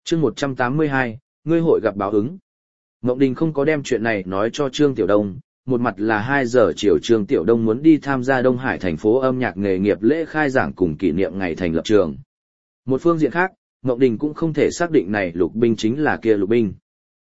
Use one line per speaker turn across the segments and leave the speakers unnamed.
Chương 182, ngươi hội gặp báo ứng. Ngộng Đình không có đem chuyện này nói cho Trương Tiểu Đông, một mặt là 2 giờ chiều Trương Tiểu Đông muốn đi tham gia Đông Hải thành phố âm nhạc nghề nghiệp lễ khai giảng cùng kỷ niệm ngày thành lập trường. Một phương diện khác, Ngộng Đình cũng không thể xác định này Lục Binh chính là kia Lục Binh.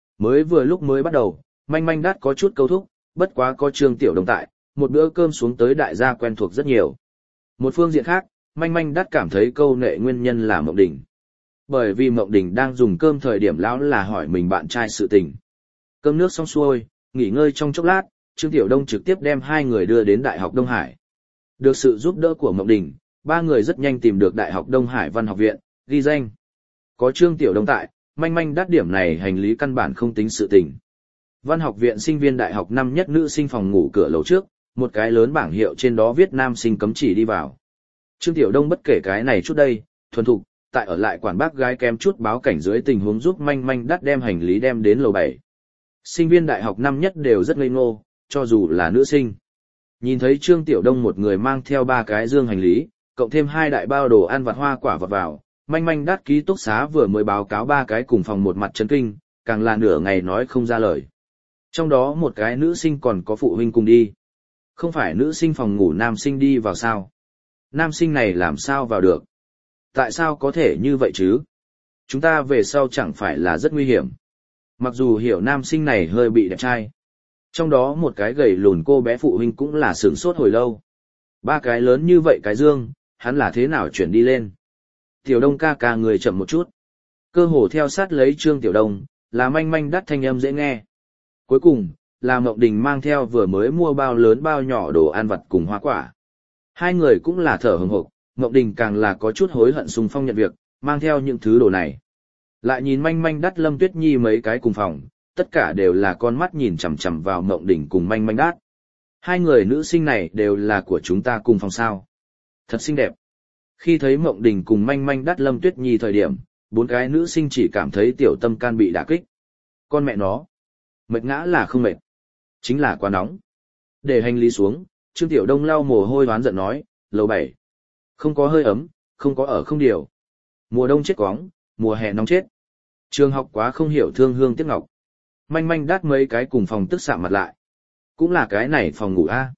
Lúc mới bắt đầu, manh manh đắt có chút câu thúc, bất quá có Trương Tiểu Đông tại, một bữa cơm xuống tới đại gia quen thuộc rất nhiều. Một phương diện khác, manh manh đắt cảm thấy câu nệ nguyên nhân là Ngộng Đình. Bởi vì Ngộng Đình đang dùng cơm thời điểm lão là hỏi mình bạn trai sự tình. Cơm nước xong xuôi, nghỉ ngơi trong chốc lát, Trương Tiểu Đông trực tiếp đem 2 người đưa đến Đại học Đông Hải. Được sự giúp đỡ của Ngộng Đình, 3 người rất nhanh tìm được Đại học Đông Hải Văn học viện, ghi danh. Có Trương Tiểu Đông tại, manh manh đắt điểm này hành lý căn bản không tính sự tình. Văn học viện sinh viên đại học năm nhất nữ sinh phòng ngủ cửa lầu trước, một cái lớn bảng hiệu trên đó viết nam sinh cấm chỉ đi vào. Trương Tiểu Đông bất kể cái này chút đây, thuần thục, tại ở lại quản bác gái kém chút báo cảnh dưới tình huống giúp manh manh đắt đem hành lý đem đến lầu 7. Sinh viên đại học năm nhất đều rất ngây ngô, cho dù là nữ sinh. Nhìn thấy Trương Tiểu Đông một người mang theo 3 cái dương hành lý, cộng thêm 2 đại bao đồ ăn vặt hoa quả vọt vào, manh manh đắt ký túc xá vừa mới báo cáo 3 cái cùng phòng một mặt chấn kinh, càng là nửa ngày nói không ra lời. Trong đó một cái nữ sinh còn có phụ huynh cùng đi. Không phải nữ sinh phòng ngủ nam sinh đi vào sao? Nam sinh này làm sao vào được? Tại sao có thể như vậy chứ? Chúng ta về sau chẳng phải là rất nguy hiểm. Mặc dù hiểu nam sinh này hơi bị đẹp trai. Trong đó một cái gầy lùn cô bé phụ huynh cũng là sửng sốt hồi lâu. 3 cái lớn như vậy cái dương, hắn là thế nào chuyển đi lên? Tiểu Đông ca ca người chậm một chút. Cơ hồ theo sát lấy Trương Tiểu Đông, là manh manh đắt thanh âm dễ nghe. Cuối cùng, là Ngộng Đình mang theo vừa mới mua bao lớn bao nhỏ đồ ăn vặt cùng hoa quả. 2 người cũng là thở hừng hực, Ngộng Đình càng là có chút hối hận xung phong nhận việc, mang theo những thứ đồ này. Lại nhìn manh manh đắt Lâm Tuyết Nhi mấy cái cùng phòng, tất cả đều là con mắt nhìn chằm chằm vào Ngộng Đình cùng manh manh đắt. 2 người nữ sinh này đều là của chúng ta cùng phòng sao. Thật xinh đẹp. Khi thấy Ngộng Đình cùng manh manh đắt Lâm Tuyết Nhi thời điểm, 4 cái nữ sinh chỉ cảm thấy tiểu tâm can bị đả kích. Con mẹ nó. Mệt ngã là không mệt. Chính là quá nóng. Để hành lý xuống, Trương Tiểu Đông lau mồ hôi hoán giận nói, lầu 7. Không có hơi ấm, không có ở không điều. Mùa đông chết quóng, mùa hè nóng chết. Trường học quá không hiểu thương hương tiếc ngọc. Manh manh đắt mấy cái cùng phòng tức sạm mặt lại. Cũng là cái này phòng ngủ a.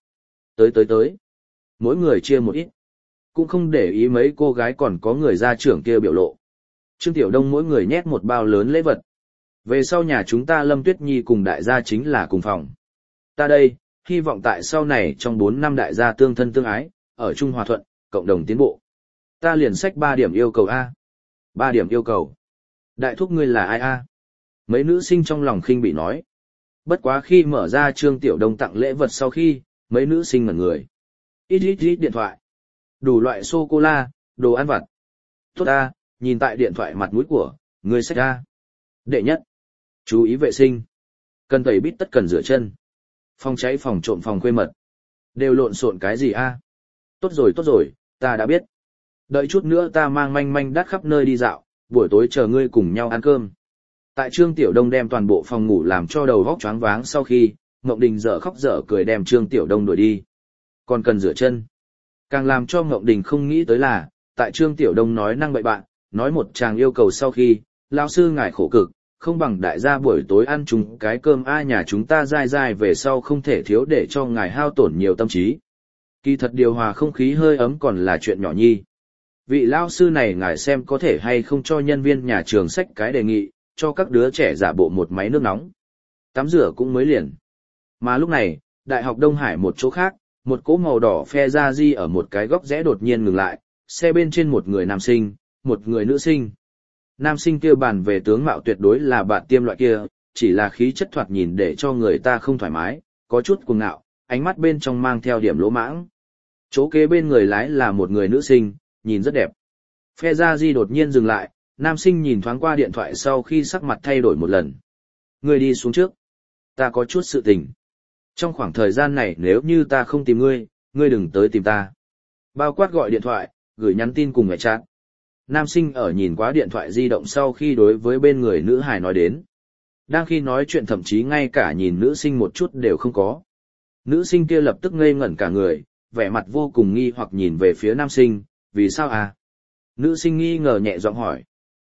Tới. Mỗi người chia một ít. Cũng không để ý mấy cô gái còn có người gia trưởng kia biểu lộ. Trương Tiểu Đông mỗi người nhét một bao lớn lễ vật. Về sau nhà chúng ta Lâm Tuyết Nhi cùng đại gia chính là cùng phòng. Ta đây, hy vọng tại sau này trong 4 năm đại gia tương thân tương ái, ở chung hòa thuận, cộng đồng tiến bộ. Ta liền xách 3 điểm yêu cầu A. 3 điểm yêu cầu. Đại thúc ngươi là ai A? Mấy nữ sinh trong lòng khinh bị nói. Bất quá khi mở ra Trương Tiểu Đông tặng lễ vật sau khi, mấy nữ sinh ngẩn người. Ít điện thoại. Đủ loại sô-cô-la, đồ ăn vặt. Tốt A, nhìn tại điện thoại mặt mũi của, ngươi xách A. Đệ nhất. Chú ý vệ sinh. Cần tẩy bít tất cần rửa chân. Phòng cháy phòng trộm phòng khuê mật. Đều lộn xộn cái gì A? Tốt rồi, ta đã biết. Đợi chút nữa ta mang manh manh đắt khắp nơi đi dạo, buổi tối chờ ngươi cùng nhau ăn cơm. Tại Trương Tiểu Đông đem toàn bộ phòng ngủ làm cho đầu vóc choáng váng sau khi, Ngộng Đình dở khóc dở cười đem Trương Tiểu Đông đuổi đi. Còn cần rửa chân. Càng làm cho Ngộng Đình không nghĩ tới là, tại Trương Tiểu Đông nói năng bậy bạn, nói một chàng yêu cầu sau khi, lão sư ngài khổ cực, không bằng đại gia buổi tối ăn chung cái cơm nhà chúng ta dai về sau không thể thiếu để cho ngài hao tổn nhiều tâm trí. Kỳ thật điều hòa không khí hơi ấm còn là chuyện nhỏ nhi. Vị lão sư này ngài xem có thể hay không cho nhân viên nhà trường sách cái đề nghị, cho các đứa trẻ giả bộ một máy nước nóng. Tắm rửa cũng mới liền. Mà lúc này, Đại học Đông Hải một chỗ khác, một cỗ màu đỏ phe ra di ở một cái góc rẽ đột nhiên ngừng lại, xe bên trên một người nam sinh, một người nữ sinh. Nam sinh kia bàn về tướng mạo tuyệt đối là bạn tiêm loại kia, chỉ là khí chất thoạt nhìn để cho người ta không thoải mái, có chút cuồng ngạo, ánh mắt bên trong mang theo điểm lỗ mãng. Chỗ kế bên người lái là một người nữ sinh, nhìn rất đẹp. Phe ra di đột nhiên dừng lại, nam sinh nhìn thoáng qua điện thoại sau khi sắc mặt thay đổi một lần. Ngươi đi xuống trước. Ta có chút sự tình. Trong khoảng thời gian này nếu như ta không tìm ngươi, ngươi đừng tới tìm ta. Bao quát gọi điện thoại, gửi nhắn tin cùng mẹ chat. Nam sinh ở nhìn qua điện thoại di động sau khi đối với bên người nữ hài nói đến. Đang khi nói chuyện thậm chí ngay cả nhìn nữ sinh một chút đều không có. Nữ sinh kia lập tức ngây ngẩn cả người, vẻ mặt vô cùng nghi hoặc nhìn về phía nam sinh, vì sao à? Nữ sinh nghi ngờ nhẹ giọng hỏi.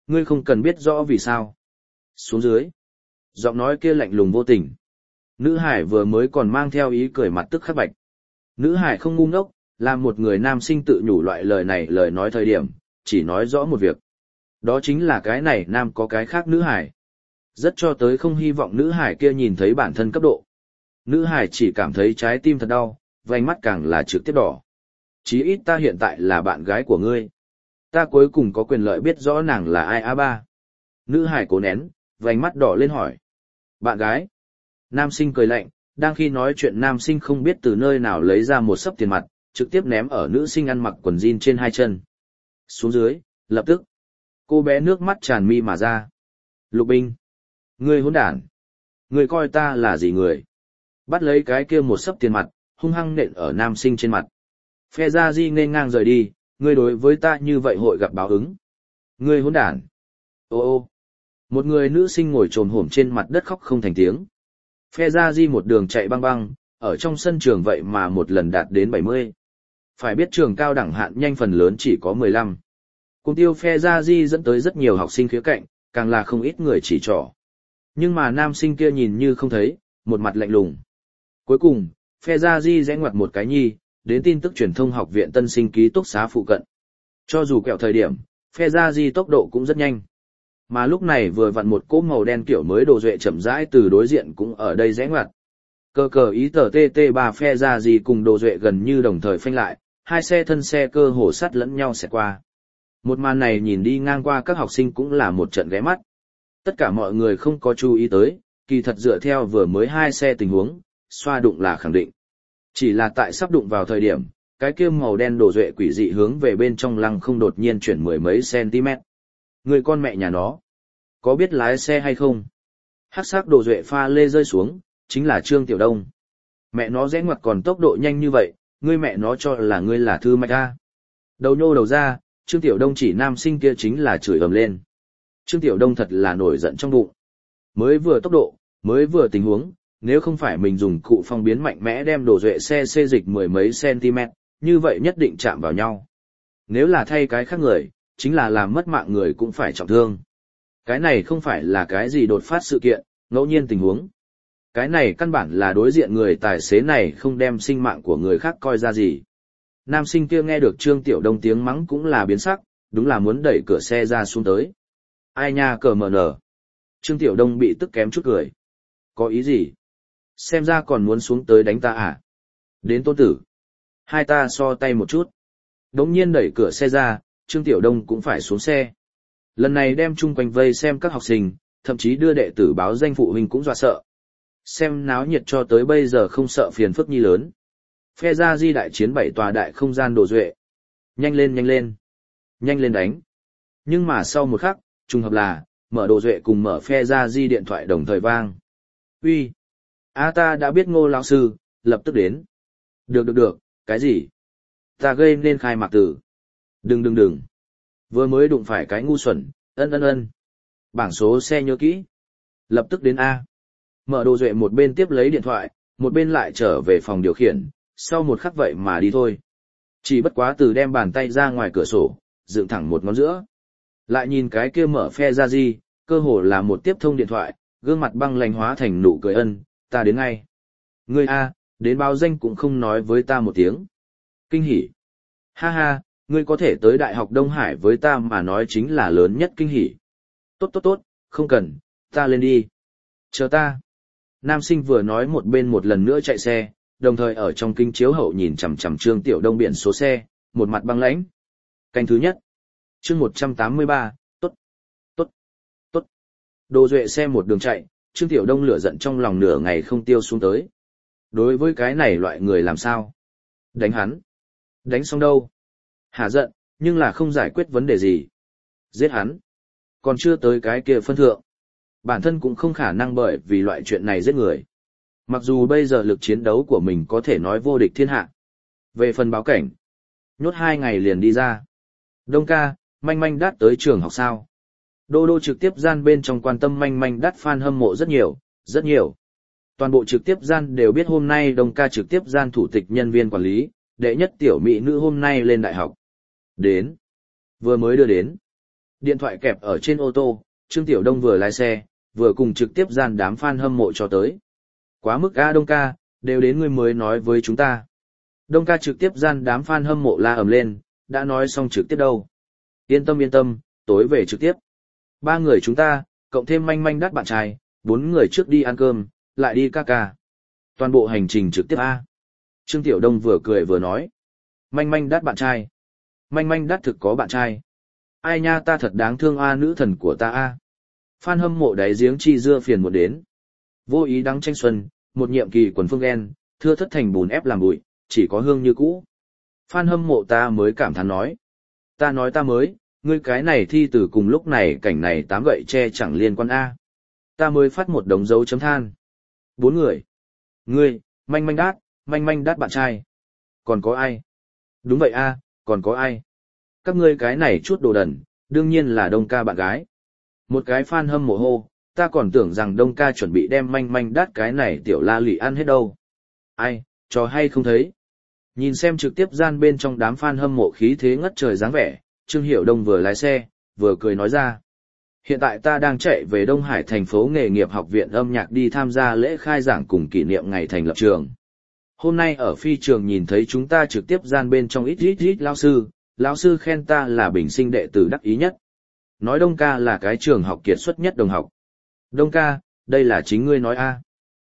Ngươi không cần biết rõ vì sao. Xuống dưới. Giọng nói kia lạnh lùng vô tình. Nữ hải vừa mới còn mang theo ý cười mặt tức khắc bạch. Nữ hải không ngu ngốc, làm một người nam sinh tự nhủ loại lời này lời nói thời điểm, chỉ nói rõ một việc. Đó chính là cái này nam có cái khác nữ hải. Rất cho tới không hy vọng nữ hải kia nhìn thấy bản thân cấp độ. Nữ hải chỉ cảm thấy trái tim thật đau, vành mắt càng là trực tiếp đỏ. Chí ít ta hiện tại là bạn gái của ngươi. Ta cuối cùng có quyền lợi biết rõ nàng là ai a ba. Nữ hải cố nén, vành mắt đỏ lên hỏi. Bạn gái. Nam sinh cười lạnh, đang khi nói chuyện nam sinh không biết từ nơi nào lấy ra một xấp tiền mặt, trực tiếp ném ở nữ sinh ăn mặc quần jean trên hai chân. Xuống dưới, lập tức. Cô bé nước mắt tràn mi mà ra. Lục Binh. Ngươi hỗn đản. Ngươi coi ta là gì người? Bắt lấy cái kia một xấp tiền mặt, hung hăng nện ở nam sinh trên mặt. Phe Gia Di nên ngang rời đi, ngươi đối với ta như vậy hội gặp báo ứng. Ngươi hỗn đản. Ô ô. Một người nữ sinh ngồi trồm hổm trên mặt đất khóc không thành tiếng. Phe Gia Di một đường chạy băng băng, ở trong sân trường vậy mà một lần đạt đến 70. Phải biết trường cao đẳng hạn nhanh phần lớn chỉ có 15. Cùng tiêu Phe Gia Di dẫn tới rất nhiều học sinh khía cạnh, càng là không ít người chỉ trỏ. Nhưng mà nam sinh kia nhìn như không thấy, một mặt lạnh lùng. Cuối cùng, Phe Gia Di rẽ ngoặt một cái nhi, đến tin tức truyền thông học viện tân sinh ký túc xá phụ cận. Cho dù kẹo thời điểm, Phe Gia Di tốc độ cũng rất nhanh. Mà lúc này vừa vặn một cỗ màu đen kiểu mới đồ duệ chậm rãi từ đối diện cũng ở đây rẽ ngoặt. Cờ cờ ý tờ TT3 Phe Gia Di cùng đồ duệ gần như đồng thời phanh lại, hai xe thân xe cơ hồ sắt lẫn nhau sẽ qua. Một màn này nhìn đi ngang qua các học sinh cũng là một trận ghé mắt. Tất cả mọi người không có chú ý tới, kỳ thật dựa theo vừa mới hai xe tình huống, xoa đụng là khẳng định. Chỉ là tại sắp đụng vào thời điểm, cái kia màu đen đồ duệ quỷ dị hướng về bên trong lăng không đột nhiên chuyển mười mấy cm. Người con mẹ nhà nó, có biết lái xe hay không? Hắc sắc đồ duệ pha lê rơi xuống, chính là Trương Tiểu Đông. Mẹ nó rẽ ngoặt còn tốc độ nhanh như vậy, ngươi mẹ nó cho là ngươi là Thư Mạch A. Đầu nhô đầu ra, Trương Tiểu Đông chỉ nam sinh kia chính là chửi ầm lên. Trương Tiểu Đông thật là nổi giận trong bụng. Mới vừa tốc độ, mới vừa tình huống, nếu không phải mình dùng cụ phong biến mạnh mẽ đem đồ duệ xe xê dịch mười mấy cm, như vậy nhất định chạm vào nhau. Nếu là thay cái khác người, chính là làm mất mạng người cũng phải trọng thương. Cái này không phải là cái gì đột phát sự kiện, ngẫu nhiên tình huống. Cái này căn bản là đối diện người tài xế này không đem sinh mạng của người khác coi ra gì. Nam sinh kia nghe được Trương Tiểu Đông tiếng mắng cũng là biến sắc, đúng là muốn đẩy cửa xe ra xuống tới. Ai nha cờ mờ nở. Trương Tiểu Đông bị tức kém chút cười. Có ý gì? Xem ra còn muốn xuống tới đánh ta à? Đến Tôn Tử. Hai ta so tay một chút. Đống nhiên đẩy cửa xe ra, Trương Tiểu Đông cũng phải xuống xe. Lần này đem chung quanh vây xem các học sinh, thậm chí đưa đệ tử báo danh phụ huynh cũng dọa sợ. Xem náo nhiệt cho tới bây giờ không sợ phiền phức nhi lớn. Phe Gia Di đại chiến 7 tòa đại không gian đồ duệ. Nhanh lên nhanh lên. Nhanh lên đánh. Nhưng mà sau một khắc, trùng hợp là, mở đồ duệ cùng mở Phe Gia Di điện thoại đồng thời vang. Uy, ta đã biết Ngô lão sư, lập tức đến. Được, cái gì? Ta gây nên khai mạc tử. Đừng. Vừa mới đụng phải cái ngu xuẩn, ân. Bảng số xe nhớ kỹ. Lập tức đến A. Mở đồ duệ một bên tiếp lấy điện thoại, một bên lại trở về phòng điều khiển, sau một khắc vậy mà đi thôi. Chỉ bất quá từ đem bàn tay ra ngoài cửa sổ, dựng thẳng một ngón giữa. Lại nhìn cái kia mở Phe Gia Di, cơ hồ là một tiếp thông điện thoại, gương mặt băng lạnh hóa thành nụ cười ân, ta đến ngay. Ngươi A, đến báo danh cũng không nói với ta một tiếng. Kinh hỉ. Ha, ngươi có thể tới Đại học Đông Hải với ta mà nói chính là lớn nhất kinh hỉ. Tốt, không cần, ta lên đi. Chờ ta. Nam sinh vừa nói một bên một lần nữa chạy xe, đồng thời ở trong kính chiếu hậu nhìn chằm chằm Trương Tiểu Đông biển số xe, một mặt băng lãnh. Canh thứ nhất. Chương 183, tốt. Đồ duệ xe một đường chạy, Trương Tiểu Đông lửa giận trong lòng nửa ngày không tiêu xuống tới. Đối với cái này loại người làm sao? Đánh hắn. Đánh xong đâu? Hả giận, nhưng là không giải quyết vấn đề gì. Giết hắn. Còn chưa tới cái kia phân thượng. Bản thân cũng không khả năng bởi vì loại chuyện này giết người. Mặc dù bây giờ lực chiến đấu của mình có thể nói vô địch thiên hạ. Về phần báo cảnh, nhốt 2 ngày liền đi ra. Đông ca, manh đát tới trường học sao? Đô trực tiếp gian bên trong quan tâm manh đát fan hâm mộ rất nhiều. Toàn bộ trực tiếp gian đều biết hôm nay Đông ca trực tiếp gian thủ tịch nhân viên quản lý, đệ nhất tiểu mỹ nữ hôm nay lên đại học. Đến. Vừa mới đưa đến. Điện thoại kẹp ở trên ô tô, Trương Tiểu Đông vừa lái xe, vừa cùng trực tiếp gian đám fan hâm mộ cho tới. Quá mức a Đông ca, đều đến ngươi mới nói với chúng ta. Đông ca trực tiếp gian đám fan hâm mộ la ầm lên, đã nói xong trực tiếp đâu. Yên tâm, tối về trực tiếp. 3 người chúng ta, cộng thêm manh manh đắt bạn trai, 4 người trước đi ăn cơm, lại đi ca ca. Toàn bộ hành trình trực tiếp A. Trương Tiểu Đông vừa cười vừa nói. Manh manh đắt bạn trai. Manh manh đắt thực có bạn trai. Ai nha ta thật đáng thương A nữ thần của ta A. Fan hâm mộ đáy giếng chi dưa phiền một đến. Vô ý đắng tranh xuân, một nhiệm kỳ quần phương ghen, thưa thất thành bùn ép làm bụi, chỉ có hương như cũ. Fan hâm mộ ta mới cảm thán nói. Ta nói ta mới, ngươi cái này thi từ cùng lúc này cảnh này tám gậy che chẳng liên quan A. Ta mới phát một đống dấu chấm than. 4 người. Ngươi, manh manh đát bạn trai. Còn có ai? Đúng vậy A, còn có ai? Các ngươi cái này chút đồ đần, đương nhiên là Đông ca bạn gái. Một cái fan hâm mộ hô, ta còn tưởng rằng Đông ca chuẩn bị đem manh manh đát cái này tiểu la lị ăn hết đâu. Ai, trò hay không thấy. Nhìn xem trực tiếp gian bên trong đám fan hâm mộ khí thế ngất trời dáng vẻ, Trương Hiểu Đông vừa lái xe, vừa cười nói ra. Hiện tại ta đang chạy về Đông Hải thành phố nghề nghiệp học viện âm nhạc đi tham gia lễ khai giảng cùng kỷ niệm ngày thành lập trường. Hôm nay ở phi trường nhìn thấy chúng ta trực tiếp gian bên trong ít lão sư khen ta là bình sinh đệ tử đắc ý nhất. Nói Đông ca là cái trường học kiệt xuất nhất đồng học. Đông ca, đây là chính ngươi nói a.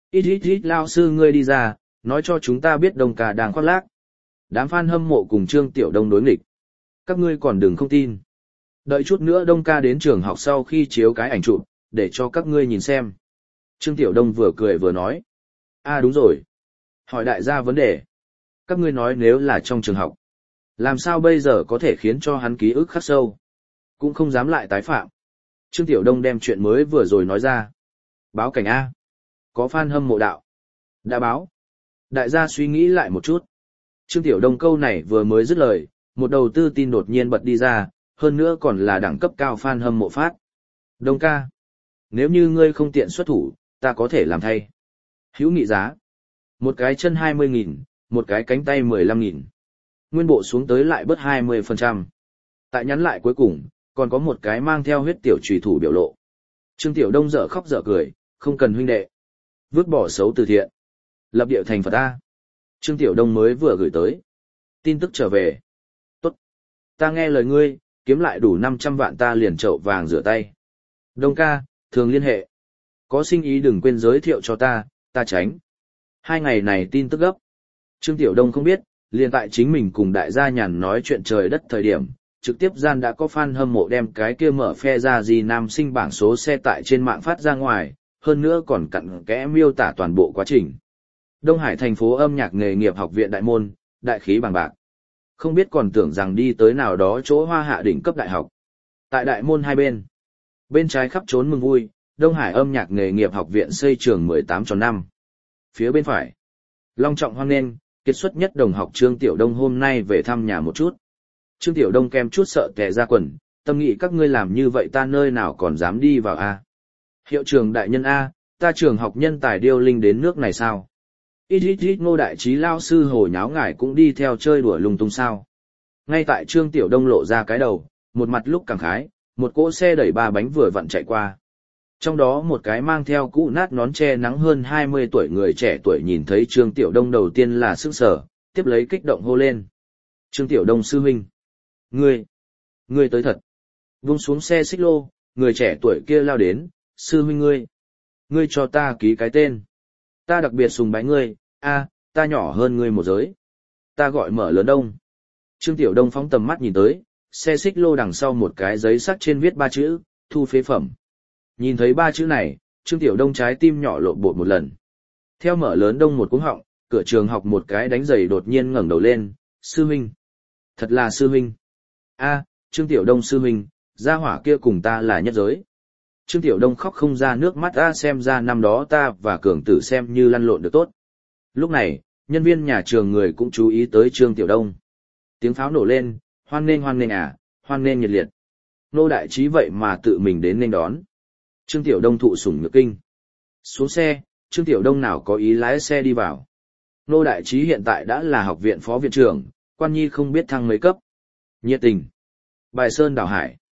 Ít lão sư ngươi đi ra, nói cho chúng ta biết Đông ca đang khoác lác. Đám fan hâm mộ cùng Trương Tiểu Đông đối nghịch. Các ngươi còn đừng không tin. Đợi chút nữa Đông ca đến trường học sau khi chiếu cái ảnh chụp, để cho các ngươi nhìn xem. Trương Tiểu Đông vừa cười vừa nói. Đúng rồi. Hỏi đại gia vấn đề. Các ngươi nói nếu là trong trường học, làm sao bây giờ có thể khiến cho hắn ký ức khắc sâu? Cũng không dám lại tái phạm. Trương Tiểu Đông đem chuyện mới vừa rồi nói ra. Báo cảnh A. Có fan hâm mộ đạo. Đã báo. Đại gia suy nghĩ lại một chút. Trương Tiểu Đông câu này vừa mới dứt lời, một đầu tư tin đột nhiên bật đi ra, hơn nữa còn là đẳng cấp cao fan hâm mộ phát. Đông ca. Nếu như ngươi không tiện xuất thủ, ta có thể làm thay. Hữu nghị giá. Một cái chân 20.000, một cái cánh tay 15.000. Nguyên bộ xuống tới lại bớt 20%. Tại nhắn lại cuối cùng, còn có một cái mang theo huyết tiểu trùy thủ biểu lộ. Trương Tiểu Đông dở khóc dở cười, không cần huynh đệ. Vứt bỏ xấu từ thiện. Lập địa thành Phật A. Trương Tiểu Đông mới vừa gửi tới. Tin tức trở về. Tốt. Ta nghe lời ngươi, kiếm lại đủ 500 vạn ta liền chậu vàng rửa tay. Đông ca, thường liên hệ. Có sinh ý đừng quên giới thiệu cho ta tránh. 2 ngày này tin tức gấp. Trương Tiểu Đông không biết, liền tại chính mình cùng đại gia nhàn nói chuyện trời đất thời điểm, trực tiếp gian đã có fan hâm mộ đem cái kia mở phe ra gì nam sinh bảng số xe tại trên mạng phát ra ngoài, hơn nữa còn cặn kẽ miêu tả toàn bộ quá trình. Đông Hải thành phố âm nhạc nghề nghiệp học viện đại môn, đại khí bằng bạc. Không biết còn tưởng rằng đi tới nào đó chỗ hoa hạ đỉnh cấp đại học. Tại đại môn hai bên. Bên trái khắp trốn mừng vui, Đông Hải âm nhạc nghề nghiệp học viện xây trường 18/5. Phía bên phải. Long trọng hoan nghênh, kiệt xuất nhất đồng học Trương Tiểu Đông hôm nay về thăm nhà một chút. Trương Tiểu Đông kem chút sợ tè ra quần, tâm nghĩ các ngươi làm như vậy ta nơi nào còn dám đi vào a? Hiệu trường đại nhân A, ta trường học nhân tài điêu linh đến nước này sao? Ít Ngô đại trí lao sư hồ nháo ngải cũng đi theo chơi đùa lung tung sao? Ngay tại Trương Tiểu Đông lộ ra cái đầu, một mặt lúc cảm khái, một cỗ xe đẩy 3 bánh vừa vặn chạy qua. Trong đó một cái mang theo cũ nát nón che nắng hơn 20 tuổi người trẻ tuổi nhìn thấy Trương Tiểu Đông đầu tiên là sững sờ, tiếp lấy kích động hô lên. Trương Tiểu Đông sư huynh. Ngươi tới thật. Vung xuống xe xích lô, người trẻ tuổi kia lao đến, sư huynh ngươi cho ta ký cái tên. Ta đặc biệt sùng bái ngươi, ta nhỏ hơn ngươi một giới. Ta gọi Mở Lớn Đông. Trương Tiểu Đông phóng tầm mắt nhìn tới, xe xích lô đằng sau một cái giấy sắt trên viết 3 chữ, thu phế phẩm. Nhìn thấy 3 chữ này, Trương Tiểu Đông trái tim nhỏ lộn bột một lần. Theo Mở Lớn Đông một cú họng, cửa trường học một cái đánh giày đột nhiên ngẩng đầu lên, sư huynh. Thật là sư huynh. Trương Tiểu Đông sư huynh, gia hỏa kia cùng ta là nhất giới. Trương Tiểu Đông khóc không ra nước mắt xem ra năm đó ta và Cường Tử xem như lăn lộn được tốt. Lúc này, nhân viên nhà trường người cũng chú ý tới Trương Tiểu Đông. Tiếng pháo nổ lên, hoan nghênh hoan nghênh nhiệt liệt. Nô đại trí vậy mà tự mình đến nên đón. Trương Tiểu Đông thụ sủng nhược kinh. Xuống xe, Trương Tiểu Đông nào có ý lái xe đi vào. Nô đại trí hiện tại đã là học viện phó viện trưởng, quan nhi không biết thăng mấy cấp. Nhiệt tình. Bài sơn đảo hải.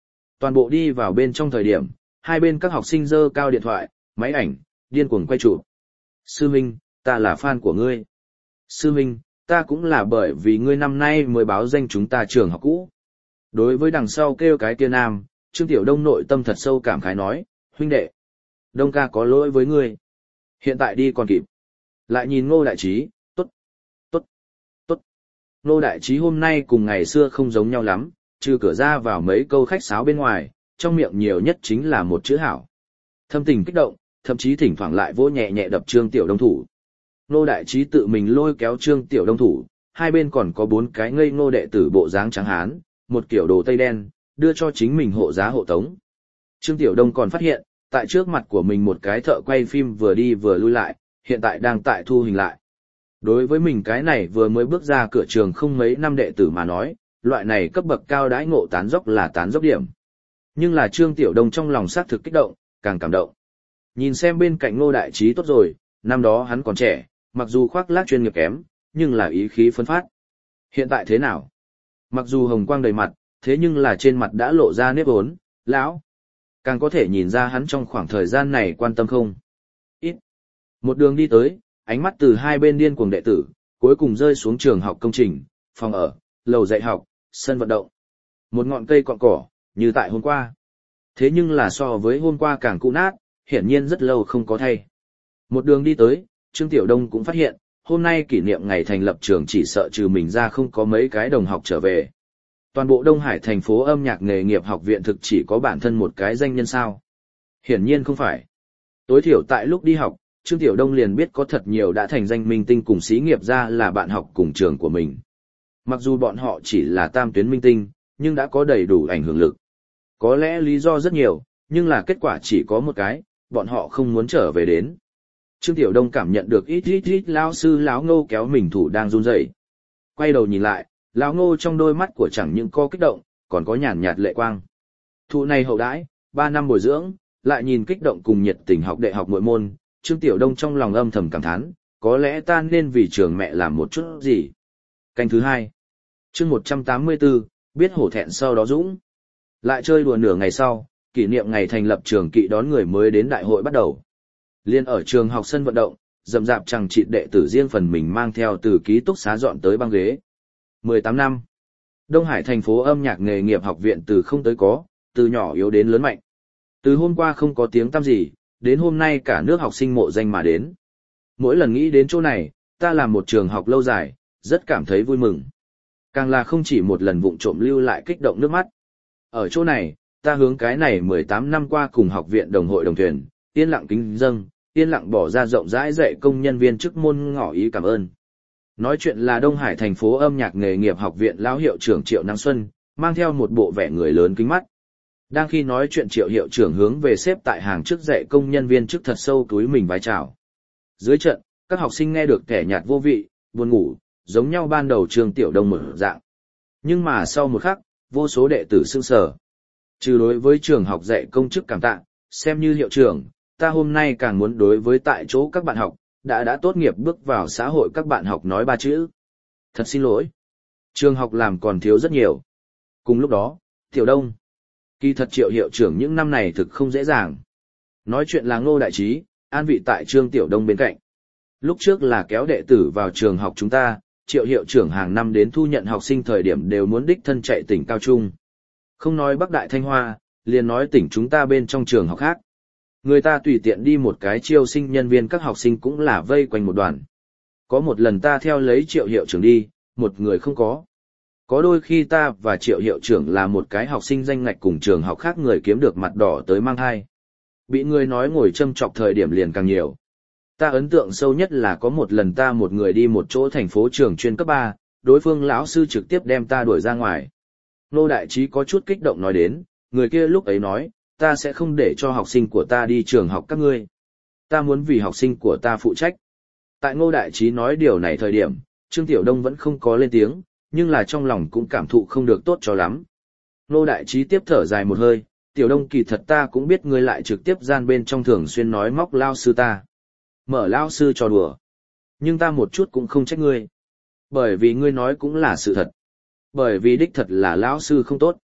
Toàn bộ đi vào bên trong thời điểm, hai bên các học sinh giơ cao điện thoại, máy ảnh, điên cuồng quay chụp. Sư Minh, ta là fan của ngươi. Sư Minh, ta cũng là bởi vì ngươi năm nay mới báo danh chúng ta trường học cũ. Đối với đằng sau kêu cái kia nam, Trương Tiểu Đông nội tâm thật sâu cảm khái nói, huynh đệ, Đông ca có lỗi với ngươi. Hiện tại đi còn kịp. Lại nhìn Ngô Đại Trí, tốt, tốt, tốt. Ngô Đại Trí hôm nay cùng ngày xưa không giống nhau lắm, trừ cửa ra vào mấy câu khách sáo bên ngoài, trong miệng nhiều nhất chính là một chữ hảo. Thâm tình kích động, thậm chí thỉnh thoảng lại vỗ nhẹ nhẹ đập Trương Tiểu Đông thủ. Ngô Đại Trí tự mình lôi kéo Trương Tiểu Đông thủ, hai bên còn có 4 cái ngây ngô đệ tử bộ dáng trắng hán, một kiểu đồ tây đen, đưa cho chính mình hộ giá hộ tống. Trương Tiểu Đông còn phát hiện, tại trước mặt của mình một cái thợ quay phim vừa đi vừa lui lại, hiện tại đang tại thu hình lại. Đối với mình cái này vừa mới bước ra cửa trường không mấy năm đệ tử mà nói, loại này cấp bậc cao đãi ngộ tán dốc là tán dốc điểm. Nhưng là Trương Tiểu Đông trong lòng xác thực kích động, càng cảm động. Nhìn xem bên cạnh Ngô Đại Trí tốt rồi, năm đó hắn còn trẻ, mặc dù khoác lác chuyên nghiệp kém, nhưng là ý khí phấn phát. Hiện tại thế nào? Mặc dù hồng quang đầy mặt, thế nhưng là trên mặt đã lộ ra nếp ốn, lão. Càng có thể nhìn ra hắn trong khoảng thời gian này quan tâm không. Ít. Một đường đi tới, ánh mắt từ hai bên điên cuồng đệ tử, cuối cùng rơi xuống trường học công trình, phòng ở, lầu dạy học, sân vận động. Một ngọn cây cọn cỏ, như tại hôm qua. Thế nhưng là so với hôm qua càng cũ nát, hiển nhiên rất lâu không có thay. Một đường đi tới, Trương Tiểu Đông cũng phát hiện, hôm nay kỷ niệm ngày thành lập trường chỉ sợ trừ mình ra không có mấy cái đồng học trở về. Toàn bộ Đông Hải thành phố âm nhạc nghề nghiệp học viện thực chỉ có bản thân một cái danh nhân sao. Hiển nhiên không phải. Tối thiểu tại lúc đi học, Trương Tiểu Đông liền biết có thật nhiều đã thành danh minh tinh cùng xí nghiệp ra là bạn học cùng trường của mình. Mặc dù bọn họ chỉ là tam tuyến minh tinh, nhưng đã có đầy đủ ảnh hưởng lực. Có lẽ lý do rất nhiều, nhưng là kết quả chỉ có một cái, bọn họ không muốn trở về đến. Trương Tiểu Đông cảm nhận được ít lão sư lão Ngô kéo mình thủ đang run rẩy. Quay đầu nhìn lại, lão Ngô trong đôi mắt của chẳng những có kích động, còn có nhàn nhạt lệ quang. Thụ này hậu đãi, 3 năm bồi dưỡng, lại nhìn kích động cùng nhiệt tình học đệ học mỗi môn, Trương Tiểu Đông trong lòng âm thầm cảm thán, có lẽ ta nên vì trường mẹ làm một chút gì. Canh thứ 2. Chương 184, biết hổ thẹn sau đó dũng. Lại chơi đùa nửa ngày sau, kỷ niệm ngày thành lập trường kỵ đón người mới đến đại hội bắt đầu. Liên ở trường học sân vận động, rậm rạp chằng chịt đệ tử riêng phần mình mang theo từ ký túc xá dọn tới băng ghế. 18 năm. Đông Hải thành phố âm nhạc nghề nghiệp học viện từ không tới có, từ nhỏ yếu đến lớn mạnh. Từ hôm qua không có tiếng tăm gì, đến hôm nay cả nước học sinh mộ danh mà đến. Mỗi lần nghĩ đến chỗ này, ta làm một trường học lâu dài, rất cảm thấy vui mừng. Càng là không chỉ một lần vụng trộm lưu lại kích động nước mắt. Ở chỗ này, ta hướng cái này 18 năm qua cùng học viện đồng hội đồng thuyền, yên lặng kính dâng, yên lặng bỏ ra rộng rãi dạy công nhân viên chức môn ngỏ ý cảm ơn. Nói chuyện là Đông Hải thành phố âm nhạc nghề nghiệp học viện lão hiệu trưởng Triệu Năng Xuân, mang theo một bộ vẻ người lớn kính mắt. Đang khi nói chuyện Triệu hiệu trưởng hướng về xếp tại hàng trước dạy công nhân viên chức thật sâu túi mình vái chào. Dưới trận, các học sinh nghe được kẻ nhạt vô vị, buồn ngủ, giống nhau ban đầu Trương Tiểu Đông mở dạng. Nhưng mà sau một khắc, vô số đệ tử sững sờ. Trừ đối với trường học dạy công chức cảm tạ, xem như hiệu trưởng, ta hôm nay càng muốn đối với tại chỗ các bạn học, đã tốt nghiệp bước vào xã hội các bạn học nói 3 chữ. Thật xin lỗi. Trường học làm còn thiếu rất nhiều. Cùng lúc đó, Tiểu Đông. Kỳ thật Triệu hiệu trưởng những năm này thực không dễ dàng. Nói chuyện là Ngô Đại Trí, an vị tại Trương Tiểu Đông bên cạnh. Lúc trước là kéo đệ tử vào trường học chúng ta, Triệu hiệu trưởng hàng năm đến thu nhận học sinh thời điểm đều muốn đích thân chạy tỉnh cao trung. Không nói Bắc Đại Thanh Hoa, liền nói tỉnh chúng ta bên trong trường học khác. Người ta tùy tiện đi một cái chiêu sinh nhân viên các học sinh cũng là vây quanh một đoàn. Có một lần ta theo lấy Triệu hiệu trưởng đi, một người không có. Có đôi khi ta và Triệu hiệu trưởng là một cái học sinh danh ngạch cùng trường học khác người kiếm được mặt đỏ tới mang thai. Bị người nói ngồi châm chọc thời điểm liền càng nhiều. Ta ấn tượng sâu nhất là có một lần ta một người đi một chỗ thành phố trường chuyên cấp 3, đối phương lão sư trực tiếp đem ta đuổi ra ngoài. Ngô Đại Trí có chút kích động nói đến, người kia lúc ấy nói, ta sẽ không để cho học sinh của ta đi trường học các ngươi. Ta muốn vì học sinh của ta phụ trách. Tại Ngô Đại Trí nói điều này thời điểm, Trương Tiểu Đông vẫn không có lên tiếng, nhưng là trong lòng cũng cảm thụ không được tốt cho lắm. Ngô Đại Trí tiếp thở dài một hơi, Tiểu Đông kỳ thật ta cũng biết ngươi lại trực tiếp gian bên trong thường xuyên nói móc lao sư ta. Mở lao sư trò đùa. Nhưng ta một chút cũng không trách ngươi. Bởi vì ngươi nói cũng là sự thật. Bởi vì đích thật là lão sư không tốt.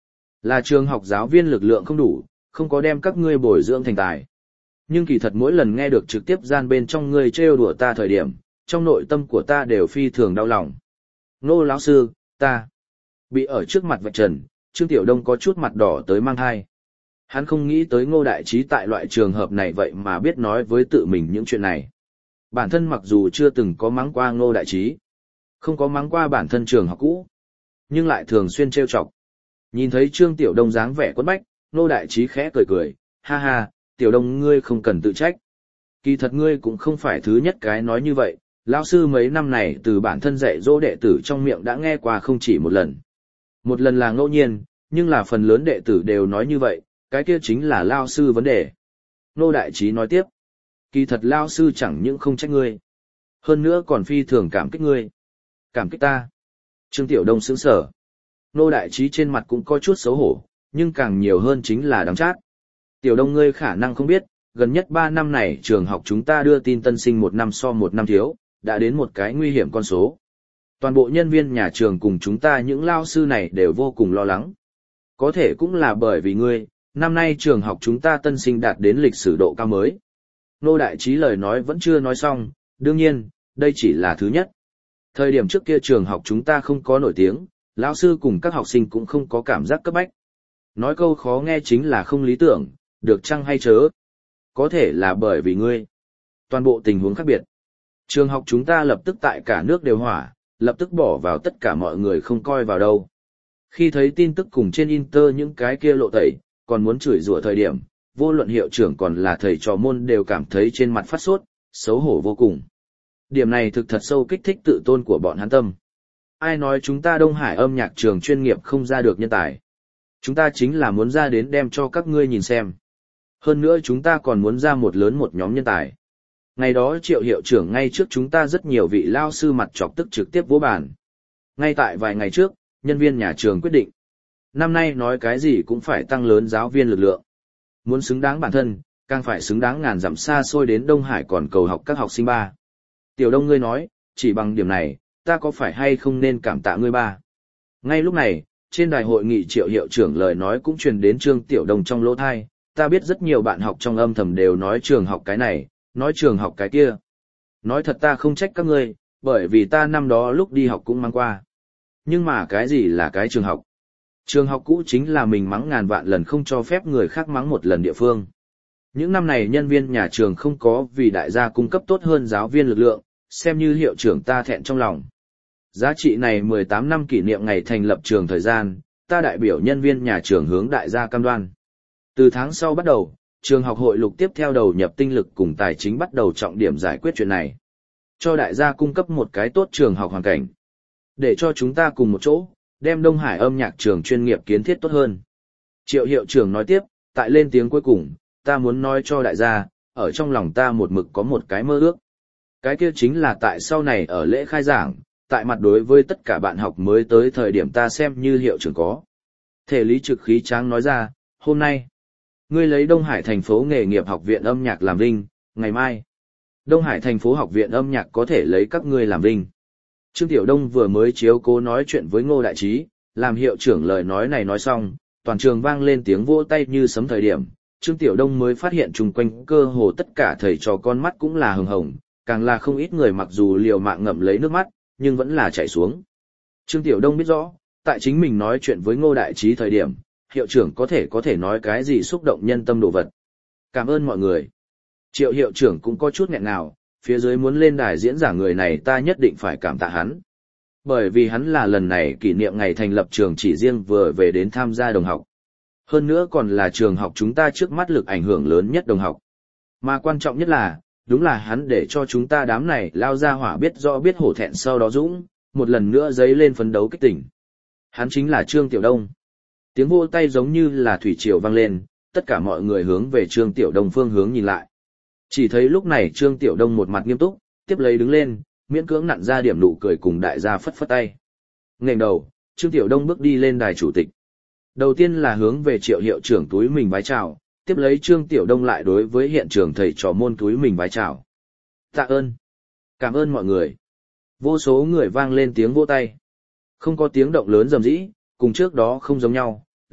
Là trường học giáo viên lực lượng không đủ, không có đem các ngươi bồi dưỡng thành tài. Nhưng kỳ thật mỗi lần nghe được trực tiếp gian bên trong ngươi trêu đùa ta thời điểm, trong nội tâm của ta đều phi thường đau lòng. Ngô lão sư, ta bị ở trước mặt vạch trần, Trương Tiểu Đông có chút mặt đỏ tới mang hai. Hắn không nghĩ tới Ngô Đại Trí tại loại trường hợp này vậy mà biết nói với tự mình những chuyện này. Bản thân mặc dù chưa từng có mắng qua Ngô Đại Trí, không có mắng qua bản thân trường học cũ, nhưng lại thường xuyên trêu chọc. Nhìn thấy Trương Tiểu Đông dáng vẻ quất bách, Ngô Đại Trí khẽ cười cười, ha ha, Tiểu Đông ngươi không cần tự trách. Kỳ thật ngươi cũng không phải thứ nhất cái nói như vậy, lão sư mấy năm này từ bản thân dạy dỗ đệ tử trong miệng đã nghe qua không chỉ một lần. Một lần là ngẫu nhiên, nhưng là phần lớn đệ tử đều nói như vậy, cái kia chính là lão sư vấn đề. Ngô Đại Trí nói tiếp, kỳ thật lão sư chẳng những không trách ngươi, hơn nữa còn phi thường cảm kích ngươi. Cảm kích ta. Trương Tiểu Đông sững sờ. Ngô Đại Trí trên mặt cũng có chút xấu hổ, nhưng càng nhiều hơn chính là đắng chát. Tiểu Đông ngươi khả năng không biết, gần nhất 3 năm này trường học chúng ta đưa tin tân sinh 1 năm so 1 năm thiếu, đã đến một cái nguy hiểm con số. Toàn bộ nhân viên nhà trường cùng chúng ta những lao sư này đều vô cùng lo lắng. Có thể cũng là bởi vì ngươi, năm nay trường học chúng ta tân sinh đạt đến lịch sử độ cao mới. Ngô Đại Trí lời nói vẫn chưa nói xong, đương nhiên, đây chỉ là thứ nhất. Thời điểm trước kia trường học chúng ta không có nổi tiếng, lão sư cùng các học sinh cũng không có cảm giác cấp bách. Nói câu khó nghe chính là không lý tưởng, được chăng hay chớ. Có thể là bởi vì ngươi. Toàn bộ tình huống khác biệt. Trường học chúng ta lập tức tại cả nước đều hỏa, lập tức bỏ vào tất cả mọi người không coi vào đâu. Khi thấy tin tức cùng trên Inter những cái kia lộ tẩy, còn muốn chửi rủa thời điểm, vô luận hiệu trưởng còn là thầy trò môn đều cảm thấy trên mặt phát sốt, xấu hổ vô cùng. Điểm này thực thật sâu kích thích tự tôn của bọn hắn tâm. Ai nói chúng ta Đông Hải âm nhạc trường chuyên nghiệp không ra được nhân tài. Chúng ta chính là muốn ra đến đem cho các ngươi nhìn xem. Hơn nữa chúng ta còn muốn ra một lớn một nhóm nhân tài. Ngày đó Triệu hiệu trưởng ngay trước chúng ta rất nhiều vị lao sư mặt chọc tức trực tiếp vỗ bàn. Ngay tại vài ngày trước, nhân viên nhà trường quyết định. Năm nay nói cái gì cũng phải tăng lớn giáo viên lực lượng. Muốn xứng đáng bản thân, càng phải xứng đáng ngàn dặm xa xôi đến Đông Hải còn cầu học các học sinh ba. Tiểu Đông ngươi nói, chỉ bằng điểm này, ta có phải hay không nên cảm tạ ngươi ba. Ngay lúc này, trên đài hội nghị Triệu hiệu trưởng lời nói cũng truyền đến Trương Tiểu Đông trong lỗ thai, ta biết rất nhiều bạn học trong âm thầm đều nói trường học cái này, nói trường học cái kia. Nói thật ta không trách các ngươi, bởi vì ta năm đó lúc đi học cũng mang qua. Nhưng mà cái gì là cái trường học? Trường học cũ chính là mình mắng ngàn vạn lần không cho phép người khác mắng một lần địa phương. Những năm này nhân viên nhà trường không có vì đại gia cung cấp tốt hơn giáo viên lực lượng, xem như hiệu trưởng ta thẹn trong lòng. Giá trị này 18 năm kỷ niệm ngày thành lập trường thời gian, ta đại biểu nhân viên nhà trường hướng đại gia cam đoan. Từ tháng sau bắt đầu, trường học hội lục tiếp theo đầu nhập tinh lực cùng tài chính bắt đầu trọng điểm giải quyết chuyện này. Cho đại gia cung cấp một cái tốt trường học hoàn cảnh. Để cho chúng ta cùng một chỗ, đem Đông Hải âm nhạc trường chuyên nghiệp kiến thiết tốt hơn. Triệu hiệu trưởng nói tiếp, tại lên tiếng cuối cùng, ta muốn nói cho đại gia, ở trong lòng ta một mực có một cái mơ ước. Cái kia chính là tại sau này ở lễ khai giảng, tại mặt đối với tất cả bạn học mới tới thời điểm ta xem như hiệu trưởng có. Thể lý trực khí tráng nói ra, hôm nay, ngươi lấy Đông Hải thành phố nghề nghiệp học viện âm nhạc làm vinh, ngày mai, Đông Hải thành phố học viện âm nhạc có thể lấy các ngươi làm vinh. Trương Tiểu Đông vừa mới chiếu cố nói chuyện với Ngô Đại Trí, làm hiệu trưởng lời nói này nói xong, toàn trường vang lên tiếng vỗ tay như sấm thời điểm, Trương Tiểu Đông mới phát hiện chung quanh cơ hồ tất cả thầy trò con mắt cũng là hừng hồng, càng là không ít người mặc dù liều mạng ngậm lấy nước mắt, nhưng vẫn là chảy xuống. Trương Tiểu Đông biết rõ, tại chính mình nói chuyện với Ngô Đại Trí thời điểm, hiệu trưởng có thể nói cái gì xúc động nhân tâm đồ vật. Cảm ơn mọi người. Triệu hiệu trưởng cũng có chút nghẹn ngào, phía dưới muốn lên đài diễn giả người này ta nhất định phải cảm tạ hắn. Bởi vì hắn là lần này kỷ niệm ngày thành lập trường chỉ riêng vừa về đến tham gia đồng học. Hơn nữa còn là trường học chúng ta trước mắt lực ảnh hưởng lớn nhất đồng học. Mà quan trọng nhất là, đúng là hắn để cho chúng ta đám này lao ra hỏa biết rõ biết hổ thẹn sau đó dũng, một lần nữa dấy lên phấn đấu kích tỉnh. Hắn chính là Trương Tiểu Đông. Tiếng vỗ tay giống như là thủy triều vang lên, tất cả mọi người hướng về Trương Tiểu Đông phương hướng nhìn lại. Chỉ thấy lúc này Trương Tiểu Đông một mặt nghiêm túc, tiếp lấy đứng lên, miễn cưỡng nặn ra điểm nụ cười cùng đại gia phất phất tay. Nghênh đầu, Trương Tiểu Đông bước đi lên đài chủ tịch. Đầu tiên là hướng về Triệu hiệu trưởng túi mình vái chào, tiếp lấy Trương Tiểu Đông lại đối với hiện trường thầy trò môn túi mình vái chào. Tạ ơn. Cảm ơn mọi người. Vô số người vang lên tiếng vỗ tay. Không có tiếng động lớn rầm rĩ, cùng trước đó không giống nhau,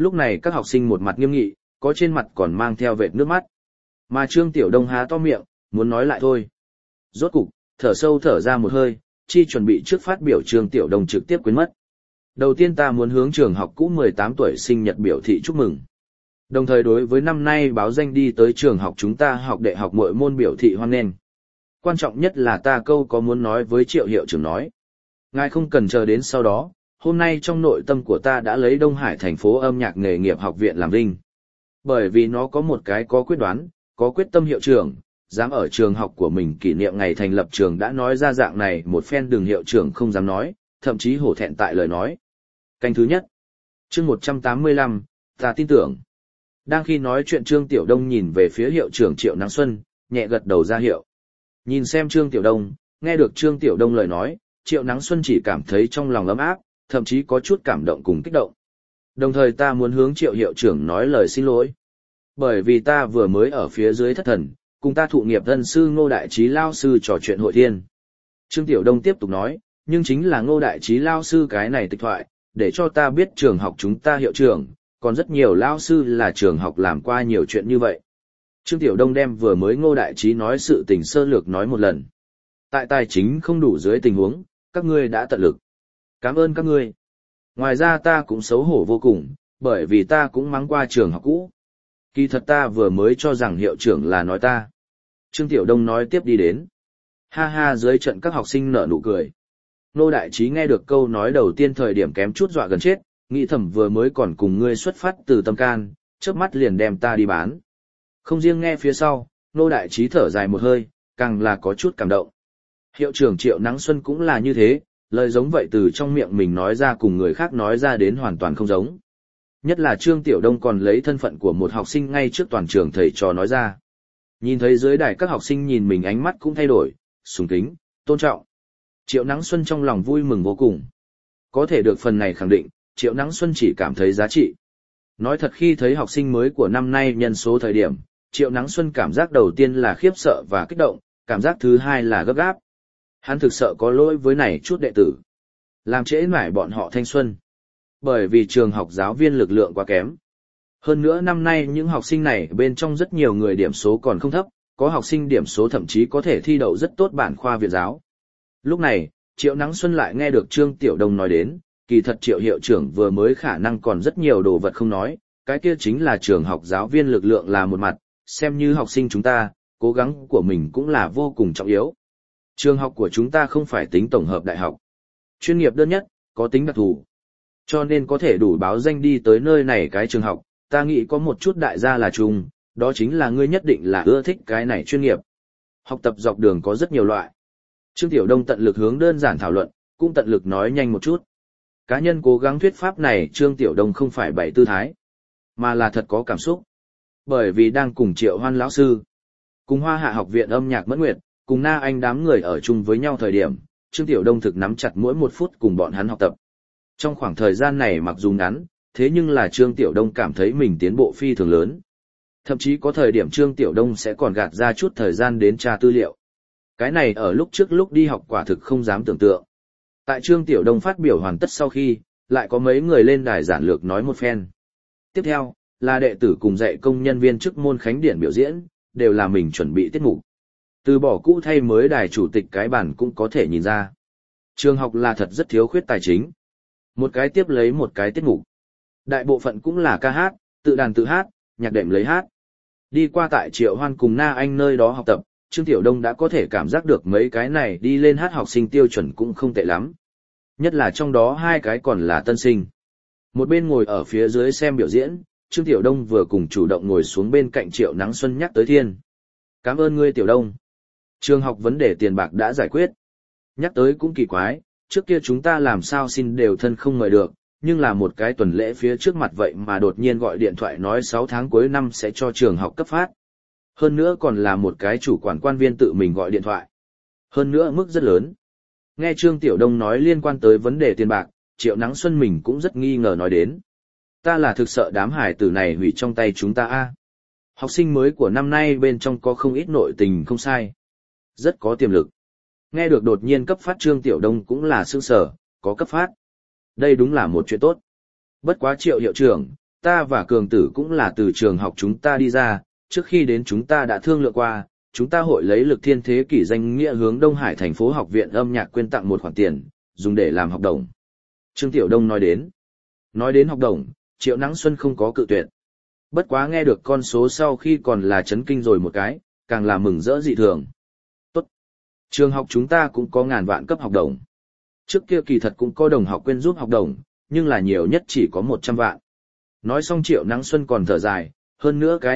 Lúc này các học sinh một mặt nghiêm nghị, có trên mặt còn mang theo vệt nước mắt. Mà Trương Tiểu Đông há to miệng, muốn nói lại thôi. Rốt cục, thở sâu thở ra một hơi, chi chuẩn bị trước phát biểu Trương Tiểu Đông trực tiếp quên mất. Đầu tiên ta muốn hướng trường học cũ 18 tuổi sinh nhật biểu thị chúc mừng. Đồng thời đối với năm nay báo danh đi tới trường học chúng ta học đệ học mỗi môn biểu thị hoan nghênh. Quan trọng nhất là ta câu có muốn nói với Triệu hiệu trưởng nói. Ngài không cần chờ đến sau đó, hôm nay trong nội tâm của ta đã lấy Đông Hải thành phố âm nhạc nghề nghiệp học viện làm vinh. Bởi vì nó có một cái có quyết đoán, có quyết tâm hiệu trưởng, dám ở trường học của mình kỷ niệm ngày thành lập trường đã nói ra dạng này một phen đường hiệu trưởng không dám nói, thậm chí hổ thẹn tại lời nói. Canh thứ nhất. Chương 185, ta tin tưởng. Đang khi nói chuyện Trương Tiểu Đông nhìn về phía hiệu trưởng Triệu Nắng Xuân, nhẹ gật đầu ra hiệu. Nhìn xem Trương Tiểu Đông, nghe được Trương Tiểu Đông lời nói, Triệu Nắng Xuân chỉ cảm thấy trong lòng ấm áp, thậm chí có chút cảm động cùng kích động. Đồng thời ta muốn hướng Triệu hiệu trưởng nói lời xin lỗi. Bởi vì ta vừa mới ở phía dưới thất thần, cùng ta thụ nghiệp thân sư Ngô Đại Trí Lao Sư trò chuyện hội thiên. Trương Tiểu Đông tiếp tục nói, nhưng chính là Ngô Đại Trí Lao Sư cái này tịch thoại, để cho ta biết trường học chúng ta hiệu trưởng, còn rất nhiều Lao Sư là trường học làm qua nhiều chuyện như vậy. Trương Tiểu Đông đem vừa mới Ngô Đại Trí nói sự tình sơ lược nói một lần. Tại tài chính không đủ dưới tình huống, các ngươi đã tận lực. Cảm ơn các ngươi. Ngoài ra ta cũng xấu hổ vô cùng, bởi vì ta cũng mắng qua trường học cũ. Kỳ thật ta vừa mới cho rằng hiệu trưởng là nói ta. Trương Tiểu Đông nói tiếp đi đến. Ha ha dưới trận các học sinh nở nụ cười. Nô Đại Trí nghe được câu nói đầu tiên thời điểm kém chút dọa gần chết, nghĩ thầm vừa mới còn cùng ngươi xuất phát từ tâm can, chớp mắt liền đem ta đi bán. Không riêng nghe phía sau, Nô Đại Trí thở dài một hơi, càng là có chút cảm động. Hiệu trưởng Triệu Nắng Xuân cũng là như thế, lời giống vậy từ trong miệng mình nói ra cùng người khác nói ra đến hoàn toàn không giống. Nhất là Trương Tiểu Đông còn lấy thân phận của một học sinh ngay trước toàn trường thầy trò nói ra. Nhìn thấy dưới đài các học sinh nhìn mình ánh mắt cũng thay đổi, sùng kính, tôn trọng. Triệu Nắng Xuân trong lòng vui mừng vô cùng. Có thể được phần này khẳng định, Triệu Nắng Xuân chỉ cảm thấy giá trị. Nói thật khi thấy học sinh mới của năm nay nhân số thời điểm, Triệu Nắng Xuân cảm giác đầu tiên là khiếp sợ và kích động, cảm giác thứ hai là gấp gáp. Hắn thực sợ có lỗi với này chút đệ tử. Làm trễ mãi bọn họ thanh xuân. Bởi vì trường học giáo viên lực lượng quá kém. Hơn nữa năm nay những học sinh này bên trong rất nhiều người điểm số còn không thấp, có học sinh điểm số thậm chí có thể thi đậu rất tốt bản khoa viện giáo. Lúc này, Triệu Nắng Xuân lại nghe được Trương Tiểu Đông nói đến, kỳ thật Triệu hiệu trưởng vừa mới khả năng còn rất nhiều đồ vật không nói, cái kia chính là trường học giáo viên lực lượng là một mặt, xem như học sinh chúng ta, cố gắng của mình cũng là vô cùng trọng yếu. Trường học của chúng ta không phải tính tổng hợp đại học. Chuyên nghiệp đơn nhất, có tính đặc thù. Cho nên có thể đủ báo danh đi tới nơi này cái trường học, ta nghĩ có một chút đại gia là chung, đó chính là ngươi nhất định là ưa thích cái này chuyên nghiệp. Học tập dọc đường có rất nhiều loại. Trương Tiểu Đông tận lực hướng đơn giản thảo luận, cũng tận lực nói nhanh một chút. Cá nhân cố gắng thuyết pháp này Trương Tiểu Đông không phải bày tư thái, mà là thật có cảm xúc. Bởi vì đang cùng Triệu Hoan lão sư, cùng Hoa Hạ học viện âm nhạc Mẫn Nguyệt, cùng Na Anh đám người ở chung với nhau thời điểm, Trương Tiểu Đông thực nắm chặt mỗi một phút cùng bọn hắn học tập. Trong khoảng thời gian này mặc dù ngắn, thế nhưng là Trương Tiểu Đông cảm thấy mình tiến bộ phi thường lớn. Thậm chí có thời điểm Trương Tiểu Đông sẽ còn gạt ra chút thời gian đến tra tư liệu. Cái này ở lúc trước lúc đi học quả thực không dám tưởng tượng. Tại Trương Tiểu Đông phát biểu hoàn tất sau khi, lại có mấy người lên đài giản lược nói một phen. Tiếp theo, là đệ tử cùng dạy công nhân viên chức môn khánh điển biểu diễn, đều là mình chuẩn bị tiết mục. Từ bỏ cũ thay mới đài chủ tịch cái bản cũng có thể nhìn ra. Trường học là thật rất thiếu khuyết tài chính. Một cái tiếp lấy một cái tiết mục. Đại bộ phận cũng là ca hát, tự đàn tự hát, nhạc đệm lấy hát. Đi qua tại Triệu Hoan cùng Na Anh nơi đó học tập, Trương Tiểu Đông đã có thể cảm giác được mấy cái này đi lên hát học sinh tiêu chuẩn cũng không tệ lắm. Nhất là trong đó hai cái còn là tân sinh. Một bên ngồi ở phía dưới xem biểu diễn, Trương Tiểu Đông vừa cùng chủ động ngồi xuống bên cạnh Triệu Nắng Xuân nhắc tới thiên. Cảm ơn ngươi Tiểu Đông. Trường học vấn đề tiền bạc đã giải quyết. Nhắc tới cũng kỳ quái, trước kia chúng ta làm sao xin đều thân không mời được, nhưng là một cái tuần lễ phía trước mặt vậy mà đột nhiên gọi điện thoại nói 6 tháng cuối năm sẽ cho trường học cấp phát. Hơn nữa còn là một cái chủ quản quan viên tự mình gọi điện thoại. Hơn nữa mức rất lớn. Nghe Trương Tiểu Đông nói liên quan tới vấn đề tiền bạc, Triệu Nắng Xuân mình cũng rất nghi ngờ nói đến. Ta là thực sợ đám hải tử này hủy trong tay chúng ta a. Học sinh mới của năm nay bên trong có không ít nội tình không sai. Rất có tiềm lực. Nghe được đột nhiên cấp phát Trương Tiểu Đông cũng là sương sở, có cấp phát. Đây đúng là một chuyện tốt. Bất quá Triệu hiệu trưởng, ta và Cường Tử cũng là từ trường học chúng ta đi ra, trước khi đến chúng ta đã thương lượng qua, chúng ta hội lấy Lực Thiên Thế Kỷ danh nghĩa hướng Đông Hải thành phố học viện âm nhạc quyên tặng một khoản tiền, dùng để làm học đồng. Trương Tiểu Đông nói đến. Nói đến học đồng, Triệu Nắng Xuân không có cự tuyệt. Bất quá nghe được con số sau khi còn là chấn kinh rồi một cái, càng là mừng rỡ dị thường. Tốt. Trường học chúng ta cũng có ngàn vạn cấp học đồng. Trước kia kỳ thật cũng có đồng học quyên giúp học đồng, nhưng là nhiều nhất chỉ có 100 vạn. Nói xong Triệu Nắng Xuân còn thở dài, hơn nữa cái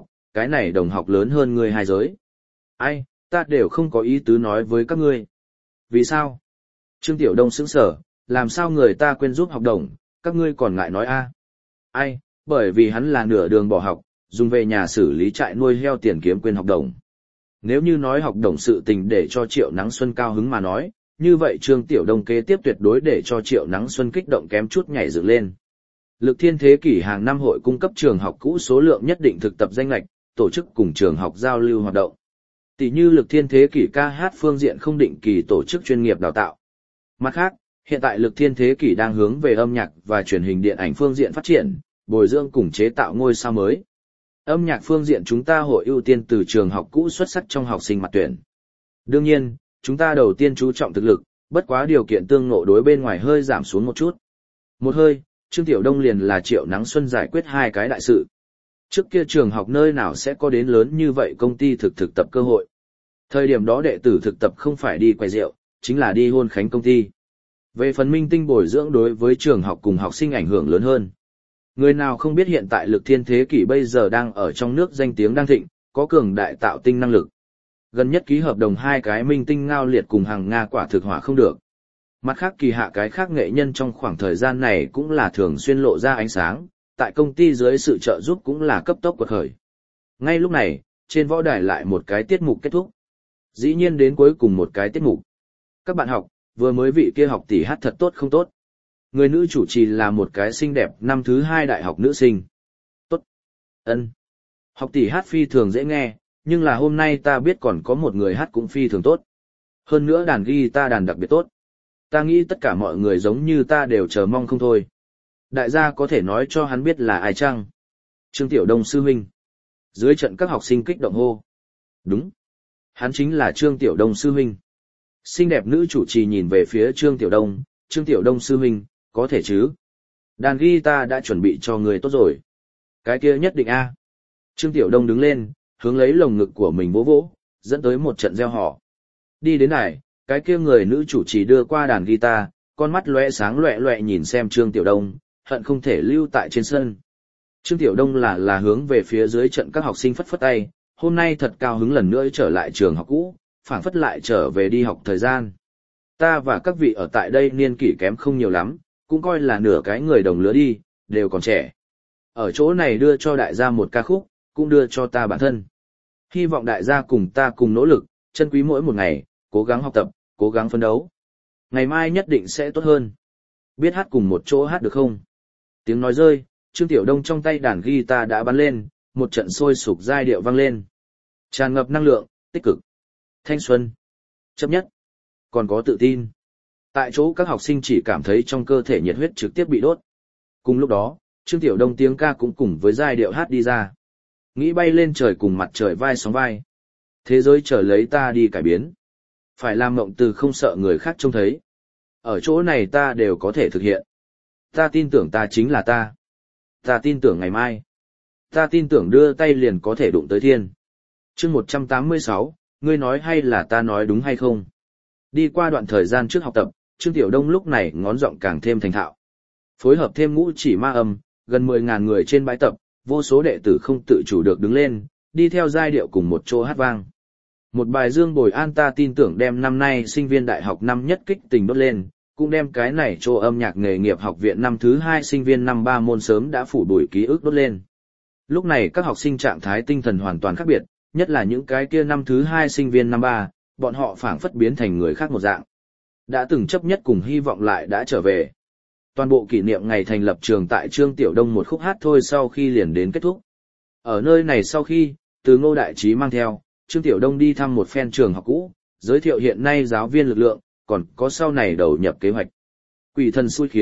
này đồng học lớn hơn ngươi hai giới. Ai, ta đều không có ý tứ nói với các ngươi. Vì sao? Trương Tiểu Đông sững sờ, làm sao người ta quên giúp học đồng, các ngươi còn ngại nói a? Ai, bởi vì hắn là nửa đường bỏ học, dùng về nhà xử lý trại nuôi heo tiền kiếm quên học đồng. Nếu như nói học đồng sự tình để cho Triệu Nắng Xuân cao hứng mà nói, như vậy Trương Tiểu Đông kế tiếp tuyệt đối để cho Triệu Nắng Xuân kích động kém chút nhảy dựng lên. Lực Thiên Thế Kỷ hàng năm hội cung cấp trường học cũ số lượng nhất định thực tập danh lệch, tổ chức cùng trường học giao lưu hoạt động. Tỷ như Lực Thiên Thế Kỷ ca hát phương diện không định kỳ tổ chức chuyên nghiệp đào tạo. Mặt khác, hiện tại Lực Thiên Thế Kỷ đang hướng về âm nhạc và truyền hình điện ảnh phương diện phát triển, bồi dưỡng cùng chế tạo ngôi sao mới. Âm nhạc phương diện chúng ta hội ưu tiên từ trường học cũ xuất sắc trong học sinh mặt tuyển. Đương nhiên, chúng ta đầu tiên chú trọng thực lực, bất quá điều kiện tương ngộ đối bên ngoài hơi giảm xuống một chút. Một hơi, Trương Tiểu Đông liền là Triệu Nắng Xuân giải quyết hai cái đại sự. Trước kia trường học nơi nào sẽ có đến lớn như vậy công ty thực tập cơ hội. Thời điểm đó đệ tử thực tập không phải đi quay rượu, chính là đi hôn khánh công ty. Về phần minh tinh bồi dưỡng đối với trường học cùng học sinh ảnh hưởng lớn hơn. Người nào không biết hiện tại Lực Thiên Thế Kỷ bây giờ đang ở trong nước danh tiếng đang thịnh, có cường đại tạo tinh năng lực. Gần nhất ký hợp đồng hai cái minh tinh Ngao Liệt cùng Hằng Nga quả thực hỏa không được. Mặt khác kỳ hạ cái khác nghệ nhân trong khoảng thời gian này cũng là thường xuyên lộ ra ánh sáng, tại công ty dưới sự trợ giúp cũng là cấp tốc quật khởi. Ngay lúc này, trên võ đài lại một cái tiết mục kết thúc. Dĩ nhiên đến cuối cùng một cái tiết mục. Các bạn học, vừa mới vị kia học tỷ hát thật tốt không tốt. Người nữ chủ trì là một cái xinh đẹp năm thứ 2 đại học nữ sinh. Tốt. Ân. Học tỷ hát phi thường dễ nghe, nhưng là hôm nay ta biết còn có một người hát cũng phi thường tốt. Hơn nữa đàn guitar đàn đặc biệt tốt. Ta nghĩ tất cả mọi người giống như ta đều chờ mong không thôi. Đại gia có thể nói cho hắn biết là ai chăng? Trương Tiểu Đông sư huynh. Dưới trận các học sinh kích động hô. Đúng. Hắn chính là Trương Tiểu Đông sư huynh. Xinh đẹp nữ chủ trì nhìn về phía Trương Tiểu Đông sư huynh, có thể chứ? Đàn guitar đã chuẩn bị cho người tốt rồi. Cái kia nhất định a. Trương Tiểu Đông đứng lên, hướng lấy lồng ngực của mình vỗ vỗ, dẫn tới một trận reo hò. Đi đến này, cái kia người nữ chủ trì đưa qua đàn guitar, con mắt lóe sáng loẹ loẹ nhìn xem Trương Tiểu Đông, hận không thể lưu tại trên sân. Trương Tiểu Đông là hướng về phía dưới trận các học sinh phất phất tay, hôm nay thật cao hứng lần nữa trở lại trường học cũ, phảng phất lại trở về đi học thời gian. Ta và các vị ở tại đây niên kỷ kém không nhiều lắm, cũng coi là nửa cái người đồng lứa đi, đều còn trẻ. Ở chỗ này đưa cho đại gia một ca khúc, cũng đưa cho ta bản thân. Hy vọng đại gia cùng ta cùng nỗ lực, trân quý mỗi một ngày, cố gắng học tập, cố gắng phấn đấu. Ngày mai nhất định sẽ tốt hơn. Biết hát cùng một chỗ hát được không? Tiếng nói rơi, Trương Tiểu Đông trong tay đàn guitar đã bắn lên, một trận sôi sục giai điệu vang lên. Tràn ngập năng lượng, tích cực, thanh xuân, chấp nhất, còn có tự tin. Tại chỗ các học sinh chỉ cảm thấy trong cơ thể nhiệt huyết trực tiếp bị đốt. Cùng lúc đó, Trương Tiểu Đông tiếng ca cũng cùng với giai điệu hát đi ra. Nghĩ bay lên trời cùng mặt trời vai sóng vai. Thế giới chờ lấy ta đi cải biến. Phải làm mộng từ không sợ người khác trông thấy. Ở chỗ này ta đều có thể thực hiện. Ta tin tưởng ta chính là ta. Ta tin tưởng ngày mai. Ta tin tưởng đưa tay liền có thể đụng tới thiên. Chương 186, ngươi nói hay là ta nói đúng hay không? Đi qua đoạn thời gian trước học tập, Trương Tiểu Đông lúc này ngón giọng càng thêm thành thạo. Phối hợp thêm ngũ chỉ ma âm, gần 10.000 người trên bãi tập, vô số đệ tử không tự chủ được đứng lên, đi theo giai điệu cùng một chỗ hát vang. Một bài Dương Bồi An ta tin tưởng đem năm nay sinh viên đại học năm nhất kích tình đốt lên, cũng đem cái này cho âm nhạc nghề nghiệp học viện năm thứ 2 sinh viên năm 3 môn sớm đã phủ bụi ký ức đốt lên. Lúc này các học sinh trạng thái tinh thần hoàn toàn khác biệt, nhất là những cái kia năm thứ 2 sinh viên năm 3, bọn họ phảng phất biến thành người khác một dạng. Đã từng chấp nhất cùng hy vọng lại đã trở về. Toàn bộ kỷ niệm ngày thành lập trường tại Trương Tiểu Đông một khúc hát thôi sau khi liền đến kết thúc. Ở nơi này sau khi, từ Ngô Đại Trí mang theo, Trương Tiểu Đông đi thăm một phen trường học cũ, giới thiệu hiện nay giáo viên lực lượng, còn có sau này đầu nhập kế hoạch. Quỷ thần xui khiến,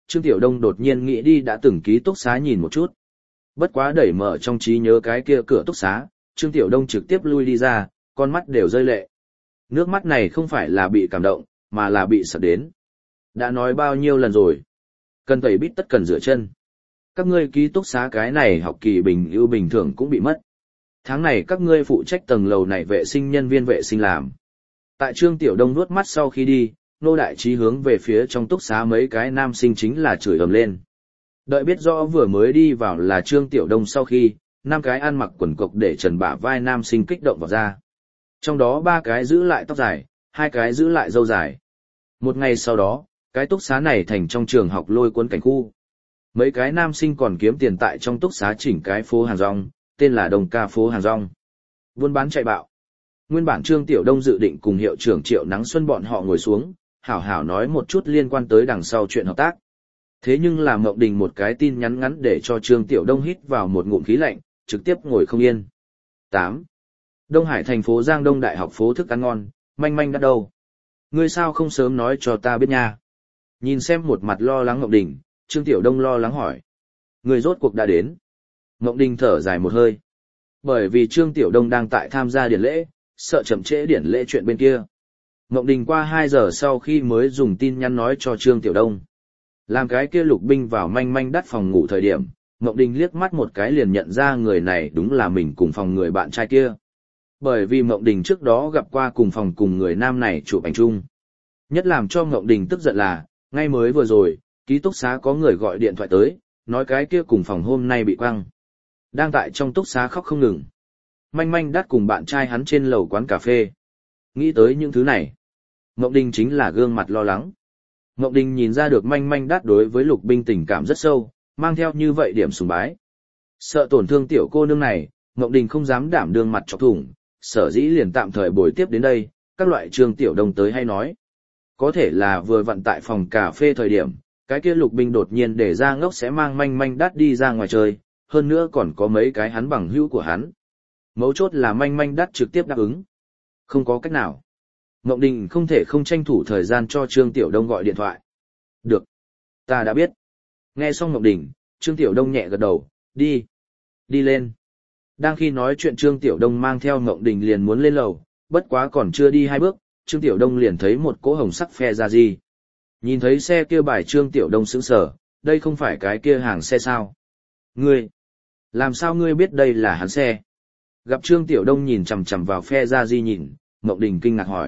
Trương Tiểu Đông đột nhiên nghĩ đi đã từng ký túc xá nhìn một chút. Bất quá đẩy mở trong trí nhớ cái kia cửa túc xá, Trương Tiểu Đông trực tiếp lui đi ra, con mắt đều rơi lệ. Nước mắt này không phải là bị cảm động, mà là bị sợ đến. Đã nói bao nhiêu lần rồi. Cần tẩy bít tất cần rửa chân. Các ngươi ký túc xá cái này học kỳ bình ưu bình thường cũng bị mất. Tháng này các ngươi phụ trách tầng lầu này vệ sinh nhân viên vệ sinh làm. Tại Trương Tiểu Đông nuốt mắt sau khi đi, Nô Đại Trí hướng về phía trong túc xá mấy cái nam sinh chính là chửi ầm lên. Đợi biết rõ vừa mới đi vào là Trương Tiểu Đông sau khi, 5 cái ăn mặc quần cộc để trần bả vai nam sinh kích động vào ra. Trong đó 3 cái giữ lại tóc dài, 2 cái giữ lại râu dài. Một ngày sau đó, cái túc xá này thành trong trường học lôi cuốn cảnh khu. Mấy cái nam sinh còn kiếm tiền tại trong túc xá chỉnh cái phố hàng rong, tên là Đồng Ca phố hàng rong. Buôn bán chạy bạo. Nguyên bản Trương Tiểu Đông dự định cùng hiệu trưởng Triệu Nắng Xuân bọn họ ngồi xuống, hảo hảo nói một chút liên quan tới đằng sau chuyện hợp tác. Thế nhưng là Mộng Đình một cái tin nhắn ngắn để cho Trương Tiểu Đông hít vào một ngụm khí lạnh, trực tiếp ngồi không yên. 8. Đông Hải thành phố Giang Đông Đại học phố thức ăn ngon, manh manh đắt đâu. Ngươi sao không sớm nói cho ta biết nha. Nhìn xem một mặt lo lắng Mộng Đình, Trương Tiểu Đông lo lắng hỏi. Ngươi rốt cuộc đã đến. Mộng Đình thở dài một hơi. Bởi vì Trương Tiểu Đông đang tại tham gia điển lễ, sợ chậm trễ điển lễ chuyện bên kia. Mộng Đình qua 2 giờ sau khi mới dùng tin nhắn nói cho Trương Tiểu Đông. Làm cái kia Lục Binh vào manh manh đắt phòng ngủ thời điểm, Mộng Đình liếc mắt một cái liền nhận ra người này đúng là mình cùng phòng người bạn trai kia. Bởi vì Mộng Đình trước đó gặp qua cùng phòng cùng người nam này chụp ảnh chung. Nhất làm cho Mộng Đình tức giận là, ngay mới vừa rồi, ký túc xá có người gọi điện thoại tới, nói cái kia cùng phòng hôm nay bị quăng. Đang tại trong túc xá khóc không ngừng. Manh manh đắt cùng bạn trai hắn trên lầu quán cà phê. Nghĩ tới những thứ này, Mộng Đình chính là gương mặt lo lắng. Mộng Đình nhìn ra được manh manh đắt đối với Lục Binh tình cảm rất sâu, mang theo như vậy điểm sùng bái. Sợ tổn thương tiểu cô nương này, Mộng Đình không dám đảm đương mặt chọc thủng, sở dĩ liền tạm thời bồi tiếp đến đây, các loại Trương Tiểu Đông tới hay nói. Có thể là vừa vặn tại phòng cà phê thời điểm, cái kia Lục Binh đột nhiên để ra ngốc sẽ mang manh manh đắt đi ra ngoài chơi, hơn nữa còn có mấy cái hắn bằng hữu của hắn. Mấu chốt là manh manh đắt trực tiếp đáp ứng. Không có cách nào. Mộng Đình không thể không tranh thủ thời gian cho Trương Tiểu Đông gọi điện thoại. Được. Ta đã biết. Nghe xong Mộng Đình, Trương Tiểu Đông nhẹ gật đầu, đi. Đi lên. Đang khi nói chuyện Trương Tiểu Đông mang theo Mộng Đình liền muốn lên lầu, bất quá còn chưa đi 2 bước, Trương Tiểu Đông liền thấy một cỗ hồng sắc phe ra gì. Nhìn thấy xe kia bài Trương Tiểu Đông sững sờ, đây không phải cái kia hàng xe sao? Ngươi, làm sao ngươi biết đây là hắn xe? Gặp Trương Tiểu Đông nhìn chằm chằm vào phe ra di nhìn, Mộng Đình kinh ngạc hỏi.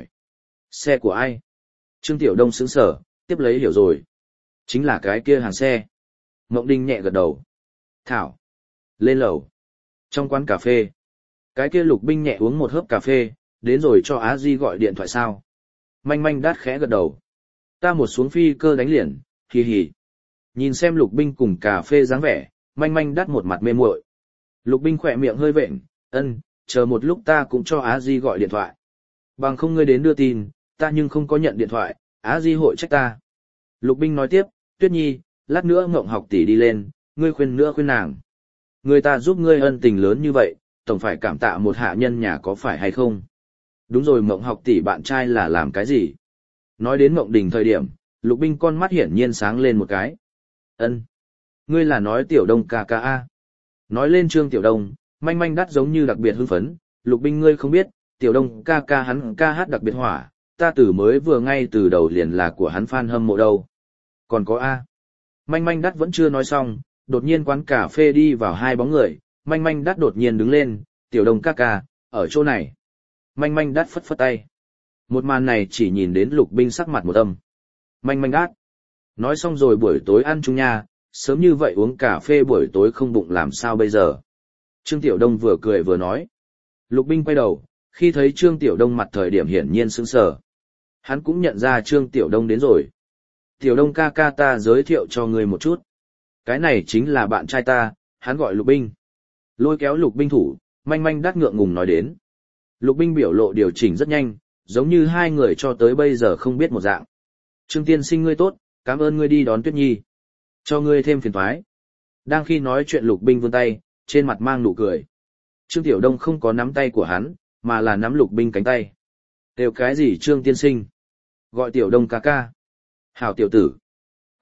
Xe của ai? Trương Tiểu Đông sững sờ, tiếp lấy hiểu rồi. Chính là cái kia hàng xe. Mộng Đình nhẹ gật đầu. Thảo. Lên lầu. Trong quán cà phê. Cái kia Lục Binh nhẹ uống một hớp cà phê, đến rồi cho Á Di gọi điện thoại sao. Manh manh đát khẽ gật đầu. Ta một xuống phi cơ đánh liền, hì hì. Nhìn xem Lục Binh cùng cà phê dáng vẻ, manh manh đắt một mặt mê muội. Lục Binh khỏe miệng hơi vện, chờ một lúc ta cũng cho Á Di gọi điện thoại. Bằng không ngươi đến đưa tin, ta nhưng không có nhận điện thoại, Á Di hội trách ta. Lục Binh nói tiếp, Tuyết Nhi, lát nữa Ngộng học tỷ đi lên, ngươi khuyên nữa khuyên nàng. Người ta giúp ngươi ân tình lớn như vậy, tổng phải cảm tạ một hạ nhân nhà có phải hay không? Đúng rồi, Ngộng học tỷ bạn trai là làm cái gì? Nói đến Ngộng Đình thời điểm, Lục Binh con mắt hiển nhiên sáng lên một cái. Ngươi là nói Tiểu Đông ca ca a? Nói lên Trương Tiểu Đông, manh manh đắt giống như đặc biệt hưng phấn, Lục Binh ngươi không biết, Tiểu Đông ca ca hắn ca hát đặc biệt hỏa, ta từ mới vừa ngay từ đầu liền là của hắn fan hâm mộ đâu. Còn có a? Manh manh đắt vẫn chưa nói xong, đột nhiên quán cà phê đi vào 2 bóng người, manh manh đắt đột nhiên đứng lên, Tiểu Đông ca ca, ở chỗ này. Manh manh đắt phất phất tay. Một màn này chỉ nhìn đến Lục Binh sắc mặt một âm. Manh manh đắt. Nói xong rồi buổi tối ăn chung nha, sớm như vậy uống cà phê buổi tối không bụng làm sao bây giờ. Trương Tiểu Đông vừa cười vừa nói. Lục Binh quay đầu, khi thấy Trương Tiểu Đông mặt thời điểm hiển nhiên sững sờ. Hắn cũng nhận ra Trương Tiểu Đông đến rồi. Tiểu Đông ca ca ta giới thiệu cho ngươi một chút. Cái này chính là bạn trai ta, hắn gọi Lục Binh. Lôi kéo Lục Binh thủ, manh manh đắt ngượng ngùng nói đến. Lục Binh biểu lộ điều chỉnh rất nhanh, giống như 2 người cho tới bây giờ không biết một dạng. Trương tiên sinh ngươi tốt, cảm ơn ngươi đi đón Tuyết Nhi. Cho ngươi thêm phiền toái. Đang khi nói chuyện Lục Binh vươn tay, trên mặt mang nụ cười. Trương Tiểu Đông không có nắm tay của hắn, mà là nắm Lục Binh cánh tay. Đều cái gì Trương tiên sinh? Gọi Tiểu Đông ca ca. Hảo tiểu tử.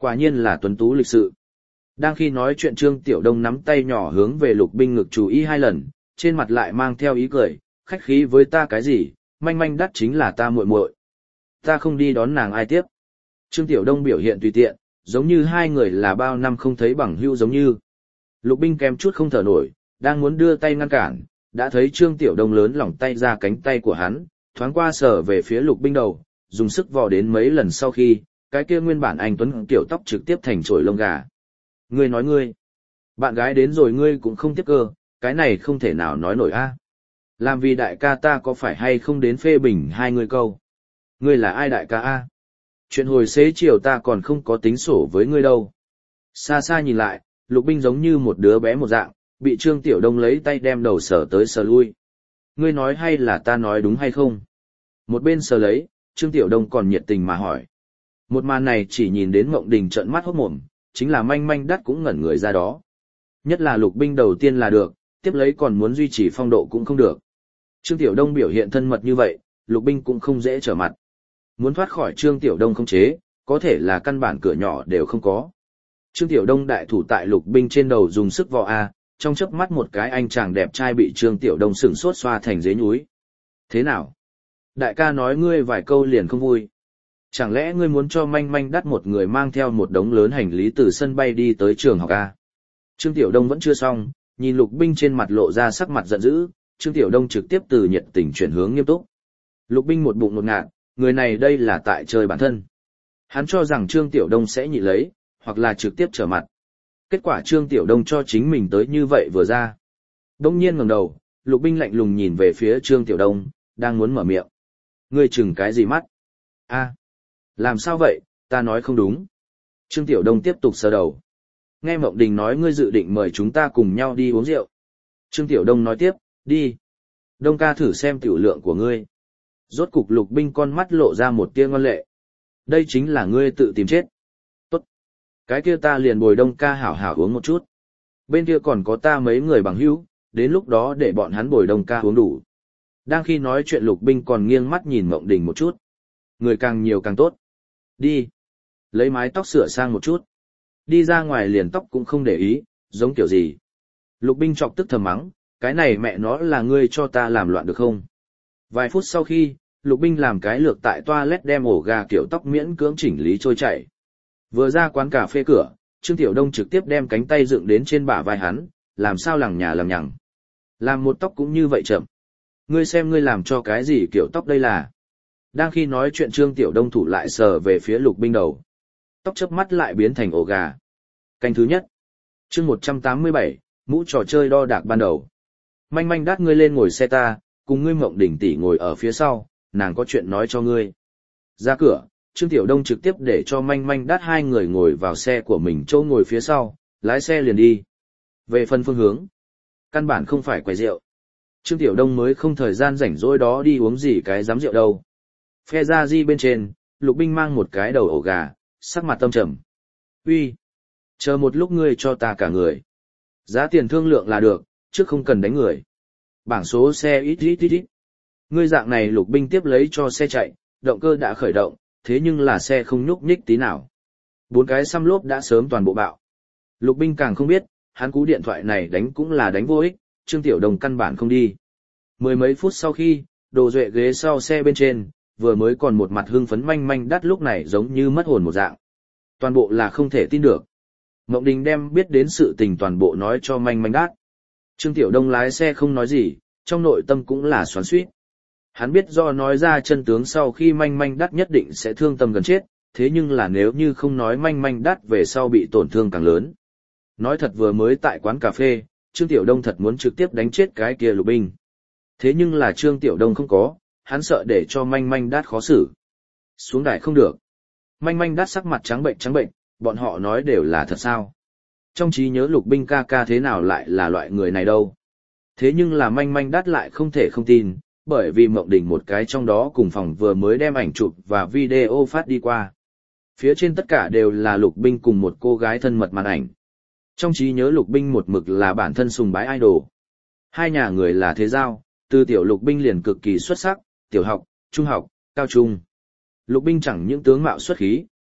Quả nhiên là tuấn tú lịch sự. Đang khi nói chuyện Trương Tiểu Đông nắm tay nhỏ hướng về Lục Binh ngực chú ý 2 lần, trên mặt lại mang theo ý cười, khách khí với ta cái gì, manh manh đắt chính là ta muội muội. Ta không đi đón nàng ai tiếp. Trương Tiểu Đông biểu hiện tùy tiện, giống như hai người là bao năm không thấy bằng hữu giống như. Lục Binh kèm chút không thở nổi, đang muốn đưa tay ngăn cản, đã thấy Trương Tiểu Đông lớn lỏng tay ra cánh tay của hắn, thoáng qua sờ về phía Lục Binh đầu, dùng sức vò đến mấy lần sau khi, cái kia nguyên bản anh tuấn tiểu tóc trực tiếp thành chổi lông gà. Ngươi nói ngươi, bạn gái đến rồi ngươi cũng không tiếp cơ, cái này không thể nào nói nổi a. Làm vì đại ca ta có phải hay không đến phê bình hai người câu. Ngươi là ai đại ca a? Chuyện hồi xế chiều ta còn không có tính sổ với ngươi đâu. Xa xa nhìn lại, Lục Binh giống như một đứa bé một dạng, bị Trương Tiểu Đông lấy tay đem đầu sờ tới sờ lui. Ngươi nói hay là ta nói đúng hay không? Một bên sờ lấy, Trương Tiểu Đông còn nhiệt tình mà hỏi. Một màn này chỉ nhìn đến Mộng Đình trợn mắt hốt mồm, chính là manh manh đắt cũng ngẩn người ra đó. Nhất là Lục Binh đầu tiên là được, tiếp lấy còn muốn duy trì phong độ cũng không được. Trương Tiểu Đông biểu hiện thân mật như vậy, Lục Binh cũng không dễ trở mặt. Muốn thoát khỏi Trương Tiểu Đông khống chế, có thể là căn bản cửa nhỏ đều không có. Trương Tiểu Đông đại thủ tại Lục Binh trên đầu dùng sức vò a, trong chớp mắt một cái anh chàng đẹp trai bị Trương Tiểu Đông sửng sốt xoa thành dế nhúi. Thế nào? Đại ca nói ngươi vài câu liền không vui. Chẳng lẽ ngươi muốn cho manh manh đắt một người mang theo một đống lớn hành lý từ sân bay đi tới trường học a? Trương Tiểu Đông vẫn chưa xong, nhìn Lục Binh trên mặt lộ ra sắc mặt giận dữ, Trương Tiểu Đông trực tiếp từ nhiệt tình chuyển hướng nghiêm túc. Lục Binh một bụng ngột ngạt, người này đây là tại chơi bản thân. Hắn cho rằng Trương Tiểu Đông sẽ nhịn lấy, hoặc là trực tiếp trở mặt. Kết quả Trương Tiểu Đông cho chính mình tới như vậy vừa ra. Đông nhiên ngẩng đầu, Lục Binh lạnh lùng nhìn về phía Trương Tiểu Đông, đang muốn mở miệng. Ngươi chừng cái gì mắt? A, làm sao vậy, ta nói không đúng. Trương Tiểu Đông tiếp tục sờ đầu. Nghe Mộng Đình nói ngươi dự định mời chúng ta cùng nhau đi uống rượu. Trương Tiểu Đông nói tiếp, đi. Đông ca thử xem tiểu lượng của ngươi. Rốt cục Lục Binh con mắt lộ ra một tia ngoan lệ. Đây chính là ngươi tự tìm chết. Tốt. Cái kia ta liền bồi Đông ca hảo hảo uống một chút. Bên kia còn có ta mấy người bằng hữu, đến lúc đó để bọn hắn bồi Đông ca uống đủ. Đang khi nói chuyện Lục Binh còn nghiêng mắt nhìn Mộng Đình một chút. Người càng nhiều càng tốt. Đi. Lấy mái tóc sửa sang một chút. Đi ra ngoài liền tóc cũng không để ý, giống kiểu gì. Lục Binh chọc tức thầm mắng, cái này mẹ nó là ngươi cho ta làm loạn được không? Vài phút sau khi, Lục Binh làm cái lược tại toilet đem ổ gà kiểu tóc miễn cưỡng chỉnh lý trôi chảy. Vừa ra quán cà phê cửa, Trương Tiểu Đông trực tiếp đem cánh tay dựng đến trên bả vai hắn, làm sao lằng nhà lằng nhằng. Làm một tóc cũng như vậy chậm. Ngươi xem ngươi làm cho cái gì kiểu tóc đây là. Đang khi nói chuyện Trương Tiểu Đông thủ lại sờ về phía Lục Binh đầu. Tóc chớp mắt lại biến thành ổ gà. Canh thứ nhất. Chương 187, mũ trò chơi đo đạc ban đầu. Manh manh đắt ngươi lên ngồi xe ta, cùng ngươi Mộng Đình tỷ ngồi ở phía sau, nàng có chuyện nói cho ngươi. Ra cửa, Trương Tiểu Đông trực tiếp để cho manh manh đắt hai người ngồi vào xe của mình chỗ ngồi phía sau, lái xe liền đi. Về phần phương hướng, căn bản không phải quầy rượu. Trương Tiểu Đông mới không thời gian rảnh rỗi đó đi uống gì cái dám rượu đâu. Phe ra di bên trên, Lục Binh mang một cái đầu ổ gà, sắc mặt tâm trầm. Uy, chờ một lúc ngươi cho ta cả người. Giá tiền thương lượng là được, chứ không cần đánh người. Bảng số xe ít. Ngươi dạng này Lục Binh tiếp lấy cho xe chạy, động cơ đã khởi động, thế nhưng là xe không nhúc nhích tí nào. 4 cái xăm lốp đã sớm toàn bộ bạo. Lục Binh càng không biết, hắn cú điện thoại này đánh cũng là đánh vô ích, Trương Tiểu Đông căn bản không đi. 10 mấy phút sau khi, Đồ Duệ ghế sau xe bên trên, vừa mới còn một mặt hưng phấn manh manh đắt lúc này giống như mất hồn một dạng. Toàn bộ là không thể tin được. Mộng Đình đem biết đến sự tình toàn bộ nói cho manh manh đắt. Trương Tiểu Đông lái xe không nói gì, trong nội tâm cũng là xoắn xuýt. Hắn biết do nói ra chân tướng sau khi manh manh đắt nhất định sẽ thương tâm gần chết, thế nhưng là nếu như không nói manh manh đắt về sau bị tổn thương càng lớn. Nói thật vừa mới tại quán cà phê, Trương Tiểu Đông thật muốn trực tiếp đánh chết cái kia Lục Binh. Thế nhưng là Trương Tiểu Đông không có, hắn sợ để cho manh manh đắt khó xử. Xuống đài không được. Manh manh đắt sắc mặt trắng bệnh, bọn họ nói đều là thật sao. Trong trí nhớ Lục Binh ca ca thế nào lại là loại người này đâu. Thế nhưng là manh manh đắt lại không thể không tin, bởi vì Mộng Đình một cái trong đó cùng phòng vừa mới đem ảnh chụp và video phát đi qua. Phía trên tất cả đều là Lục Binh cùng một cô gái thân mật màn ảnh. Trong trí nhớ Lục Binh một mực là bản thân sùng bái idol. Hai nhà người là thế giao, từ tiểu Lục Binh liền cực kỳ xuất sắc, tiểu học, trung học, cao trung. Lục Binh chẳng những tướng mạo xuất khí,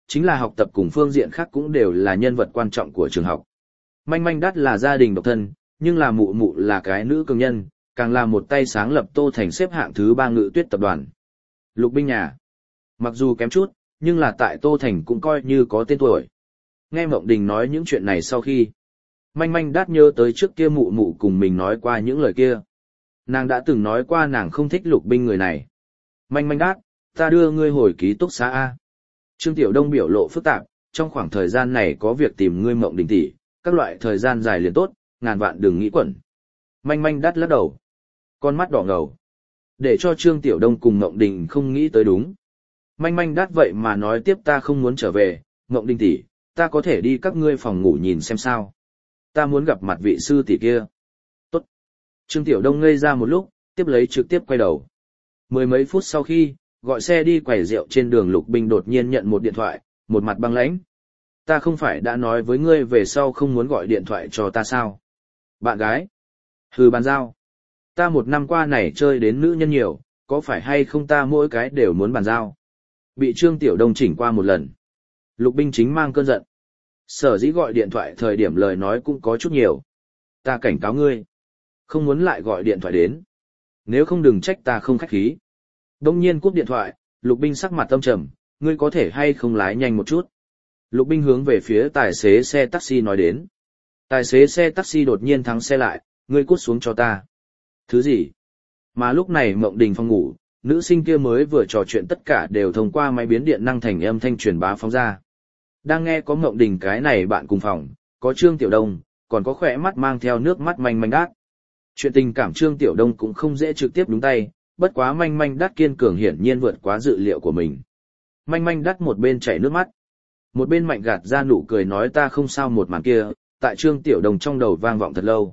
chính là học tập cùng phương diện khác cũng đều là nhân vật quan trọng của trường học. Manh manh đắt là gia đình độc thân, nhưng là mụ mụ là cái nữ cường nhân, càng là một tay sáng lập Tô Thành xếp hạng thứ 3 Ngự Tuyết tập đoàn. Lục Binh nhà, mặc dù kém chút, nhưng là tại Tô Thành cũng coi như có tên tuổi. Nghe Mộng Đình nói những chuyện này sau khi, manh manh đắt nhớ tới trước kia mụ mụ cùng mình nói qua những lời kia. Nàng đã từng nói qua nàng không thích Lục Binh người này. Manh manh đắt, ta đưa ngươi hồi ký túc xá A. Trương Tiểu Đông biểu lộ phức tạp, trong khoảng thời gian này có việc tìm ngươi Mộng Đình tỷ, các loại thời gian dài liền tốt, ngàn vạn đừng nghĩ quẩn. Manh manh đắt lắc đầu, con mắt đỏ ngầu, để cho Trương Tiểu Đông cùng Mộng Đình không nghĩ tới đúng. Manh manh đắt vậy mà nói tiếp ta không muốn trở về, Mộng Đình tỷ, ta có thể đi các ngươi phòng ngủ nhìn xem sao. Ta muốn gặp mặt vị sư tỷ kia. Tốt. Trương Tiểu Đông ngây ra một lúc, tiếp lấy trực tiếp quay đầu. Mười mấy phút sau khi, gọi xe đi quầy rượu trên đường Lục Binh đột nhiên nhận một điện thoại, một mặt băng lãnh. Ta không phải đã nói với ngươi về sau không muốn gọi điện thoại cho ta sao? Bạn gái. Hừ, bàn giao. Ta một năm qua này chơi đến nữ nhân nhiều, có phải hay không ta mỗi cái đều muốn bàn giao? Bị Trương Tiểu Đông chỉnh qua một lần. Lục Binh chính mang cơn giận. Sở dĩ gọi điện thoại thời điểm lời nói cũng có chút nhiều. Ta cảnh cáo ngươi. Không muốn lại gọi điện thoại đến. Nếu không đừng trách ta không khách khí. Đông nhiên cúp điện thoại, Lục Binh sắc mặt âm trầm, ngươi có thể hay không lái nhanh một chút. Lục Binh hướng về phía tài xế xe taxi nói đến. Tài xế xe taxi đột nhiên thắng xe lại, ngươi cút xuống cho ta. Thứ gì? Mà lúc này Mộng Đình phòng ngủ, nữ sinh kia mới vừa trò chuyện tất cả đều thông qua máy biến điện năng thành âm thanh truyền bá phóng ra. Đang nghe có Mộng Đình cái này bạn cùng phòng, có Trương Tiểu Đông, còn có khỏe mắt mang theo nước mắt manh manh đát. Chuyện tình cảm Trương Tiểu Đông cũng không dễ trực tiếp đúng tay, bất quá manh manh đát kiên cường hiển nhiên vượt quá dự liệu của mình. Manh manh đát một bên chảy nước mắt, một bên mạnh gạt ra nụ cười nói ta không sao một màn kia, tại Trương Tiểu Đông trong đầu vang vọng thật lâu.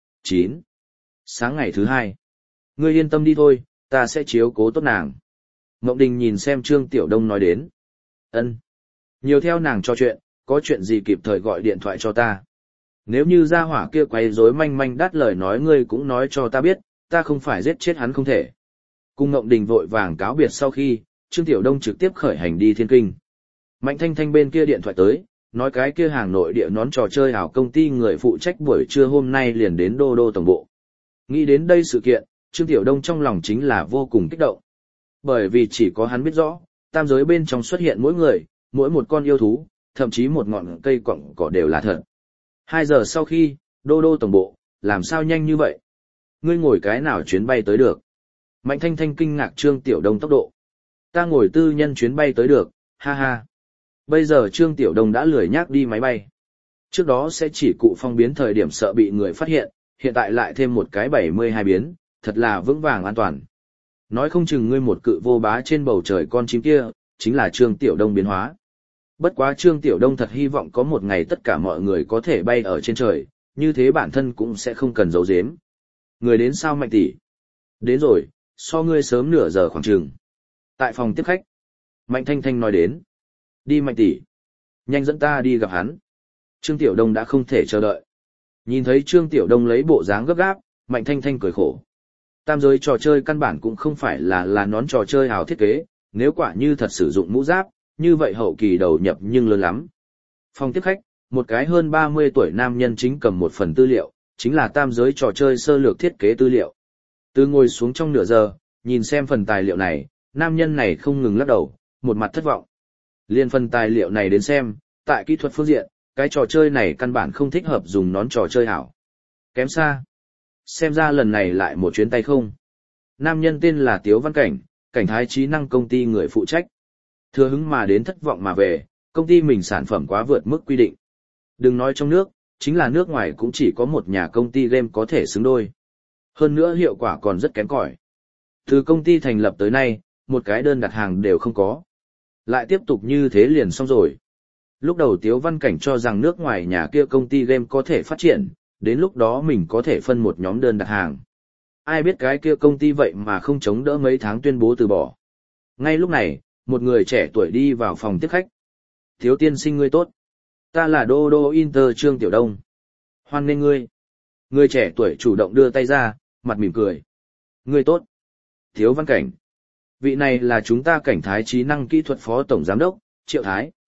9. Sáng ngày thứ 2. Ngươi yên tâm đi thôi, ta sẽ chiếu cố tốt nàng. Mộng Đình nhìn xem Trương Tiểu Đông nói đến. Ân. Nhiều theo nàng cho chuyện, có chuyện gì kịp thời gọi điện thoại cho ta. Nếu như gia hỏa kia quấy rối manh manh đắt lời nói ngươi cũng nói cho ta biết, ta không phải giết chết hắn không thể. Cùng Mộng Đình vội vàng cáo biệt sau khi, Trương Tiểu Đông trực tiếp khởi hành đi Thiên Kinh. Mạnh Thanh Thanh bên kia điện thoại tới, nói cái kia hàng nội địa nón trò chơi ảo công ty người phụ trách buổi trưa hôm nay liền đến Đô Đô tổng bộ. Nghĩ đến đây sự kiện, Trương Tiểu Đông trong lòng chính là vô cùng kích động. Bởi vì chỉ có hắn biết rõ, tam giới bên trong xuất hiện mỗi người, mỗi một con yêu thú, thậm chí một ngọn cây cọng cỏ đều là thật. 2 giờ sau khi, Đô Đô tổng bộ, làm sao nhanh như vậy? Ngươi ngồi cái nào chuyến bay tới được? Mạnh Thanh Thanh kinh ngạc Trương Tiểu Đông tốc độ. Ta ngồi tư nhân chuyến bay tới được, ha ha. Bây giờ Trương Tiểu Đông đã lười nhác đi máy bay. Trước đó sẽ chỉ cụ phong biến thời điểm sợ bị người phát hiện, hiện tại lại thêm một cái 72 biến, thật là vững vàng an toàn. Nói không chừng ngươi một cự vô bá trên bầu trời con chim kia, chính là Trương Tiểu Đông biến hóa. Bất quá Trương Tiểu Đông thật hy vọng có một ngày tất cả mọi người có thể bay ở trên trời, như thế bản thân cũng sẽ không cần giấu giếm. Người đến sao Mạnh tỷ? Đến rồi, so ngươi sớm nửa giờ khoảng chừng. Tại phòng tiếp khách, Mạnh Thanh Thanh nói đến. Đi Mạnh tỷ, nhanh dẫn ta đi gặp hắn. Trương Tiểu Đông đã không thể chờ đợi. Nhìn thấy Trương Tiểu Đông lấy bộ dáng gấp gáp, Mạnh Thanh Thanh cười khổ. Tam giới trò chơi căn bản cũng không phải là nón trò chơi hào thiết kế, nếu quả như thật sử dụng mũ giáp, như vậy hậu kỳ đầu nhập nhưng lớn lắm. Phòng tiếp khách, một cái hơn 30 tuổi nam nhân chính cầm một phần tư liệu, chính là tam giới trò chơi sơ lược thiết kế tư liệu. Từ ngồi xuống trong nửa giờ, nhìn xem phần tài liệu này, nam nhân này không ngừng lắc đầu, một mặt thất vọng. Liên phần tài liệu này đến xem, tại kỹ thuật phương diện, cái trò chơi này căn bản không thích hợp dùng nón trò chơi hảo. Kém xa. Xem ra lần này lại một chuyến tay không. Nam nhân tên là Tiếu Văn Cảnh, cảnh thái trí năng công ty người phụ trách. Thừa hứng mà đến thất vọng mà về, công ty mình sản phẩm quá vượt mức quy định. Đừng nói trong nước, chính là nước ngoài cũng chỉ có một nhà công ty game có thể xứng đôi. Hơn nữa hiệu quả còn rất kém cỏi. Từ công ty thành lập tới nay, một cái đơn đặt hàng đều không có. Lại tiếp tục như thế liền xong rồi. Lúc đầu Tiếu Văn Cảnh cho rằng nước ngoài nhà kia công ty game có thể phát triển, đến lúc đó mình có thể phân một nhóm đơn đặt hàng. Ai biết cái kia công ty vậy mà không chống đỡ mấy tháng tuyên bố từ bỏ. Ngay lúc này, một người trẻ tuổi đi vào phòng tiếp khách. Thiếu tiên sinh ngươi tốt. Ta là Đô Đô Inter Trương Tiểu Đông. Hoan nghênh ngươi. Người trẻ tuổi chủ động đưa tay ra, mặt mỉm cười. Ngươi tốt. Tiếu Văn Cảnh. Vị này là chúng ta cảnh thái trí năng kỹ thuật phó tổng giám đốc, Triệu Thái.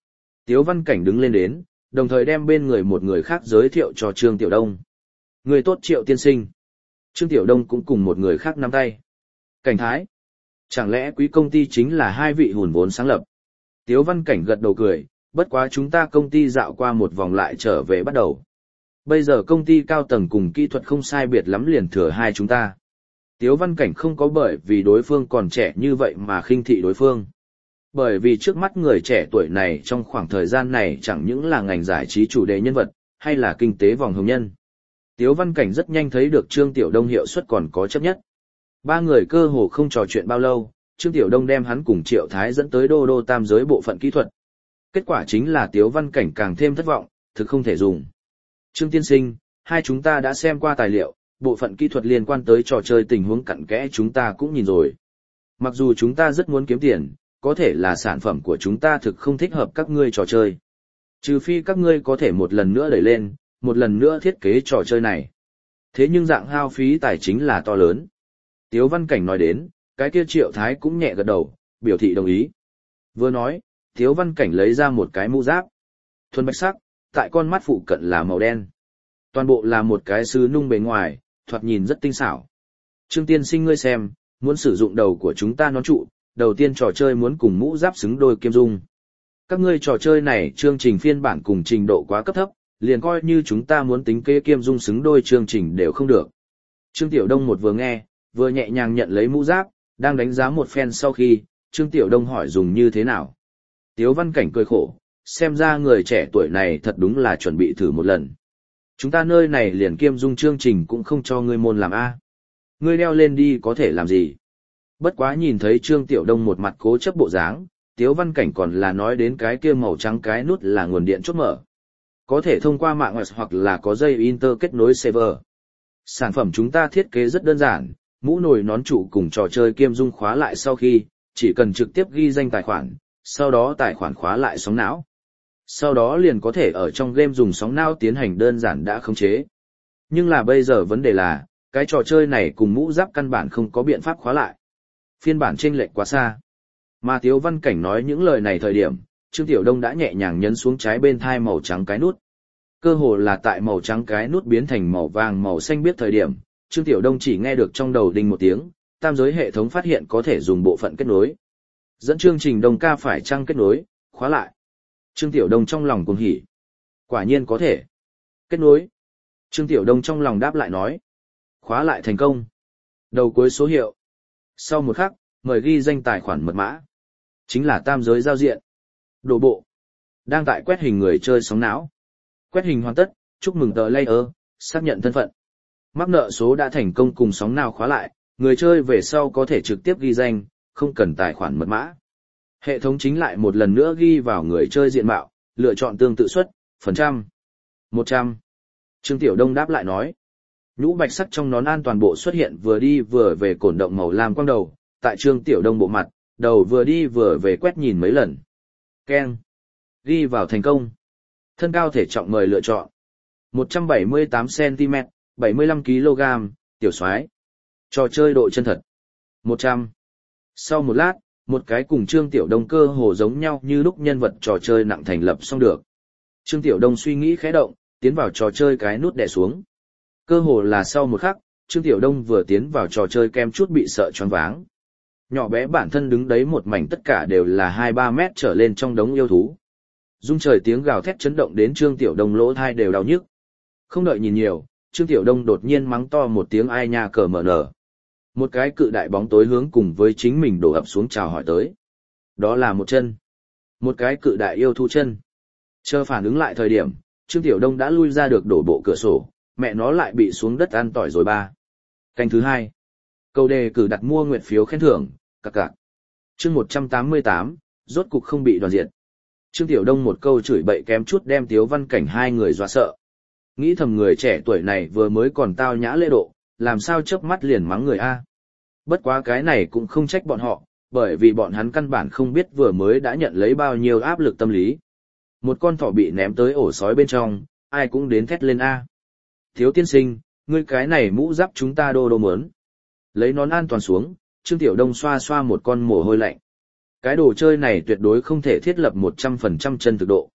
Tiếu Văn Cảnh đứng lên đến, đồng thời đem bên người một người khác giới thiệu cho Trương Tiểu Đông. Người tốt Triệu tiên sinh. Trương Tiểu Đông cũng cùng một người khác nắm tay. Cảnh thái. Chẳng lẽ quý công ty chính là hai vị hùn vốn sáng lập? Tiếu Văn Cảnh gật đầu cười, bất quá chúng ta công ty dạo qua một vòng lại trở về bắt đầu. Bây giờ công ty cao tầng cùng kỹ thuật không sai biệt lắm liền thừa hai chúng ta. Tiếu Văn Cảnh không có bởi vì đối phương còn trẻ như vậy mà khinh thị đối phương. Bởi vì trước mắt người trẻ tuổi này trong khoảng thời gian này chẳng những là ngành giải trí chủ đề nhân vật, hay là kinh tế vòng hồng nhân. Tiếu Văn Cảnh rất nhanh thấy được Trương Tiểu Đông hiệu suất còn có chấp nhất. Ba người cơ hồ không trò chuyện bao lâu, Trương Tiểu Đông đem hắn cùng Triệu Thái dẫn tới đô đô tam giới bộ phận kỹ thuật. Kết quả chính là Tiếu Văn Cảnh càng thêm thất vọng, thực không thể dùng. Trương tiên sinh, hai chúng ta đã xem qua tài liệu, bộ phận kỹ thuật liên quan tới trò chơi tình huống cặn kẽ chúng ta cũng nhìn rồi. Mặc dù chúng ta rất muốn kiếm tiền, có thể là sản phẩm của chúng ta thực không thích hợp các ngươi trò chơi. Trừ phi các ngươi có thể một lần nữa đẩy lên, một lần nữa thiết kế trò chơi này. Thế nhưng dạng hao phí tài chính là to lớn. Tiếu Văn Cảnh nói đến, cái kia Triệu Thái cũng nhẹ gật đầu, biểu thị đồng ý. Vừa nói, Tiếu Văn Cảnh lấy ra một cái mũ giáp. Thuần bạch sắc, tại con mắt phụ cận là màu đen. Toàn bộ là một cái sứ nung bề ngoài, thoạt nhìn rất tinh xảo. Trương tiên sinh ngươi xem, muốn sử dụng đầu của chúng ta nón trụ, đầu tiên trò chơi muốn cùng mũ giáp xứng đôi kiêm dung. Các ngươi trò chơi này chương trình phiên bản cùng trình độ quá cấp thấp, liền coi như chúng ta muốn tính kế kiêm dung xứng đôi chương trình đều không được. Trương Tiểu Đông một vừa nghe, vừa nhẹ nhàng nhận lấy mũ giáp, đang đánh giá một phen sau khi, Trương Tiểu Đông hỏi dùng như thế nào. Tiếu Văn Cảnh cười khổ, xem ra người trẻ tuổi này thật đúng là chuẩn bị thử một lần. Chúng ta nơi này liền kiêm dung chương trình cũng không cho ngươi môn làm A. Ngươi đeo lên đi có thể làm gì? Bất quá nhìn thấy Trương Tiểu Đông một mặt cố chấp bộ dáng, Tiếu Văn Cảnh còn là nói đến cái kia màu trắng cái nút là nguồn điện chốt mở. Có thể thông qua mạng hoặc là có dây inter kết nối server. Sản phẩm chúng ta thiết kế rất đơn giản, mũ nồi nón trụ cùng trò chơi kiêm dung khóa lại sau khi, chỉ cần trực tiếp ghi danh tài khoản, sau đó tài khoản khóa lại sóng não. Sau đó liền có thể ở trong game dùng sóng não tiến hành đơn giản đã khống chế. Nhưng là bây giờ vấn đề là, cái trò chơi này cùng mũ giáp căn bản không có biện pháp khóa lại. Phiên bản chênh lệch quá xa. Mà Tiếu Văn Cảnh nói những lời này thời điểm, Trương Tiểu Đông đã nhẹ nhàng nhấn xuống trái bên thai màu trắng cái nút. Cơ hồ là tại màu trắng cái nút biến thành màu vàng màu xanh biết thời điểm, Trương Tiểu Đông chỉ nghe được trong đầu đinh một tiếng, tam giới hệ thống phát hiện có thể dùng bộ phận kết nối. Dẫn chương trình Đông ca phải chăng kết nối, khóa lại. Trương Tiểu Đông trong lòng cuồng hỉ. Quả nhiên có thể. Kết nối. Trương Tiểu Đông trong lòng đáp lại nói. Khóa lại thành công. Đầu cuối số hiệu. Sau một khắc, mời ghi danh tài khoản mật mã. Chính là tam giới giao diện. Đổ bộ. Đang tại quét hình người chơi sóng não. Quét hình hoàn tất, chúc mừng tờ layer, xác nhận thân phận. Mắc nợ số đã thành công cùng sóng não khóa lại, người chơi về sau có thể trực tiếp ghi danh, không cần tài khoản mật mã. Hệ thống chính lại một lần nữa ghi vào người chơi diện mạo, lựa chọn tương tự suất, phần trăm. 100. Trương Tiểu Đông đáp lại nói. Nhũ bạch sắc trong nón an toàn bộ xuất hiện vừa đi vừa về cổn động màu lam quang đầu, tại Trương Tiểu Đông bộ mặt, đầu vừa đi vừa về quét nhìn mấy lần. Keng. Ghi vào thành công. Thân cao thể trọng mời lựa chọn. 178cm, 75kg, tiểu soái. Trò chơi độ chân thật. 100. Sau một lát, một cái cùng Trương Tiểu Đông cơ hồ giống nhau như lúc nhân vật trò chơi nặng thành lập xong được. Trương Tiểu Đông suy nghĩ khẽ động, tiến vào trò chơi cái nút đè xuống. Cơ hồ là sau một khắc, Trương Tiểu Đông vừa tiến vào trò chơi kem chút bị sợ choáng váng. Nhỏ bé bản thân đứng đấy một mảnh tất cả đều là 2-3 mét trở lên trong đống yêu thú. Rung trời tiếng gào thét chấn động đến Trương Tiểu Đông lỗ tai đều đau nhức. Không đợi nhìn nhiều, Trương Tiểu Đông đột nhiên mắng to một tiếng ai nha cờ mở nở. Một cái cự đại bóng tối hướng cùng với chính mình đổ ập xuống chào hỏi tới. Đó là một chân. Một cái cự đại yêu thú chân. Chờ phản ứng lại thời điểm, Trương Tiểu Đông đã lui ra được đổ bộ cửa sổ, mẹ nó lại bị xuống đất ăn tỏi rồi ba. Canh thứ 2. Câu đề cử đặt mua nguyện phiếu khen thưởng, cặc cặc. Chương 188, rốt cục không bị đoàn diệt. Trương Tiểu Đông một câu chửi bậy kém chút đem Tiếu Văn Cảnh hai người dọa sợ. Nghĩ thầm người trẻ tuổi này vừa mới còn tao nhã lễ độ, làm sao chớp mắt liền mắng người A. Bất quá cái này cũng không trách bọn họ, bởi vì bọn hắn căn bản không biết vừa mới đã nhận lấy bao nhiêu áp lực tâm lý. Một con thỏ bị ném tới ổ sói bên trong, ai cũng đến thét lên A. Thiếu tiên sinh, ngươi cái này mũ giáp chúng ta đô đô mớn. Lấy nón an toàn xuống, Trương Tiểu Đông xoa xoa một con mồ hôi lạnh. Cái đồ chơi này tuyệt đối không thể thiết lập 100% chân thực độ,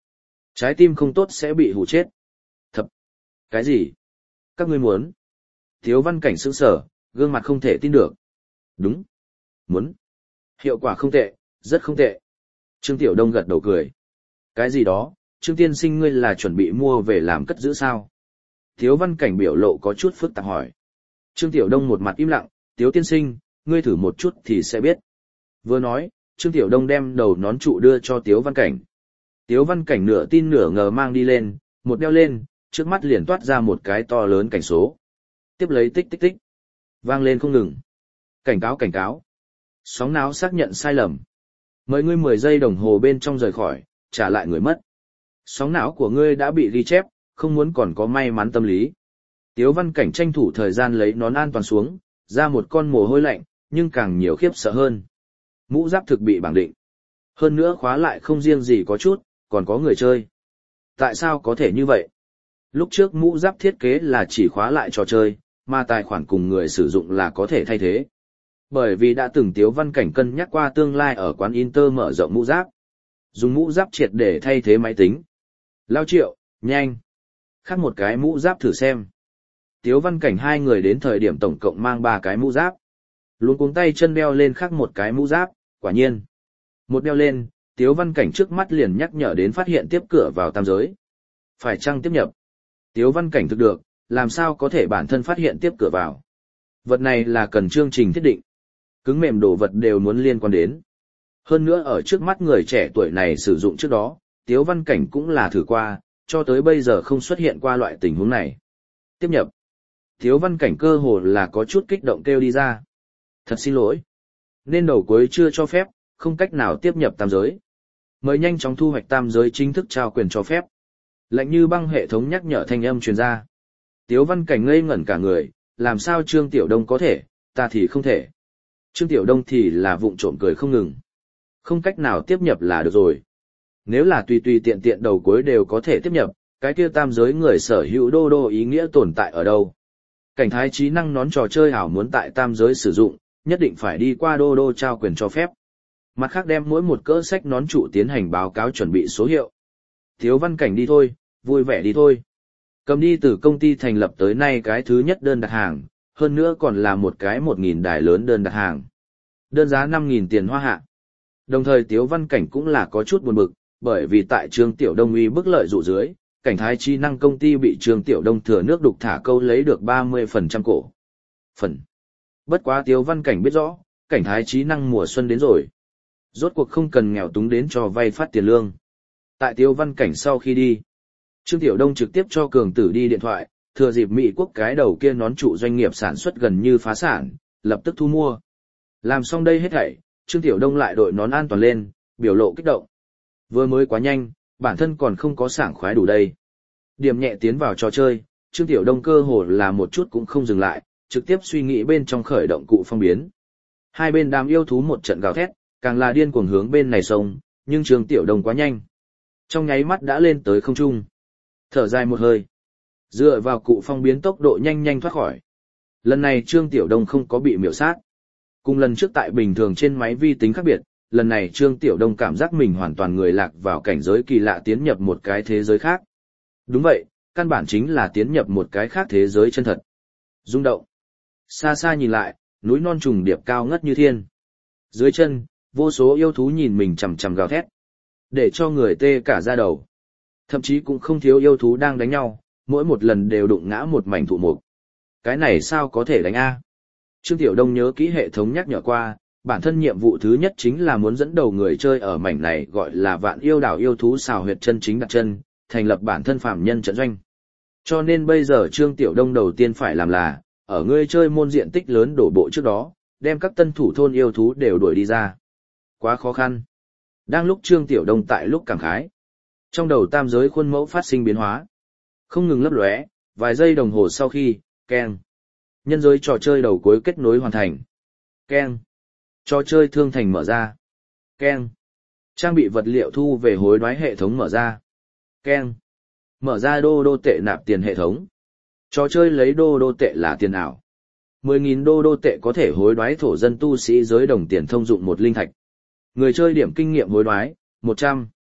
Trái tim không tốt sẽ bị hù chết. Thập. Cái gì? Các ngươi muốn? Tiếu Văn Cảnh sững sờ, gương mặt không thể tin được. Đúng. Muốn. Hiệu quả không tệ, rất không tệ. Trương Tiểu Đông gật đầu cười. Cái gì đó, Trương Tiên Sinh ngươi là chuẩn bị mua về làm cất giữ sao? Tiếu Văn Cảnh biểu lộ có chút phức tạp hỏi. Trương Tiểu Đông một mặt im lặng, Tiếu Tiên Sinh, ngươi thử một chút thì sẽ biết. Vừa nói, Trương Tiểu Đông đem đầu nón trụ đưa cho Tiếu Văn Cảnh. Tiếu Văn Cảnh nửa tin nửa ngờ mang đi lên, một đeo lên, trước mắt liền toát ra một cái to lớn cảnh số. Tiếp lấy tích tích tích. Vang lên không ngừng. Cảnh cáo cảnh cáo. Sóng não xác nhận sai lầm. Mời ngươi 10 giây đồng hồ bên trong rời khỏi, trả lại người mất. Sóng não của ngươi đã bị ghi chép, không muốn còn có may mắn tâm lý. Tiếu Văn Cảnh tranh thủ thời gian lấy nón an toàn xuống, ra một con mồ hôi lạnh, nhưng càng nhiều khiếp sợ hơn. Mũ giáp thực bị bảng định. Hơn nữa khóa lại không riêng gì có chút, còn có người chơi. Tại sao có thể như vậy? Lúc trước mũ giáp thiết kế là chỉ khóa lại trò chơi, mà tài khoản cùng người sử dụng là có thể thay thế. Bởi vì đã từng Tiếu Văn Cảnh cân nhắc qua tương lai ở quán Inter mở rộng mũ giáp. Dùng mũ giáp triệt để thay thế máy tính. Lao Triệu, nhanh. Khắc một cái mũ giáp thử xem. Tiếu Văn Cảnh hai người đến thời điểm tổng cộng mang 3 cái mũ giáp. Luống cuống tay chân đeo lên khắc một cái mũ giáp, quả nhiên. Một đeo lên, Tiếu Văn Cảnh trước mắt liền nhắc nhở đến phát hiện tiếp cửa vào tam giới. Phải chăng tiếp nhập? Tiếu Văn Cảnh thực được, làm sao có thể bản thân phát hiện tiếp cửa vào? Vật này là cần chương trình thiết định. Cứng mềm đồ vật đều muốn liên quan đến. Hơn nữa ở trước mắt người trẻ tuổi này sử dụng trước đó, Tiếu Văn Cảnh cũng là thử qua, cho tới bây giờ không xuất hiện qua loại tình huống này. Tiếp nhập. Tiếu Văn Cảnh cơ hồ là có chút kích động kêu đi ra. Thật xin lỗi. Nên đầu cuối chưa cho phép, không cách nào tiếp nhập tam giới. Mời nhanh chóng thu hoạch tam giới chính thức trao quyền cho phép. Lạnh như băng hệ thống nhắc nhở thanh âm truyền ra. Tiếu Văn Cảnh ngây ngẩn cả người, làm sao Trương Tiểu Đông có thể, ta thì không thể. Trương Tiểu Đông thì là vụng trộm cười không ngừng. Không cách nào tiếp nhập là được rồi. Nếu là tùy tùy tiện tiện đầu cuối đều có thể tiếp nhập, cái kia tam giới người sở hữu đô đô ý nghĩa tồn tại ở đâu? Cảnh thái trí năng nón trò chơi ảo muốn tại tam giới sử dụng, nhất định phải đi qua đô đô trao quyền cho phép. Mặt khác đem mỗi một cỡ sách nón trụ tiến hành báo cáo chuẩn bị số hiệu. Tiếu Văn Cảnh đi thôi, vui vẻ đi thôi. Cầm đi từ công ty thành lập tới nay cái thứ nhất đơn đặt hàng, hơn nữa còn là một cái 1.000 đài lớn đơn đặt hàng. Đơn giá 5.000 tiền hoa hạ. Đồng thời Tiếu Văn Cảnh cũng là có chút buồn bực, bởi vì tại Trương Tiểu Đông uy bức lợi dụ dưới, cảnh thái trí năng công ty bị Trương Tiểu Đông thừa nước đục thả câu lấy được 30% cổ phần. Bất quá Tiếu Văn Cảnh biết rõ, cảnh thái trí năng mùa xuân đến rồi. Rốt cuộc không cần nghèo túng đến cho vay phát tiền lương. Tại Tiếu Văn Cảnh sau khi đi, Trương Tiểu Đông trực tiếp cho Cường Tử đi điện thoại, thừa dịp Mỹ quốc cái đầu kia nón trụ doanh nghiệp sản xuất gần như phá sản, lập tức thu mua. Làm xong đây hết thảy, Trương Tiểu Đông lại đội nón an toàn lên, biểu lộ kích động. Vừa mới quá nhanh, bản thân còn không có sảng khoái đủ đây. Điểm nhẹ tiến vào trò chơi, Trương Tiểu Đông cơ hồ là một chút cũng không dừng lại, trực tiếp suy nghĩ bên trong khởi động cụ phong biến. Hai bên đám yêu thú một trận gào thét, càng là điên cuồng hướng bên này xông, nhưng Trương Tiểu Đông quá nhanh. Trong nháy mắt đã lên tới không trung. Thở dài một hơi. Dựa vào cụ phong biến tốc độ nhanh nhanh thoát khỏi. Lần này Trương Tiểu Đông không có bị miểu sát. Cùng lần trước tại bình thường trên máy vi tính khác biệt, lần này Trương Tiểu Đông cảm giác mình hoàn toàn người lạc vào cảnh giới kỳ lạ tiến nhập một cái thế giới khác. Đúng vậy, căn bản chính là tiến nhập một cái khác thế giới chân thật. Rung động. Xa xa nhìn lại, núi non trùng điệp cao ngất như thiên. Dưới chân, vô số yêu thú nhìn mình chằm chằm gào thét. Để cho người tê cả da đầu. Thậm chí cũng không thiếu yêu thú đang đánh nhau, mỗi một lần đều đụng ngã một mảnh thụ mục. Cái này sao có thể đánh a? Trương Tiểu Đông nhớ kỹ hệ thống nhắc nhở qua, bản thân nhiệm vụ thứ nhất chính là muốn dẫn đầu người chơi ở mảnh này gọi là Vạn Yêu Đảo yêu thú xào huyệt chân chính đặt chân, thành lập bản thân phàm nhân trận doanh. Cho nên bây giờ Trương Tiểu Đông đầu tiên phải làm là, ở người chơi môn diện tích lớn đổ bộ trước đó, đem các tân thủ thôn yêu thú đều đuổi đi ra. Quá khó khăn. Đang lúc Trương Tiểu Đông tại lúc cảm khái, trong đầu tam giới khuôn mẫu phát sinh biến hóa. Không ngừng lấp lóe, vài giây đồng hồ sau khi, keng. Nhân giới trò chơi đầu cuối kết nối hoàn thành. Keng. Trò chơi thương thành mở ra. Keng. Trang bị vật liệu thu về hối đoái hệ thống mở ra. Keng. Mở ra đô đô tệ nạp tiền hệ thống. Trò chơi lấy đô đô tệ là tiền ảo. 10.000 đô đô tệ có thể hối đoái thổ dân tu sĩ giới đồng tiền thông dụng một linh thạch. Người chơi điểm kinh nghiệm hối đoái, 100.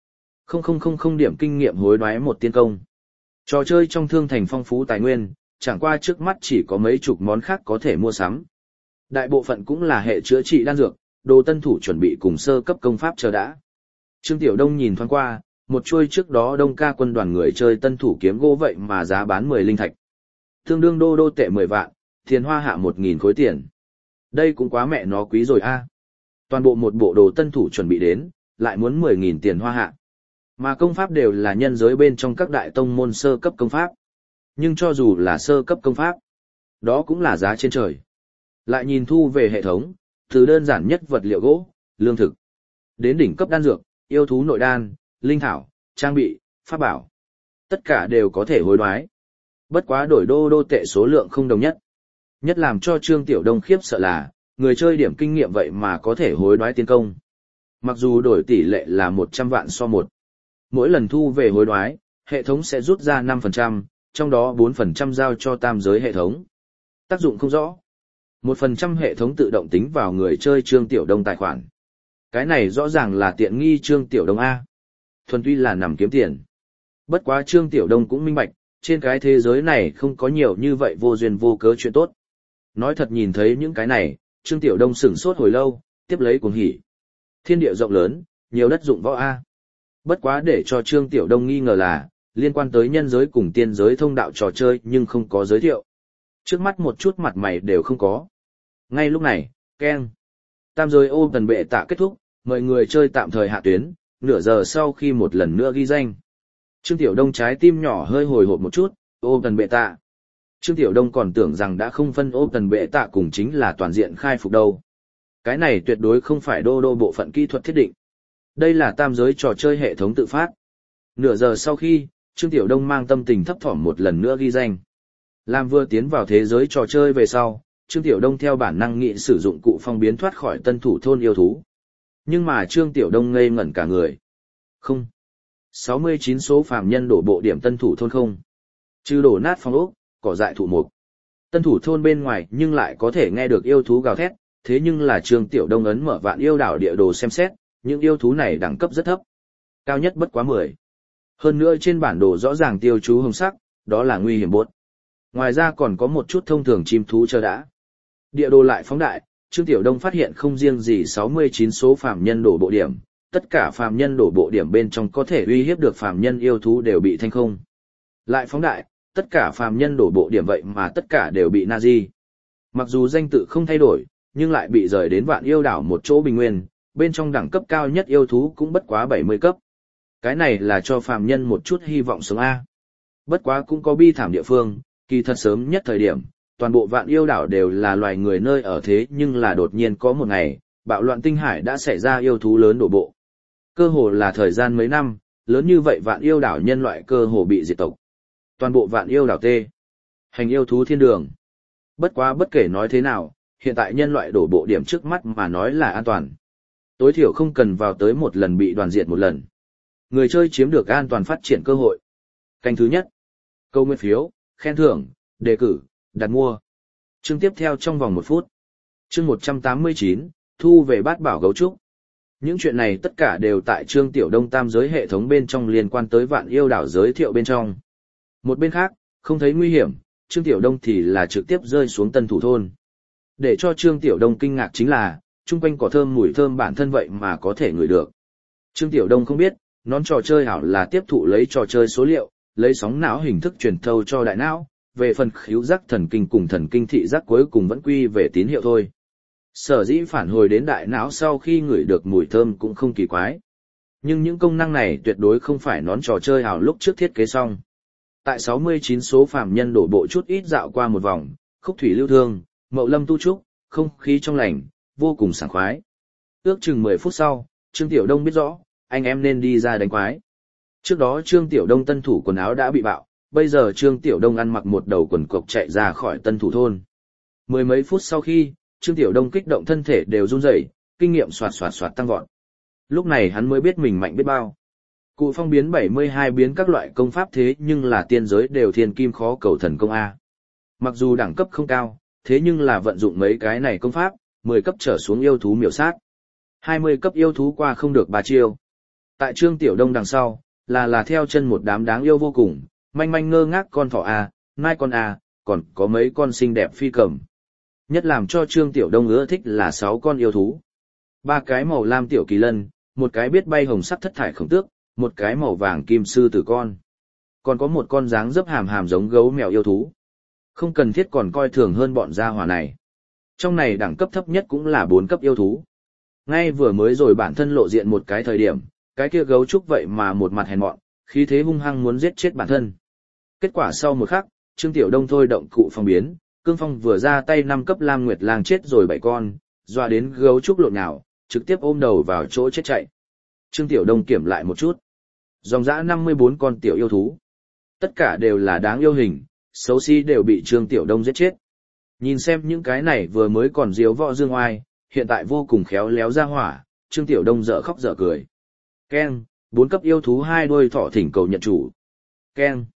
0,000 điểm kinh nghiệm hối đoái một tiên công. Trò chơi trong thương thành phong phú tài nguyên, chẳng qua trước mắt chỉ có mấy chục món khác có thể mua sắm. Đại bộ phận cũng là hệ chữa trị đan dược, đồ tân thủ chuẩn bị cùng sơ cấp công pháp chờ đã. Trương Tiểu Đông nhìn thoáng qua, một chuôi trước đó Đông Ca quân đoàn người chơi tân thủ kiếm gỗ vậy mà giá bán 10 linh thạch. Tương đương đô tệ 10 vạn, tiền hoa hạ 1.000 khối tiền. Đây cũng quá mẹ nó quý rồi a. Toàn bộ một bộ đồ tân thủ chuẩn bị đến, lại muốn 10.000 tiền hoa hạ. Mà công pháp đều là nhân giới bên trong các đại tông môn sơ cấp công pháp. Nhưng cho dù là sơ cấp công pháp, đó cũng là giá trên trời. Lại nhìn thu về hệ thống, từ đơn giản nhất vật liệu gỗ, lương thực, đến đỉnh cấp đan dược, yêu thú nội đan, linh thảo, trang bị, pháp bảo. Tất cả đều có thể hối đoái. Bất quá đổi đô tệ số lượng không đồng nhất. Nhất làm cho Trương Tiểu Đông khiếp sợ là, người chơi điểm kinh nghiệm vậy mà có thể hối đoái tiên công. Mặc dù đổi tỷ lệ là 100 vạn so 1. Mỗi lần thu về hối đoái, hệ thống sẽ rút ra 5%, trong đó 4% giao cho tam giới hệ thống. Tác dụng không rõ. 1% hệ thống tự động tính vào người chơi Trương Tiểu Đông tài khoản. Cái này rõ ràng là tiện nghi Trương Tiểu Đông A. Thuần túy là nằm kiếm tiền. Bất quá Trương Tiểu Đông cũng minh bạch, trên cái thế giới này không có nhiều như vậy vô duyên vô cớ chuyện tốt. Nói thật nhìn thấy những cái này, Trương Tiểu Đông sửng sốt hồi lâu, tiếp lấy cuồng hỉ. Thiên địa rộng lớn, nhiều đất dụng võ A. Bất quá để cho Trương Tiểu Đông nghi ngờ là, liên quan tới nhân giới cùng tiên giới thông đạo trò chơi nhưng không có giới thiệu. Trước mắt một chút mặt mày đều không có. Ngay lúc này, keng. Tam giới ôm tần bệ tạ kết thúc, mời người chơi tạm thời hạ tuyến, nửa giờ sau khi một lần nữa ghi danh. Trương Tiểu Đông trái tim nhỏ hơi hồi hộp một chút, ôm tần bệ tạ. Trương Tiểu Đông còn tưởng rằng đã không phân ôm tần bệ tạ cùng chính là toàn diện khai phục đâu. Cái này tuyệt đối không phải đô bộ phận kỹ thuật thiết định. Đây là tam giới trò chơi hệ thống tự phát. Nửa giờ sau khi, Trương Tiểu Đông mang tâm tình thấp thỏm một lần nữa ghi danh. Làm vừa tiến vào thế giới trò chơi về sau, Trương Tiểu Đông theo bản năng nghĩ sử dụng cụ phong biến thoát khỏi tân thủ thôn yêu thú. Nhưng mà Trương Tiểu Đông ngây ngẩn cả người. Không. 69 số phàm nhân đổ bộ điểm tân thủ thôn không. Trừ đổ nát phong ốc, cỏ dại thụ mục. Tân thủ thôn bên ngoài nhưng lại có thể nghe được yêu thú gào thét, thế nhưng là Trương Tiểu Đông ấn mở vạn yêu đảo địa đồ xem xét, những yêu thú này đẳng cấp rất thấp. Cao nhất bất quá 10. Hơn nữa trên bản đồ rõ ràng tiêu chú hồng sắc, đó là nguy hiểm bốt. Ngoài ra còn có một chút thông thường chim thú chờ đã. Địa đồ lại phóng đại, Trương Tiểu Đông phát hiện không riêng gì 69 số phàm nhân đổ bộ điểm, tất cả phàm nhân đổ bộ điểm bên trong có thể uy hiếp được phàm nhân yêu thú đều bị thanh không. Lại phóng đại, tất cả phàm nhân đổ bộ điểm vậy mà tất cả đều bị Nazi. Mặc dù danh tự không thay đổi, nhưng lại bị rời đến vạn yêu đảo một chỗ bình nguyên, bên trong đẳng cấp cao nhất yêu thú cũng bất quá 70 cấp. Cái này là cho phàm nhân một chút hy vọng sống A. Bất quá cũng có bi thảm địa phương, kỳ thật sớm nhất thời điểm, toàn bộ vạn yêu đảo đều là loài người nơi ở thế nhưng là đột nhiên có một ngày, bạo loạn tinh hải đã xảy ra yêu thú lớn đổ bộ. Cơ hồ là thời gian mấy năm, lớn như vậy vạn yêu đảo nhân loại cơ hồ bị diệt tộc. Toàn bộ vạn yêu đảo tê. Hành yêu thú thiên đường. Bất quá bất kể nói thế nào, hiện tại nhân loại đổ bộ điểm trước mắt mà nói là an toàn. Tối thiểu không cần vào tới một lần bị đoàn diệt một lần. Người chơi chiếm được an toàn phát triển cơ hội. Canh thứ nhất. Câu nguyên phiếu, khen thưởng, đề cử, đặt mua. Chương tiếp theo trong vòng 1 phút. Chương 189, thu về bát bảo gấu trúc. Những chuyện này tất cả đều tại Trương Tiểu Đông tam giới hệ thống bên trong liên quan tới vạn yêu đảo giới thiệu bên trong. Một bên khác, không thấy nguy hiểm, Trương Tiểu Đông thì là trực tiếp rơi xuống tân thủ thôn. Để cho Trương Tiểu Đông kinh ngạc chính là, chung quanh cỏ thơm mùi thơm bản thân vậy mà có thể ngửi được. Trương Tiểu Đông không biết, nón trò chơi ảo là tiếp thụ lấy trò chơi số liệu, lấy sóng não hình thức truyền thâu cho đại não, về phần khứu giác thần kinh cùng thần kinh thị giác cuối cùng vẫn quy về tín hiệu thôi. Sở dĩ phản hồi đến đại não sau khi ngửi được mùi thơm cũng không kỳ quái. Nhưng những công năng này tuyệt đối không phải nón trò chơi ảo lúc trước thiết kế xong. Tại 69 số phàm nhân đổ bộ chút ít dạo qua một vòng, khúc thủy lưu thương, mậu lâm tu trúc, không khí trong lành, vô cùng sảng khoái. Ước chừng 10 phút sau, Trương Tiểu Đông biết rõ, anh em nên đi ra đánh quái. Trước đó Trương Tiểu Đông tân thủ quần áo đã bị bạo, bây giờ Trương Tiểu Đông ăn mặc một đầu quần cộc chạy ra khỏi tân thủ thôn. 10 mấy phút sau khi, Trương Tiểu Đông kích động thân thể đều run rẩy, kinh nghiệm xoạt tăng vọt. Lúc này hắn mới biết mình mạnh biết bao. Cụ phong biến 72 biến các loại công pháp thế nhưng là tiên giới đều thiên kim khó cầu thần công A. Mặc dù đẳng cấp không cao, thế nhưng là vận dụng mấy cái này công pháp, 10 cấp trở xuống yêu thú miểu sát. 20 cấp yêu thú qua không được 3 chiêu. Tại Trương Tiểu Đông đằng sau, là theo chân một đám đáng yêu vô cùng, manh manh ngơ ngác con thỏ A, nai con A, còn có mấy con xinh đẹp phi cầm. Nhất làm cho Trương Tiểu Đông ưa thích là 6 con yêu thú. 3 cái màu lam tiểu kỳ lân, một cái biết bay hồng sắc thất thải khổng tước, một cái màu vàng kim sư tử con. Còn có một con dáng dấp hàm hàm giống gấu mèo yêu thú. Không cần thiết còn coi thường hơn bọn gia hỏa này. Trong này đẳng cấp thấp nhất cũng là 4 cấp yêu thú. Ngay vừa mới rồi bản thân lộ diện một cái thời điểm, cái kia gấu trúc vậy mà một mặt hèn mọn, khí thế hung hăng muốn giết chết bản thân. Kết quả sau một khắc, Trương Tiểu Đông thôi động cụ phong biến, cương phong vừa ra tay 5 cấp Lam Nguyệt Lang chết rồi 7 con, dọa đến gấu trúc lộn nhào, trực tiếp ôm đầu vào chỗ chết chạy. Trương Tiểu Đông kiểm lại một chút. Dòng dã 54 con tiểu yêu thú. Tất cả đều là đáng yêu hình, xấu xí đều bị Trương Tiểu Đông giết chết. Nhìn xem những cái này vừa mới còn diếu võ dương oai, hiện tại vô cùng khéo léo ra hỏa, Trương Tiểu Đông dở khóc dở cười. Keng, 4 cấp yêu thú 2 đuôi thỏ thỉnh cầu nhận chủ. Keng,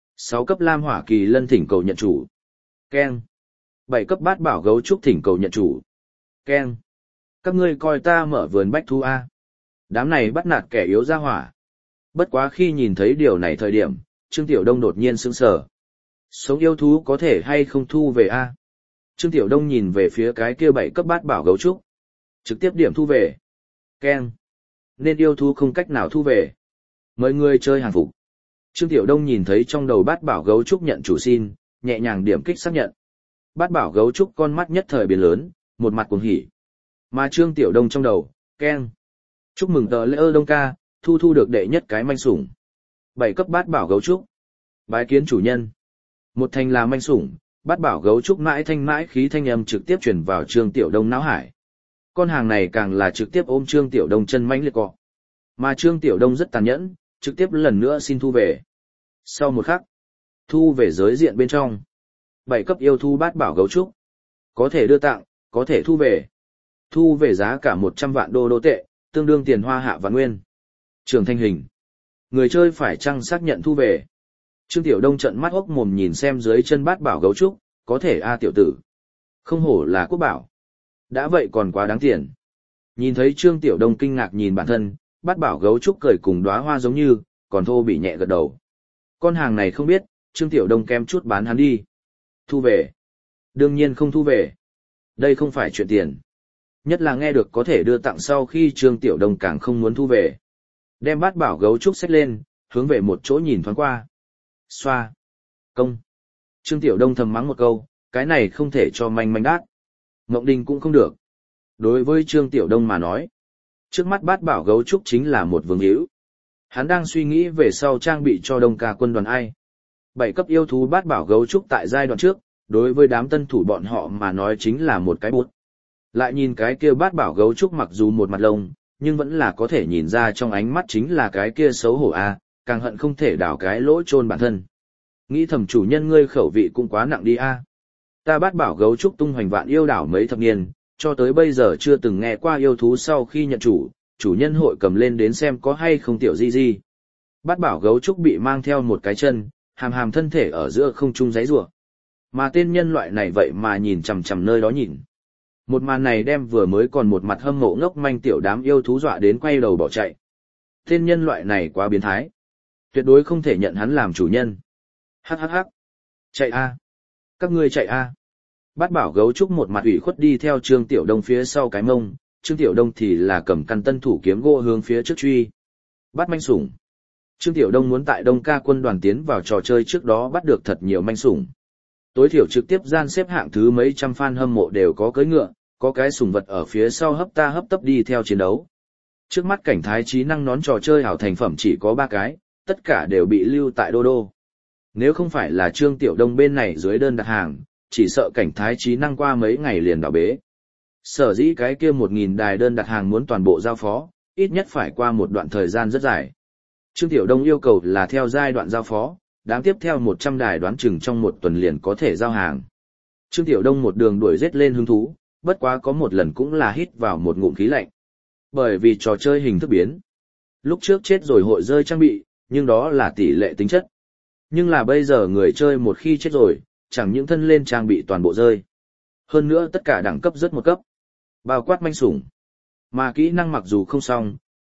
6 cấp lam hỏa kỳ lân thỉnh cầu nhận chủ. Keng, 7 cấp bát bảo gấu trúc thỉnh cầu nhận chủ. Keng, các ngươi coi ta mở vườn bách thú A. Đám này bắt nạt kẻ yếu ra hỏa. Bất quá khi nhìn thấy điều này thời điểm, Trương Tiểu Đông đột nhiên sững sờ. Sống yêu thú có thể hay không thu về A? Trương Tiểu Đông nhìn về phía cái kia 7 cấp bát bảo gấu trúc. Trực tiếp điểm thu về. Keng. Nên yêu thú không cách nào thu về. Mời người chơi hàng phục. Trương Tiểu Đông nhìn thấy trong đầu bát bảo gấu trúc nhận chủ xin, nhẹ nhàng điểm kích xác nhận. Bát bảo gấu trúc con mắt nhất thời biến lớn, một mặt cuồng hỉ. Mà Trương Tiểu Đông trong đầu, keng. Chúc mừng tờ lễ ơ Đông ca, thu được đệ nhất cái manh sủng. 7 cấp bát bảo gấu trúc. Bái kiến chủ nhân. Một thành là manh sủng, bát bảo gấu trúc mãi thanh mãi khí thanh âm trực tiếp truyền vào Trương Tiểu Đông não hải. Con hàng này càng là trực tiếp ôm Trương Tiểu Đông chân mãnh liệt cọ. Mà Trương Tiểu Đông rất tàn nhẫn, trực tiếp lần nữa xin thu về. Sau một khắc, thu về giới diện bên trong. 7 cấp yêu thú bát bảo gấu trúc. Có thể đưa tặng, có thể thu về. Thu về giá cả 100 vạn đô tệ, tương đương tiền hoa hạ vạn nguyên. Trường thanh hình. Người chơi phải chăng xác nhận thu về. Trương Tiểu Đông trợn mắt hốc mồm nhìn xem dưới chân bát bảo gấu trúc, có thể a tiểu tử. Không hổ là quốc bảo. Đã vậy còn quá đáng tiền. Nhìn thấy Trương Tiểu Đông kinh ngạc nhìn bản thân, bát bảo gấu trúc cười cùng đóa hoa giống như, còn thô bị nhẹ gật đầu. Con hàng này không biết, Trương Tiểu Đông kem chút bán hắn đi. Thu về. Đương nhiên không thu về. Đây không phải chuyện tiền. Nhất là nghe được có thể đưa tặng sau khi Trương Tiểu Đông càng không muốn thu về. Đem bát bảo gấu trúc xách lên, hướng về một chỗ nhìn thoáng qua. Xoa. Công. Trương Tiểu Đông thầm mắng một câu, cái này không thể cho manh manh đát. Ngộng Đình cũng không được. Đối với Trương Tiểu Đông mà nói, trước mắt bát bảo gấu trúc chính là một vương hữu. Hắn đang suy nghĩ về sau trang bị cho Đông ca quân đoàn ai. 7 cấp yêu thú bát bảo gấu trúc tại giai đoạn trước, đối với đám tân thủ bọn họ mà nói chính là một cái bút. Lại nhìn cái kia bát bảo gấu trúc mặc dù một mặt lông, nhưng vẫn là có thể nhìn ra trong ánh mắt chính là cái kia xấu hổ a, càng hận không thể đào cái lỗ chôn bản thân. Nghĩ thầm chủ nhân ngươi khẩu vị cũng quá nặng đi a. Ta bát bảo gấu trúc tung hoành vạn yêu đảo mấy thập niên, cho tới bây giờ chưa từng nghe qua yêu thú sau khi nhận chủ nhân hội cầm lên đến xem có hay không tiểu di di. Bát bảo gấu trúc bị mang theo một cái chân, hàm hàm thân thể ở giữa không trung giãy giụa. Mà tên nhân loại này vậy mà nhìn chằm chằm nơi đó nhìn. Một màn này đem vừa mới còn một mặt hâm mộ ngốc manh tiểu đám yêu thú dọa đến quay đầu bỏ chạy. Tên nhân loại này quá biến thái. Tuyệt đối không thể nhận hắn làm chủ nhân. Hắc hắc hắc. Chạy a. Các ngươi chạy a. Bát bảo gấu trúc một mặt ủy khuất đi theo Trương Tiểu Đông phía sau cái mông, Trương Tiểu Đông thì là cầm căn tân thủ kiếm gỗ hướng phía trước truy. Bắt manh sủng. Trương Tiểu Đông muốn tại Đông ca quân đoàn tiến vào trò chơi trước đó bắt được thật nhiều manh sủng. Tối thiểu trực tiếp gian xếp hạng thứ mấy trăm fan hâm mộ đều có cưỡi ngựa, có cái sủng vật ở phía sau hấp ta hấp tấp đi theo chiến đấu. Trước mắt cảnh thái trí năng nón trò chơi hảo thành phẩm chỉ có 3 cái, tất cả đều bị lưu tại Đô Đô. Nếu không phải là Trương Tiểu Đông bên này dưới đơn đặt hàng, chỉ sợ cảnh thái trí năng qua mấy ngày liền đảo bế. Sở dĩ cái kia 1000 đài đơn đặt hàng muốn toàn bộ giao phó, ít nhất phải qua một đoạn thời gian rất dài. Trương Tiểu Đông yêu cầu là theo giai đoạn giao phó, đáng tiếp theo 100 đài đoán chừng trong một tuần liền có thể giao hàng. Trương Tiểu Đông một đường đuổi giết lên hứng thú, bất quá có một lần cũng là hít vào một ngụm khí lạnh. Bởi vì trò chơi hình thức biến. Lúc trước chết rồi hội rơi trang bị, nhưng đó là tỷ lệ tính chất. Nhưng là bây giờ người chơi một khi chết rồi, chẳng những thân lên trang bị toàn bộ rơi. Hơn nữa tất cả đẳng cấp rất một cấp. Bao quát manh sủng. Mà kỹ năng mặc dù không xong,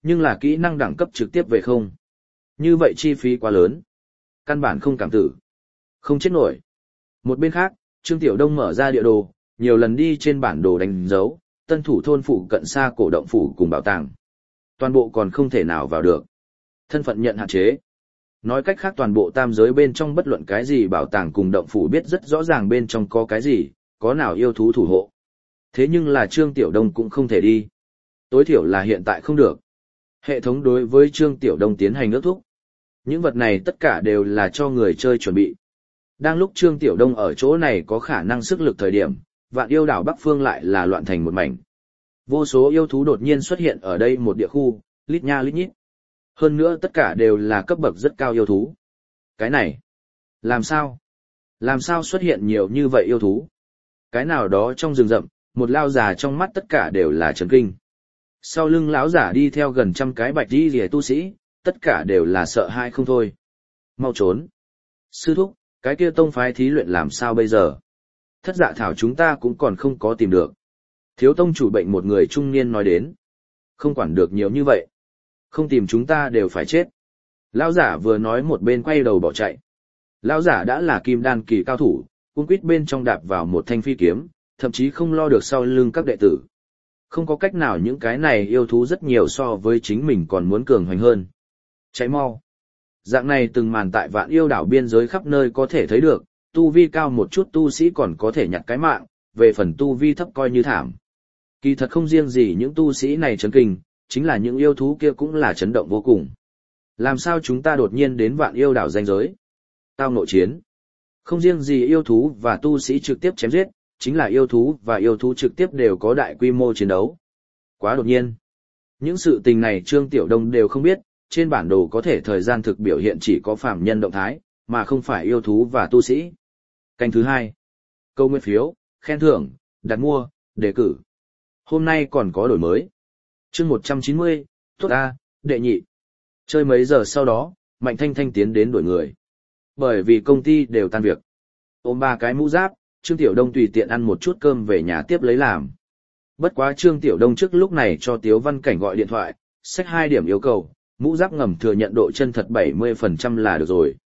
Nhưng là kỹ năng đẳng cấp trực tiếp về không. Như vậy chi phí quá lớn. Căn bản không cảm tử. Không chết nổi. Một bên khác, Trương Tiểu Đông mở ra địa đồ, nhiều lần đi trên bản đồ đánh dấu, tân thủ thôn phụ cận xa cổ động phủ cùng bảo tàng. Toàn bộ còn không thể nào vào được. Thân phận nhận hạn chế. Nói cách khác toàn bộ tam giới bên trong bất luận cái gì bảo tàng cùng động phủ biết rất rõ ràng bên trong có cái gì, có nào yêu thú thủ hộ. Thế nhưng là Trương Tiểu Đông cũng không thể đi. Tối thiểu là hiện tại không được. Hệ thống đối với Trương Tiểu Đông tiến hành ước thúc. Những vật này tất cả đều là cho người chơi chuẩn bị. Đang lúc Trương Tiểu Đông ở chỗ này có khả năng sức lực thời điểm, Vạn Yêu đảo Bắc Phương lại là loạn thành một mảnh. Vô số yêu thú đột nhiên xuất hiện ở đây một địa khu, lít nha lít nhít. Hơn nữa tất cả đều là cấp bậc rất cao yêu thú. Cái này, làm sao? Làm sao xuất hiện nhiều như vậy yêu thú? Cái nào đó trong rừng rậm, một lao già trong mắt tất cả đều là chấn kinh. Sau lưng lão giả đi theo gần 100 cái bạch y rìa tu sĩ, tất cả đều là sợ hãi không thôi. Mau trốn. Sư thúc, cái kia tông phái thí luyện làm sao bây giờ? Thất dạ thảo chúng ta cũng còn không có tìm được. Thiếu tông chủ bệnh một người trung niên nói đến. Không quản được nhiều như vậy. Không tìm chúng ta đều phải chết. Lão giả vừa nói một bên quay đầu bỏ chạy. Lão giả đã là kim đan kỳ cao thủ, cuống quýt bên trong đạp vào một thanh phi kiếm, thậm chí không lo được sau lưng các đệ tử. Không có cách nào những cái này yêu thú rất nhiều so với chính mình còn muốn cường hoành hơn. Cháy mau. Dạng này từng màn tại Vạn Yêu đảo biên giới khắp nơi có thể thấy được, tu vi cao một chút tu sĩ còn có thể nhặt cái mạng, về phần tu vi thấp coi như thảm. Kỳ thật không riêng gì những tu sĩ này chấn kinh, chính là những yêu thú kia cũng là chấn động vô cùng. Làm sao chúng ta đột nhiên đến Vạn Yêu đảo ranh giới? Tao nội chiến. Không riêng gì yêu thú và tu sĩ trực tiếp chém giết, chính là yêu thú và yêu thú trực tiếp đều có đại quy mô chiến đấu. Quá đột nhiên. Những sự tình này Trương Tiểu Đông đều không biết, trên bản đồ có thể thời gian thực biểu hiện chỉ có phàm nhân động thái, mà không phải yêu thú và tu sĩ. Canh thứ 2. Câu nguyên phiếu, khen thưởng, đặt mua, đề cử. Hôm nay còn có đổi mới. Chương 190, tốt A, đệ nhị. Chơi mấy giờ sau đó, Mạnh Thanh Thanh tiến đến đổi người. Bởi vì công ty đều tan việc. Ôm 3 cái mũ giáp, Trương Tiểu Đông tùy tiện ăn một chút cơm về nhà tiếp lấy làm. Bất quá Trương Tiểu Đông trước lúc này cho Tiếu Văn Cảnh gọi điện thoại, xách 2 điểm yêu cầu, mũ giáp ngầm thừa nhận độ chân thật 70% là được rồi.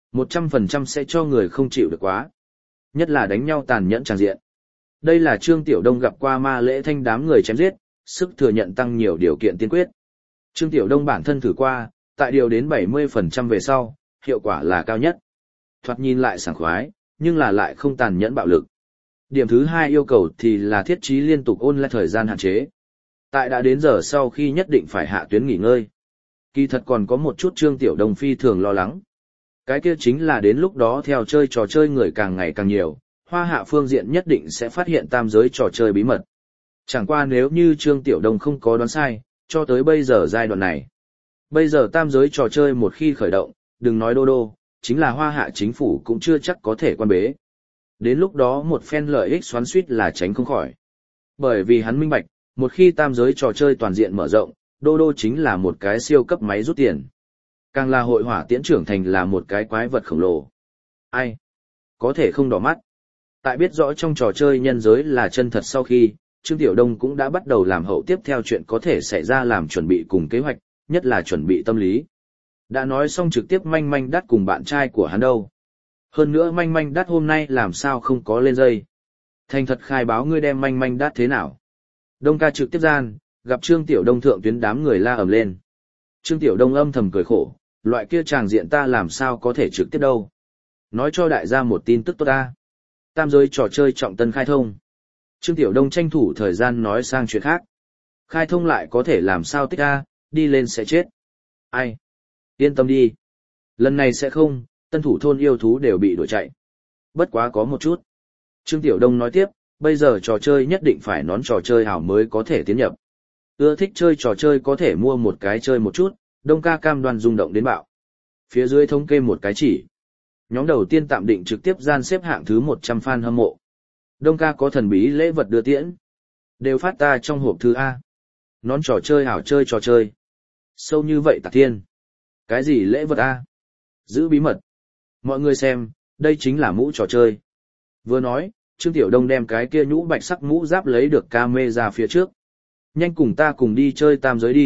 100% sẽ cho người không chịu được quá. Nhất là đánh nhau tàn nhẫn tràn diện. Đây là Trương Tiểu Đông gặp qua ma lễ thanh đám người chém giết, sức thừa nhận tăng nhiều điều kiện tiên quyết. Trương Tiểu Đông bản thân thử qua, tại điều đến 70% về sau, hiệu quả là cao nhất. Thoạt nhìn lại sảng khoái, nhưng là lại không tàn nhẫn bạo lực. Điểm thứ 2 yêu cầu thì là thiết trí liên tục ôn lại thời gian hạn chế. Tại đã đến giờ sau khi nhất định phải hạ tuyến nghỉ ngơi. Kỳ thật còn có một chút Trương Tiểu Đông phi thường lo lắng. Cái kia chính là đến lúc đó theo chơi trò chơi người càng ngày càng nhiều, Hoa Hạ phương diện nhất định sẽ phát hiện tam giới trò chơi bí mật. Chẳng qua nếu như Trương Tiểu Đông không có đoán sai, cho tới bây giờ giai đoạn này. Bây giờ tam giới trò chơi một khi khởi động, đừng nói đô đô, chính là Hoa Hạ chính phủ cũng chưa chắc có thể quan bế. Đến lúc đó một phen lợi ích xoắn xuýt là tránh không khỏi. Bởi vì hắn minh bạch, một khi tam giới trò chơi toàn diện mở rộng, đô đô chính là một cái siêu cấp máy rút tiền. Càng là hội hỏa tiễn trưởng thành là một cái quái vật khổng lồ. Ai? Có thể không đỏ mắt. Tại biết rõ trong trò chơi nhân giới là chân thật sau khi, Trương Tiểu Đông cũng đã bắt đầu làm hậu tiếp theo chuyện có thể xảy ra làm chuẩn bị cùng kế hoạch, nhất là chuẩn bị tâm lý. Đã nói xong trực tiếp manh manh đắt cùng bạn trai của hắn đâu. Hơn nữa manh manh đắt hôm nay làm sao không có lên dây. Thành thật khai báo ngươi đem manh manh đắt thế nào. Đông ca trực tiếp gian, gặp Trương Tiểu Đông thượng tuyến đám người la ầm lên. Trương Tiểu Đông âm thầm cười khổ, loại kia tràng diện ta làm sao có thể trực tiếp đâu. Nói cho đại gia một tin tức tốt ta. Tam giới trò chơi trọng tân khai thông. Trương Tiểu Đông tranh thủ thời gian nói sang chuyện khác. Khai thông lại có thể làm sao tích a, đi lên sẽ chết. Ai? Yên tâm đi. Lần này sẽ không, tân thủ thôn yêu thú đều bị đuổi chạy. Bất quá có một chút. Trương Tiểu Đông nói tiếp, bây giờ trò chơi nhất định phải nón trò chơi ảo mới có thể tiến nhập. Ưa thích chơi trò chơi có thể mua một cái chơi một chút, Đông ca cam đoan rung động đến bạo. Phía dưới thống kê một cái chỉ. Nhóm đầu tiên tạm định trực tiếp gian xếp hạng thứ 100 fan hâm mộ. Đông ca có thần bí lễ vật đưa tiễn. Đều phát ta trong hộp thư A. Nón trò chơi ảo chơi trò chơi. Sâu như vậy tạc thiên. Cái gì lễ vật A? Giữ bí mật. Mọi người xem, đây chính là mũ trò chơi. Vừa nói, Trương Tiểu Đông đem cái kia nhũ bạch sắc mũ giáp lấy được camera phía trước. Nhanh cùng ta cùng đi chơi tam giới đi,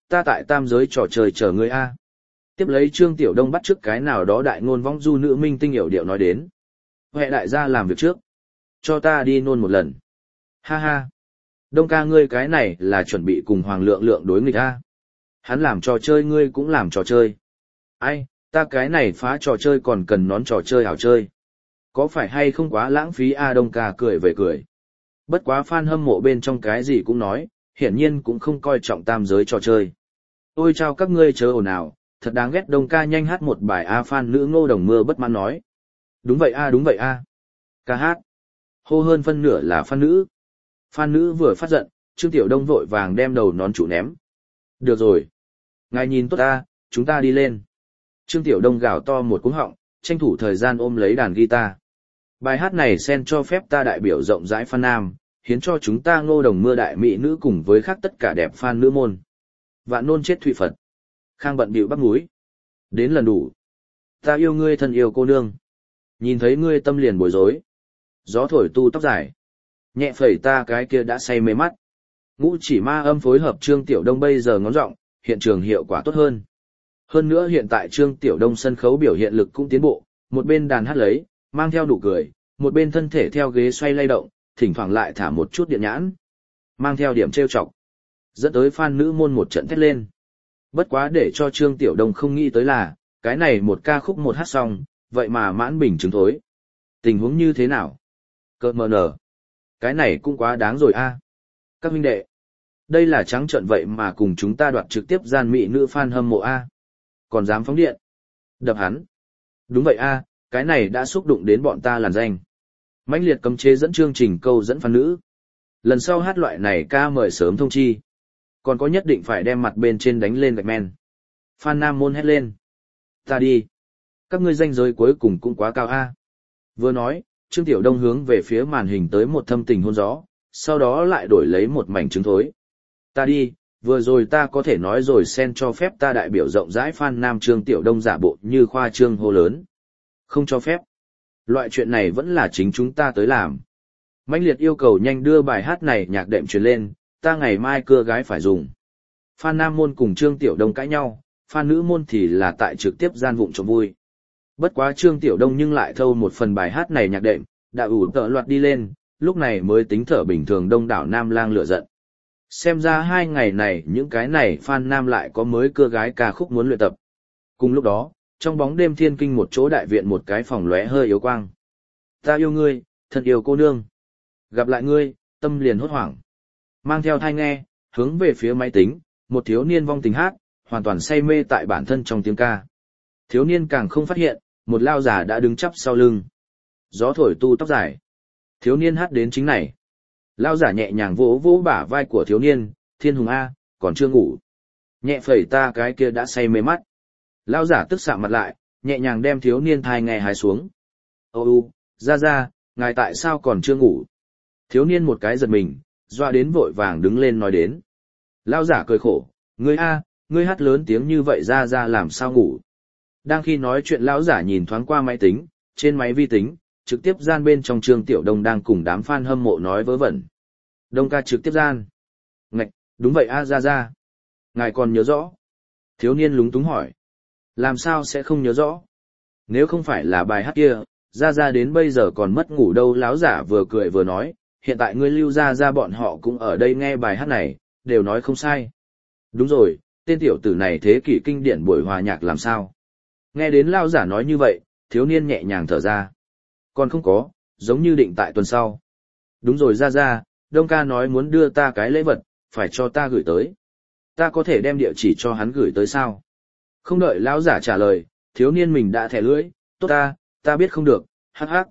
ta tại tam giới trò chơi chờ ngươi a. Tiếp lấy Trương Tiểu Đông bắt trước cái nào đó đại ngôn võng du nữ minh tinh hiểu điệu nói đến. Huệ đại gia làm việc trước. Cho ta đi nôn một lần. Ha ha. Đông ca ngươi cái này là chuẩn bị cùng Hoàng Lượng Lượng đối nghịch a. Hắn làm trò chơi ngươi cũng làm trò chơi. Ai, ta cái này phá trò chơi còn cần nón trò chơi hảo chơi. Có phải hay không quá lãng phí a? Đông ca cười về cười. Bất quá fan hâm mộ bên trong cái gì cũng nói, hiển nhiên cũng không coi trọng tam giới trò chơi. Ôi chao các ngươi chớ ồn ào, thật đáng ghét. Đông ca nhanh hát một bài a. Fan nữ Ngô Đồng Mưa bất mãn nói. Đúng vậy a, đúng vậy a. Ca hát. Hô hơn phân nửa là fan nữ. Fan nữ vừa phát giận, Trương Tiểu Đông vội vàng đem đầu nón trụ ném. Được rồi. Ngài nhìn tốt ta, chúng ta đi lên. Trương Tiểu Đông gào to một cú họng, tranh thủ thời gian ôm lấy đàn guitar. Bài hát này sen cho phép ta đại biểu rộng rãi fan nam, hiến cho chúng ta Ngô Đồng Mưa đại mỹ nữ cùng với khác tất cả đẹp fan nữ môn. Vạn nôn chết thụy Phật. Khang bận bịu bắt múi. Đến lần đủ. Ta yêu ngươi thân yêu cô nương. Nhìn thấy ngươi tâm liền bối rối. Gió thổi tu tóc dài. Nhẹ phẩy ta cái kia đã say mê mắt. Ngũ chỉ ma âm phối hợp Trương Tiểu Đông bây giờ ngón giọng, hiện trường hiệu quả tốt hơn. Hơn nữa hiện tại Trương Tiểu Đông sân khấu biểu hiện lực cũng tiến bộ, một bên đàn hát lấy, mang theo nụ cười, một bên thân thể theo ghế xoay lay động, thỉnh thoảng lại thả một chút điện nhãn, mang theo điểm trêu chọc, dẫn tới fan nữ môn một trận thét lên. Bất quá để cho Trương Tiểu Đông không nghĩ tới là, cái này một ca khúc một hát xong, vậy mà mãn bình chứng thối. Tình huống như thế nào? Cợt mờ nở. Cái này cũng quá đáng rồi a. Các huynh đệ, đây là trắng trợn vậy mà cùng chúng ta đoạt trực tiếp gian mỹ nữ fan hâm mộ a. Còn dám phóng điện. Đập hắn. Đúng vậy a, cái này đã xúc đụng đến bọn ta làn danh. Mãnh liệt cấm chế dẫn chương trình câu dẫn fan nữ. Lần sau hát loại này ca mời sớm thông chi. Còn có nhất định phải đem mặt bên trên đánh lên gạch men. Fan nam môn hét lên. Ta đi. Các ngươi danh giới cuối cùng cũng quá cao a. Vừa nói, Trương Tiểu Đông hướng về phía màn hình tới một thâm tình hôn gió, sau đó lại đổi lấy một mảnh trứng thối. Ta đi, vừa rồi ta có thể nói rồi sen cho phép ta đại biểu rộng rãi fan nam. Trương Tiểu Đông giả bộ như khoa trương hô lớn. Không cho phép. Loại chuyện này vẫn là chính chúng ta tới làm. Mãnh liệt yêu cầu nhanh đưa bài hát này nhạc đệm truyền lên, ta ngày mai cưa gái phải dùng. Fan nam môn cùng Trương Tiểu Đông cãi nhau, fan nữ môn thì là tại trực tiếp gian vụng trộm vui. Bất quá Trương Tiểu Đông nhưng lại thâu một phần bài hát này nhạc đệm, đã ủ tợ loạt đi lên, lúc này mới tính thở bình thường đông đảo nam lang lửa giận. Xem ra 2 ngày này những cái này fan nam lại có mới cưa gái ca khúc muốn luyện tập. Cùng lúc đó, trong bóng đêm thiên kinh một chỗ đại viện một cái phòng lóe hơi yếu quang. Ta yêu ngươi, thật yêu cô nương. Gặp lại ngươi, tâm liền hốt hoảng. Mang theo thai nghe, hướng về phía máy tính, một thiếu niên vong tình hát, hoàn toàn say mê tại bản thân trong tiếng ca. Thiếu niên càng không phát hiện, một lao giả đã đứng chắp sau lưng. Gió thổi tu tóc dài. Thiếu niên hát đến chính này. Lao giả nhẹ nhàng vỗ vỗ bả vai của thiếu niên, Thiên Hùng A, còn chưa ngủ. Nhẹ phẩy ta cái kia đã say mê mắt. Lao giả tức sạm mặt lại, nhẹ nhàng đem thiếu niên thai nghe hái xuống. Ô ra, ngài tại sao còn chưa ngủ? Thiếu niên một cái giật mình, doa đến vội vàng đứng lên nói đến. Lao giả cười khổ, ngươi A, ngươi hát lớn tiếng như vậy ra làm sao ngủ? Đang khi nói chuyện lão giả nhìn thoáng qua máy tính, trên máy vi tính, trực tiếp gian bên trong Trương Tiểu Đông đang cùng đám fan hâm mộ nói vớ vẩn. Đông ca trực tiếp gian. Ngạch, đúng vậy a ra. Ngài còn nhớ rõ? Thiếu niên lúng túng hỏi. Làm sao sẽ không nhớ rõ? Nếu không phải là bài hát kia, ra đến bây giờ còn mất ngủ đâu. Lão giả vừa cười vừa nói, hiện tại ngươi lưu ra bọn họ cũng ở đây nghe bài hát này, đều nói không sai. Đúng rồi, tên tiểu tử này thế kỷ kinh điển buổi hòa nhạc làm sao? Nghe đến lão giả nói như vậy, thiếu niên nhẹ nhàng thở ra. Còn không có, giống như định tại tuần sau. Đúng rồi ra, Đông ca nói muốn đưa ta cái lễ vật, phải cho ta gửi tới. Ta có thể đem địa chỉ cho hắn gửi tới sao? Không đợi lão giả trả lời, thiếu niên mình đã thẻ lưỡi, tốt ta biết không được, hắc hắc.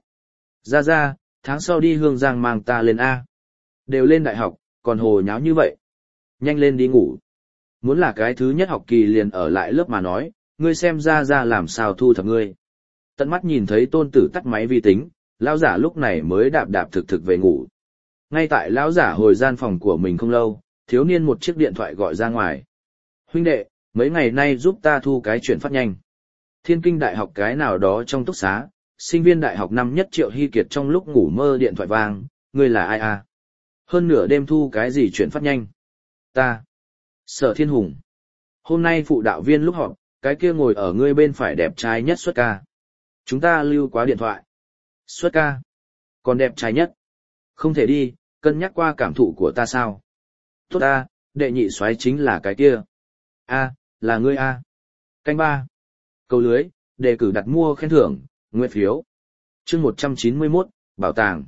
Ra, tháng sau đi Hương Giang mang ta lên A. Đều lên đại học, còn hồ nháo như vậy. Nhanh lên đi ngủ. Muốn là cái thứ nhất học kỳ liền ở lại lớp mà nói, ngươi xem ra làm sao thu thập ngươi. Tận mắt nhìn thấy tôn tử tắt máy vi tính, lão giả lúc này mới đạp thực về ngủ. Ngay tại lão giả hồi gian phòng của mình không lâu, thiếu niên một chiếc điện thoại gọi ra ngoài. Huynh đệ, mấy ngày nay giúp ta thu cái chuyển phát nhanh. Thiên Kinh Đại học cái nào đó trong túc xá, sinh viên đại học năm nhất Triệu Hy Kiệt trong lúc ngủ mơ điện thoại vang, ngươi là ai à? Hơn nửa đêm thu cái gì chuyển phát nhanh? Ta. Sở Thiên Hùng. Hôm nay phụ đạo viên lúc họp, cái kia ngồi ở ngươi bên phải đẹp trai nhất xuất ca. Chúng ta lưu quá điện thoại. Xuất ca. Còn đẹp trai nhất. Không thể đi, cân nhắc qua cảm thụ của ta sao. Tốt ta, đệ nhị soái chính là cái kia. A, là ngươi A. Canh ba. Câu lưới, đề cử đặt mua khen thưởng, nguyện phiếu. Chương 191, bảo tàng.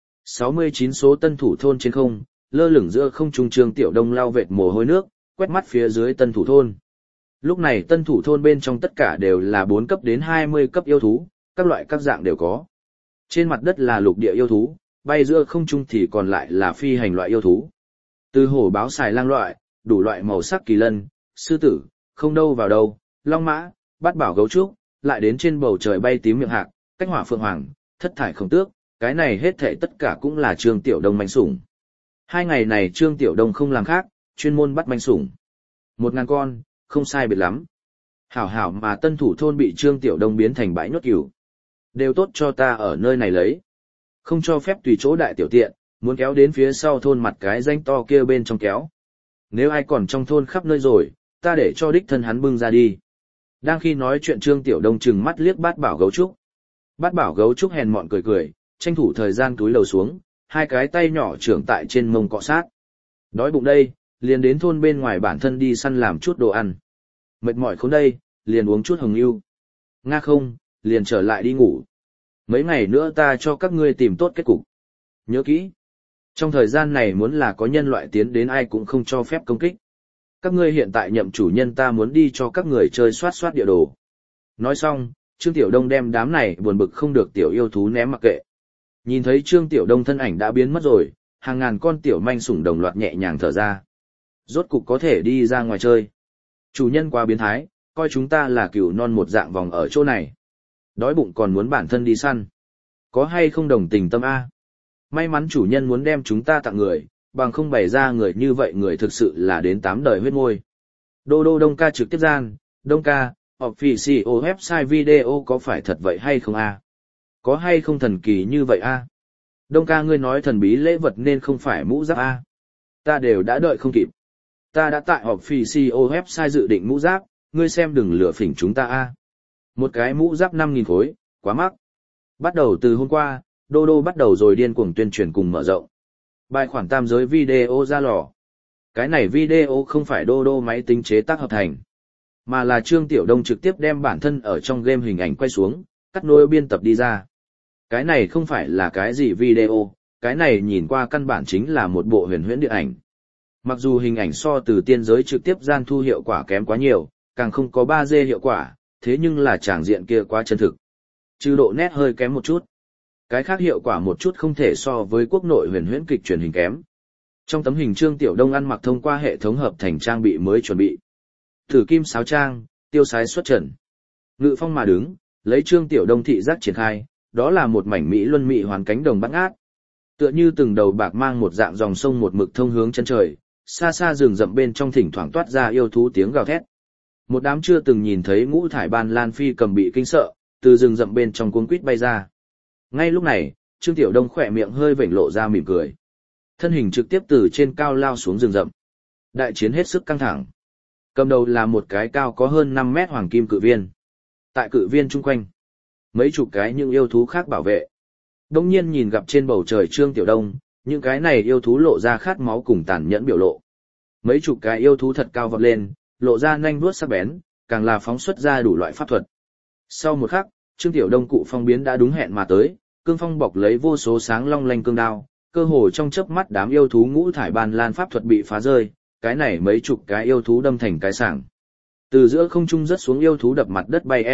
69 số tân thủ thôn trên không, lơ lửng giữa không trung. Trương Tiểu Đông lau vệt mồ hôi nước, quét mắt phía dưới tân thủ thôn. Lúc này tân thủ thôn bên trong tất cả đều là 4 cấp đến 20 cấp yêu thú, các loại các dạng đều có. Trên mặt đất là lục địa yêu thú, bay giữa không trung thì còn lại là phi hành loại yêu thú. Từ hổ báo xài lang loại, đủ loại màu sắc kỳ lân, sư tử, không đâu vào đâu, long mã, bát bảo gấu trúc, lại đến trên bầu trời bay tím miệng hạc, cách hỏa phượng hoàng, thất thải không tước, cái này hết thảy tất cả cũng là Trương Tiểu Đông manh sủng. 2 ngày này Trương Tiểu Đông không làm khác, chuyên môn bắt manh sủng. 1000 con, không sai biệt lắm. Hảo hảo mà tân thủ thôn bị Trương Tiểu Đông biến thành bãi nhốt cừu. Đều tốt cho ta ở nơi này lấy. Không cho phép tùy chỗ đại tiểu tiện, muốn kéo đến phía sau thôn mặt cái danh to kia bên trong kéo. Nếu ai còn trong thôn khắp nơi rồi, ta để cho đích thân hắn bưng ra đi. Đang khi nói chuyện Trương Tiểu Đông trừng mắt liếc bát bảo gấu trúc. Bát bảo gấu trúc hèn mọn cười cười, tranh thủ thời gian túi lầu xuống, 2 cái tay nhỏ trưởng tại trên mông cọ sát. Đói bụng đây, liền đến thôn bên ngoài bản thân đi săn làm chút đồ ăn. Mệt mỏi khốn đây, liền uống chút hồng ưu. Nga không, liền trở lại đi ngủ. Mấy ngày nữa ta cho các ngươi tìm tốt kết cục. Nhớ kỹ. Trong thời gian này muốn là có nhân loại tiến đến ai cũng không cho phép công kích. Các ngươi hiện tại nhậm chủ nhân ta muốn đi cho các người chơi soát soát địa đồ. Nói xong, Trương Tiểu Đông đem đám này buồn bực không được tiểu yêu thú ném mặc kệ. Nhìn thấy Trương Tiểu Đông thân ảnh đã biến mất rồi, hàng ngàn con tiểu manh sủng đồng loạt nhẹ nhàng thở ra. Rốt cục có thể đi ra ngoài chơi. Chủ nhân quá biến thái, coi chúng ta là cừu non một dạng vòng ở chỗ này. Đói bụng còn muốn bản thân đi săn. Có hay không đồng tình tâm A? May mắn chủ nhân muốn đem chúng ta tặng người, bằng không bày ra người như vậy người thực sự là đến 8 đời huyết môi. Đô đô Đông ca trực tiếp gian, Đông ca, official website video có phải thật vậy hay không A? Có hay không thần kỳ như vậy A? Đông ca ngươi nói thần bí lễ vật nên không phải mũ giáp A. Ta đều đã đợi không kịp. Ta đã tại official website dự định mũ giáp, ngươi xem đừng lừa phỉnh chúng ta A. Một cái mũ giáp 5.000 khối, quá mắc. Bắt đầu từ hôm qua, Đô Đô bắt đầu rồi điên cuồng tuyên truyền cùng mở rộng. Bài khoản tam giới video ra lò. Cái này video không phải Đô Đô máy tính chế tác hợp thành, mà là Trương Tiểu Đông trực tiếp đem bản thân ở trong game hình ảnh quay xuống, cắt nối biên tập đi ra. Cái này không phải là cái gì video, cái này nhìn qua căn bản chính là một bộ huyền huyễn điện ảnh. Mặc dù hình ảnh so từ tiên giới trực tiếp gian thu hiệu quả kém quá nhiều, càng không có 3D hiệu quả, thế nhưng là tràng diện kia quá chân thực. Trừ độ nét hơi kém một chút. Cái khác hiệu quả một chút không thể so với quốc nội huyền huyễn kịch truyền hình kém. Trong tấm hình Trương Tiểu Đông ăn mặc thông qua hệ thống hợp thành trang bị mới chuẩn bị. Thử kim sáo trang, tiêu sái xuất trần. Ngự phong mà đứng, lấy Trương Tiểu Đông thị giác triển khai, đó là một mảnh mỹ luân mỹ hoàn cánh đồng bát ngát. Tựa như từng đầu bạc mang một dạng dòng sông một mực thông hướng chân trời, xa xa rừng rậm bên trong thỉnh thoảng toát ra yêu thú tiếng gào thét. Một đám chưa từng nhìn thấy ngũ thải ban lan phi cầm bị kinh sợ, từ rừng rậm bên trong cuống quýt bay ra. Ngay lúc này, Trương Tiểu Đông khỏe miệng hơi vểnh lộ ra mỉm cười. Thân hình trực tiếp từ trên cao lao xuống rừng rậm. Đại chiến hết sức căng thẳng. Cầm đầu là một cái cao có hơn 5 mét hoàng kim cự viên. Tại cự viên chung quanh, mấy chục cái những yêu thú khác bảo vệ. Đông nhiên nhìn gặp trên bầu trời Trương Tiểu Đông, những cái này yêu thú lộ ra khát máu cùng tàn nhẫn biểu lộ. Mấy chục cái yêu thú thật cao vọt lên, lộ ra nanh vuốt sắc bén, càng là phóng xuất ra đủ loại pháp thuật. Sau một khắc, Trương Tiểu Đông cụ phong biến đã đúng hẹn mà tới, cương phong bọc lấy vô số sáng long lanh cương đao, cơ hồ trong chớp mắt đám yêu thú ngũ thải ban lan pháp thuật bị phá rơi, cái này mấy chục cái yêu thú đâm thành cái sảng. Từ giữa không trung rớt xuống yêu thú đập mặt đất bay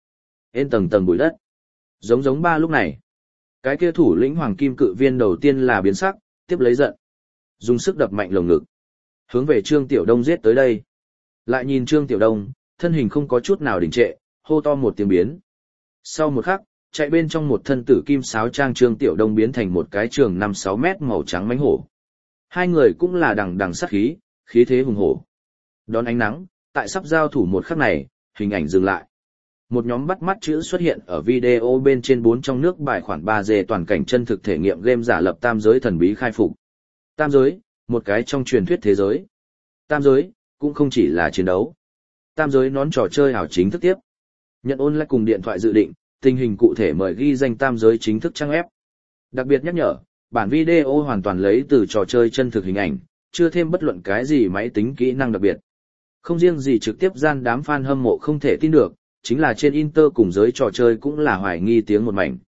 lên tầng tầng bụi đất. Giống ba lúc này, cái kia thủ lĩnh hoàng kim cự viên đầu tiên là biến sắc, tiếp lấy giận, dùng sức đập mạnh lồng ngực, hướng về Trương Tiểu Đông giết tới đây. Lại nhìn Trương Tiểu Đông, thân hình không có chút nào đình trệ, hô to một tiếng biến. Sau một khắc, chạy bên trong một thân tử kim sáo trang Trương Tiểu Đông biến thành một cái trường 5-6 mét màu trắng mãnh hổ. Hai người cũng là đằng đằng sát khí, khí thế hùng hổ. Đón ánh nắng, tại sắp giao thủ một khắc này, hình ảnh dừng lại. Một nhóm bắt mắt chữ xuất hiện ở video bên trên 4 trong nước bài khoản 3D toàn cảnh chân thực thể nghiệm game giả lập tam giới thần bí khai phục. Tam giới, một cái trong truyền thuyết thế giới. Tam giới, cũng không chỉ là chiến đấu. Tam giới nón trò chơi ảo chính thức tiếp. Nhận online cùng điện thoại dự định, tình hình cụ thể mời ghi danh tam giới chính thức trang web. Đặc biệt nhắc nhở, bản video hoàn toàn lấy từ trò chơi chân thực hình ảnh, chưa thêm bất luận cái gì máy tính kỹ năng đặc biệt. Không riêng gì trực tiếp gian đám fan hâm mộ không thể tin được, chính là trên Inter cùng giới trò chơi cũng là hoài nghi tiếng một mảnh.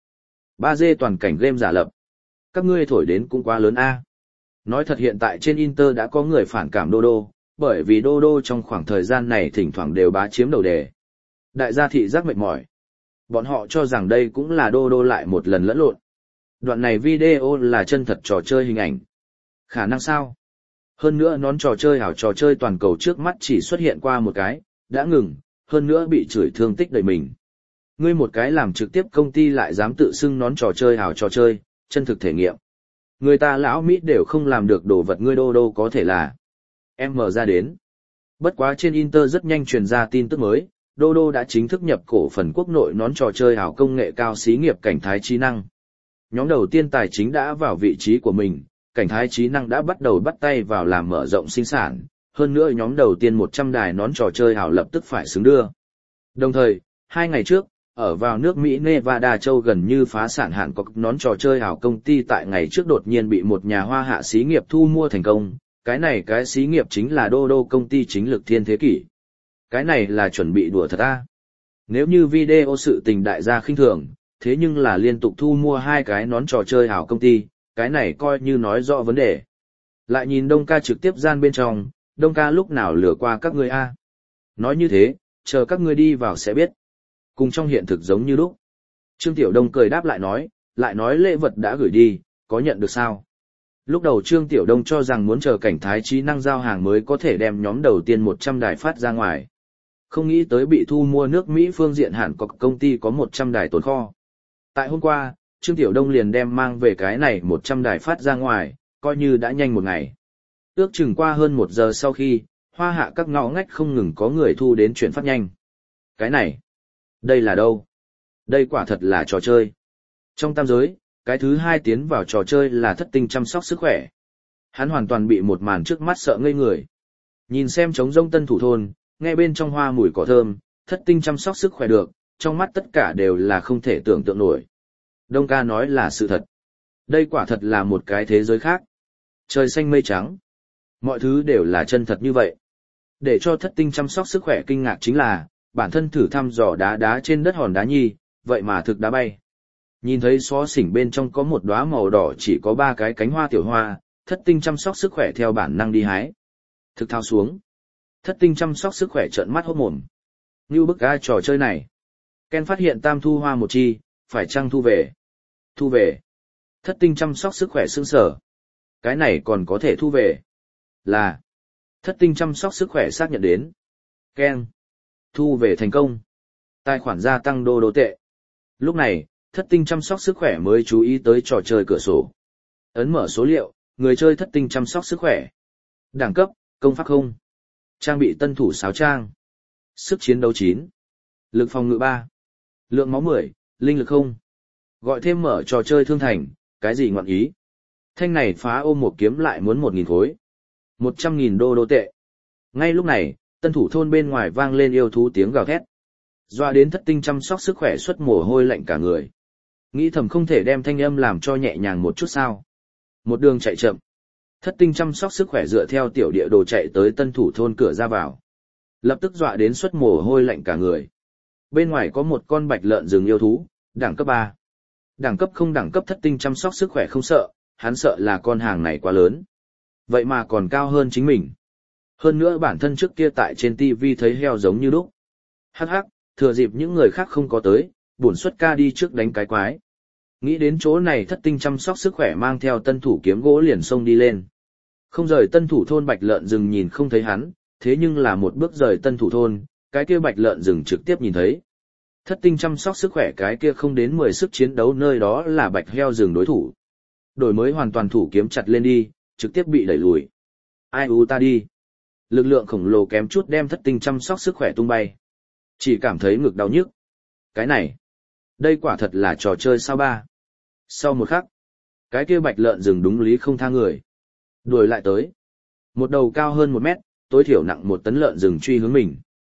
3D toàn cảnh game giả lập. Các ngươi thổi đến cũng quá lớn a. Nói thật hiện tại trên Inter đã có người phản cảm Dodo, bởi vì Dodo trong khoảng thời gian này thỉnh thoảng đều bá chiếm đầu đề. Đại gia thị giác mệt mỏi. Bọn họ cho rằng đây cũng là Dodo lại một lần lẫn lộn. Đoạn này video là chân thật trò chơi hình ảnh. Khả năng sao? Hơn nữa nón trò chơi ảo trò chơi toàn cầu trước mắt chỉ xuất hiện qua một cái, đã ngừng, hơn nữa bị chửi thương tích đầy mình. Ngươi một cái làm trực tiếp công ty lại dám tự xưng nón trò chơi ảo trò chơi, chân thực thể nghiệm. Người ta lão Mỹ đều không làm được đồ vật ngươi Dodo có thể là. Em mở ra đến. Bất quá trên Inter rất nhanh truyền ra tin tức mới, Dodo đã chính thức nhập cổ phần quốc nội nón trò chơi ảo công nghệ cao xí nghiệp cảnh thái trí năng. Nhóm đầu tiên tài chính đã vào vị trí của mình, cảnh thái trí năng đã bắt đầu bắt tay vào làm mở rộng sinh sản, hơn nữa nhóm đầu tiên 100 đài nón trò chơi ảo lập tức phải xứng đưa. Đồng thời, 2 ngày trước, ở vào nước Mỹ Nevada châu gần như phá sản hạn có nón trò chơi ảo công ty tại ngày trước đột nhiên bị một nhà hoa hạ xí nghiệp thu mua thành công, cái xí nghiệp chính là Dodo công ty chính lực thiên thế kỷ. Cái này là chuẩn bị đùa thật à? Nếu như video sự tình đại gia khinh thường, thế nhưng là liên tục thu mua 2 cái nón trò chơi ảo công ty, cái này coi như nói rõ vấn đề. Lại nhìn Đông ca trực tiếp gian bên trong, Đông ca lúc nào lừa qua các ngươi a? Nói như thế, chờ các ngươi đi vào sẽ biết. Cùng trong hiện thực giống như lúc. Trương Tiểu Đông cười đáp lại nói lễ vật đã gửi đi, có nhận được sao? Lúc đầu Trương Tiểu Đông cho rằng muốn chờ cảnh thái trí năng giao hàng mới có thể đem nhóm đầu tiên 100 đài phát ra ngoài. Không nghĩ tới bị thu mua nước Mỹ phương diện hẳn có công ty có 100 đài tồn kho. Tại hôm qua, Trương Tiểu Đông liền đem mang về cái này 100 đài phát ra ngoài, coi như đã nhanh một ngày. Ước chừng qua hơn 1 giờ sau khi, hoa hạ các ngõ ngách không ngừng có người thu đến chuyển phát nhanh. Cái này, đây là đâu? Đây quả thật là trò chơi. Trong tam giới, cái thứ 2 tiến vào trò chơi là Thất Tinh chăm sóc sức khỏe. Hắn hoàn toàn bị một màn trước mắt sợ ngây người. Nhìn xem trống rông tân thủ thôn, nghe bên trong hoa mùi cỏ thơm, Thất Tinh chăm sóc sức khỏe được, trong mắt tất cả đều là không thể tưởng tượng nổi. Đông ca nói là sự thật. Đây quả thật là một cái thế giới khác. Trời xanh mây trắng. Mọi thứ đều là chân thật như vậy. Để cho Thất Tinh chăm sóc sức khỏe kinh ngạc chính là, bản thân thử thăm dò đá trên đất hòn đá nhi, vậy mà thực đá bay. Nhìn thấy xó xỉnh bên trong có một đóa màu đỏ chỉ có 3 cái cánh hoa tiểu hoa, Thất Tinh chăm sóc sức khỏe theo bản năng đi hái. Thực thao xuống. Thất Tinh chăm sóc sức khỏe trợn mắt hốt mồm. Như bức ga trò chơi này. Ken phát hiện tam thu hoa một chi, phải chăng thu về? Thu về. Thất Tinh chăm sóc sức khỏe sương sở. Cái này còn có thể thu về. Là. Thất Tinh chăm sóc sức khỏe xác nhận đến. Ken. Thu về thành công. Tài khoản gia tăng đô tệ. Lúc này, Thất Tinh chăm sóc sức khỏe mới chú ý tới trò chơi cửa sổ. Ấn mở số liệu, người chơi Thất Tinh chăm sóc sức khỏe. Đẳng cấp, công pháp 0. Trang bị tân thủ 6 trang. Sức chiến đấu 9. Lực phòng ngự 3. Lượng máu 10, linh lực 0. Gọi thêm mở trò chơi thương thành, cái gì ngọn ý. Thanh này phá ôm một kiếm lại muốn 1.000 khối. 100.000 đô tệ. Ngay lúc này, tân thủ thôn bên ngoài vang lên yêu thú tiếng gào thét. Doa đến Thất Tinh chăm sóc sức khỏe xuất mồ hôi lạnh cả người. Nghĩ thầm không thể đem thanh âm làm cho nhẹ nhàng một chút sao. Một đường chạy chậm. Thất Tinh chăm sóc sức khỏe dựa theo tiểu địa đồ chạy tới tân thủ thôn cửa ra vào. Lập tức dọa đến xuất mồ hôi lạnh cả người. Bên ngoài có một con bạch lợn rừng yêu thú, đẳng cấp 3. Đẳng cấp không đẳng cấp Thất Tinh chăm sóc sức khỏe không sợ, hắn sợ là con hàng này quá lớn. Vậy mà còn cao hơn chính mình. Hơn nữa bản thân trước kia tại trên TV thấy heo giống như lúc. Hắc hắc, thừa dịp những người khác không có tới, bổn xuất ca đi trước đánh cái quái. Nghĩ đến chỗ này Thất Tinh chăm sóc sức khỏe mang theo tân thủ kiếm gỗ liền xông đi lên. Không rời tân thủ thôn bạch lợn rừng nhìn không thấy hắn, thế nhưng là một bước rời tân thủ thôn, cái kia bạch lợn rừng trực tiếp nhìn thấy. Thất Tinh chăm sóc sức khỏe cái kia không đến 10 sức chiến đấu nơi đó là bạch heo rừng đối thủ. Đổi mới hoàn toàn thủ kiếm chặt lên đi, trực tiếp bị đẩy lùi. Ai u ta đi. Lực lượng khổng lồ kém chút đem Thất Tinh chăm sóc sức khỏe tung bay. Chỉ cảm thấy ngực đau nhức. Cái này, đây quả thật là trò chơi sao ba. Sau một khắc, cái kia bạch lợn rừng đúng lý không tha người. Đuổi lại tới. Một đầu cao hơn 1 mét, tối thiểu nặng 1 tấn lợn rừng truy hướng mình.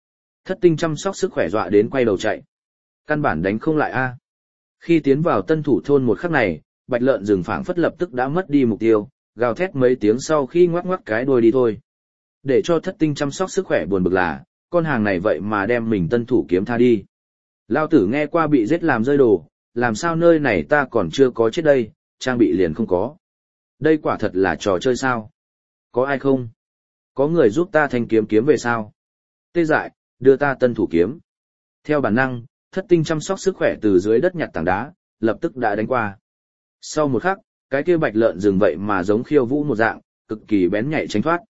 Thất tinh chăm sóc sức khỏe dọa đến quay đầu chạy. Căn bản đánh không lại a. Khi tiến vào tân thủ thôn một khắc này, bạch lợn rừng phảng phất lập tức đã mất đi mục tiêu, gào thét mấy tiếng sau khi ngoắc ngoắc cái đuôi đi thôi. Để cho thất tinh chăm sóc sức khỏe buồn bực là, con hàng này vậy mà đem mình tân thủ kiếm tha đi. Lao tử nghe qua bị giết làm rơi đồ, làm sao nơi này ta còn chưa có chết đây, trang bị liền không có. Đây quả thật là trò chơi sao? Có ai không? Có người giúp ta thanh kiếm kiếm về sao? Tê dại, đưa ta tân thủ kiếm. Theo bản năng, thất tinh chăm sóc sức khỏe từ dưới đất nhặt tảng đá, lập tức đã đánh qua. Sau một khắc, cái kia bạch lợn rừng vậy mà giống khiêu vũ một dạng, cực kỳ bén nhạy tránh thoát.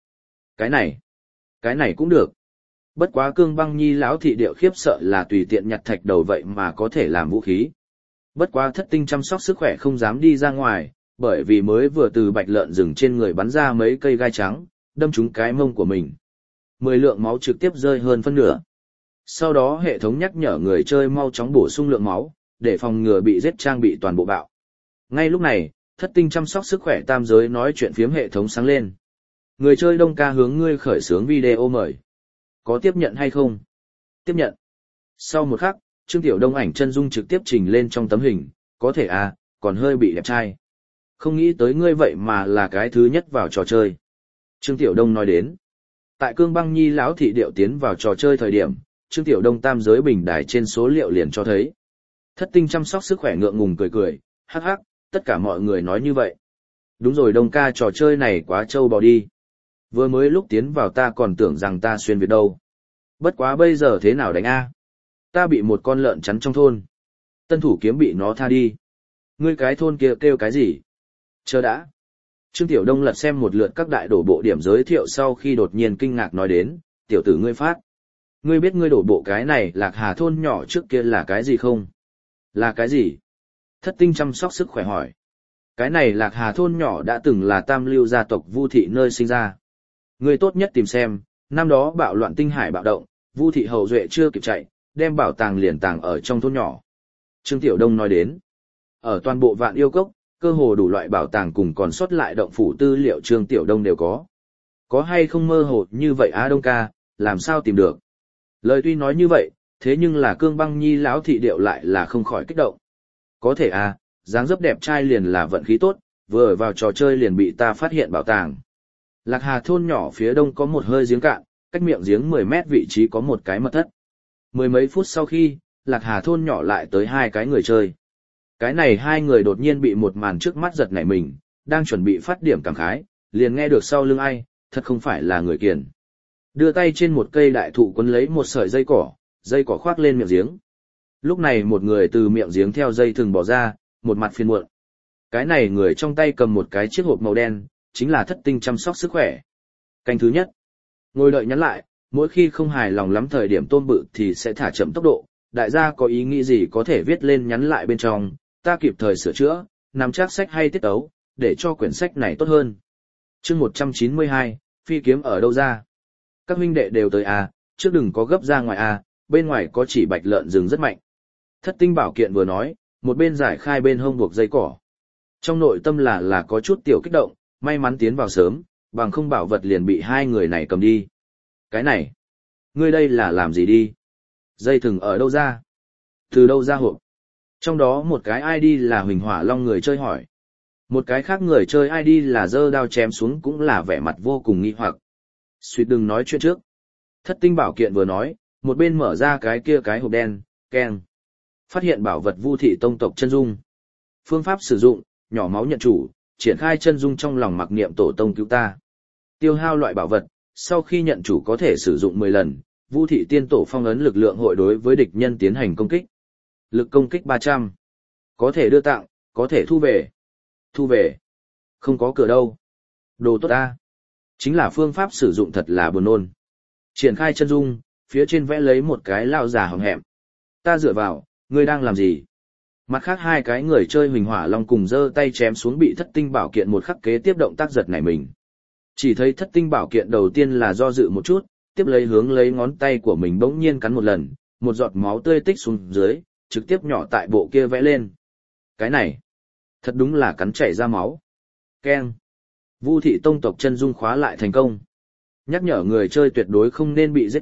Cái này cũng được. Bất quá Cương Băng Nhi lão thị điệu khiếp sợ là tùy tiện nhặt thạch đầu vậy mà có thể làm vũ khí. Bất quá thất tinh chăm sóc sức khỏe không dám đi ra ngoài, bởi vì mới vừa từ bạch lợn rừng trên người bắn ra mấy cây gai trắng, đâm trúng cái mông của mình. 10 lượng máu trực tiếp rơi hơn phân nửa. Sau đó hệ thống nhắc nhở người chơi mau chóng bổ sung lượng máu, để phòng ngừa bị giết trang bị toàn bộ bạo. Ngay lúc này, thất tinh chăm sóc sức khỏe tam giới nói chuyện phiếm hệ thống sáng lên. Người chơi Đông Ca hướng ngươi khởi xướng video mời. Có tiếp nhận hay không? Tiếp nhận. Sau một khắc, Trương Tiểu Đông ảnh chân dung trực tiếp trình lên trong tấm hình, có thể à, còn hơi bị đẹp trai. Không nghĩ tới ngươi vậy mà là cái thứ nhất vào trò chơi. Trương Tiểu Đông nói đến. Tại Cương Băng Nhi lão thị điệu tiến vào trò chơi thời điểm, Trương Tiểu Đông tam giới bình đài trên số liệu liền cho thấy. Thất tinh chăm sóc sức khỏe ngượng ngùng cười cười, hắc hắc, tất cả mọi người nói như vậy. Đúng rồi Đông ca, trò chơi này quá trâu bò đi. Vừa mới lúc tiến vào ta còn tưởng rằng ta xuyên Việt đâu. Bất quá bây giờ thế nào đánh a? Ta bị một con lợn chắn trong thôn. Tân thủ kiếm bị nó tha đi. Ngươi cái thôn kia kêu cái gì? Chờ đã. Trương Tiểu Đông lật xem một lượt các đại đổ bộ điểm giới thiệu sau khi đột nhiên kinh ngạc nói đến, tiểu tử ngươi phát. Ngươi biết ngươi đổ bộ cái này Lạc Hà thôn nhỏ trước kia là cái gì không? Là cái gì? Thất tinh chăm sóc sức khỏe hỏi. Cái này Lạc Hà thôn nhỏ đã từng là tam lưu gia tộc Vu thị nơi sinh ra. Ngươi tốt nhất tìm xem, năm đó bạo loạn tinh hải bạo động, Vu thị hậu duệ chưa kịp chạy, đem bảo tàng liền tàng ở trong thôn nhỏ. Trương Tiểu Đông nói đến. Ở toàn bộ Vạn Yêu Cốc, cơ hồ đủ loại bảo tàng cùng còn sót lại động phủ tư liệu Trương Tiểu Đông đều có. Có hay không mơ hồ như vậy á Đông ca, làm sao tìm được? Lời tuy nói như vậy, thế nhưng là Cương Băng Nhi lão thị điệu lại là không khỏi kích động. Có thể à, dáng dấp đẹp trai liền là vận khí tốt, vừa ở vào trò chơi liền bị ta phát hiện bảo tàng. Lạc Hà thôn nhỏ phía đông có một hơi giếng cạn, cách miệng giếng 10 mét vị trí có một cái mật thất. Mười mấy phút sau khi, Lạc Hà thôn nhỏ lại tới hai cái người chơi. Cái này hai người đột nhiên bị một màn trước mắt giật nảy mình, đang chuẩn bị phát điểm cảm khái, liền nghe được sau lưng ai, thật không phải là người Kiền. Đưa tay trên một cây đại thụ quấn lấy một sợi dây cỏ khoác lên miệng giếng. Lúc này một người từ miệng giếng theo dây thừng bỏ ra, một mặt phiền muộn. Cái này người trong tay cầm một cái chiếc hộp màu đen, chính là thất tinh chăm sóc sức khỏe. Canh thứ nhất. Ngồi đợi nhắn lại, mỗi khi không hài lòng lắm thời điểm tôm bự thì sẽ thả chậm tốc độ, đại gia có ý nghĩ gì có thể viết lên nhắn lại bên trong, ta kịp thời sửa chữa, nắm chắc sách hay tiết tấu, để cho quyển sách này tốt hơn. Chương 192, phi kiếm ở đâu ra? Các huynh đệ đều tới à, trước đừng có gấp ra ngoài à, bên ngoài có chỉ bạch lợn rừng rất mạnh. Thất tinh bảo kiện vừa nói, một bên giải khai bên hông buộc dây cỏ. Trong nội tâm là có chút tiểu kích động, may mắn tiến vào sớm, bằng không bảo vật liền bị hai người này cầm đi. Cái này, ngươi đây là làm gì đi? Dây thừng ở đâu ra? Từ đâu ra hộp? Trong đó một cái ID là Huỳnh Hỏa Long người chơi hỏi. Một cái khác người chơi ID là giơ đao chém xuống cũng là vẻ mặt vô cùng nghi hoặc. Suýt đừng nói chuyện trước. Thất tinh bảo kiện vừa nói, một bên mở ra cái kia cái hộp đen, keng. Phát hiện bảo vật Vu thị tông tộc chân dung. Phương pháp sử dụng, nhỏ máu nhận chủ, triển khai chân dung trong lòng mặc niệm tổ tông cứu ta. Tiêu hao loại bảo vật, sau khi nhận chủ có thể sử dụng 10 lần, Vu thị tiên tổ phong ấn lực lượng hội đối với địch nhân tiến hành công kích. Lực công kích 300. Có thể đưa tặng, có thể thu về. Thu về. Không có cửa đâu. Đồ tốt ta. Chính là phương pháp sử dụng thật là buồn nôn. Triển khai chân dung, phía trên vẽ lấy một cái lao già hòm hẹm. Ta dựa vào, ngươi đang làm gì? Mặt khác hai cái người chơi Huỳnh Hỏa Long cùng giơ tay chém xuống bị thất tinh bảo kiện một khắc kế tiếp động tác giật nảy mình. Chỉ thấy thất tinh bảo kiện đầu tiên là do dự một chút, tiếp lấy hướng lấy ngón tay của mình bỗng nhiên cắn một lần, một giọt máu tươi tích xuống dưới, trực tiếp nhỏ tại bộ kia vẽ lên. Cái này, thật đúng là cắn chảy ra máu. Keng. Vu thị tông tộc chân dung khóa lại thành công. Nhắc nhở người chơi tuyệt đối không nên bị giết chết,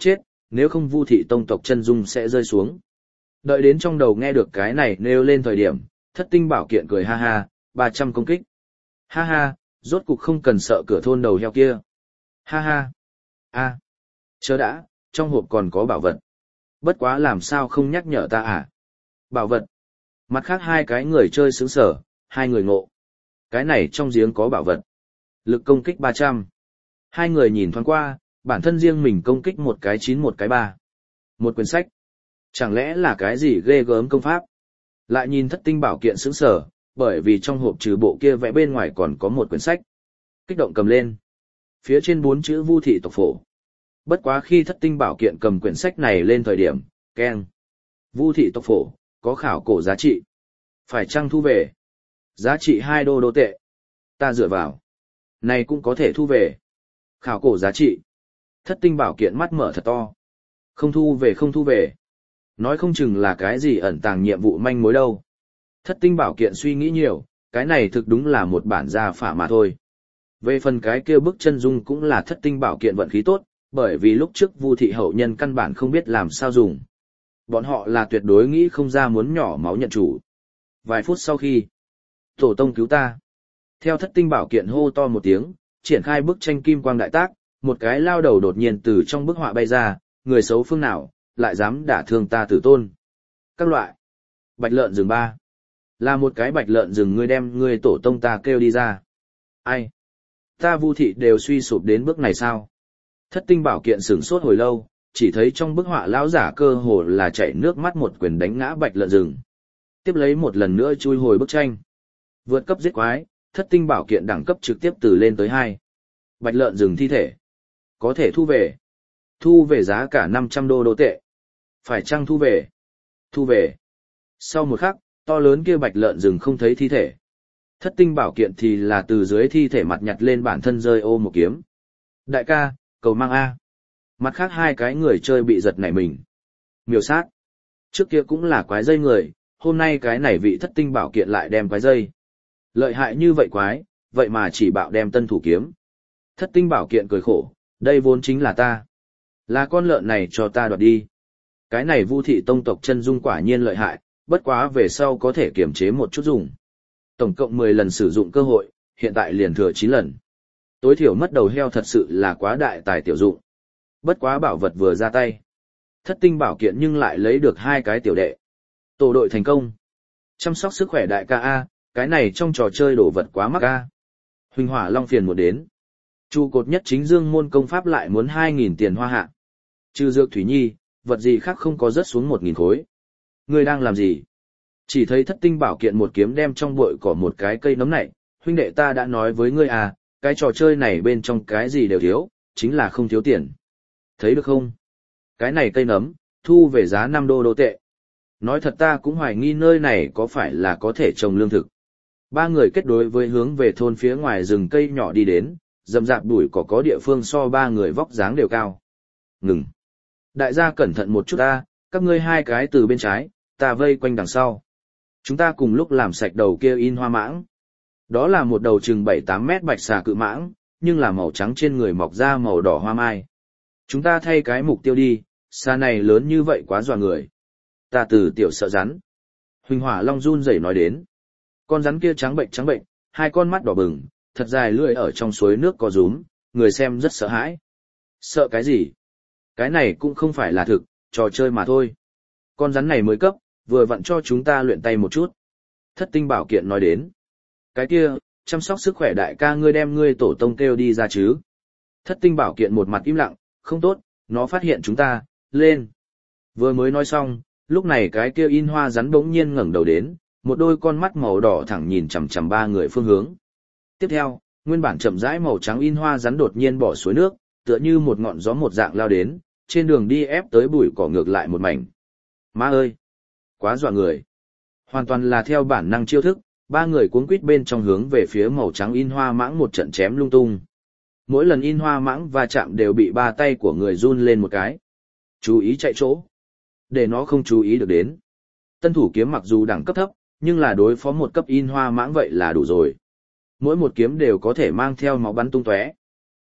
nếu không Vu thị tông tộc chân dung sẽ rơi xuống. Đợi đến trong đầu nghe được cái này nêu lên thời điểm, Thất Tinh Bảo Kiện cười ha ha, 300 công kích. Ha ha, rốt cục không cần sợ cửa thôn đầu heo kia. Ha ha. A, chớ đã, trong hộp còn có bảo vật. Bất quá làm sao không nhắc nhở ta à? Bảo vật. Mặt khác hai cái người chơi sướng sở, hai người ngộ. Cái này trong giếng có bảo vật. Lực công kích 300. Hai người nhìn thoáng qua, bản thân riêng mình công kích một cái 9 một cái 3. Một quyển sách. Chẳng lẽ là cái gì ghê gớm công pháp? Lại nhìn Thất Tinh Bảo Kiện sướng sở, bởi vì trong hộp trừ bộ kia vẽ bên ngoài còn có một quyển sách. Kích động cầm lên. Phía trên 4 chữ Vu thị tộc phổ. Bất quá khi Thất Tinh Bảo Kiện cầm quyển sách này lên thời điểm, keng. Vu thị tộc phổ, có khảo cổ giá trị. Phải chăng thu về? Giá trị 2 đô tệ. Ta dựa vào. Này cũng có thể thu về. Khảo cổ giá trị. Thất Tinh Bảo Kiện mắt mở thật to. Không thu về không thu về. Nói không chừng là cái gì ẩn tàng nhiệm vụ manh mối đâu. Thất Tinh Bảo Kiện suy nghĩ nhiều, cái này thực đúng là một bản gia phả mà thôi. Về phần cái kia bức chân dung cũng là Thất Tinh Bảo Kiện vận khí tốt, bởi vì lúc trước Vu thị hậu nhân căn bản không biết làm sao dùng. Bọn họ là tuyệt đối nghĩ không ra muốn nhỏ máu nhận chủ. Vài phút sau khi, tổ tông cứu ta. Theo Thất Tinh Bảo Kiện hô to một tiếng, triển khai bức tranh kim quang đại tác, một cái lao đầu đột nhiên từ trong bức họa bay ra, người xấu phương nào, lại dám đả thương ta tử tôn. Các loại. Bạch lợn rừng 3. Là một cái bạch lợn rừng ngươi đem ngươi tổ tông ta kêu đi ra. Ai? Ta Vu thị đều suy sụp đến bước này sao? Thất Tinh Bảo Kiện sửng sốt hồi lâu, chỉ thấy trong bức họa lão giả cơ hồ là chảy nước mắt một quyền đánh ngã bạch lợn rừng. Tiếp lấy một lần nữa chui hồi bức tranh. Vượt cấp giết quái, Thất Tinh Bảo Kiện đẳng cấp trực tiếp từ lên tới 2. Bạch lợn rừng thi thể. Có thể thu về. Thu về giá cả 500 đô tệ. Phải chăng thu về? Thu về. Sau một khắc, to lớn kia bạch lợn rừng không thấy thi thể. Thất Tinh Bảo Kiện thì là từ dưới thi thể mặt nhặt lên bản thân rơi ô một kiếm. Đại ca, cầu mang A. Mặt khác hai cái người chơi bị giật nảy mình. Miêu sát. Trước kia cũng là quái dây người, hôm nay cái này vị Thất Tinh Bảo Kiện lại đem quái dây. Lợi hại như vậy quái, vậy mà chỉ bạo đem tân thủ kiếm. Thất Tinh Bảo Kiện cười khổ, đây vốn chính là ta. Là con lợn này cho ta đoạt đi. Cái này Vu thị tông tộc chân dung quả nhiên lợi hại, bất quá về sau có thể kiềm chế một chút dùng. Tổng cộng 10 lần sử dụng cơ hội, hiện tại liền thừa 9 lần. Tối thiểu mất đầu heo thật sự là quá đại tài tiểu dụng. Bất quá bảo vật vừa ra tay. Thất Tinh Bảo Kiện nhưng lại lấy được 2 cái tiểu đệ. Tổ đội thành công. Chăm sóc sức khỏe đại ca A, cái này trong trò chơi đổ vật quá mắc A. Huỳnh Hỏa Long phiền một đến. Trụ cột nhất chính dương môn công pháp lại muốn 2.000 tiền hoa hạ. Trừ dược thủy nhi, vật gì khác không có rớt xuống 1.000 khối. Ngươi đang làm gì? Chỉ thấy Thất Tinh Bảo Kiện một kiếm đem trong bụi cỏ một cái cây nấm này, huynh đệ ta đã nói với ngươi à, cái trò chơi này bên trong cái gì đều thiếu, chính là không thiếu tiền. Thấy được không? Cái này cây nấm, thu về giá 5 đô tệ. Nói thật ta cũng hoài nghi nơi này có phải là có thể trồng lương thực. Ba người kết đối với hướng về thôn phía ngoài rừng cây nhỏ đi đến, rậm rạp bụi cỏ có địa phương so ba người vóc dáng đều cao. Ngừng. Đại gia cẩn thận một chút ta, các ngươi hai cái từ bên trái, ta vây quanh đằng sau. Chúng ta cùng lúc làm sạch đầu kia in hoa mãng. Đó là một đầu chừng 7-8 mét bạch xà cự mãng, nhưng là màu trắng trên người mọc ra màu đỏ hoa mai. Chúng ta thay cái mục tiêu đi, xà này lớn như vậy quá dọa người. Ta từ tiểu sợ rắn. Huỳnh Hỏa Long run rẩy nói đến. Con rắn kia trắng bệnh, hai con mắt đỏ bừng, thật dài lưỡi ở trong suối nước có rúm, người xem rất sợ hãi. Sợ cái gì? Cái này cũng không phải là thực, trò chơi mà thôi. Con rắn này mới cấp, vừa vặn cho chúng ta luyện tay một chút. Thất Tinh Bảo Kiện nói đến. Cái kia, chăm sóc sức khỏe đại ca ngươi đem ngươi tổ tông kêu đi ra chứ. Thất Tinh Bảo Kiện một mặt im lặng, không tốt, nó phát hiện chúng ta, lên. Vừa mới nói xong, lúc này cái kia in hoa rắn bỗng nhiên ngẩng đầu đến, một đôi con mắt màu đỏ thẳng nhìn chằm chằm ba người phương hướng. Tiếp theo, nguyên bản chậm rãi màu trắng in hoa rắn đột nhiên bỏ suối nước, tựa như một ngọn gió một dạng lao đến, trên đường đi ép tới bụi cỏ ngược lại một mảnh. Má ơi! Quá dọa người! Hoàn toàn là theo bản năng chiêu thức, ba người cuống quýt bên trong hướng về phía màu trắng in hoa mãng một trận chém lung tung. Mỗi lần in hoa mãng va chạm đều bị ba tay của người run lên một cái. Chú ý chạy chỗ. Để nó không chú ý được đến. Tân thủ kiếm mặc dù đẳng cấp thấp, nhưng là đối phó một cấp in hoa mãng vậy là đủ rồi. Mỗi một kiếm đều có thể mang theo máu bắn tung tóe.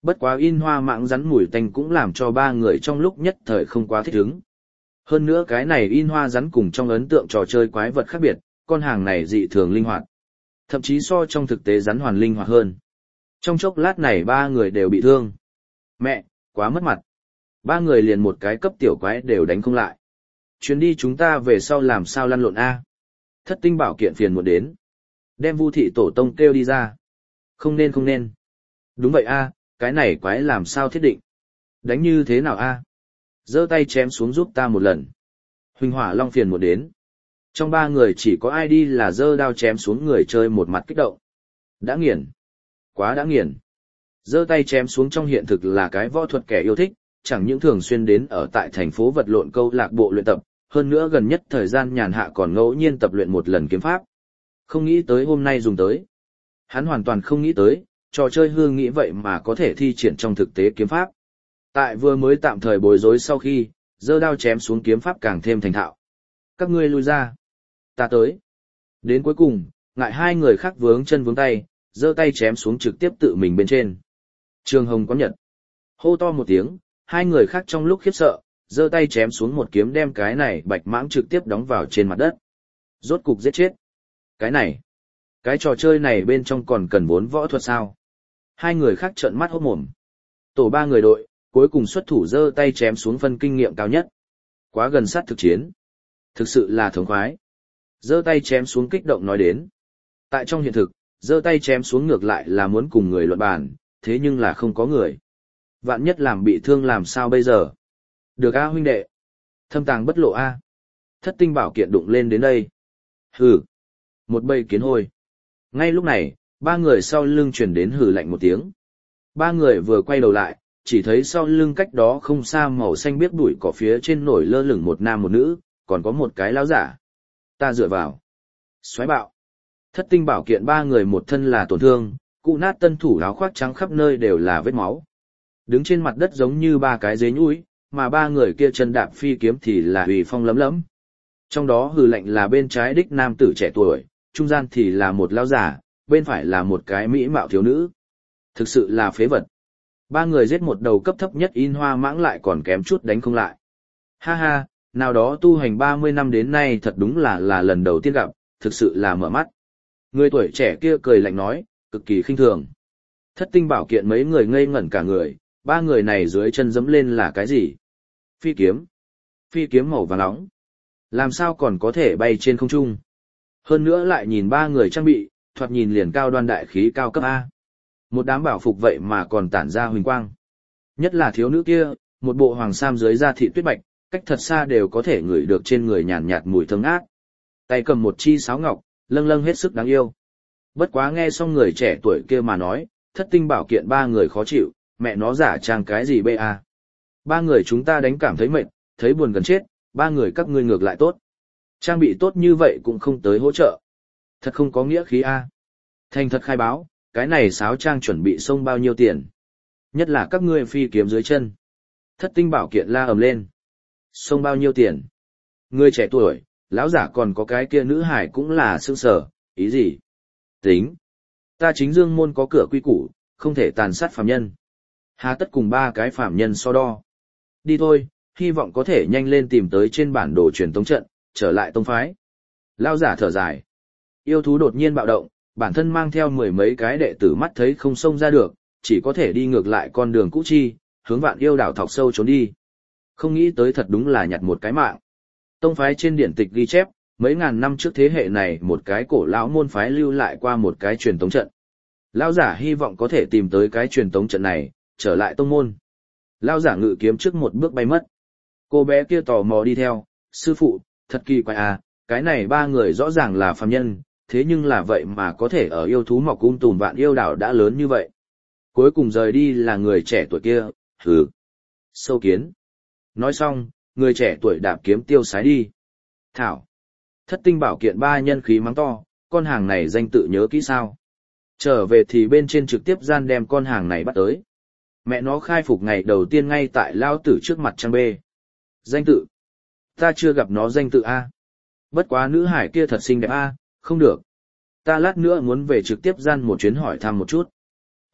Bất quá in hoa mãng rắn mùi tanh cũng làm cho ba người trong lúc nhất thời không quá thích ứng. Hơn nữa cái này in hoa rắn cùng trong ấn tượng trò chơi quái vật khác biệt, con hàng này dị thường linh hoạt. Thậm chí so trong thực tế rắn hoàn linh hoạt hơn. Trong chốc lát này ba người đều bị thương. Mẹ, quá mất mặt. Ba người liền một cái cấp tiểu quái đều đánh không lại. Chuyến đi chúng ta về sau làm sao lăn lộn A. Thất tinh bảo kiện phiền muộn đến. Đem Vu thị tổ tông kêu đi ra. Không nên. Đúng vậy A, cái này quái làm sao thiết định. Đánh như thế nào A. Giơ tay chém xuống giúp ta một lần. Huỳnh Hỏa Long phiền muộn đến. Trong ba người chỉ có ai đi là giơ đao chém xuống người chơi một mặt kích động. Đã nghiền. Quá đã nghiền. Giơ tay chém xuống trong hiện thực là cái võ thuật kẻ yêu thích, chẳng những thường xuyên đến ở tại thành phố vật lộn câu lạc bộ luyện tập, hơn nữa gần nhất thời gian nhàn hạ còn ngẫu nhiên tập luyện một lần kiếm pháp. Không nghĩ tới hôm nay dùng tới. Hắn hoàn toàn không nghĩ tới, trò chơi hương nghĩ vậy mà có thể thi triển trong thực tế kiếm pháp. Tại vừa mới tạm thời bối rối sau khi, giơ đao chém xuống kiếm pháp càng thêm thành thạo. Các ngươi lui ra. Ta tới. Đến cuối cùng, ngại hai người khác vướng chân vướng tay, giơ tay chém xuống trực tiếp tự mình bên trên. Trường Hồng có nhật. Hô to một tiếng, hai người khác trong lúc khiếp sợ, giơ tay chém xuống một kiếm đem cái này bạch mãng trực tiếp đóng vào trên mặt đất. Rốt cục giết chết. Cái trò chơi này bên trong còn cần vốn võ thuật sao? Hai người khác trợn mắt hốt mồm. Tổ ba người đội, cuối cùng xuất thủ giơ tay chém xuống phân kinh nghiệm cao nhất. Quá gần sát thực chiến. Thực sự là thống khoái. Giơ tay chém xuống kích động nói đến. Tại trong hiện thực, giơ tay chém xuống ngược lại là muốn cùng người luận bàn, thế nhưng là không có người. Vạn nhất làm bị thương làm sao bây giờ? Được A huynh đệ. Thâm tàng bất lộ A. Thất tinh bảo kiện đụng lên đến đây. Hừ. Một bầy kiến hôi. Ngay lúc này, ba người sau lưng chuyển đến hừ lạnh một tiếng. Ba người vừa quay đầu lại, chỉ thấy sau lưng cách đó không xa màu xanh biếc bụi cỏ phía trên nổi lơ lửng một nam một nữ, còn có một cái lão giả. Ta dựa vào. Xoáy bạo. Thất tinh bảo kiện ba người một thân là tổn thương, cụ nát tân thủ áo khoác trắng khắp nơi đều là vết máu. Đứng trên mặt đất giống như ba cái dế nhũi, mà ba người kia chân đạp phi kiếm thì là uy phong lấm lấm. Trong đó hừ lạnh là bên trái đích nam tử trẻ tuổi, trung gian thì là một lão giả, bên phải là một cái mỹ mạo thiếu nữ. Thực sự là phế vật. Ba người giết một đầu cấp thấp nhất in hoa mãng lại còn kém chút đánh không lại. Ha ha, nào đó tu hành 30 năm đến nay thật đúng là lần đầu tiên gặp, thực sự là mở mắt. Người tuổi trẻ kia cười lạnh nói, cực kỳ khinh thường. Thất tinh bảo kiện mấy người ngây ngẩn cả người, ba người này dưới chân dẫm lên là cái gì? Phi kiếm. Phi kiếm màu vàng nóng. Làm sao còn có thể bay trên không trung? Hơn nữa lại nhìn ba người trang bị, thoạt nhìn liền cao đoan đại khí cao cấp A. Một đám bảo phục vậy mà còn tản ra huỳnh quang. Nhất là thiếu nữ kia, một bộ hoàng sam dưới da thịt tuyết bạch, cách thật xa đều có thể ngửi được trên người nhàn nhạt mùi thơm ngát. Tay cầm một chi sáo ngọc, lâng lâng hết sức đáng yêu. Bất quá nghe xong người trẻ tuổi kia mà nói, thất tinh bảo kiện ba người khó chịu, mẹ nó giả trang cái gì bê a? Ba người chúng ta đánh cảm thấy mệt, thấy buồn gần chết, ba người các ngươi ngược lại tốt. Trang bị tốt như vậy cũng không tới hỗ trợ. Thật không có nghĩa khí a. Thành thật khai báo, cái này sáo trang chuẩn bị xông bao nhiêu tiền? Nhất là các ngươi phi kiếm dưới chân. Thất tinh bảo kiện la ầm lên. Xông bao nhiêu tiền? Người trẻ tuổi, lão giả còn có cái kia nữ hải cũng là sương sở, ý gì? Tính. Ta chính dương môn có cửa quy củ, không thể tàn sát phàm nhân. Hà tất cùng ba cái phàm nhân so đo. Đi thôi, hy vọng có thể nhanh lên tìm tới trên bản đồ truyền tống trận, trở lại tông phái. Lão giả thở dài. Yêu thú đột nhiên bạo động, bản thân mang theo mười mấy cái đệ tử mắt thấy không xông ra được, chỉ có thể đi ngược lại con đường cũ chi, hướng Vạn Yêu đảo thọc sâu trốn đi. Không nghĩ tới thật đúng là nhặt một cái mạng. Tông phái trên điển tịch ghi chép, mấy ngàn năm trước thế hệ này một cái cổ lão môn phái lưu lại qua một cái truyền tống trận. Lão giả hy vọng có thể tìm tới cái truyền tống trận này, trở lại tông môn. Lão giả ngự kiếm trước một bước bay mất. Cô bé kia tò mò đi theo, sư phụ, thật kỳ quái à, cái này ba người rõ ràng là phàm nhân, thế nhưng là vậy mà có thể ở yêu thú mọc tùm Vạn Yêu đảo đã lớn như vậy. Cuối cùng rời đi là người trẻ tuổi kia, hừ. Sâu kiến. Nói xong, người trẻ tuổi đạp kiếm tiêu sái đi. Thảo. Thất tinh bảo kiện ba nhân khí mắng to, con hàng này danh tự nhớ kỹ sao. Trở về thì bên trên trực tiếp gian đem con hàng này bắt tới. Mẹ nó khai phục ngày đầu tiên ngay tại lao tử trước mặt trang bê. Danh tự. Ta chưa gặp nó danh tự A. Bất quá nữ hải kia thật xinh đẹp A, không được. Ta lát nữa muốn về trực tiếp gian một chuyến hỏi thăm một chút.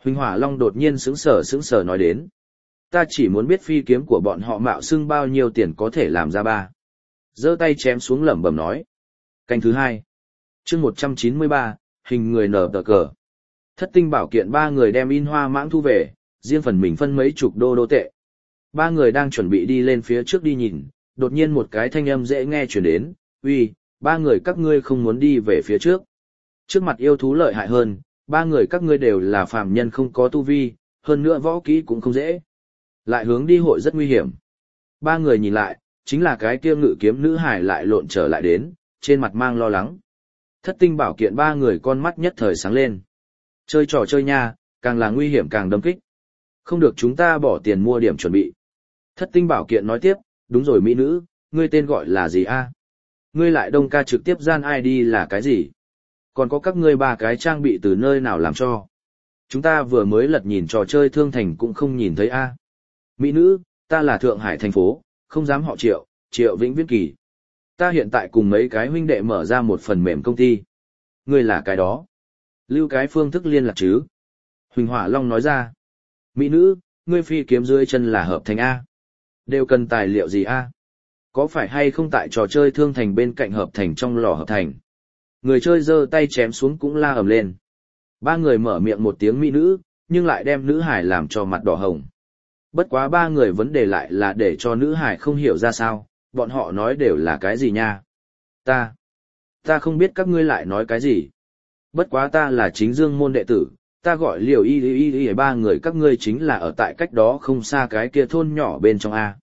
Huỳnh Hỏa Long đột nhiên sững sờ nói đến. Ta chỉ muốn biết phi kiếm của bọn họ mạo xưng bao nhiêu tiền có thể làm ra ba. Giơ tay chém xuống lẩm bẩm nói. Canh thứ 2. Chương 193, hình người nở tờ cờ. Thất tinh bảo kiện ba người đem in hoa mãng thu về, riêng phần mình phân mấy chục đô tệ. Ba người đang chuẩn bị đi lên phía trước đi nhìn, đột nhiên một cái thanh âm dễ nghe truyền đến, uy, ba người các ngươi không muốn đi về phía trước. Trước mặt yêu thú lợi hại hơn, ba người các ngươi đều là phàm nhân không có tu vi, hơn nữa võ kỹ cũng không dễ. Lại hướng đi hội rất nguy hiểm. Ba người nhìn lại, chính là cái kia ngự kiếm nữ hải lại lộn trở lại đến, trên mặt mang lo lắng. Thất tinh bảo kiện ba người con mắt nhất thời sáng lên. Chơi trò chơi nha, càng là nguy hiểm càng đâm kích. Không được chúng ta bỏ tiền mua điểm chuẩn bị. Thất tinh bảo kiện nói tiếp, đúng rồi mỹ nữ, ngươi tên gọi là gì a? Ngươi lại đông ca trực tiếp gian ID là cái gì? Còn có các ngươi ba cái trang bị từ nơi nào làm cho? Chúng ta vừa mới lật nhìn trò chơi thương thành cũng không nhìn thấy a. Mỹ nữ, ta là Thượng Hải thành phố, không dám họ Triệu, Triệu Vĩnh Viễn Kỳ. Ta hiện tại cùng mấy cái huynh đệ mở ra một phần mềm công ty. Ngươi là cái đó. Lưu cái phương thức liên lạc chứ? Huỳnh Hỏa Long nói ra. Mỹ nữ, ngươi phi kiếm dưới chân là hợp thành A. Đều cần tài liệu gì A? Có phải hay không tại trò chơi thương thành bên cạnh hợp thành trong lò hợp thành? Người chơi giơ tay chém xuống cũng la ầm lên. Ba người mở miệng một tiếng mỹ nữ, nhưng lại đem nữ hải làm cho mặt đỏ hồng. Bất quá ba người vấn đề lại là để cho nữ hải không hiểu ra sao, bọn họ nói đều là cái gì nha. Ta không biết các ngươi lại nói cái gì. Bất quá ta là chính dương môn đệ tử, ta gọi Liều y ba người các ngươi chính là ở tại cách đó không xa cái kia thôn nhỏ bên trong A.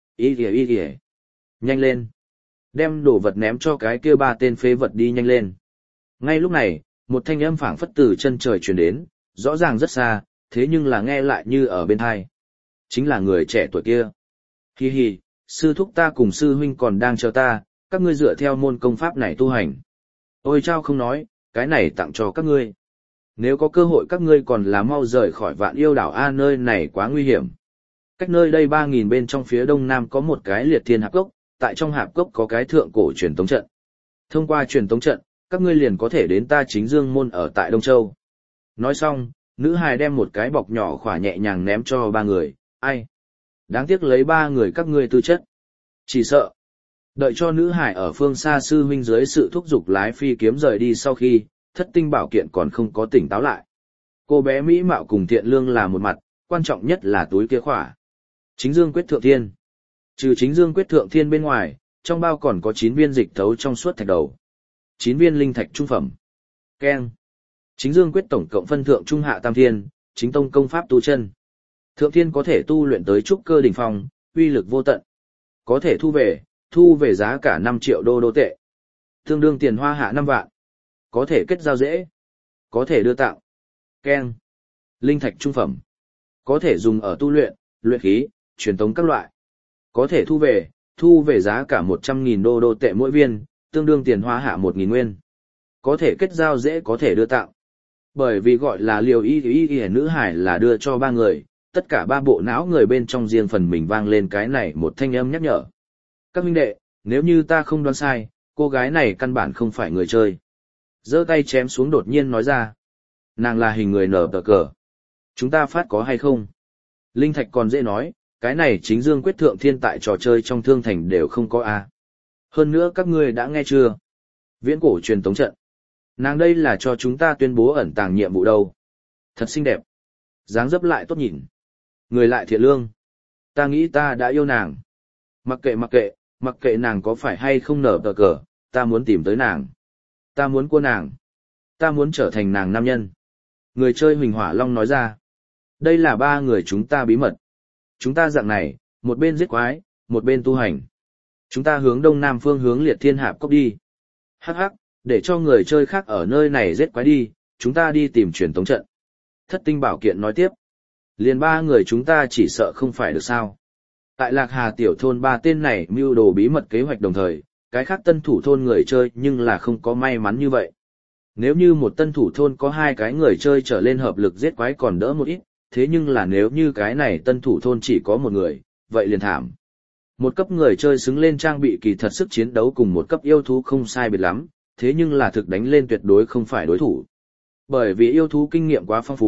Y. Nhanh lên. Đem đồ vật ném cho cái kia ba tên phế vật đi nhanh lên. Ngay lúc này, một thanh âm phảng phất từ chân trời truyền đến, rõ ràng rất xa, thế nhưng là nghe lại như ở bên tai. Chính là người trẻ tuổi kia. Hi hi, sư thúc ta cùng sư huynh còn đang chờ ta, các ngươi dựa theo môn công pháp này tu hành. Ôi chao không nói, cái này tặng cho các ngươi. Nếu có cơ hội các ngươi còn là mau rời khỏi Vạn Yêu đảo A, nơi này quá nguy hiểm. Cách nơi đây 3.000 bên trong phía đông nam có một cái liệt thiên hạp cốc, tại trong hạp cốc có cái thượng cổ truyền tống trận. Thông qua truyền tống trận, các ngươi liền có thể đến ta chính dương môn ở tại Đông Châu. Nói xong, nữ hài đem một cái bọc nhỏ khỏa nhẹ nhàng ném cho ba người, ai? Đáng tiếc lấy ba người các ngươi tư chất. Chỉ sợ. Đợi cho nữ hải ở phương xa sư huynh dưới sự thúc giục lái phi kiếm rời đi sau khi, thất tinh bảo kiện còn không có tỉnh táo lại. Cô bé mỹ mạo cùng thiện lương là một mặt, quan trọng nhất là túi kia khỏa. Chính dương quyết thượng thiên. Trừ chính dương quyết thượng thiên bên ngoài, trong bao còn có 9 viên dịch thấu trong suốt thạch đầu. 9 viên linh thạch trung phẩm. Keng. Chính dương quyết tổng cộng phân thượng trung hạ tam thiên, chính tông công pháp tu chân. Thượng thiên có thể tu luyện tới trúc cơ đỉnh phong, uy lực vô tận. Có thể thu về giá cả 5 triệu đô tệ. Tương đương tiền hoa hạ 5 vạn. Có thể kết giao dễ. Có thể đưa tặng. Keng. Linh thạch trung phẩm. Có thể dùng ở tu luyện, luyện khí, truyền tống các loại. Có thể thu về giá cả 100.000 đô tệ mỗi viên, tương đương tiền hoa hạ 1.000 nguyên. Có thể kết giao dễ, có thể đưa tặng. Bởi vì gọi là Liều y nữ hải là đưa cho ba người, tất cả ba bộ não người bên trong riêng phần mình vang lên cái này một thanh âm nhắc nhở. Các huynh đệ, nếu như ta không đoán sai, cô gái này căn bản không phải người chơi. Giơ tay chém xuống đột nhiên nói ra. Nàng là hình người nở tờ cờ. Chúng ta phát có hay không? Linh thạch còn dễ nói, cái này chính dương quyết thượng thiên tại trò chơi trong thương thành đều không có a. Hơn nữa các ngươi đã nghe chưa? Viễn cổ truyền tống trận. Nàng đây là cho chúng ta tuyên bố ẩn tàng nhiệm vụ đâu. Thật xinh đẹp. Dáng dấp lại tốt nhìn. Người lại thiện lương. Ta nghĩ ta đã yêu nàng. Mặc kệ nàng có phải hay không nở tờ cờ, ta muốn tìm tới nàng. Ta muốn cua nàng. Ta muốn trở thành nàng nam nhân. Người chơi Huỳnh Hỏa Long nói ra. Đây là ba người chúng ta bí mật. Chúng ta dạng này, một bên giết quái, một bên tu hành. Chúng ta hướng đông nam phương hướng liệt thiên hạp cốc đi. Hắc hắc, để cho người chơi khác ở nơi này giết quái đi, chúng ta đi tìm truyền tống trận. Thất tinh bảo kiện nói tiếp. Liền ba người chúng ta chỉ sợ không phải được sao. Tại Lạc Hà tiểu thôn ba tên này mưu đồ bí mật kế hoạch đồng thời, cái khác tân thủ thôn người chơi nhưng là không có may mắn như vậy. Nếu như một tân thủ thôn có 2 cái người chơi trở lên hợp lực giết quái còn đỡ một ít, thế nhưng là nếu như cái này tân thủ thôn chỉ có 1 người, vậy liền thảm. Một cấp người chơi xứng lên trang bị kỳ thật sức chiến đấu cùng một cấp yêu thú không sai biệt lắm, thế nhưng là thực đánh lên tuyệt đối không phải đối thủ. Bởi vì yêu thú kinh nghiệm quá phong phú,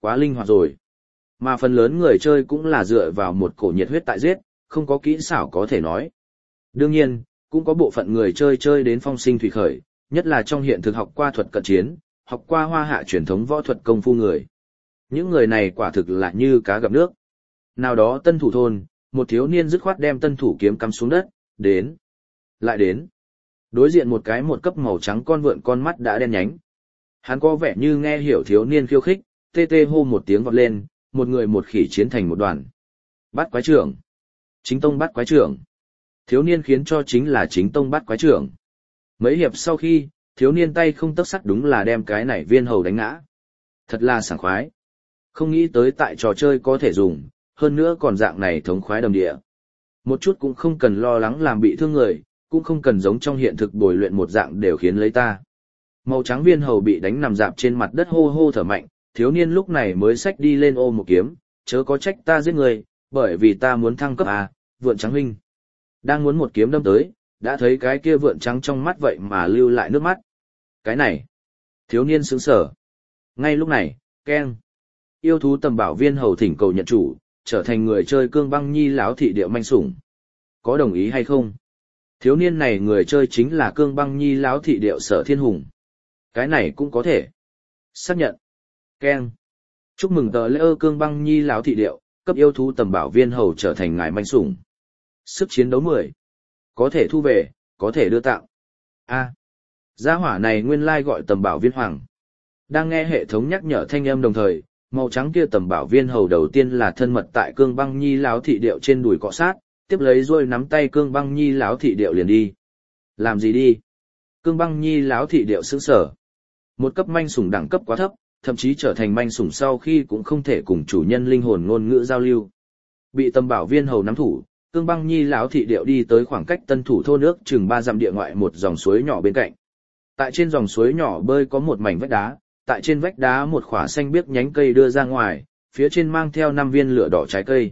quá linh hoạt rồi. Mà phần lớn người chơi cũng là dựa vào một cổ nhiệt huyết tại giết, không có kỹ xảo có thể nói. Đương nhiên, cũng có bộ phận người chơi chơi đến phong sinh thủy khởi, nhất là trong hiện thực học qua thuật cận chiến, học qua hoa hạ truyền thống võ thuật công phu người. Những người này quả thực là như cá gặp nước. Nào đó tân thủ thôn, một thiếu niên dứt khoát đem tân thủ kiếm cắm xuống đất, đến. Lại đến. Đối diện một cái một cấp màu trắng con vượn con mắt đã đen nhánh. Hắn có vẻ như nghe hiểu thiếu niên khiêu khích, tê tê hô một tiếng vọt lên, một người một khỉ chiến thành một đoàn. Bát quái trưởng. Chính tông bát quái trưởng. Thiếu niên khiến cho chính là chính tông bát quái trưởng. Mấy hiệp sau khi, thiếu niên tay không tấc sắt đúng là đem cái này viên hầu đánh ngã. Thật là sảng khoái. Không nghĩ tới tại trò chơi có thể dùng, hơn nữa còn dạng này thống khoái đầm địa. Một chút cũng không cần lo lắng làm bị thương người, cũng không cần giống trong hiện thực bồi luyện một dạng đều khiến lấy ta. Màu trắng viên hầu bị đánh nằm dạp trên mặt đất hô hô thở mạnh, thiếu niên lúc này mới xách đi lên ôm một kiếm, chớ có trách ta giết người, bởi vì ta muốn thăng cấp à, vượn trắng huynh. Đang muốn một kiếm đâm tới, đã thấy cái kia vượn trắng trong mắt vậy mà lưu lại nước mắt. Cái này, thiếu niên sững sờ. Ngay lúc này, keng. Yêu thú tầm bảo viên hầu thỉnh cầu nhận chủ, trở thành người chơi cương băng nhi láo thị điệu manh sủng. Có đồng ý hay không? Thiếu niên này người chơi chính là cương băng nhi láo thị điệu Sở Thiên Hùng. Cái này cũng có thể. Xác nhận. Keng. Chúc mừng tờ lễ ơ cương băng nhi láo thị điệu, cấp yêu thú tầm bảo viên hầu trở thành ngài manh sủng. Sức chiến đấu 10. Có thể thu về, có thể đưa tặng. A. Gia hỏa này nguyên lai gọi tầm bảo viên hoàng. Đang nghe hệ thống nhắc nhở thanh âm đồng thời, màu trắng kia tầm bảo viên hầu đầu tiên là thân mật tại cương băng nhi láo thị điệu trên đùi cọ sát, tiếp lấy rồi nắm tay cương băng nhi láo thị điệu liền đi. Làm gì đi? Cương băng nhi láo thị điệu sững sờ. Một cấp manh sủng đẳng cấp quá thấp, thậm chí trở thành manh sủng sau khi cũng không thể cùng chủ nhân linh hồn ngôn ngữ giao lưu. Bị tầm bảo viên hầu nắm thủ, cương băng nhi láo thị điệu đi tới khoảng cách tân thủ thôn nước chừng 3 dặm địa ngoại một dòng suối nhỏ bên cạnh. Tại trên dòng suối nhỏ bơi có một mảnh vách đá, tại trên vách đá một khỏa xanh biếc nhánh cây đưa ra ngoài, phía trên mang theo 5 viên lửa đỏ trái cây.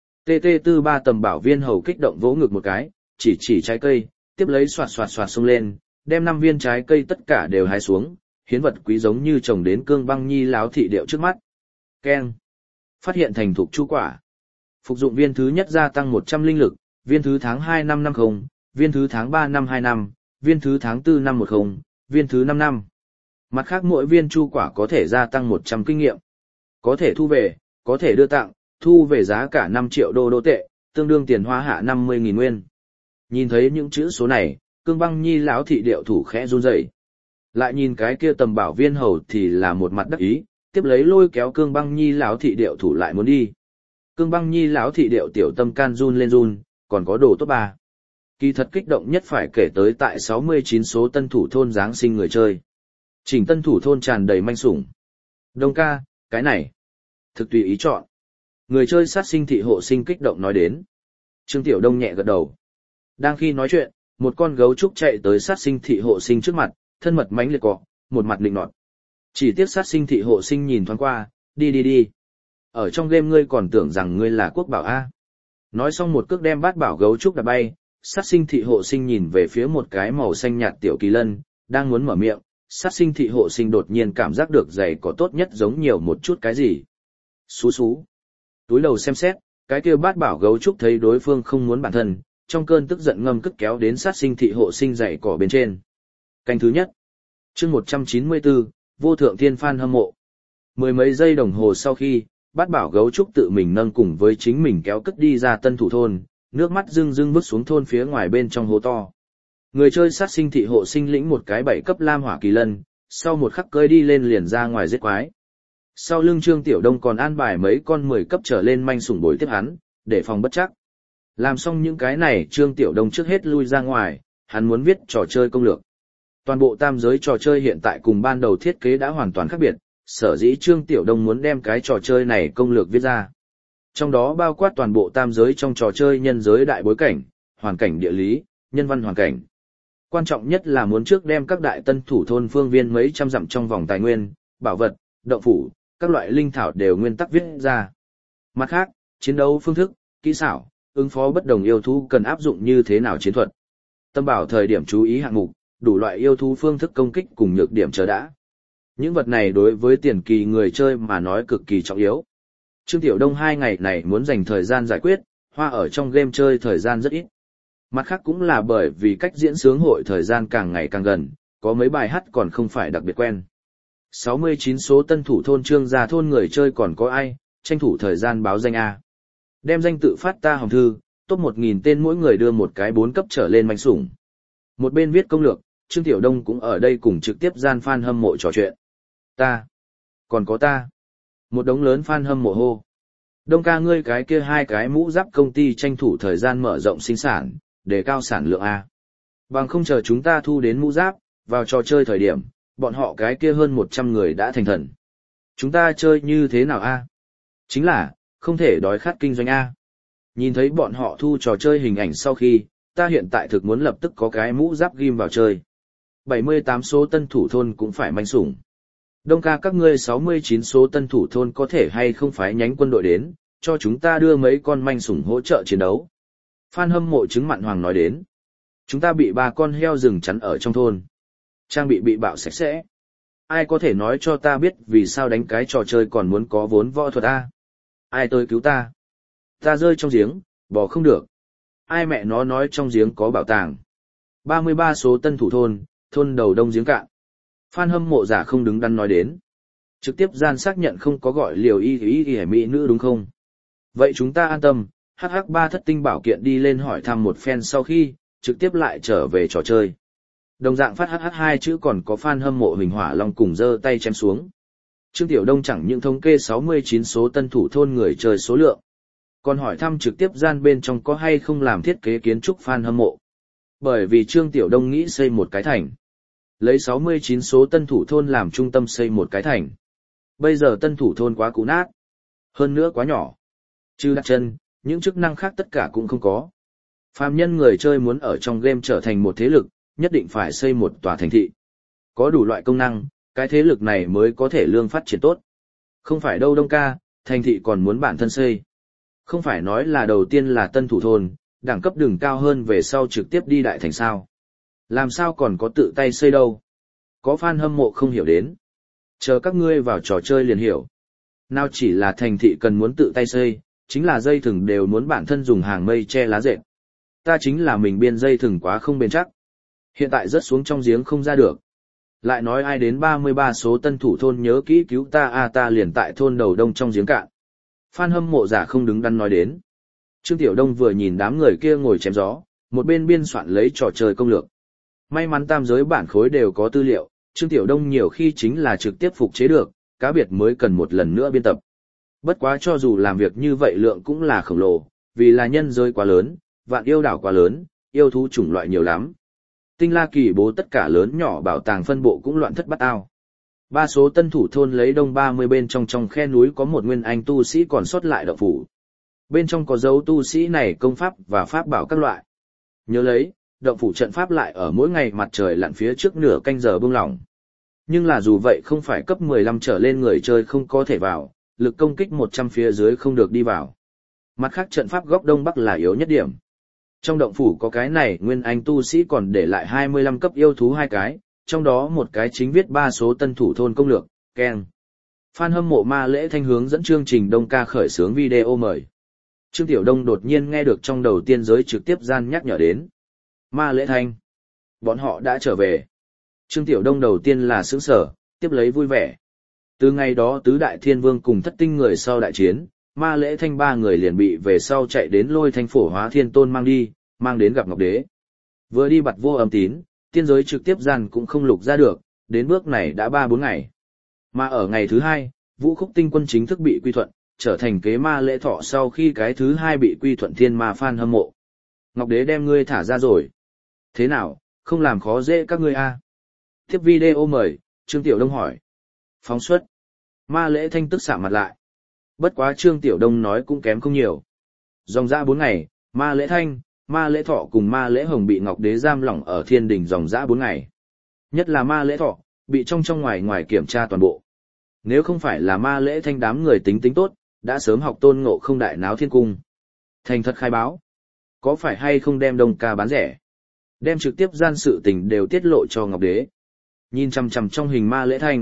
TT43 tầm bảo viên hầu kích động vỗ ngực một cái, chỉ trái cây, tiếp lấy xoạt xông lên, đem 5 viên trái cây tất cả đều hái xuống, hiến vật quý giống như trồng đến cương băng nhi láo thị điệu trước mắt. Keng. Phát hiện thành thục chu quả. Phục dụng viên thứ nhất gia tăng 100 linh lực, viên thứ tháng 2 năm 50, viên thứ tháng 3 năm 25, viên thứ tháng 4 năm 10, viên thứ 5 năm. Mặt khác mỗi viên chu quả có thể gia tăng 100 kinh nghiệm. Có thể thu về, có thể đưa tặng, thu về giá cả 5 triệu đô tệ, tương đương tiền hoa hạ 50.000 nguyên. Nhìn thấy những chữ số này, cương băng nhi lão thị điệu thủ khẽ run rẩy. Lại nhìn cái kia tầm bảo viên hầu thì là một mặt đắc ý, tiếp lấy lôi kéo cương băng nhi lão thị điệu thủ lại muốn đi. Cương băng nhi lão thị điệu tiểu tâm can run lên run, còn có đồ tốt ba. Kỳ thật kích động nhất phải kể tới tại 69 số tân thủ thôn giáng sinh người chơi. Chỉnh tân thủ thôn tràn đầy manh sủng. Đông ca, cái này. Thực tùy ý chọn. Người chơi sát sinh thị hộ sinh kích động nói đến. Trương Tiểu Đông nhẹ gật đầu. Đang khi nói chuyện, một con gấu trúc chạy tới sát sinh thị hộ sinh trước mặt, thân mật mánh liệt cọ, một mặt định nọt. Chỉ tiếc sát sinh thị hộ sinh nhìn thoáng qua, đi. Ở trong game ngươi còn tưởng rằng ngươi là quốc bảo A. Nói xong một cước đem bát bảo gấu trúc đạp bay, sát sinh thị hộ sinh nhìn về phía một cái màu xanh nhạt tiểu kỳ lân, đang muốn mở miệng, sát sinh thị hộ sinh đột nhiên cảm giác được giày có tốt nhất giống nhiều một chút cái gì. Xú. Túi đầu xem xét, cái kia bát bảo gấu trúc thấy đối phương không muốn bản thân, trong cơn tức giận ngâm cức kéo đến sát sinh thị hộ sinh giày cỏ bên trên. Canh thứ nhất. Chương 194, vô thượng thiên fan hâm mộ. Mười mấy giây đồng hồ sau khi, bát bảo gấu trúc tự mình nâng cùng với chính mình kéo cất đi ra tân thủ thôn, nước mắt rưng bước xuống thôn phía ngoài bên trong hố to. Người chơi sát sinh thị hộ sinh lĩnh một cái 7 cấp lam hỏa kỳ lân, sau một khắc cơi đi lên liền ra ngoài giết quái. Sau lưng Trương Tiểu Đông còn an bài mấy con 10 cấp trở lên manh sủng bồi tiếp hắn, để phòng bất chắc. Làm xong những cái này Trương Tiểu Đông trước hết lui ra ngoài, hắn muốn viết trò chơi công lược. Toàn bộ tam giới trò chơi hiện tại cùng ban đầu thiết kế đã hoàn toàn khác biệt, sở dĩ Trương Tiểu Đông muốn đem cái trò chơi này công lược viết ra. Trong đó bao quát toàn bộ tam giới trong trò chơi nhân giới đại bối cảnh, hoàn cảnh địa lý, nhân văn hoàn cảnh. Quan trọng nhất là muốn trước đem các đại tân thủ thôn phương viên mấy trăm dặm trong vòng tài nguyên, bảo vật, động phủ, các loại linh thảo đều nguyên tắc viết ra. Mặt khác, chiến đấu phương thức, kỹ xảo, ứng phó bất đồng yêu thú cần áp dụng như thế nào chiến thuật. Tâm bảo thời điểm chú ý hạng mục, đủ loại yêu thú phương thức công kích cùng nhược điểm chờ đã. Những vật này đối với tiền kỳ người chơi mà nói cực kỳ trọng yếu. Trương Tiểu Đông 2 ngày này muốn dành thời gian giải quyết, hoa ở trong game chơi thời gian rất ít. Mặt khác cũng là bởi vì cách diễn sướng hội thời gian càng ngày càng gần, có mấy bài hát còn không phải đặc biệt quen. 69 số tân thủ thôn Trương gia thôn người chơi còn có ai, tranh thủ thời gian báo danh A. Đem danh tự phát ta hồng thư, top 1.000 tên mỗi người đưa một cái 4 cấp trở lên manh sủng. Một bên viết công lược, Trương Tiểu Đông cũng ở đây cùng trực tiếp gian fan hâm mộ trò chuyện. Ta, còn có ta. Một đống lớn fan hâm mộ hô. Đông ca ngươi cái kia 2 cái mũ giáp công ty tranh thủ thời gian mở rộng sinh sản, để cao sản lượng A. Bằng không chờ chúng ta thu đến mũ giáp, vào trò chơi thời điểm, bọn họ cái kia hơn 100 người đã thành thần. Chúng ta chơi như thế nào A? Chính là, không thể đói khát kinh doanh A. Nhìn thấy bọn họ thu trò chơi hình ảnh sau khi, ta hiện tại thực muốn lập tức có cái mũ giáp ghim vào chơi. 78 số tân thủ thôn cũng phải manh sủng. Đông ca các ngươi 69 số tân thủ thôn có thể hay không phải nhánh quân đội đến, cho chúng ta đưa mấy con manh sủng hỗ trợ chiến đấu. Phan hâm mộ chứng mặn hoàng nói đến. Chúng ta bị 3 con heo rừng chắn ở trong thôn. Trang bị bạo sạch sẽ. Ai có thể nói cho ta biết vì sao đánh cái trò chơi còn muốn có vốn võ thuật A? Ai tới cứu ta? Ta rơi trong giếng, bò không được. Ai mẹ nó nói trong giếng có bảo tàng? 33 số tân thủ thôn, thôn đầu đông giếng cạn. Phan hâm mộ giả không đứng đắn nói đến. Trực tiếp gian xác nhận không có gọi liều y mỹ nữ đúng không? Vậy chúng ta an tâm, HH3 thất tinh bảo kiện đi lên hỏi thăm một phen sau khi, trực tiếp lại trở về trò chơi. Đồng dạng phát HH2 chữ còn có fan hâm mộ Huỳnh Hỏa Long cùng giơ tay chém xuống. Trương Tiểu Đông chẳng những thống kê 69 số tân thủ thôn người chơi số lượng. Còn hỏi thăm trực tiếp gian bên trong có hay không làm thiết kế kiến trúc fan hâm mộ. Bởi vì Trương Tiểu Đông nghĩ xây một cái thành. Lấy 69 số tân thủ thôn làm trung tâm xây một cái thành. Bây giờ tân thủ thôn quá cũ nát. Hơn nữa quá nhỏ. Chứ đặt chân, những chức năng khác tất cả cũng không có. Phàm nhân người chơi muốn ở trong game trở thành một thế lực, nhất định phải xây một tòa thành thị. Có đủ loại công năng, cái thế lực này mới có thể lương phát triển tốt. Không phải đâu Đông ca, thành thị còn muốn bản thân xây. Không phải nói là đầu tiên là tân thủ thôn, đẳng cấp đường cao hơn về sau trực tiếp đi đại thành sao. Làm sao còn có tự tay xây đâu. Có fan hâm mộ không hiểu đến. Chờ các ngươi vào trò chơi liền hiểu. Nào chỉ là thành thị cần muốn tự tay xây, chính là dây thừng đều muốn bản thân dùng hàng mây che lá dệt. Ta chính là mình biên dây thừng quá không bền chắc. Hiện tại rớt xuống trong giếng không ra được. Lại nói ai đến 33 số tân thủ thôn nhớ kỹ cứu ta ta liền tại thôn đầu đông trong giếng cạn. Phan hâm mộ giả không đứng đắn nói đến. Trương Tiểu Đông vừa nhìn đám người kia ngồi chém gió, một bên biên soạn lấy trò chơi công lược. May mắn tam giới bản khối đều có tư liệu, Trương Tiểu Đông nhiều khi chính là trực tiếp phục chế được, cá biệt mới cần một lần nữa biên tập. Bất quá cho dù làm việc như vậy lượng cũng là khổng lồ, vì là nhân giới quá lớn, vạn yêu đảo quá lớn, yêu thú chủng loại nhiều lắm. Tinh La Kỳ bố tất cả lớn nhỏ bảo tàng phân bộ cũng loạn thất bát ao. 3 số tân thủ thôn lấy đông 30 bên trong khe núi có một nguyên anh tu sĩ còn sót lại động phủ. Bên trong có dấu tu sĩ này công pháp và pháp bảo các loại. Nhớ lấy, động phủ trận pháp lại ở mỗi ngày mặt trời lặn phía trước nửa canh giờ buông lỏng. Nhưng là dù vậy không phải cấp 15 trở lên người chơi không có thể vào, lực công kích 100 phía dưới không được đi vào. Mặt khác trận pháp góc đông bắc là yếu nhất điểm. Trong động phủ có cái này nguyên anh tu sĩ còn để lại 25 cấp yêu thú 2 cái, trong đó một cái chính viết 3 số tân thủ thôn công lược, keng. Fan hâm mộ Ma Lễ Thanh hướng dẫn chương trình Đông ca khởi xướng video mời. Trương Tiểu Đông đột nhiên nghe được trong đầu tiên giới trực tiếp gian nhắc nhở đến. Ma Lễ Thanh. Bọn họ đã trở về. Trương Tiểu Đông đầu tiên là sững sở, tiếp lấy vui vẻ. Từ ngày đó tứ đại thiên vương cùng thất tinh người sau đại chiến, Ma Lễ Thanh 3 người liền bị về sau chạy đến Lôi Thanh Phổ Hóa Thiên Tôn mang đi, mang đến gặp Ngọc Đế. Vừa đi bặt vô âm tín, tiên giới trực tiếp gian cũng không lục ra được, đến bước này đã 3-4 ngày. Mà ở ngày thứ 2, Vũ Khúc Tinh Quân chính thức bị quy thuận, trở thành kế ma lễ thọ sau khi cái thứ 2 bị quy thuận thiên ma fan hâm mộ. Ngọc Đế đem ngươi thả ra rồi. Thế nào, không làm khó dễ các ngươi à? Tiếp video mời, Trương Tiểu Đông hỏi. Phóng xuất. Ma Lễ Thanh tức sạm mặt lại. Bất quá Trương Tiểu Đông nói cũng kém không nhiều. Dòng dã 4 ngày, Ma Lễ Thanh, Ma Lễ Thọ cùng Ma Lễ Hồng bị Ngọc Đế giam lỏng ở thiên đình dòng dã 4 ngày. Nhất là Ma Lễ Thọ, bị trong ngoài ngoài kiểm tra toàn bộ. Nếu không phải là Ma Lễ Thanh đám người tính tốt, đã sớm học Tôn Ngộ Không đại náo thiên cung. Thành thật khai báo. Có phải hay không đem Đông ca bán rẻ? Đem trực tiếp gian sự tình đều tiết lộ cho Ngọc Đế. Nhìn chằm chằm trong hình Ma Lễ Thanh,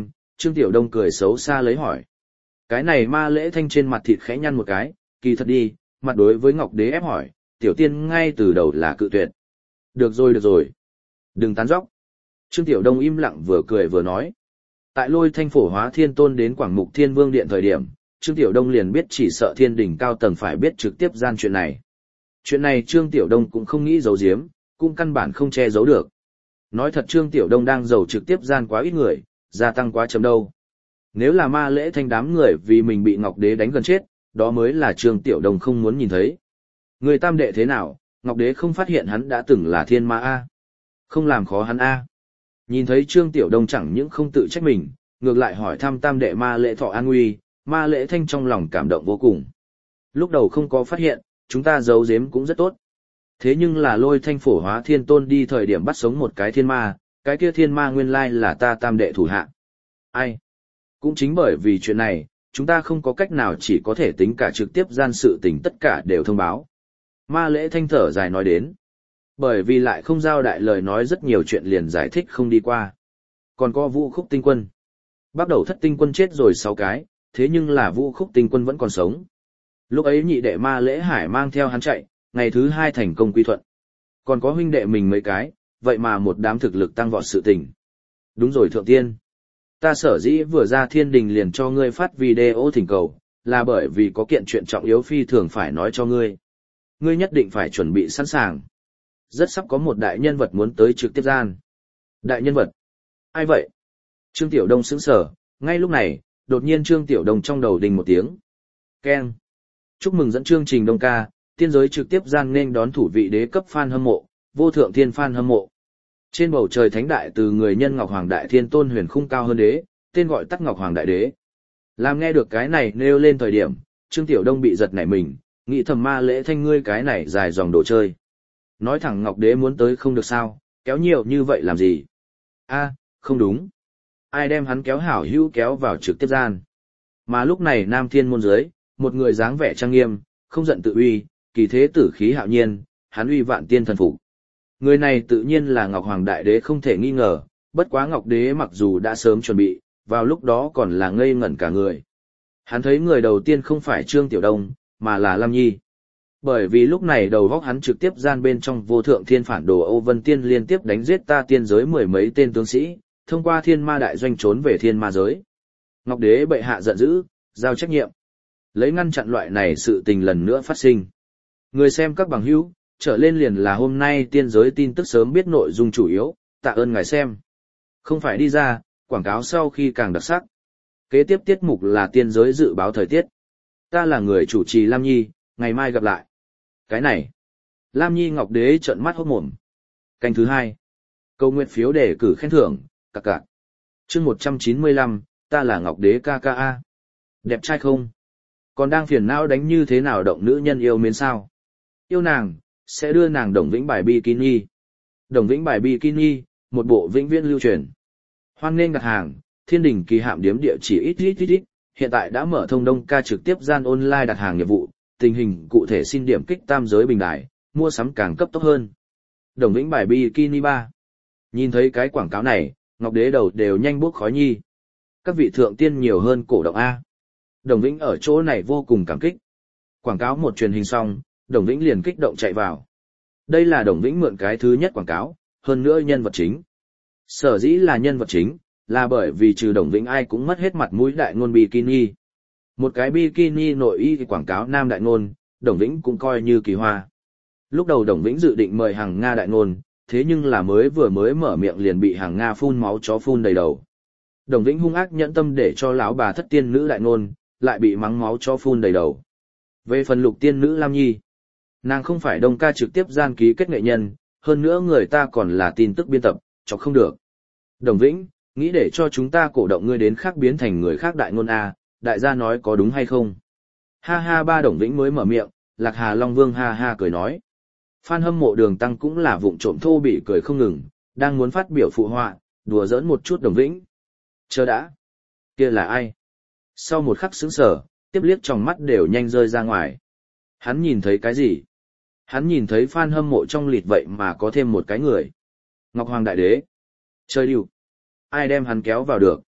Trương Tiểu Đông cười xấu xa lấy hỏi. Cái này Ma Lễ Thanh trên mặt thịt khẽ nhăn một cái, kỳ thật đi, mặt đối với Ngọc Đế ép hỏi, tiểu tiên ngay từ đầu là cự tuyệt. Được rồi được rồi. Đừng tán dóc. Trương Tiểu Đông im lặng vừa cười vừa nói. Tại Lôi Thanh Phổ Hóa Thiên Tôn đến Quảng Mục Thiên Vương Điện thời điểm, Trương Tiểu Đông liền biết chỉ sợ thiên đỉnh cao tầng phải biết trực tiếp gian chuyện này. Chuyện này Trương Tiểu Đông cũng không nghĩ giấu giếm, cũng căn bản không che giấu được. Nói thật Trương Tiểu Đông đang giàu trực tiếp gian quá ít người, gia tăng quá chấm đâu. Nếu là Ma Lễ Thanh đám người vì mình bị Ngọc Đế đánh gần chết, đó mới là Trương Tiểu Đông không muốn nhìn thấy. Người tam đệ thế nào, Ngọc Đế không phát hiện hắn đã từng là thiên ma A. Không làm khó hắn A. Nhìn thấy Trương Tiểu Đông chẳng những không tự trách mình, ngược lại hỏi thăm tam đệ Ma Lễ Thọ an nguy, Ma Lễ Thanh trong lòng cảm động vô cùng. Lúc đầu không có phát hiện, chúng ta giấu giếm cũng rất tốt. Thế nhưng là Lôi Thanh Phổ Hóa Thiên Tôn đi thời điểm bắt sống một cái thiên ma, cái kia thiên ma nguyên lai là ta tam đệ thủ hạ. Ai? Cũng chính bởi vì chuyện này, chúng ta không có cách nào chỉ có thể tính cả trực tiếp gian sự tình tất cả đều thông báo. Ma Lễ Thanh thở dài nói đến. Bởi vì lại không giao đại lời nói rất nhiều chuyện liền giải thích không đi qua. Còn có Vũ Khúc Tinh Quân. Bắt đầu Thất Tinh Quân chết rồi 6 cái, thế nhưng là Vũ Khúc Tinh Quân vẫn còn sống. Lúc ấy nhị đệ Ma Lễ Hải mang theo hắn chạy, ngày thứ 2 thành công quy thuận. Còn có huynh đệ mình mấy cái, vậy mà một đám thực lực tăng vọt sự tình. Đúng rồi thượng tiên. Ta sở dĩ vừa ra thiên đình liền cho ngươi phát video thỉnh cầu, là bởi vì có kiện chuyện trọng yếu phi thường phải nói cho ngươi. Ngươi nhất định phải chuẩn bị sẵn sàng. Rất sắp có một đại nhân vật muốn tới trực tiếp gian. Đại nhân vật? Ai vậy? Trương Tiểu Đông sững sờ, ngay lúc này, đột nhiên Trương Tiểu Đông trong đầu đình một tiếng. Keng. Chúc mừng dẫn chương trình Đông ca, tiên giới trực tiếp gian nên đón thủ vị đế cấp fan hâm mộ, vô thượng thiên fan hâm mộ. Trên bầu trời thánh đại từ người nhân Ngọc Hoàng Đại Thiên Tôn huyền khung cao hơn đế, tên gọi tắt Ngọc Hoàng Đại Đế. Làm nghe được cái này nêu lên thời điểm, Trương Tiểu Đông bị giật nảy mình, nghĩ thầm Ma Lễ Thanh ngươi cái này dài dòng đồ chơi. Nói thẳng Ngọc Đế muốn tới không được sao, kéo nhiều như vậy làm gì? A, không đúng. Ai đem hắn kéo hảo hữu kéo vào trực tiếp gian. Mà lúc này Nam Thiên môn dưới, một người dáng vẻ trang nghiêm, không giận tự uy, kỳ thế tử khí hạo nhiên, hắn uy vạn tiên thần phục. Người này tự nhiên là Ngọc Hoàng Đại Đế không thể nghi ngờ, bất quá Ngọc Đế mặc dù đã sớm chuẩn bị, vào lúc đó còn là ngây ngẩn cả người. Hắn thấy người đầu tiên không phải Trương Tiểu Đông, mà là Lam Nhi. Bởi vì lúc này đầu góc hắn trực tiếp gian bên trong vô thượng thiên phản đồ Âu Vân Tiên liên tiếp đánh giết ta tiên giới 10 mấy tên tướng sĩ, thông qua thiên ma đại doanh trốn về thiên ma giới. Ngọc Đế bệ hạ giận dữ, giao trách nhiệm. Lấy ngăn chặn loại này sự tình lần nữa phát sinh. Người xem các bằng hữu, trở lên liền là hôm nay tiên giới tin tức sớm biết nội dung chủ yếu, tạ ơn ngài xem. Không phải đi ra, quảng cáo sau khi càng đặc sắc. Kế tiếp tiết mục là tiên giới dự báo thời tiết. Ta là người chủ trì Lam Nhi, ngày mai gặp lại. Cái này. Lam Nhi Ngọc Đế trợn mắt hốt mồm. Canh thứ 2. Câu nguyện phiếu để cử khen thưởng, cạc cạc. Chương 195, ta là Ngọc Đế KKA. Đẹp trai không? Còn đang phiền não đánh như thế nào động nữ nhân yêu mến sao? Yêu nàng, sẽ đưa nàng Đồng Vĩnh bài bikini. Đồng Vĩnh bài bikini, một bộ vĩnh viễn lưu truyền. Hoan nghênh đặt hàng, Thiên Đình kỳ hạm điếm địa chỉ ít, hiện tại đã mở thông Đông ca trực tiếp gian online đặt hàng nghiệp vụ, tình hình cụ thể xin điểm kích tam giới bình đài, mua sắm càng cấp tốc hơn. Đồng Vĩnh bài bikini 3. Nhìn thấy cái quảng cáo này, Ngọc Đế đầu đều nhanh bốc khói nhi. Các vị thượng tiên nhiều hơn cổ động A. Đồng Vĩnh ở chỗ này vô cùng cảm kích. Quảng cáo một truyền hình xong, Đồng Vĩnh liền kích động chạy vào. Đây là Đồng Vĩnh mượn cái thứ nhất quảng cáo, hơn nữa nhân vật chính. Sở dĩ là nhân vật chính, là bởi vì trừ Đồng Vĩnh ai cũng mất hết mặt mũi đại ngôn bikini. Một cái bikini nội y quảng cáo nam đại ngôn, Đồng Vĩnh cũng coi như kỳ hoa. Lúc đầu Đồng Vĩnh dự định mời hàng Nga đại ngôn, thế nhưng là vừa mới mở miệng liền bị hàng Nga phun máu chó phun đầy đầu. Đồng Vĩnh hung ác nhẫn tâm để cho lão bà thất tiên nữ đại ngôn, lại bị mắng máu chó phun đầy đầu. Về phần lục tiên nữ Lam Nhi, nàng không phải Đông ca trực tiếp gian ký kết nghệ nhân, hơn nữa người ta còn là tin tức biên tập, chọc không được. Đồng Vĩnh, nghĩ để cho chúng ta cổ động ngươi đến khác biến thành người khác đại ngôn A, đại gia nói có đúng hay không? Ha ha ba Đồng Vĩnh mới mở miệng, Lạc Hà Long Vương ha ha cười nói. Fan hâm mộ Đường Tăng cũng là vụng trộm thô bị cười không ngừng, đang muốn phát biểu phụ họa, đùa giỡn một chút Đồng Vĩnh. Chờ đã. Kia là ai? Sau một khắc sững sờ, tiếp liếc trong mắt đều nhanh rơi ra ngoài. Hắn nhìn thấy cái gì? Hắn nhìn thấy fan hâm mộ trong lịt vậy mà có thêm một cái người. Ngọc Hoàng Đại Đế. Chơi điệu. Ai đem hắn kéo vào được?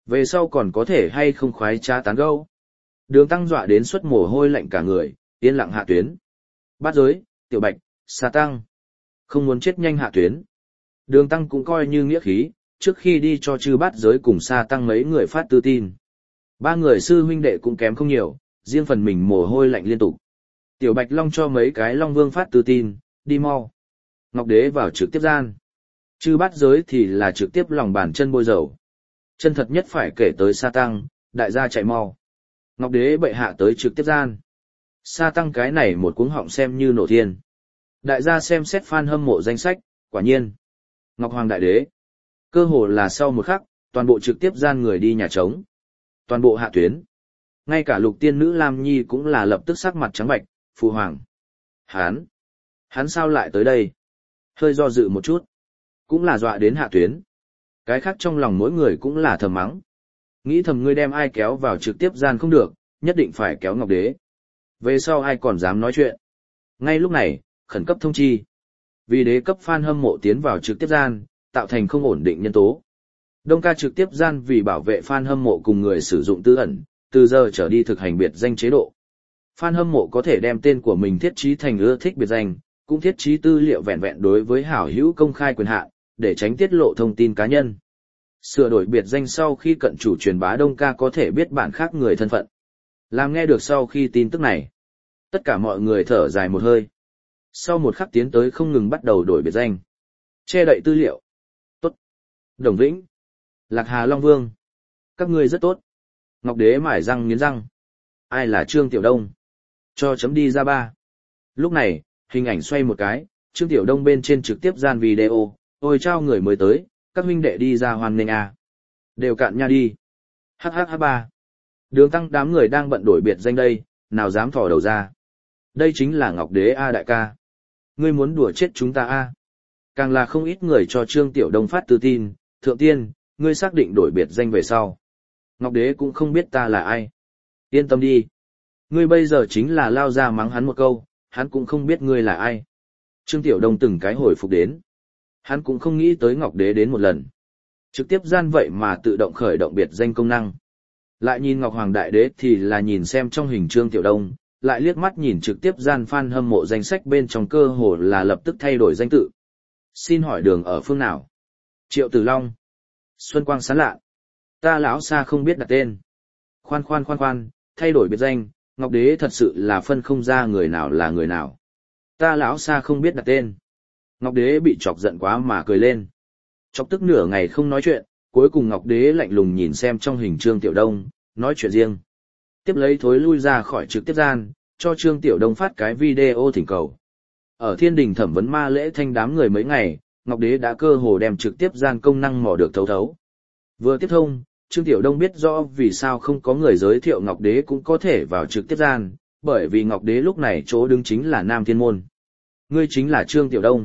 Về sau còn có thể hay không khoái trá tán gẫu. Đường Tăng dọa đến suất mồ hôi lạnh cả người, yên lặng hạ tuyến. Bát giới, Tiểu Bạch, Sa Tăng. Không muốn chết nhanh hạ tuyến. Đường Tăng cũng coi như nghĩa khí, trước khi đi cho chư bát giới cùng Sa Tăng mấy người phát tư tin. Ba người sư huynh đệ cũng kém không nhiều, riêng phần mình mồ hôi lạnh liên tục. Tiểu Bạch Long cho mấy cái Long Vương phát tư tin, đi mau. Ngọc Đế vào trực tiếp gian. Chư bát giới thì là trực tiếp lòng bàn chân bôi dầu. Chân thật nhất phải kể tới Sa Tăng, đại gia chạy mau. Ngọc Đế bệ hạ tới trực tiếp gian. Sa Tăng cái này một cuống họng xem như nổ thiên. Đại gia xem xét fan hâm mộ danh sách, quả nhiên. Ngọc Hoàng Đại Đế. Cơ hồ là sau một khắc, toàn bộ trực tiếp gian người đi nhà trống. Toàn bộ hạ tuyến. Ngay cả lục tiên nữ Lam Nhi cũng là lập tức sắc mặt trắng bạch, phụ hoàng. Hắn sao lại tới đây? Hơi do dự một chút. Cũng là dọa đến hạ tuyến. Cái khác trong lòng mỗi người cũng là thầm mắng. Nghĩ thầm ngươi đem ai kéo vào trực tiếp gian không được, nhất định phải kéo Ngọc Đế. Về sau ai còn dám nói chuyện. Ngay lúc này, khẩn cấp thông chi. Vì đế cấp fan hâm mộ tiến vào trực tiếp gian, tạo thành không ổn định nhân tố. Đông ca trực tiếp gian vì bảo vệ fan hâm mộ cùng người sử dụng tư ẩn, từ giờ trở đi thực hành biệt danh chế độ. Fan hâm mộ có thể đem tên của mình thiết trí thành ưa thích biệt danh, cũng thiết trí tư liệu vẹn vẹn đối với hảo hữu công khai quyền hạn, để tránh tiết lộ thông tin cá nhân. Sửa đổi biệt danh sau khi cận chủ truyền bá Đông ca có thể biết bản khác người thân phận. Làm nghe được sau khi tin tức này, tất cả mọi người thở dài một hơi. Sau một khắc tiến tới không ngừng bắt đầu đổi biệt danh. Che đậy tư liệu. Tốt. Đồng Vĩnh. Lạc Hà Long Vương. Các ngươi rất tốt. Ngọc Đế mải răng nghiến răng. Ai là Trương Tiểu Đông? Cho chấm đi ra ba. Lúc này, hình ảnh xoay một cái, Trương Tiểu Đông bên trên trực tiếp gian video, ôi trao người mới tới, các huynh đệ đi ra hoan nghênh a. Đều cạn nha đi. HHH3. Đường Tăng đám người đang bận đổi biệt danh đây, nào dám thò đầu ra. Đây chính là Ngọc Đế a đại ca. Ngươi muốn đùa chết chúng ta a? Càng là không ít người cho Trương Tiểu Đông phát tư tin, thượng tiên, ngươi xác định đổi biệt danh về sau. Ngọc Đế cũng không biết ta là ai. Yên tâm đi. Ngươi bây giờ chính là lao ra mắng hắn một câu, hắn cũng không biết ngươi là ai. Trương Tiểu Đông từng cái hồi phục đến. Hắn cũng không nghĩ tới Ngọc Đế đến một lần. Trực tiếp gian vậy mà tự động khởi động biệt danh công năng. Lại nhìn Ngọc Hoàng Đại Đế thì là nhìn xem trong hình Trương Tiểu Đông, lại liếc mắt nhìn trực tiếp gian fan hâm mộ danh sách bên trong cơ hồ là lập tức thay đổi danh tự. Xin hỏi đường ở phương nào? Triệu Tử Long. Xuân Quang Sáng Lạ. Ta lão xa không biết đặt tên. Khoan, thay đổi biệt danh, Ngọc Đế thật sự là phân không ra người nào là người nào. Ta lão xa không biết đặt tên. Ngọc Đế bị chọc giận quá mà cười lên. Chọc tức nửa ngày không nói chuyện, cuối cùng Ngọc Đế lạnh lùng nhìn xem trong hình Trương Tiểu Đông, nói chuyện riêng. Tiếp lấy thối lui ra khỏi trực tiếp gian, cho Trương Tiểu Đông phát cái video thỉnh cầu. Ở Thiên Đình thẩm vấn ma lễ thanh đám người mấy ngày, Ngọc Đế đã cơ hồ đem trực tiếp gian công năng mò được thấu thấu. Vừa tiếp thông, Trương Tiểu Đông biết rõ vì sao không có người giới thiệu Ngọc Đế cũng có thể vào trực tiếp gian, bởi vì Ngọc Đế lúc này chỗ đứng chính là Nam Thiên Môn. Ngươi chính là Trương Tiểu Đông.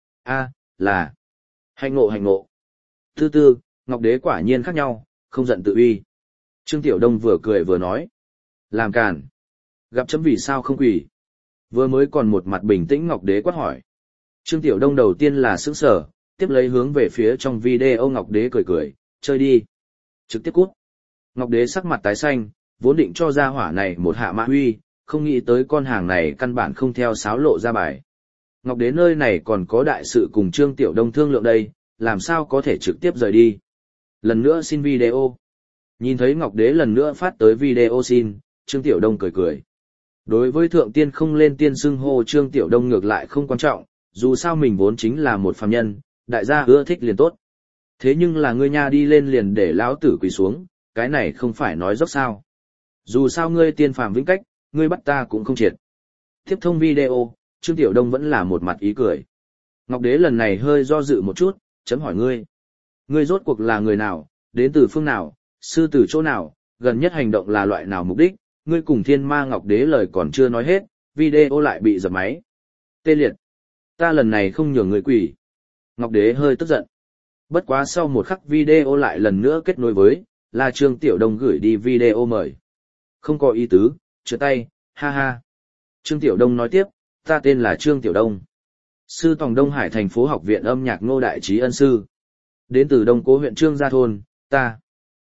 Là. Hạnh ngộ. Tư, Ngọc Đế quả nhiên khác nhau, không giận tự uy. Trương Tiểu Đông vừa cười vừa nói. Làm càn. Gặp chấm vì sao không quỳ. Vừa mới còn một mặt bình tĩnh Ngọc Đế quát hỏi. Trương Tiểu Đông đầu tiên là sững sờ, tiếp lấy hướng về phía trong video Ngọc Đế cười, chơi đi. Trực tiếp cút. Ngọc Đế sắc mặt tái xanh, vốn định cho ra hỏa này một hạ mã huy, không nghĩ tới con hàng này căn bản không theo sáo lộ ra bài. Ngọc Đế nơi này còn có đại sự cùng Trương Tiểu Đông thương lượng đây, làm sao có thể trực tiếp rời đi. Lần nữa xin video. Nhìn thấy Ngọc Đế lần nữa phát tới video xin, Trương Tiểu Đông cười. Đối với thượng tiên không lên tiên xưng hô Trương Tiểu Đông ngược lại không quan trọng, dù sao mình vốn chính là một phàm nhân, đại gia ưa thích liền tốt. Thế nhưng là ngươi nha đi lên liền để lão tử quỳ xuống, cái này không phải nói dốc sao. Dù sao ngươi tiên phàm vĩnh cách, ngươi bắt ta cũng không triệt. Tiếp thông video, Trương Tiểu Đông vẫn là một mặt ý cười. Ngọc Đế lần này hơi do dự một chút, chấm hỏi ngươi. Ngươi rốt cuộc là người nào, đến từ phương nào, sư từ chỗ nào, gần nhất hành động là loại nào mục đích, ngươi cùng thiên ma Ngọc Đế lời còn chưa nói hết, video lại bị dập máy. Tê liệt. Ta lần này không nhường ngươi quỷ. Ngọc Đế hơi tức giận. Bất quá sau một khắc video lại lần nữa kết nối với, là Trương Tiểu Đông gửi đi video mời. Không có ý tứ, trượt tay, ha. Trương Tiểu Đông nói tiếp, ta tên là Trương Tiểu Đông. Sư tòng Đông Hải thành phố học viện âm nhạc Ngô Đại Trí ân sư. Đến từ Đông Cố huyện Trương Gia Thôn, ta.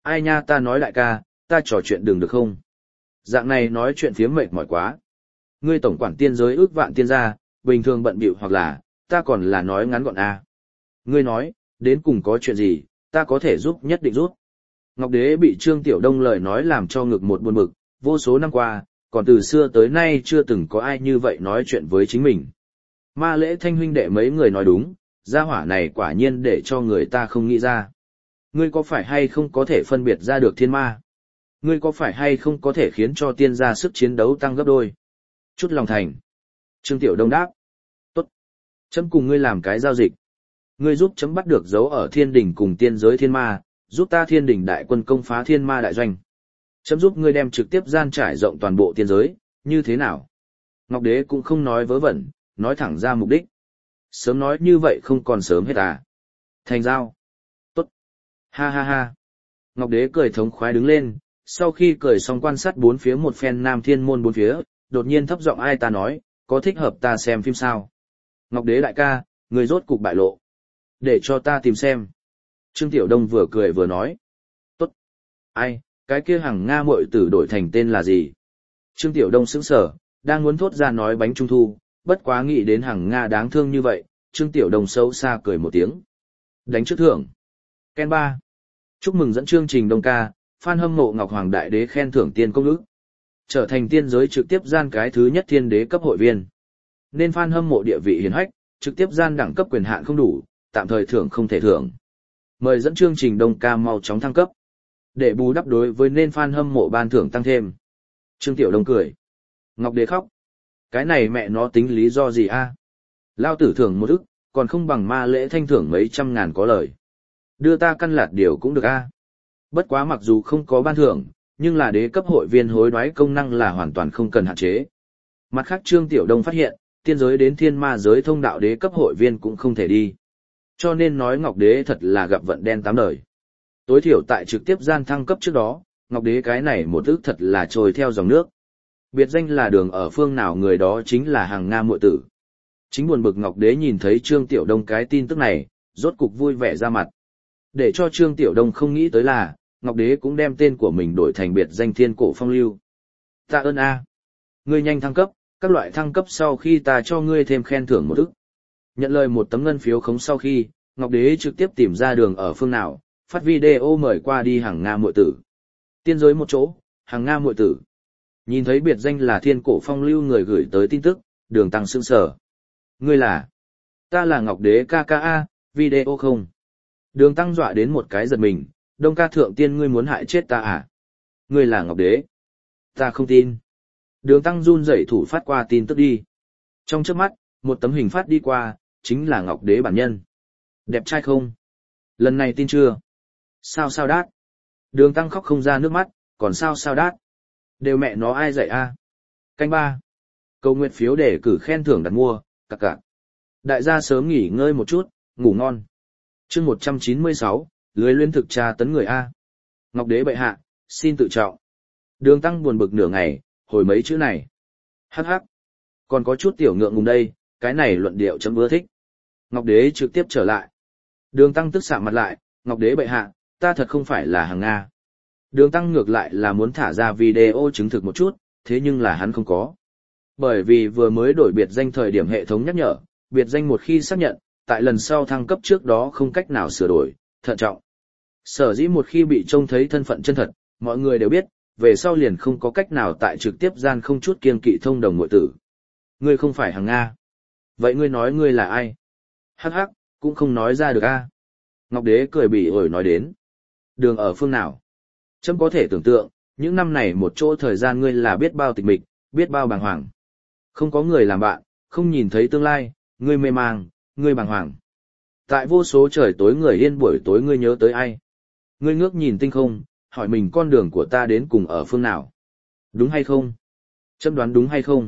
Ai nha, ta nói đại ca, ta trò chuyện đừng được không? Dạng này nói chuyện phiếm mệt mỏi quá. Ngươi tổng quản tiên giới ước vạn tiên gia, bình thường bận bịu hoặc là, ta còn là nói ngắn gọn a. Ngươi nói, đến cùng có chuyện gì, ta có thể giúp nhất định giúp. Ngọc Đế bị Trương Tiểu Đông lời nói làm cho ngực một buồn bực, vô số năm qua, còn từ xưa tới nay chưa từng có ai như vậy nói chuyện với chính mình. Ma Lễ Thanh huynh đệ mấy người nói đúng, gia hỏa này quả nhiên để cho người ta không nghĩ ra. Ngươi có phải hay không có thể phân biệt ra được thiên ma? Ngươi có phải hay không có thể khiến cho tiên gia sức chiến đấu tăng gấp đôi? Chút lòng thành. Trương Tiểu Đông đáp. Tốt. Chấm cùng ngươi làm cái giao dịch. Ngươi giúp chấm bắt được dấu ở thiên đỉnh cùng tiên giới thiên ma, giúp ta thiên đỉnh đại quân công phá thiên ma đại doanh. Chấm giúp ngươi đem trực tiếp gian trải rộng toàn bộ tiên giới, như thế nào? Ngọc Đế cũng không nói vớ vẩn, nói thẳng ra mục đích. Sớm nói như vậy không còn sớm hết à. Thành giao. Tốt. Ha ha ha. Ngọc Đế cười thống khoái đứng lên, sau khi cười xong quan sát bốn phía một phen nam thiên môn bốn phía, đột nhiên thấp giọng ai ta nói, có thích hợp ta xem phim sao? Ngọc Đế đại ca, người rốt cục bại lộ. Để cho ta tìm xem. Trương Tiểu Đông vừa cười vừa nói. Tốt. Ai, cái kia hằng Nga muội tử đổi thành tên là gì? Trương Tiểu Đông sững sờ, đang muốn thốt ra nói bánh trung thu, bất quá nghĩ đến hằng Nga đáng thương như vậy, Trương Tiểu Đông xấu xa cười một tiếng. Đánh trước thưởng. Ken 3. Chúc mừng dẫn chương trình Đông ca, fan hâm mộ Ngọc Hoàng Đại Đế khen thưởng tiên công đức. Trở thành tiên giới trực tiếp gian cái thứ nhất thiên đế cấp hội viên. Nên fan hâm mộ địa vị hiển hách, trực tiếp gian đẳng cấp quyền hạn không đủ, tạm thời thưởng không thể thưởng. Mời dẫn chương trình Đông ca mau chóng thăng cấp. Để bù đắp đối với nên fan hâm mộ ban thưởng tăng thêm. Trương Tiểu Đông cười. Ngọc Đế khóc. Cái này mẹ nó tính lý do gì a? Lao tử thưởng một ức, còn không bằng Ma Lễ Thanh thưởng mấy trăm ngàn có lời. Đưa ta căn lạt điều cũng được a. Bất quá mặc dù không có ban thưởng, nhưng là đế cấp hội viên hối đoái công năng là hoàn toàn không cần hạn chế. Mặt khác Trương Tiểu Đông phát hiện, tiên giới đến thiên ma giới thông đạo đế cấp hội viên cũng không thể đi. Cho nên nói Ngọc Đế thật là gặp vận đen tám đời. Tối thiểu tại trực tiếp gian thăng cấp trước đó, Ngọc Đế cái này một ức thật là trôi theo dòng nước. Biệt danh là đường ở phương nào người đó chính là hàng Nga muội tử. Chính buồn bực Ngọc Đế nhìn thấy Trương Tiểu Đông cái tin tức này, rốt cục vui vẻ ra mặt. Để cho Trương Tiểu Đông không nghĩ tới là, Ngọc Đế cũng đem tên của mình đổi thành biệt danh Thiên Cổ Phong Lưu. Tạ ơn a. Ngươi nhanh thăng cấp, các loại thăng cấp sau khi ta cho ngươi thêm khen thưởng một ức. Nhận lời một tấm ngân phiếu khống sau khi, Ngọc Đế trực tiếp tìm ra đường ở phương nào, phát video mời qua đi hàng Nga muội tử. Tiên giới một chỗ, hàng Nga muội tử. Nhìn thấy biệt danh là Thiên Cổ Phong Lưu người gửi tới tin tức, Đường Tăng sững sờ. Ngươi là? Ta là Ngọc Đế KKA, video không? Đường Tăng dọa đến một cái giật mình, Đông ca thượng tiên ngươi muốn hại chết ta à? Ngươi là Ngọc Đế? Ta không tin. Đường Tăng run rẩy thủ phát qua tin tức đi. Trong chớp mắt, một tấm hình phát đi qua, chính là Ngọc Đế bản nhân. Đẹp trai không? Lần này tin chưa? Sao sao đát? Đường Tăng khóc không ra nước mắt, còn sao sao đát? Đều mẹ nó ai dạy a? Canh 3. Cầu nguyện phiếu để cử khen thưởng đặt mua, cặc cặc. Đại gia sớm nghỉ ngơi một chút, ngủ ngon. Chương 196, lưới luyến thực tra tấn người A. Ngọc Đế bệ hạ, xin tự trọng. Đường Tăng buồn bực nửa ngày, hồi mấy chữ này. Hắc hắc. Còn có chút tiểu ngượng ngùng đây, cái này luận điệu chấm ưa thích. Ngọc Đế trực tiếp trở lại. Đường Tăng tức sạm mặt lại, Ngọc Đế bệ hạ, ta thật không phải là hàng Nga. Đường Tăng ngược lại là muốn thả ra video chứng thực một chút, thế nhưng là hắn không có. Bởi vì vừa mới đổi biệt danh thời điểm hệ thống nhắc nhở, biệt danh một khi xác nhận, tại lần sau thăng cấp trước đó không cách nào sửa đổi, thận trọng. Sở dĩ một khi bị trông thấy thân phận chân thật, mọi người đều biết, về sau liền không có cách nào tại trực tiếp gian không chút kiêng kỵ thông đồng muội tử. Ngươi không phải hàng Nga. Vậy ngươi nói ngươi là ai? Hắc hắc, cũng không nói ra được a. Ngọc Đế cười bỉ ổi nói đến. Đường ở phương nào? Trẫm có thể tưởng tượng, những năm này một chỗ thời gian ngươi là biết bao tịch mịch, biết bao bàng hoàng. Không có người làm bạn, không nhìn thấy tương lai, ngươi mê mang, ngươi bàng hoàng. Tại vô số trời tối người yên buổi tối ngươi nhớ tới ai? Ngươi ngước nhìn tinh không, hỏi mình con đường của ta đến cùng ở phương nào? Đúng hay không? Trẫm đoán đúng hay không?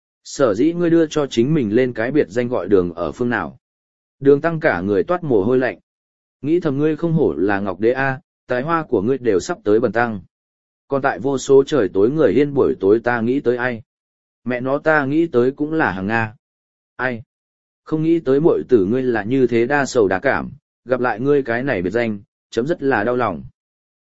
Sở dĩ ngươi đưa cho chính mình lên cái biệt danh gọi đường ở phương nào? Đường Tăng cả người toát mồ hôi lạnh. Nghĩ thầm ngươi không hổ là Ngọc Đế A, tài hoa của ngươi đều sắp tới bần tăng. Còn tại vô số trời tối người yên buổi tối ta nghĩ tới ai? Mẹ nó ta nghĩ tới cũng là hàng Nga. Ai? Không nghĩ tới muội tử ngươi là như thế đa sầu đa cảm, gặp lại ngươi cái này biệt danh, chấm rất là đau lòng.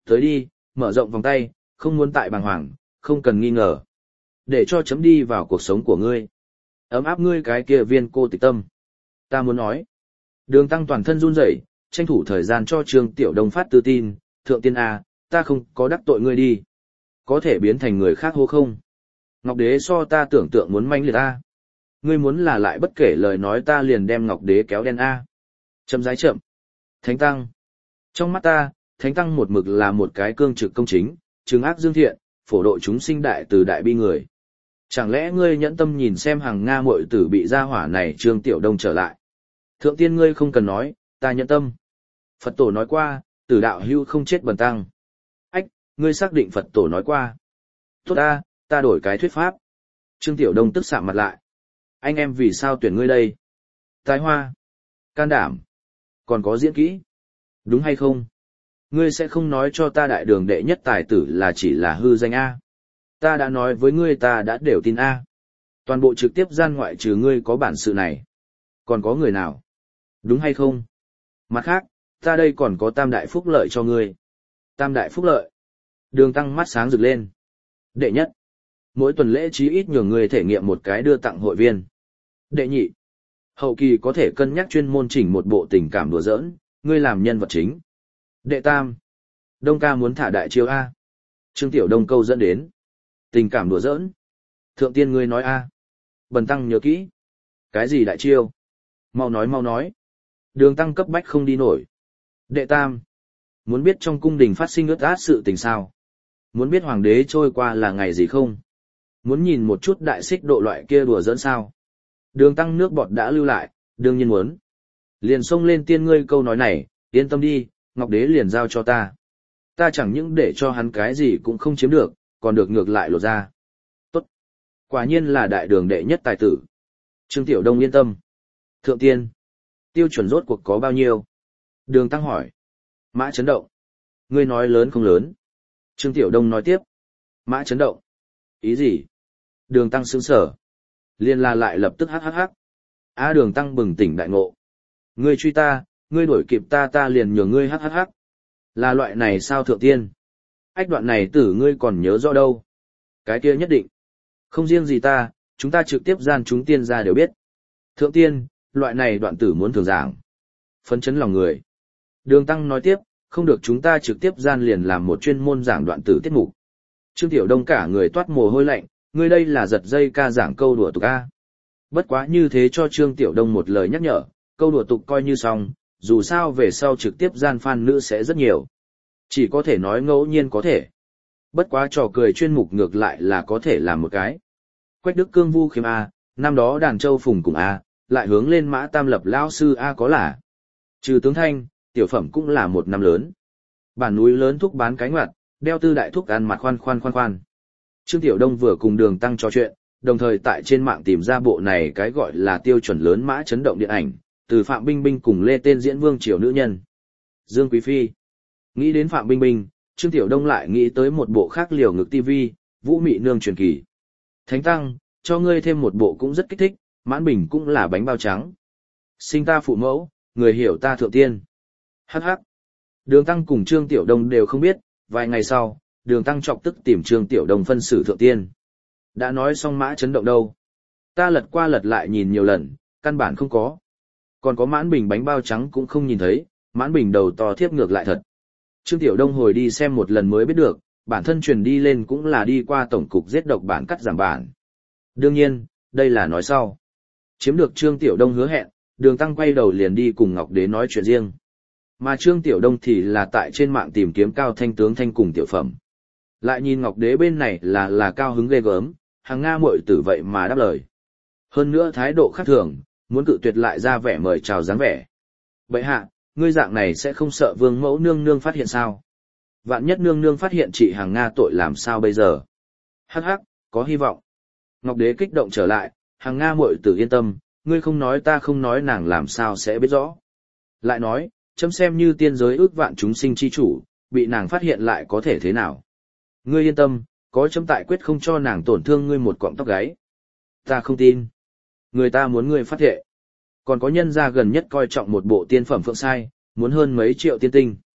Tới đi, mở rộng vòng tay, không muốn tại bàng hoàng, không cần nghi ngờ. Để cho chấm đi vào cuộc sống của ngươi. Ấm áp ngươi cái kia viên cô tịch tâm. Ta muốn nói. Đường Tăng toàn thân run rẩy, tranh thủ thời gian cho Trương Tiểu Đông phát tư tin, thượng tiên A, ta không có đắc tội ngươi đi. Có thể biến thành người khác hô không? Ngọc Đế so ta tưởng tượng muốn manh liệt A. Ngươi muốn là lại bất kể lời nói ta liền đem Ngọc Đế kéo đen A. Chậm rãi chậm. Thánh Tăng. Trong mắt ta, Thánh Tăng một mực là một cái cương trực công chính, trừng ác dương thiện, phổ độ chúng sinh đại từ đại bi người. Chẳng lẽ ngươi nhẫn tâm nhìn xem hàng Nga muội tử bị gia hỏa này Trương Tiểu Đông trở lại? Thượng tiên ngươi không cần nói, ta nhẫn tâm. Phật tổ nói qua, tử đạo hưu không chết bần tăng. Ách, ngươi xác định Phật tổ nói qua. Tốt ta đổi cái thuyết pháp. Trương Tiểu Đông tức sạm mặt lại. Anh em vì sao tuyển ngươi đây? Tài hoa, can đảm, còn có diễn kỹ. Đúng hay không? Ngươi sẽ không nói cho ta đại đường đệ nhất tài tử là chỉ là hư danh A. Ta đã nói với ngươi ta đã đều tin A. Toàn bộ trực tiếp gian ngoại trừ ngươi có bản sự này. Còn có người nào? Đúng hay không? Mặt khác, ta đây còn có tam đại phúc lợi cho ngươi. Tam đại phúc lợi. Đường Tăng mắt sáng rực lên. Đệ nhất. Mỗi tuần lễ chí ít nhường ngươi thể nghiệm một cái đưa tặng hội viên. Đệ nhị. Hậu kỳ có thể cân nhắc chuyên môn chỉnh một bộ tình cảm đùa giỡn, ngươi làm nhân vật chính. Đệ tam. Đông ca muốn thả đại chiêu A. Trương Tiểu Đông câu dẫn đến. Tình cảm đùa giỡn. Thượng tiên ngươi nói A. Bần tăng nhớ kỹ. Cái gì đại chiêu? Mau nói mau nói. Đường Tăng cấp bách không đi nổi. Đệ tam. Muốn biết trong cung đình phát sinh ướt át sự tình sao? Muốn biết hoàng đế trôi qua là ngày gì không? Muốn nhìn một chút đại xích độ loại kia đùa giỡn sao? Đường Tăng nước bọt đã lưu lại, đương nhiên muốn. Liền xông lên tiên ngươi câu nói này, yên tâm đi, Ngọc Đế liền giao cho ta. Ta chẳng những để cho hắn cái gì cũng không chiếm được, còn được ngược lại lột ra. Tốt. Quả nhiên là đại đường đệ nhất tài tử. Trương Tiểu Đông yên tâm. Thượng tiên. Tiêu chuẩn rốt cuộc có bao nhiêu? Đường Tăng hỏi. Mã chấn động. Ngươi nói lớn không lớn? Trương Tiểu Đông nói tiếp. Mã chấn động. Ý gì? Đường Tăng sững sở. Liên la lại lập tức hắc. Đường Tăng bừng tỉnh đại ngộ. Ngươi truy ta, ngươi đuổi kịp ta liền nhường ngươi hắc. Là loại này sao thượng tiên? Ách đoạn này tử ngươi còn nhớ rõ đâu? Cái kia nhất định. Không riêng gì ta, chúng ta trực tiếp gian chúng tiên gia đều biết. Thượng tiên, loại này đoạn tử muốn thường giảng. Phấn chấn lòng người. Đường Tăng nói tiếp, không được chúng ta trực tiếp gian liền làm một chuyên môn giảng đoạn tử tiết mục. Trương Tiểu Đông cả người toát mồ hôi lạnh, ngươi đây là giật dây ca giảng câu đùa tục a. Bất quá như thế cho Trương Tiểu Đông một lời nhắc nhở, câu đùa tục coi như xong, dù sao về sau trực tiếp gian fan nữ sẽ rất nhiều. Chỉ có thể nói ngẫu nhiên có thể. Bất quá trò cười chuyên mục ngược lại là có thể làm một cái. Quách Đức Cương Vu Khiêm A, năm đó Đàn Châu Phùng cùng A, lại hướng lên Mã Tam Lập Lao Sư A có là. Trừ tướng thanh, tiểu phẩm cũng là một năm lớn. Bản núi lớn thúc bán cái ngoặt, đeo tư đại thúc ăn mặt khoan. Trương Tiểu Đông vừa cùng Đường Tăng trò chuyện, đồng thời tại trên mạng tìm ra bộ này cái gọi là tiêu chuẩn lớn mã chấn động điện ảnh, từ Phạm Binh Binh cùng Lê Tên diễn vương triều nữ nhân. Dương Quý Phi. Nghĩ đến Phạm Binh Binh, Trương Tiểu Đông lại nghĩ tới một bộ khác liều ngực TV, Vũ Mị Nương truyền kỳ. Thánh Tăng, cho ngươi thêm một bộ cũng rất kích thích, Mãn Bình cũng là bánh bao trắng. Sinh ta phụ mẫu, người hiểu ta thượng tiên. Hắc. Đường Tăng cùng Trương Tiểu Đông đều không biết, vài ngày sau, Đường Tăng chọc tức tìm Trương Tiểu Đông phân xử thượng tiên. Đã nói xong mã chấn động đâu. Ta lật qua lật lại nhìn nhiều lần, căn bản không có. Còn có Mãn Bình bánh bao trắng cũng không nhìn thấy, Mãn Bình đầu to thiếp ngược lại thật. Trương Tiểu Đông hồi đi xem một lần mới biết được, bản thân truyền đi lên cũng là đi qua tổng cục giết độc bản cắt giảm bản. Đương nhiên, đây là nói sau. Chiếm được Trương Tiểu Đông hứa hẹn, Đường Tăng quay đầu liền đi cùng Ngọc Đế nói chuyện riêng. Mà Trương Tiểu Đông thì là tại trên mạng tìm kiếm Cao Thanh tướng thanh cùng tiểu phẩm. Lại nhìn Ngọc Đế bên này là cao hứng ghê gớm, hàng Nga muội tử vậy mà đáp lời. Hơn nữa thái độ khác thường, muốn cự tuyệt lại ra vẻ mời chào dáng vẻ. Vậy hạ, ngươi dạng này sẽ không sợ vương mẫu nương nương phát hiện sao? Vạn nhất nương nương phát hiện chị hàng Nga tội làm sao bây giờ? Hắc, có hy vọng. Ngọc Đế kích động trở lại, hàng Nga muội tử yên tâm, ngươi không nói ta không nói nàng làm sao sẽ biết rõ. Lại nói, chấm xem như tiên giới ước vạn chúng sinh chi chủ, bị nàng phát hiện lại có thể thế nào? Ngươi yên tâm, có chấm tại quyết không cho nàng tổn thương ngươi một cọng tóc gáy. Ta không tin. Người ta muốn ngươi phát thệ. Còn có nhân gia gần nhất coi trọng một bộ tiên phẩm phượng sai, muốn hơn mấy triệu tiên tinh.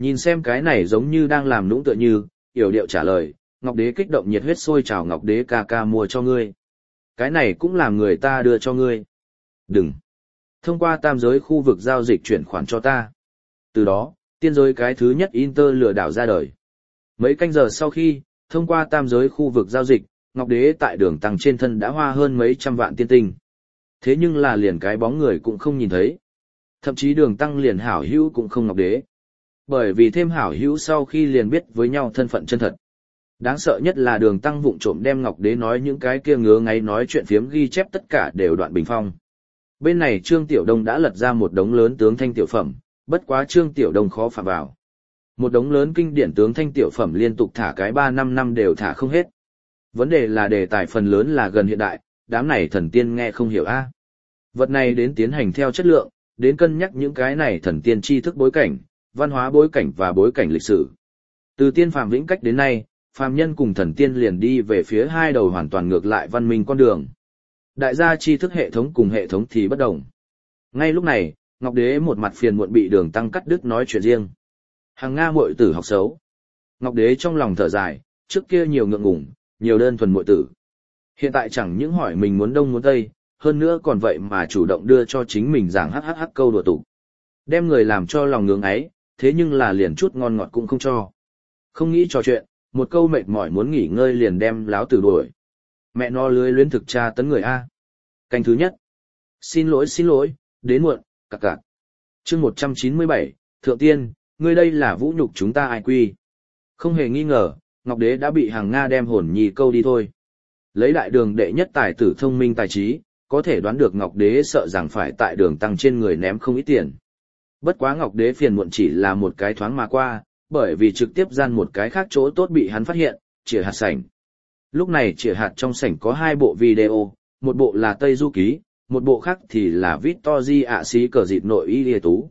Nhìn xem cái này giống như đang làm nũng tựa như, yểu điệu trả lời, Ngọc Đế kích động nhiệt huyết sôi trào Ngọc Đế ca ca mua cho ngươi. Cái này cũng làm người ta đưa cho ngươi. Đừng. Thông qua tam giới khu vực giao dịch chuyển khoản cho ta. Từ đó, tiên giới cái thứ nhất Inter lừa đảo ra đời. Mấy canh giờ sau khi, thông qua tam giới khu vực giao dịch, Ngọc Đế tại đường tăng trên thân đã hoa hơn mấy trăm vạn tiên tinh. Thế nhưng là liền cái bóng người cũng không nhìn thấy. Thậm chí đường tăng liền hảo hữu cũng không Ngọc Đế. Bởi vì thêm hảo hữu sau khi liền biết với nhau thân phận chân thật. Đáng sợ nhất là đường tăng vụng trộm đem Ngọc Đế nói những cái kia ngứa ngáy nói chuyện phiếm ghi chép tất cả đều đoạn bình phong. Bên này Trương Tiểu Đông đã lật ra một đống lớn tướng thanh tiểu phẩm, bất quá Trương Tiểu Đông khó phạm vào. Một đống lớn kinh điển tướng thanh tiểu phẩm liên tục thả cái 3-5 năm đều thả không hết. Vấn đề là đề tài phần lớn là gần hiện đại, đám này thần tiên nghe không hiểu a. Vật này đến tiến hành theo chất lượng, đến cân nhắc những cái này thần tiên tri thức bối cảnh, văn hóa bối cảnh và bối cảnh lịch sử. Từ tiên phàm vĩnh cách đến nay, phàm nhân cùng thần tiên liền đi về phía hai đầu hoàn toàn ngược lại văn minh con đường. Đại gia tri thức hệ thống cùng hệ thống thì bất đồng. Ngay lúc này, Ngọc Đế một mặt phiền muộn bị đường tăng cắt đứt nói chuyện riêng. Hằng Nga muội tử học xấu. Ngọc Đế trong lòng thở dài, trước kia nhiều ngượng ngùng, nhiều đơn thuần muội tử. Hiện tại chẳng những hỏi mình muốn đông muốn tây, hơn nữa còn vậy mà chủ động đưa cho chính mình giảng hắc câu đùa tục. Đem người làm cho lòng ngưỡng ấy, thế nhưng là liền chút ngon ngọt cũng không cho. Không nghĩ trò chuyện, một câu mệt mỏi muốn nghỉ ngơi liền đem láo tử đuổi. Mẹ nó lưới luyến thực tra tấn người A. Canh thứ nhất. Xin lỗi, đến muộn, cặc cặc. Chương 197, Thượng Tiên, ngươi đây là vũ nhục chúng ta ai quy. Không hề nghi ngờ, Ngọc Đế đã bị hàng Nga đem hồn nhì câu đi thôi. Lấy đại đường đệ nhất tài tử thông minh tài trí, có thể đoán được Ngọc Đế sợ rằng phải tại đường tăng trên người ném không ít tiền. Bất quá Ngọc Đế phiền muộn chỉ là một cái thoáng mà qua, bởi vì trực tiếp gian một cái khác chỗ tốt bị hắn phát hiện, chìa hạt sảnh. Lúc này chìa hạt trong sảnh có hai bộ video, một bộ là Tây Du Ký, một bộ khác thì là Victory ạ xí cờ dịt nội y lìa tú.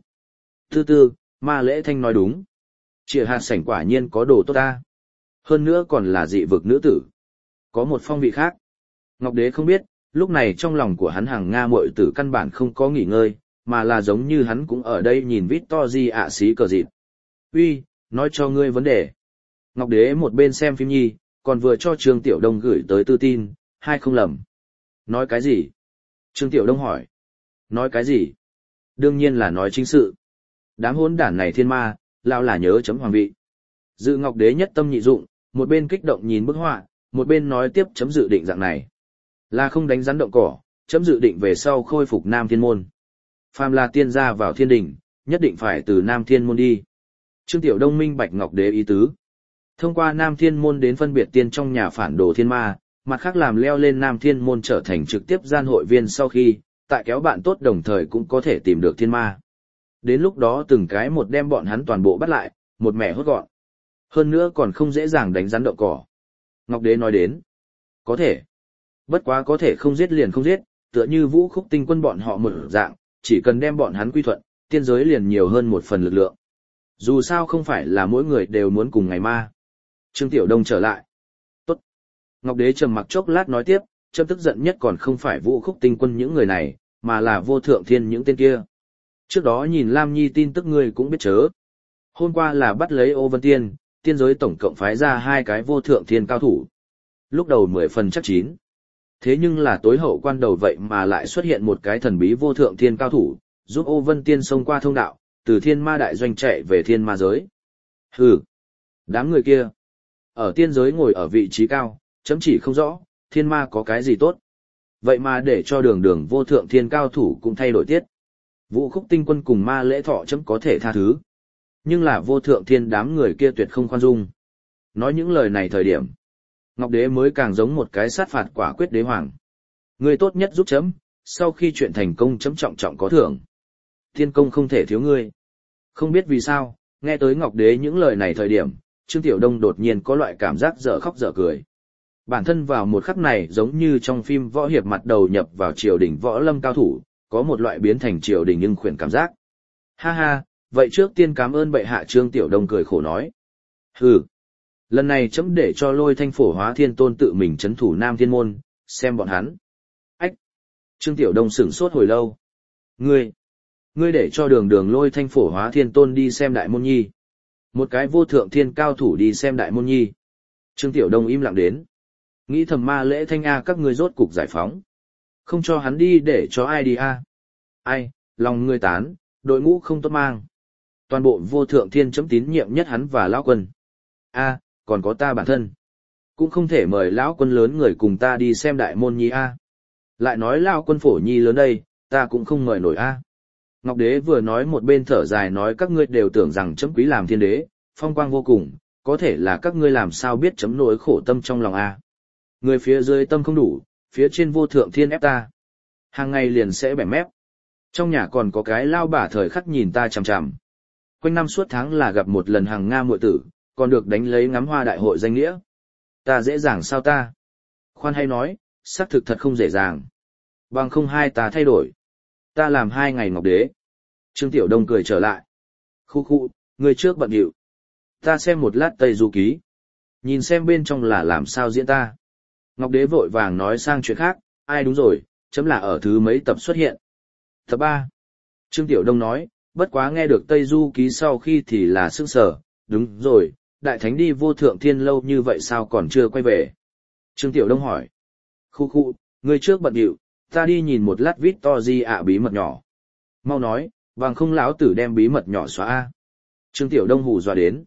Tư, Ma Lễ Thanh nói đúng. Chìa hạt sảnh quả nhiên có đồ tốt ta. Hơn nữa còn là dị vực nữ tử. Có một phong vị khác. Ngọc Đế không biết, lúc này trong lòng của hắn hàng Nga muội tử căn bản không có nghỉ ngơi, mà là giống như hắn cũng ở đây nhìn Victory ạ xí cờ dịt. Uy, nói cho ngươi vấn đề. Ngọc Đế một bên xem phim nhi, còn vừa cho Trương Tiểu Đông gửi tới tư tin, hai không lầm. Nói cái gì? Trương Tiểu Đông hỏi. Nói cái gì? Đương nhiên là nói chính sự. Đám hỗn đản này thiên ma, lao là nhớ chấm hoàng vị. Dự Ngọc Đế nhất tâm nhị dụng, một bên kích động nhìn bức họa, một bên nói tiếp chấm dự định dạng này. Là không đánh rắn động cỏ, chấm dự định về sau khôi phục Nam Thiên Môn. Phàm là tiên gia vào thiên đình, nhất định phải từ Nam Thiên Môn đi. Trương Tiểu Đông minh bạch Ngọc Đế ý tứ. Thông qua Nam Thiên Môn đến phân biệt tiên trong nhà phản đồ thiên ma, mặt khác làm leo lên Nam Thiên Môn trở thành trực tiếp gian hội viên sau khi, tại kéo bạn tốt đồng thời cũng có thể tìm được thiên ma. Đến lúc đó từng cái một đem bọn hắn toàn bộ bắt lại, một mẻ hốt gọn. Hơn nữa còn không dễ dàng đánh rắn động cỏ. Ngọc Đế nói đến. Có thể. Bất quá có thể không giết liền không giết, tựa như Vũ Khúc Tinh Quân bọn họ một dạng, chỉ cần đem bọn hắn quy thuận, tiên giới liền nhiều hơn một phần lực lượng. Dù sao không phải là mỗi người đều muốn cùng ngày ma. Trương Tiểu Đông trở lại. Tốt. Ngọc Đế trầm mặc chốc lát nói tiếp, chấm tức giận nhất còn không phải Vũ Khúc Tinh Quân những người này, mà là Vô Thượng Thiên những tên kia. Trước đó nhìn Lam Nhi tin tức ngươi cũng biết chớ. Hôm qua là bắt lấy Ô Vân Tiên, tiên giới tổng cộng phái ra 2 cái Vô Thượng Thiên cao thủ. Lúc đầu 10 phần chắc chín. Thế nhưng là tối hậu quan đầu vậy mà lại xuất hiện một cái thần bí Vô Thượng Thiên cao thủ, giúp Ô Vân Tiên xông qua thông đạo, từ thiên ma đại doanh chạy về thiên ma giới. Hừ, đám người kia, ở tiên giới ngồi ở vị trí cao, chấm chỉ không rõ, thiên ma có cái gì tốt. Vậy mà để cho đường Vô Thượng Thiên cao thủ cũng thay đổi tiết. Vũ Khúc Tinh Quân cùng Ma Lễ Thọ chấm có thể tha thứ. Nhưng là Vô Thượng Thiên đám người kia tuyệt không khoan dung. Nói những lời này thời điểm, Ngọc Đế mới càng giống một cái sát phạt quả quyết đế hoàng. Ngươi tốt nhất giúp chấm, sau khi chuyện thành công chấm trọng trọng có thưởng. Thiên công không thể thiếu ngươi. Không biết vì sao, nghe tới Ngọc Đế những lời này thời điểm, Trương Tiểu Đông đột nhiên có loại cảm giác dở khóc dở cười. Bản thân vào một khắc này giống như trong phim võ hiệp mặt đầu nhập vào triều đình võ lâm cao thủ, có một loại biến thành triều đình nhưng khuyển cảm giác. Ha ha, vậy trước tiên cảm ơn bệ hạ. Trương Tiểu Đông cười khổ nói. Hừ, lần này chấm để cho Lôi Thanh Phổ Hóa Thiên Tôn tự mình trấn thủ Nam Thiên Môn, xem bọn hắn. Ách! Trương Tiểu Đông sửng sốt hồi lâu. Ngươi để cho đường Lôi Thanh Phổ Hóa Thiên Tôn đi xem Đại Môn Nhi. Một cái vô thượng thiên cao thủ đi xem đại môn nhi. Trương Tiểu Đông im lặng đến. Nghĩ thầm Ma Lễ Thanh a các ngươi rốt cục giải phóng. Không cho hắn đi để cho ai đi a? Ai, lòng người tán, đội ngũ không tốt mang. Toàn bộ vô thượng thiên chấm tín nhiệm nhất hắn và lão quân. A, còn có ta bản thân. Cũng không thể mời lão quân lớn người cùng ta đi xem đại môn nhi a. Lại nói lão quân phổ nhi lớn đây, ta cũng không mời nổi a. Ngọc Đế vừa nói một bên thở dài nói các ngươi đều tưởng rằng chấm quý làm thiên đế, phong quang vô cùng, có thể là các ngươi làm sao biết chấm nỗi khổ tâm trong lòng a. Người phía dưới tâm không đủ, phía trên vô thượng thiên ép ta. Hàng ngày liền sẽ bẻ mép. Trong nhà còn có cái lao bà thời khắc nhìn ta chằm chằm. Quanh năm suốt tháng là gặp một lần hàng Nga muội tử, còn được đánh lấy ngắm hoa đại hội danh nghĩa. Ta dễ dàng sao ta? Khoan hay nói, xác thực thật không dễ dàng. Bằng không hai ta thay đổi. Ta làm 2 ngày Ngọc Đế. Trương Tiểu Đông cười trở lại. Khu khu, người trước bận điệu. Ta xem một lát Tây Du Ký. Nhìn xem bên trong là làm sao diễn ta. Ngọc Đế vội vàng nói sang chuyện khác, ai đúng rồi, chấm là ở thứ mấy tập xuất hiện. Tập 3. Trương Tiểu Đông nói, bất quá nghe được Tây Du Ký sau khi thì là sững sờ, đúng rồi, Đại Thánh đi vô thượng thiên lâu như vậy sao còn chưa quay về. Trương Tiểu Đông hỏi. Khu khu, người trước bận điệu, ta đi nhìn một lát Victory ạ bí mật nhỏ. Mau nói, bằng không lão tử đem bí mật nhỏ xóa a. Trương Tiểu Đông hù dọa đến.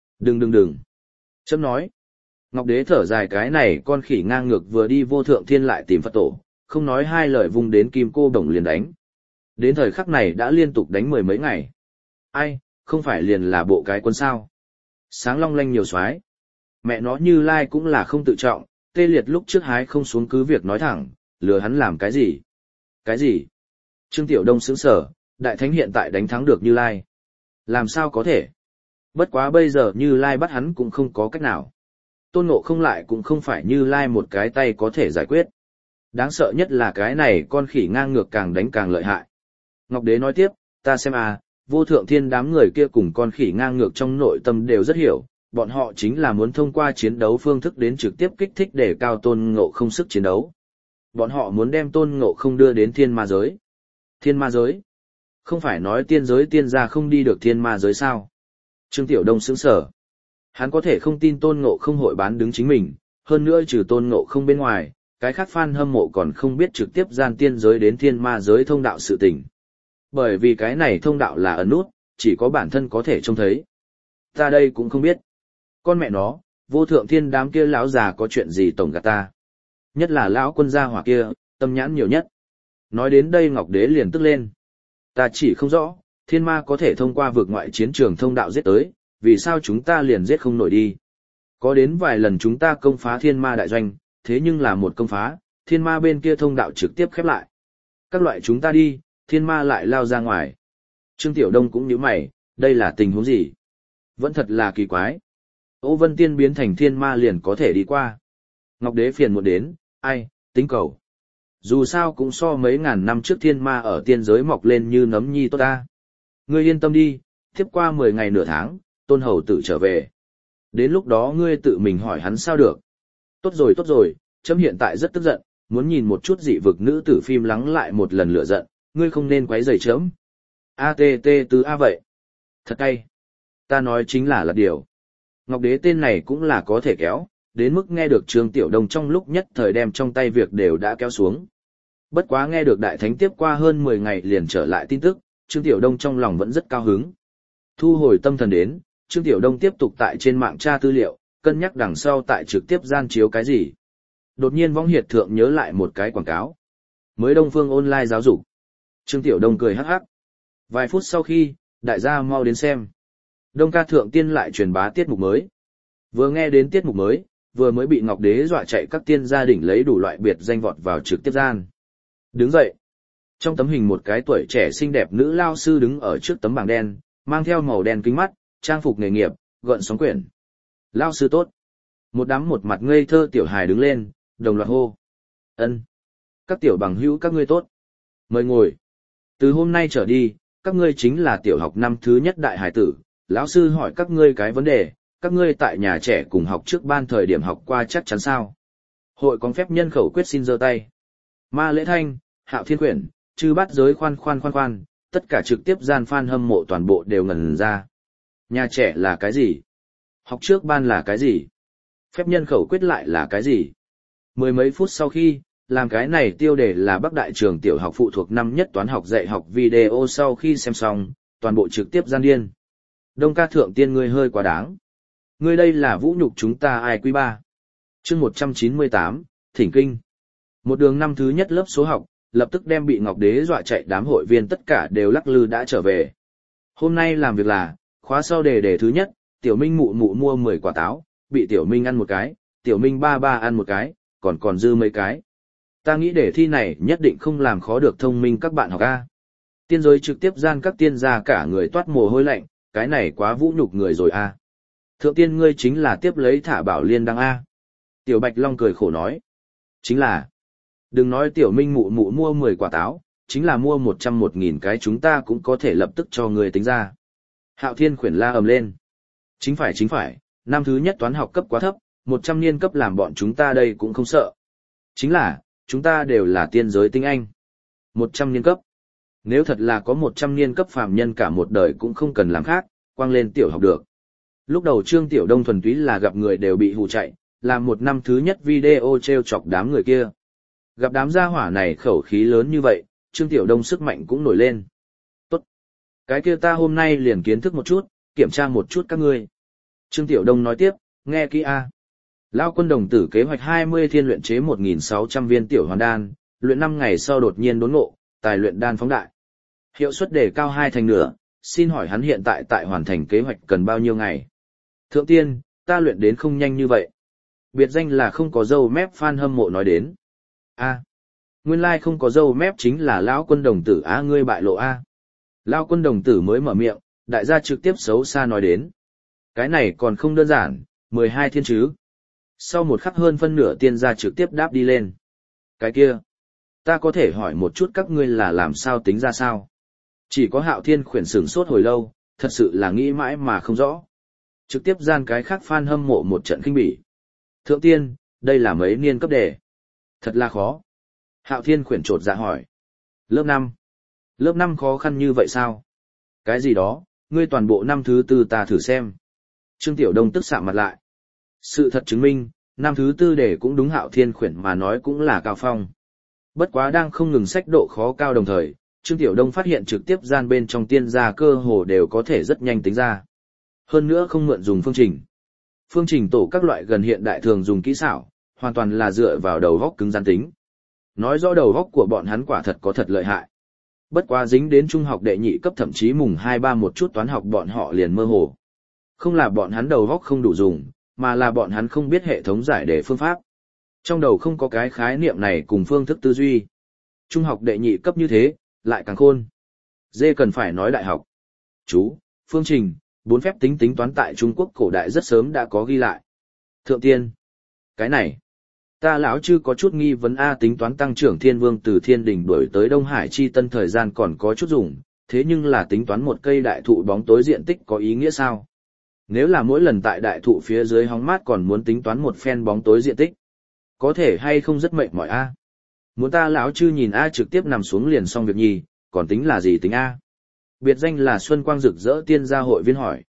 Đừng. Chấm nói. Ngọc Đế thở dài cái này con khỉ ngang ngược vừa đi vô thượng thiên lại tìm Phật tổ, không nói hai lời vung đến kim cô đồng liền đánh. Đến thời khắc này đã liên tục đánh 10 mấy ngày. Ai, không phải liền là bộ cái quân sao. Sáng long lanh nhiều soái. Mẹ nó Như Lai cũng là không tự trọng, tê liệt lúc trước hái không xuống cứ việc nói thẳng, lừa hắn làm cái gì? Cái gì? Trương Tiểu Đông sững sờ, Đại Thánh hiện tại đánh thắng được Như Lai. Làm sao có thể? Bất quá bây giờ Như Lai bắt hắn cũng không có cách nào. Tôn Ngộ không lại cũng không phải Như Lai một cái tay có thể giải quyết. Đáng sợ nhất là cái này con khỉ ngang ngược càng đánh càng lợi hại. Ngọc Đế nói tiếp, ta xem vô thượng thiên đám người kia cùng con khỉ ngang ngược trong nội tâm đều rất hiểu, bọn họ chính là muốn thông qua chiến đấu phương thức đến trực tiếp kích thích để cao Tôn Ngộ không sức chiến đấu. Bọn họ muốn đem Tôn Ngộ không đưa đến thiên ma giới. Thiên ma giới? Không phải nói tiên giới tiên gia không đi được thiên ma giới sao? Trương Tiểu Đông sững sờ. Hắn có thể không tin Tôn Ngộ không hội bán đứng chính mình, hơn nữa trừ Tôn Ngộ không bên ngoài, cái khác fan hâm mộ còn không biết trực tiếp gian tiên giới đến thiên ma giới thông đạo sự tình. Bởi vì cái này thông đạo là ẩn nút, chỉ có bản thân có thể trông thấy. Ta đây cũng không biết. Con mẹ nó, vô thượng thiên đám kia lão già có chuyện gì tổng gạt ta. Nhất là lão quân gia hỏa kia, tâm nhãn nhiều nhất. Nói đến đây Ngọc Đế liền tức lên. Ta chỉ không rõ, thiên ma có thể thông qua vượt ngoại chiến trường thông đạo giết tới, vì sao chúng ta liền giết không nổi đi. Có đến vài lần chúng ta công phá thiên ma đại doanh, thế nhưng là một công phá, thiên ma bên kia thông đạo trực tiếp khép lại. Các loại chúng ta đi, thiên ma lại lao ra ngoài. Trương Tiểu Đông cũng nhíu mày, đây là tình huống gì? Vẫn thật là kỳ quái. Ô Vân Tiên biến thành thiên ma liền có thể đi qua. Ngọc Đế phiền muộn đến, ai, tính cầu. Dù sao cũng so mấy ngàn năm trước thiên ma ở tiên giới mọc lên như nấm nhi tốt ta. Ngươi yên tâm đi, tiếp qua 10 ngày nửa tháng, Tôn Hầu tự trở về. Đến lúc đó ngươi tự mình hỏi hắn sao được. Tốt rồi, chấm hiện tại rất tức giận, muốn nhìn một chút dị vực nữ tử phim lắng lại một lần lửa giận, ngươi không nên quấy rầy chấm. ATT từ A vậy. Thật cay. Ta nói chính là điều. Ngọc Đế tên này cũng là có thể kéo, đến mức nghe được Trương Tiểu Đông trong lúc nhất thời đem trong tay việc đều đã kéo xuống. Bất quá nghe được Đại Thánh tiếp qua hơn 10 ngày liền trở lại tin tức, Trương Tiểu Đông trong lòng vẫn rất cao hứng. Thu hồi tâm thần đến, Trương Tiểu Đông tiếp tục tại trên mạng tra tư liệu, cân nhắc đằng sau tại trực tiếp gian chiếu cái gì. Đột nhiên Võng Hiệt Thượng nhớ lại một cái quảng cáo. Mới Đông Phương Online giáo dục. Trương Tiểu Đông cười hắc hắc. Vài phút sau khi, đại gia mau đến xem. Đông Ca Thượng Tiên lại truyền bá tiết mục mới. Vừa nghe đến tiết mục mới, vừa mới bị Ngọc Đế dọa chạy các tiên gia đình lấy đủ loại biệt danh vọt vào trực tiếp gian. Đứng dậy. Trong tấm hình một cái tuổi trẻ xinh đẹp nữ lao sư đứng ở trước tấm bảng đen, mang theo màu đen kính mắt, trang phục nghề nghiệp, gợn sóng quyển. Lao sư tốt. Một đám một mặt ngây thơ tiểu hài đứng lên, đồng loạt hô. Ân. Các tiểu bằng hữu các ngươi tốt. Mời ngồi. Từ hôm nay trở đi, các ngươi chính là tiểu học năm thứ nhất đại hải tử. Lão sư hỏi các ngươi cái vấn đề, các ngươi tại nhà trẻ cùng học trước ban thời điểm học qua chắc chắn sao? Hội có phép nhân khẩu quyết xin giơ tay. Ma Lễ Thanh, Hạo Thiên Quyển, Chư Bát Giới khoan, tất cả trực tiếp gian fan hâm mộ toàn bộ đều ngẩn ra. Nhà trẻ là cái gì? Học trước ban là cái gì? Phép nhân khẩu quyết lại là cái gì? Mười mấy phút sau khi, làm cái này tiêu đề là Bắc Đại trường tiểu học phụ thuộc năm nhất toán học dạy học video sau khi xem xong, toàn bộ trực tiếp gian điên. Đông ca thượng tiên ngươi hơi quá đáng. Ngươi đây là vũ nhục chúng ta ai quý ba. Chương 198, Thỉnh Kinh. Một đường năm thứ nhất lớp số học, lập tức đem bị Ngọc Đế dọa chạy đám hội viên tất cả đều lắc lư đã trở về. Hôm nay làm việc là, khóa sau đề thứ nhất, Tiểu Minh mụ mụ mua 10 quả táo, bị Tiểu Minh ăn một cái, Tiểu Minh ba ăn một cái, còn dư mấy cái. Ta nghĩ đề thi này nhất định không làm khó được thông minh các bạn học A. Tiên giới trực tiếp gian các tiên gia cả người toát mồ hôi lạnh, cái này quá vũ nhục người rồi A. Thượng tiên ngươi chính là tiếp lấy thả bảo liên đăng A. Tiểu Bạch Long cười khổ nói. Chính là. Đừng nói Tiểu Minh mụ mụ mua 10 quả táo, chính là mua 101.000 cái chúng ta cũng có thể lập tức cho người tính ra. Hạo Thiên khuyển la ầm lên. Chính phải, năm thứ nhất toán học cấp quá thấp, 100 niên cấp làm bọn chúng ta đây cũng không sợ. Chính là, chúng ta đều là tiên giới tinh anh. 100 niên cấp. Nếu thật là có 100 niên cấp phàm nhân cả một đời cũng không cần làm khác, quang lên tiểu học được. Lúc đầu Trương Tiểu Đông thuần túy là gặp người đều bị hù chạy, làm một năm thứ nhất video treo chọc đám người kia. Gặp đám gia hỏa này khẩu khí lớn như vậy, Trương Tiểu Đông sức mạnh cũng nổi lên. Tốt. Cái kia ta hôm nay liền kiến thức một chút, kiểm tra một chút các ngươi. Trương Tiểu Đông nói tiếp, nghe kỹ a. Lao quân đồng tử kế hoạch 20 thiên luyện chế 1.600 viên tiểu hoàn đan, luyện 5 ngày sau đột nhiên đốn ngộ, tài luyện đan phóng đại. Hiệu suất đề cao 2 thành nửa, xin hỏi hắn hiện tại hoàn thành kế hoạch cần bao nhiêu ngày? Thượng tiên, ta luyện đến không nhanh như vậy. Biệt danh là không có dâu mép fan hâm mộ nói đến. Nguyên lai không có dâu mép chính là lão quân đồng tử ngươi bại lộ a. Lão quân đồng tử mới mở miệng, đại gia trực tiếp xấu xa nói đến. Cái này còn không đơn giản, 12 thiên chứ. Sau một khắc hơn phân nửa tiên gia trực tiếp đáp đi lên. Cái kia, ta có thể hỏi một chút các ngươi là làm sao tính ra sao? Chỉ có Hạo Thiên khuyển sửng sốt hồi lâu, thật sự là nghĩ mãi mà không rõ. Trực tiếp gian cái khác fan hâm mộ một trận kinh bỉ. Thượng tiên, đây là mấy niên cấp đề? Thật là khó. Hạo Thiên khuyển chột dạ hỏi. Lớp 5. Lớp 5 khó khăn như vậy sao? Cái gì đó, ngươi toàn bộ năm thứ tư ta thử xem. Trương Tiểu Đông tức sạm mặt lại. Sự thật chứng minh, năm thứ tư đề cũng đúng Hạo Thiên khuyển mà nói cũng là cao phong. Bất quá đang không ngừng sách độ khó cao đồng thời, Trương Tiểu Đông phát hiện trực tiếp gian bên trong tiên gia cơ hồ đều có thể rất nhanh tính ra. Hơn nữa không mượn dùng phương trình. Phương trình tổ các loại gần hiện đại thường dùng kỹ xảo, hoàn toàn là dựa vào đầu góc cứng gian tính. Nói rõ đầu góc của bọn hắn quả thật có thật lợi hại. Bất quá dính đến trung học đệ nhị cấp thậm chí mùng 2-3 một chút toán học bọn họ liền mơ hồ. Không là bọn hắn đầu góc không đủ dùng, mà là bọn hắn không biết hệ thống giải đề phương pháp. Trong đầu không có cái khái niệm này cùng phương thức tư duy. Trung học đệ nhị cấp như thế, lại càng khôn. Dê cần phải nói đại học. Chú, phương trình, 4 phép tính tính toán tại Trung Quốc cổ đại rất sớm đã có ghi lại. Thượng tiên. Cái này. Ta lão chư có chút nghi vấn tính toán tăng trưởng thiên vương từ thiên đỉnh đuổi tới Đông Hải chi tân thời gian còn có chút dùng, thế nhưng là tính toán một cây đại thụ bóng tối diện tích có ý nghĩa sao? Nếu là mỗi lần tại đại thụ phía dưới hóng mát còn muốn tính toán một phen bóng tối diện tích, có thể hay không rất mệt mỏi Muốn ta lão chư nhìn trực tiếp nằm xuống liền xong việc nhì, còn tính là gì tính Biệt danh là Xuân Quang rực rỡ tiên gia hội viên hỏi.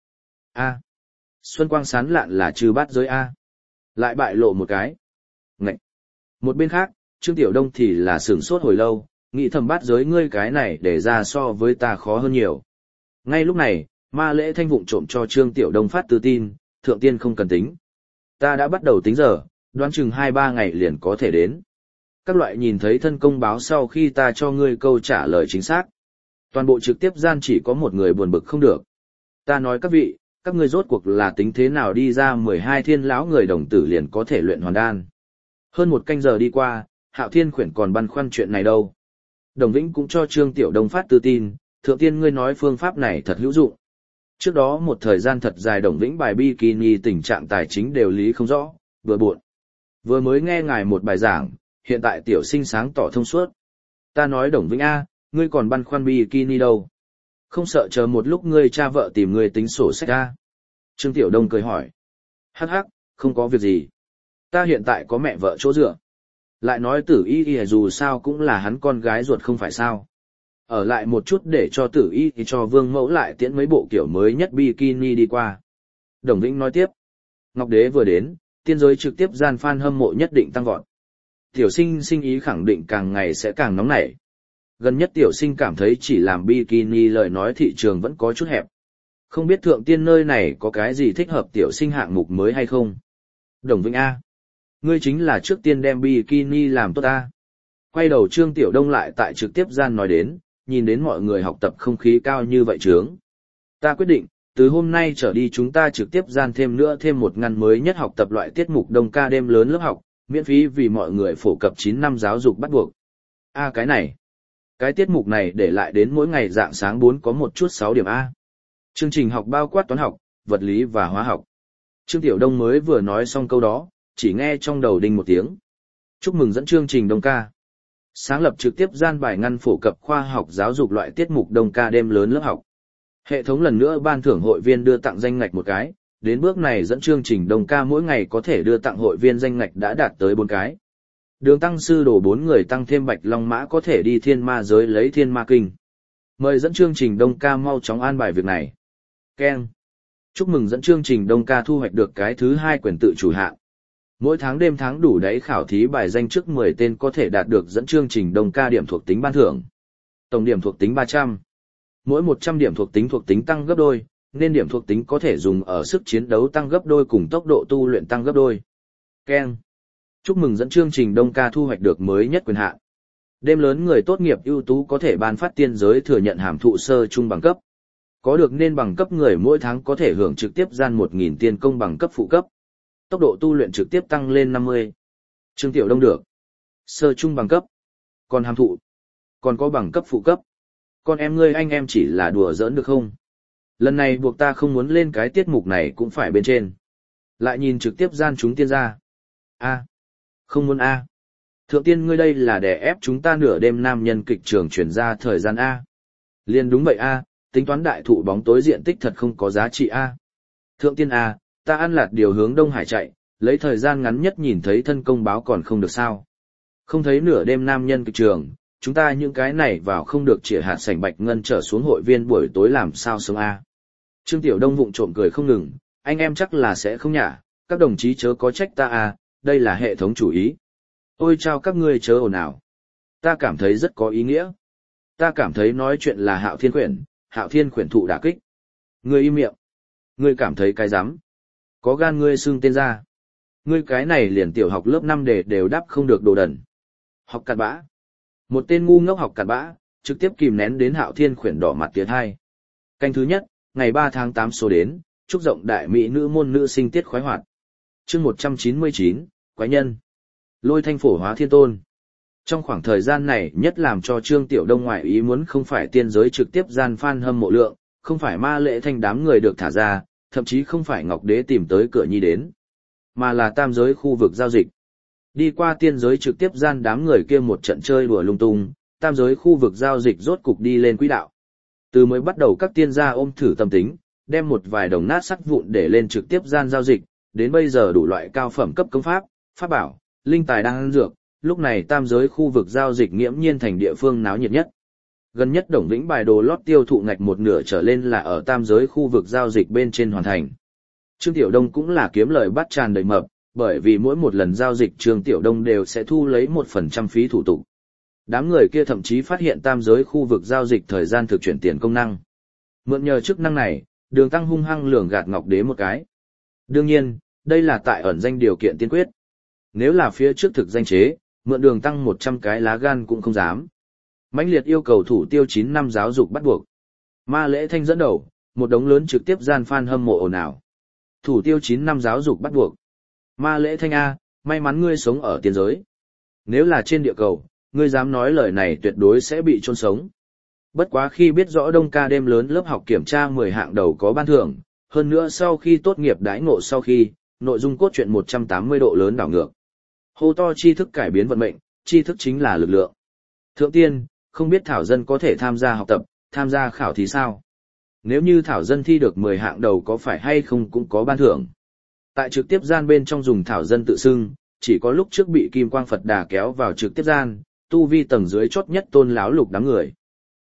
Xuân Quang sán lạn là trừ bát giới Lại bại lộ một cái. Ngậy. Một bên khác, Trương Tiểu Đông thì là sửng sốt hồi lâu, nghĩ thầm bát giới ngươi cái này để ra so với ta khó hơn nhiều. Ngay lúc này, Ma Lễ Thanh vụng trộm cho Trương Tiểu Đông phát tư tin, thượng tiên không cần tính. Ta đã bắt đầu tính giờ, đoán chừng 2-3 ngày liền có thể đến. Các loại nhìn thấy thân công báo sau khi ta cho ngươi câu trả lời chính xác. Toàn bộ trực tiếp gian chỉ có một người buồn bực không được. Ta nói các vị, các ngươi rốt cuộc là tính thế nào đi ra 12 thiên lão người đồng tử liền có thể luyện hoàn đan. Hơn một canh giờ đi qua, Hạo Thiên khuyển còn băn khoăn chuyện này đâu. Đồng Vĩnh cũng cho Trương Tiểu Đông phát tư tin, thượng tiên ngươi nói phương pháp này thật hữu dụng. Trước đó một thời gian thật dài Đồng Vĩnh bài bikini tình trạng tài chính đều lý không rõ, vừa buồn. Vừa mới nghe ngài một bài giảng, hiện tại tiểu sinh sáng tỏ thông suốt. Ta nói Đồng Vĩnh ngươi còn băn khoăn bikini đâu. Không sợ chờ một lúc ngươi cha vợ tìm ngươi tính sổ sách Trương Tiểu Đông cười hỏi. Hắc hắc, không có việc gì. Ta hiện tại có mẹ vợ chỗ dựa. Lại nói Tử Y Y dù sao cũng là hắn con gái ruột không phải sao. Ở lại một chút để cho Tử Y thì cho Vương Mẫu lại tiễn mấy bộ kiểu mới nhất bikini đi qua. Đồng Vĩnh nói tiếp. Ngọc Đế vừa đến, tiên giới trực tiếp gian fan hâm mộ nhất định tăng vọt. Tiểu sinh sinh ý khẳng định càng ngày sẽ càng nóng nảy. Gần nhất tiểu sinh cảm thấy chỉ làm bikini lời nói thị trường vẫn có chút hẹp. Không biết thượng tiên nơi này có cái gì thích hợp tiểu sinh hạng mục mới hay không? Đồng Vĩnh A. Ngươi chính là trước tiên đem bikini làm tốt A. Quay đầu Trương Tiểu Đông lại tại trực tiếp gian nói đến, nhìn đến mọi người học tập không khí cao như vậy trướng. Ta quyết định, từ hôm nay trở đi chúng ta trực tiếp gian thêm một ngăn mới nhất học tập loại tiết mục đông ca đêm lớn lớp học, miễn phí vì mọi người phổ cập 9 năm giáo dục bắt buộc. A cái này. Cái tiết mục này để lại đến mỗi ngày dạng sáng 4 có một chút 6 điểm A. Chương trình học bao quát toán học, vật lý và hóa học. Trương Tiểu Đông mới vừa nói xong câu đó, chỉ nghe trong đầu đinh một tiếng. Chúc mừng dẫn chương trình đông ca. Sáng lập trực tiếp gian bài ngăn phổ cập khoa học giáo dục loại tiết mục đông ca đêm lớn lớp học. Hệ thống lần nữa ban thưởng hội viên đưa tặng danh ngạch một cái, đến bước này dẫn chương trình đông ca mỗi ngày có thể đưa tặng hội viên danh ngạch đã đạt tới 4 cái. Đường tăng sư đổ 4 người tăng thêm bạch long mã có thể đi thiên ma giới lấy thiên ma kinh. Mời dẫn chương trình đông ca mau chóng an bài việc này. Keng. Chúc mừng dẫn chương trình đông ca thu hoạch được cái thứ 2 quyền tự chủ hạng. Mỗi tháng đêm tháng đủ đáy khảo thí bài danh trước 10 tên có thể đạt được dẫn chương trình đông ca điểm thuộc tính ban thưởng. Tổng điểm thuộc tính 300. Mỗi 100 điểm thuộc tính tăng gấp đôi, nên điểm thuộc tính có thể dùng ở sức chiến đấu tăng gấp đôi cùng tốc độ tu luyện tăng gấp đôi. Keng. Chúc mừng dẫn chương trình đông ca thu hoạch được mới nhất quyền hạn. Đêm lớn người tốt nghiệp ưu tú có thể ban phát tiên giới thừa nhận hàm thụ sơ trung bằng cấp. Có được nên bằng cấp người mỗi tháng có thể hưởng trực tiếp gian 1.000 tiền công bằng cấp phụ cấp. Tốc độ tu luyện trực tiếp tăng lên 50. Trương Tiểu Đông được. Sơ trung bằng cấp. Còn hàm thụ. Còn có bằng cấp phụ cấp. Con em ngươi anh em chỉ là đùa giỡn được không? Lần này buộc ta không muốn lên cái tiết mục này cũng phải bên trên. Lại nhìn trực tiếp gian chúng tiên ra. A. Không muốn A. Thượng tiên ngươi đây là để ép chúng ta nửa đêm nam nhân kịch trường chuyển ra thời gian A. Liên đúng vậy A, tính toán đại thụ bóng tối diện tích thật không có giá trị A. Thượng tiên A, ta ăn lạt điều hướng Đông Hải chạy, lấy thời gian ngắn nhất nhìn thấy thân công báo còn không được sao. Không thấy nửa đêm nam nhân kịch trường, chúng ta những cái này vào không được chĩa hạt sảnh bạch ngân trở xuống hội viên buổi tối làm sao sống A. Trương Tiểu Đông vụng trộm cười không ngừng, anh em chắc là sẽ không nhả, các đồng chí chớ có trách ta A, đây là hệ thống chủ ý. Ôi chao các ngươi chớ ồn ào. Ta cảm thấy rất có ý nghĩa. Ta cảm thấy nói chuyện là Hạo Thiên khuyển thụ đả kích. Ngươi im miệng. Ngươi cảm thấy cái rắm. Có gan ngươi xưng tên ra. Ngươi cái này liền tiểu học lớp 5 đề đều đáp không được đồ đần. Học cặn bã. Một tên ngu ngốc học cặn bã, trực tiếp kìm nén đến Hạo Thiên khuyển đỏ mặt tiệt hai. Canh thứ nhất, ngày 3 tháng 8 số đến, chúc rộng đại mỹ nữ môn nữ sinh tiết khoái hoạt. Chương 199, Quái nhân. Lôi thanh phổ hóa thiên tôn. Trong khoảng thời gian này nhất làm cho Trương Tiểu Đông ngoại ý muốn không phải tiên giới trực tiếp gian fan hâm mộ lượng, không phải ma lệ thanh đám người được thả ra, thậm chí không phải Ngọc Đế tìm tới cửa nhi đến, mà là tam giới khu vực giao dịch. Đi qua tiên giới trực tiếp gian đám người kia một trận chơi đùa lung tung, tam giới khu vực giao dịch rốt cục đi lên quỹ đạo. Từ mới bắt đầu các tiên gia ôm thử tâm tính, đem một vài đồng nát sắt vụn để lên trực tiếp gian giao dịch, đến bây giờ đủ loại cao phẩm cấp công pháp, pháp bảo, linh tài đang ăn dược, lúc này tam giới khu vực giao dịch nghiễm nhiên thành địa phương náo nhiệt nhất. Gần nhất Đồng Vĩnh bài đồ lót tiêu thụ ngạch một nửa trở lên là ở tam giới khu vực giao dịch bên trên hoàn thành. Trương Tiểu Đông cũng là kiếm lời bắt tràn đầy mập, bởi vì mỗi một lần giao dịch Trương Tiểu Đông đều sẽ thu lấy 1% phí thủ tục. Đám người kia thậm chí phát hiện tam giới khu vực giao dịch thời gian thực chuyển tiền công năng. Mượn nhờ chức năng này, Đường Tăng hung hăng lường gạt Ngọc Đế một cái. Đương nhiên, đây là tại ẩn danh điều kiện tiên quyết. Nếu là phía trước thực danh chế, mượn Đường Tăng 100 cái lá gan cũng không dám. Mãnh liệt yêu cầu thủ tiêu 9 năm giáo dục bắt buộc. Ma Lễ Thanh dẫn đầu, một đống lớn trực tiếp gian fan hâm mộ ồn ào. Thủ tiêu 9 năm giáo dục bắt buộc. Ma Lễ Thanh A, may mắn ngươi sống ở tiên giới. Nếu là trên địa cầu, ngươi dám nói lời này tuyệt đối sẽ bị chôn sống. Bất quá khi biết rõ Đông ca đêm lớn lớp học kiểm tra 10 hạng đầu có ban thưởng, hơn nữa sau khi tốt nghiệp đãi ngộ sau khi, nội dung cốt truyện 180 độ lớn đảo ngược. Hô to tri thức cải biến vận mệnh, tri thức chính là lực lượng. Thượng tiên, không biết Thảo Dân có thể tham gia học tập, tham gia khảo thí sao? Nếu như Thảo Dân thi được 10 hạng đầu có phải hay không cũng có ban thưởng. Tại trực tiếp gian bên trong dùng Thảo Dân tự xưng, chỉ có lúc trước bị Kim Quang Phật Đà kéo vào trực tiếp gian, tu vi tầng dưới chót nhất Tôn Láo Lục đám người.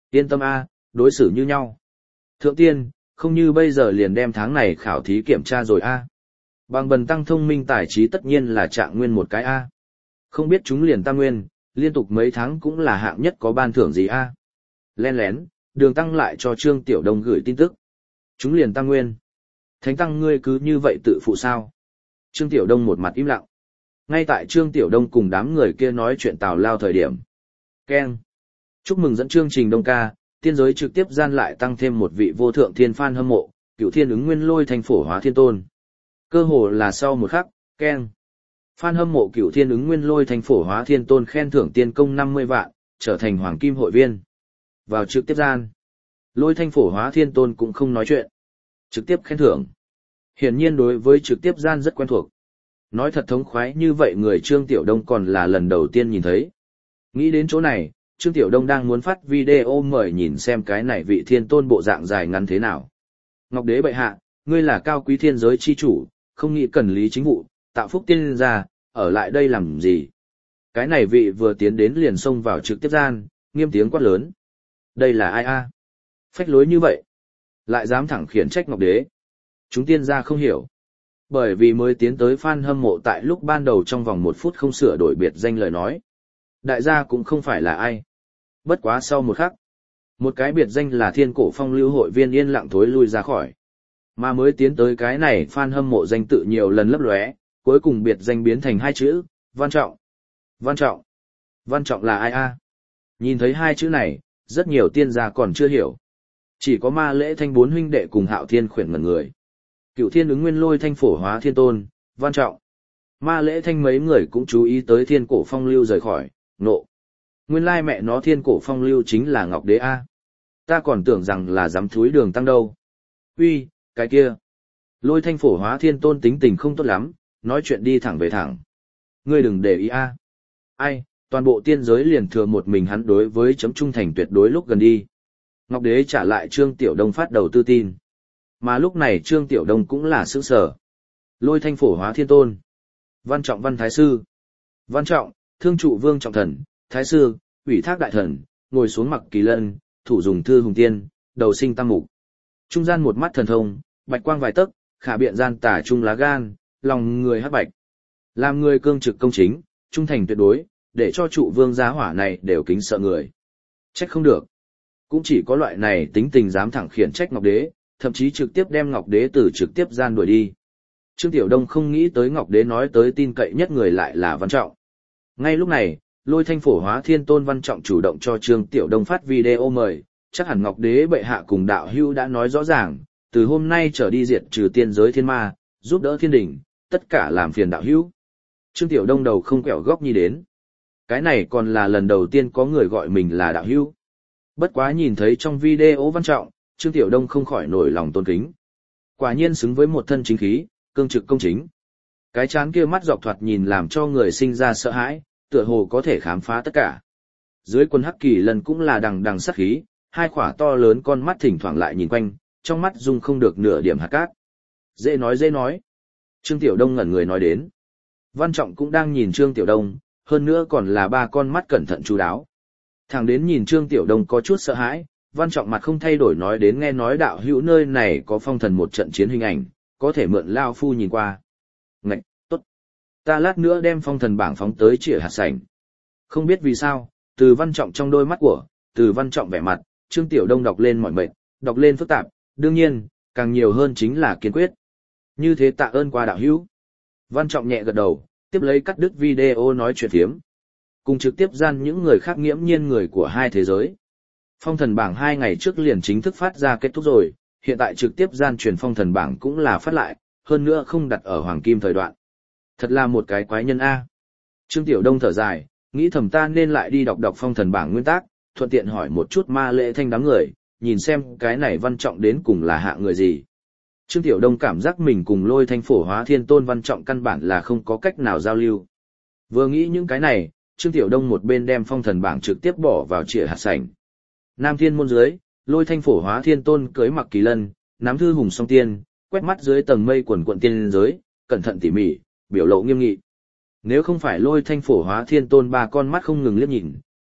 Yên tâm a, đối xử như nhau. Thượng tiên, không như bây giờ liền đem tháng này khảo thí kiểm tra rồi a. Bằng bần tăng thông minh tài trí tất nhiên là trạng nguyên một cái a. Không biết chúng liền tam nguyên, liên tục mấy tháng cũng là hạng nhất có ban thưởng gì a. Len lén, Đường Tăng lại cho Trương Tiểu Đông gửi tin tức. Chúng liền tam nguyên. Thánh Tăng ngươi cứ như vậy tự phụ sao? Trương Tiểu Đông một mặt im lặng. Ngay tại Trương Tiểu Đông cùng đám người kia nói chuyện tào lao thời điểm. Keng. Chúc mừng dẫn chương trình Đông ca, tiên giới trực tiếp gian lại tăng thêm một vị vô thượng thiên fan hâm mộ, Cửu Thiên Ứng Nguyên Lôi Thanh Phổ Hóa Thiên Tôn. Cơ hồ là sau một khắc, keng. Fan hâm mộ Cửu Thiên Ứng Nguyên Lôi Thanh Phổ Hóa Thiên Tôn khen thưởng tiên công 50 vạn, trở thành hoàng kim hội viên. Vào trực tiếp gian, Lôi Thanh Phổ Hóa Thiên Tôn cũng không nói chuyện, trực tiếp khen thưởng. Hiển nhiên đối với trực tiếp gian rất quen thuộc. Nói thật thống khoái như vậy người Trương Tiểu Đông còn là lần đầu tiên nhìn thấy. Nghĩ đến chỗ này, Trương Tiểu Đông đang muốn phát video mời nhìn xem cái này vị thiên tôn bộ dạng dài ngắn thế nào. Ngọc Đế bệ hạ, ngươi là cao quý thiên giới chi chủ, không nghĩ cần lý chính vụ, tạo phúc tiên gia, ở lại đây làm gì? Cái này vị vừa tiến đến liền xông vào trực tiếp gian, nghiêm tiếng quát lớn. Đây là ai a? Phách lối như vậy, lại dám thẳng khiển trách Ngọc Đế. Chúng tiên gia không hiểu. Bởi vì mới tiến tới fan hâm mộ tại lúc ban đầu trong vòng 1 phút không sửa đổi biệt danh lời nói. Đại gia cũng không phải là ai. Bất quá sau một khắc, một cái biệt danh là Thiên Cổ Phong Lưu hội viên yên lặng thối lui ra khỏi. Mà mới tiến tới cái này fan hâm mộ danh tự nhiều lần lấp lóe, cuối cùng biệt danh biến thành 2 chữ, Văn Trọng. Văn Trọng. Văn Trọng là ai a? Nhìn thấy 2 chữ này, rất nhiều tiên gia còn chưa hiểu. Chỉ có Ma Lễ Thanh 4 huynh đệ cùng Hạo Thiên khuyển ngẩn người. Cửu Thiên Ứng Nguyên Lôi Thanh Phổ Hóa Thiên Tôn, Văn Trọng. Ma Lễ Thanh mấy người cũng chú ý tới Thiên Cổ Phong Lưu rời khỏi, nộ. Nguyên lai mẹ nó Thiên Cổ Phong Lưu chính là Ngọc Đế a. Ta còn tưởng rằng là dám thúi Đường Tăng đâu. Uy, cái kia. Lôi Thanh Phổ Hóa Thiên Tôn tính tình không tốt lắm, nói chuyện đi thẳng về thẳng. Ngươi đừng để ý a. Ai, toàn bộ tiên giới liền thừa một mình hắn đối với chấm trung thành tuyệt đối lúc gần đi. Ngọc Đế trả lại Trương Tiểu Đông phát đầu tư tin. Mà lúc này Trương Tiểu Đông cũng là sững sờ. Lôi Thanh Phổ Hóa Thiên Tôn. Văn Trọng Văn Thái Sư. Văn Trọng, thương trụ vương trọng thần, Thái Sư, ủy thác đại thần, ngồi xuống mặc kỳ lân, thủ dùng thư hùng tiên, đầu sinh tam mục. Trung gian một mắt thần thông, bạch quang vài tấc, khả biện gian tả trung lá gan, lòng người hắc bạch. Làm người cương trực công chính, trung thành tuyệt đối, để cho trụ vương giá hỏa này đều kính sợ người. Trách không được. Cũng chỉ có loại này tính tình dám thẳng khiển trách Ngọc Đế, thậm chí trực tiếp đem Ngọc Đế từ trực tiếp gian đuổi đi. Trương Tiểu Đông không nghĩ tới Ngọc Đế nói tới tin cậy nhất người lại là Văn Trọng. Ngay lúc này, Lôi Thanh Phổ Hóa Thiên Tôn Văn Trọng chủ động cho Trương Tiểu Đông phát video mời, chắc hẳn Ngọc Đế bệ hạ cùng đạo hữu đã nói rõ ràng, từ hôm nay trở đi diệt trừ tiên giới thiên ma, giúp đỡ thiên đình, tất cả làm phiền đạo hữu. Trương Tiểu Đông đầu không quẹo góc nhi đến. Cái này còn là lần đầu tiên có người gọi mình là đạo hữu. Bất quá nhìn thấy trong video Văn Trọng, Trương Tiểu Đông không khỏi nổi lòng tôn kính. Quả nhiên xứng với một thân chính khí, cương trực công chính. Cái chán kia mắt dọc thoạt nhìn làm cho người sinh ra sợ hãi, tựa hồ có thể khám phá tất cả. Dưới quân hắc kỳ lần cũng là đằng đằng sát khí, 2 khỏa to lớn con mắt thỉnh thoảng lại nhìn quanh, trong mắt dung không được nửa điểm hạt cát. Dễ nói. Trương Tiểu Đông ngẩn người nói đến. Văn Trọng cũng đang nhìn Trương Tiểu Đông, hơn nữa còn là 3 con mắt cẩn thận chú đáo. Thẳng đến nhìn Trương Tiểu Đông có chút sợ hãi, Văn Trọng mặt không thay đổi nói đến nghe nói đạo hữu nơi này có phong thần một trận chiến hình ảnh, có thể mượn lao phu nhìn qua. Ngạch, tốt. Ta lát nữa đem phong thần bảng phóng tới Trịa Hạt Sảnh. Không biết vì sao, từ Văn Trọng trong đôi mắt của, từ Văn Trọng vẻ mặt, Trương Tiểu Đông đọc lên mỏi mệt, đọc lên phức tạp, đương nhiên, càng nhiều hơn chính là kiên quyết. Như thế tạ ơn qua đạo hữu. Văn Trọng nhẹ gật đầu, tiếp lấy cắt đứt video nói chuyện phiếm. Cùng trực tiếp gian những người khác nghiễm nhiên người của 2 thế giới. Phong thần bảng 2 ngày trước liền chính thức phát ra kết thúc rồi, hiện tại trực tiếp gian truyền phong thần bảng cũng là phát lại, hơn nữa không đặt ở hoàng kim thời đoạn. Thật là một cái quái nhân A. Trương Tiểu Đông thở dài, nghĩ thầm ta nên lại đi đọc phong thần bảng nguyên tắc, thuận tiện hỏi một chút Ma Lễ Thanh đám người, nhìn xem cái này Văn Trọng đến cùng là hạ người gì. Trương Tiểu Đông cảm giác mình cùng Lôi Thanh Phổ Hóa Thiên Tôn Văn Trọng căn bản là không có cách nào giao lưu. Vừa nghĩ những cái này, Trương Tiểu Đông một bên đem phong thần bảng trực tiếp bỏ vào Trịa Hạt Sảnh. Nam Thiên môn dưới, Lôi Thanh Phổ Hóa Thiên Tôn cưới mặc kỳ lân, nắm thư hùng song tiên, quét mắt dưới tầng mây quần quận tiên giới, cẩn thận tỉ mỉ, biểu lộ nghiêm nghị. Nếu không phải Lôi Thanh Phổ Hóa Thiên Tôn 3 con mắt không ngừng liếc nhìn,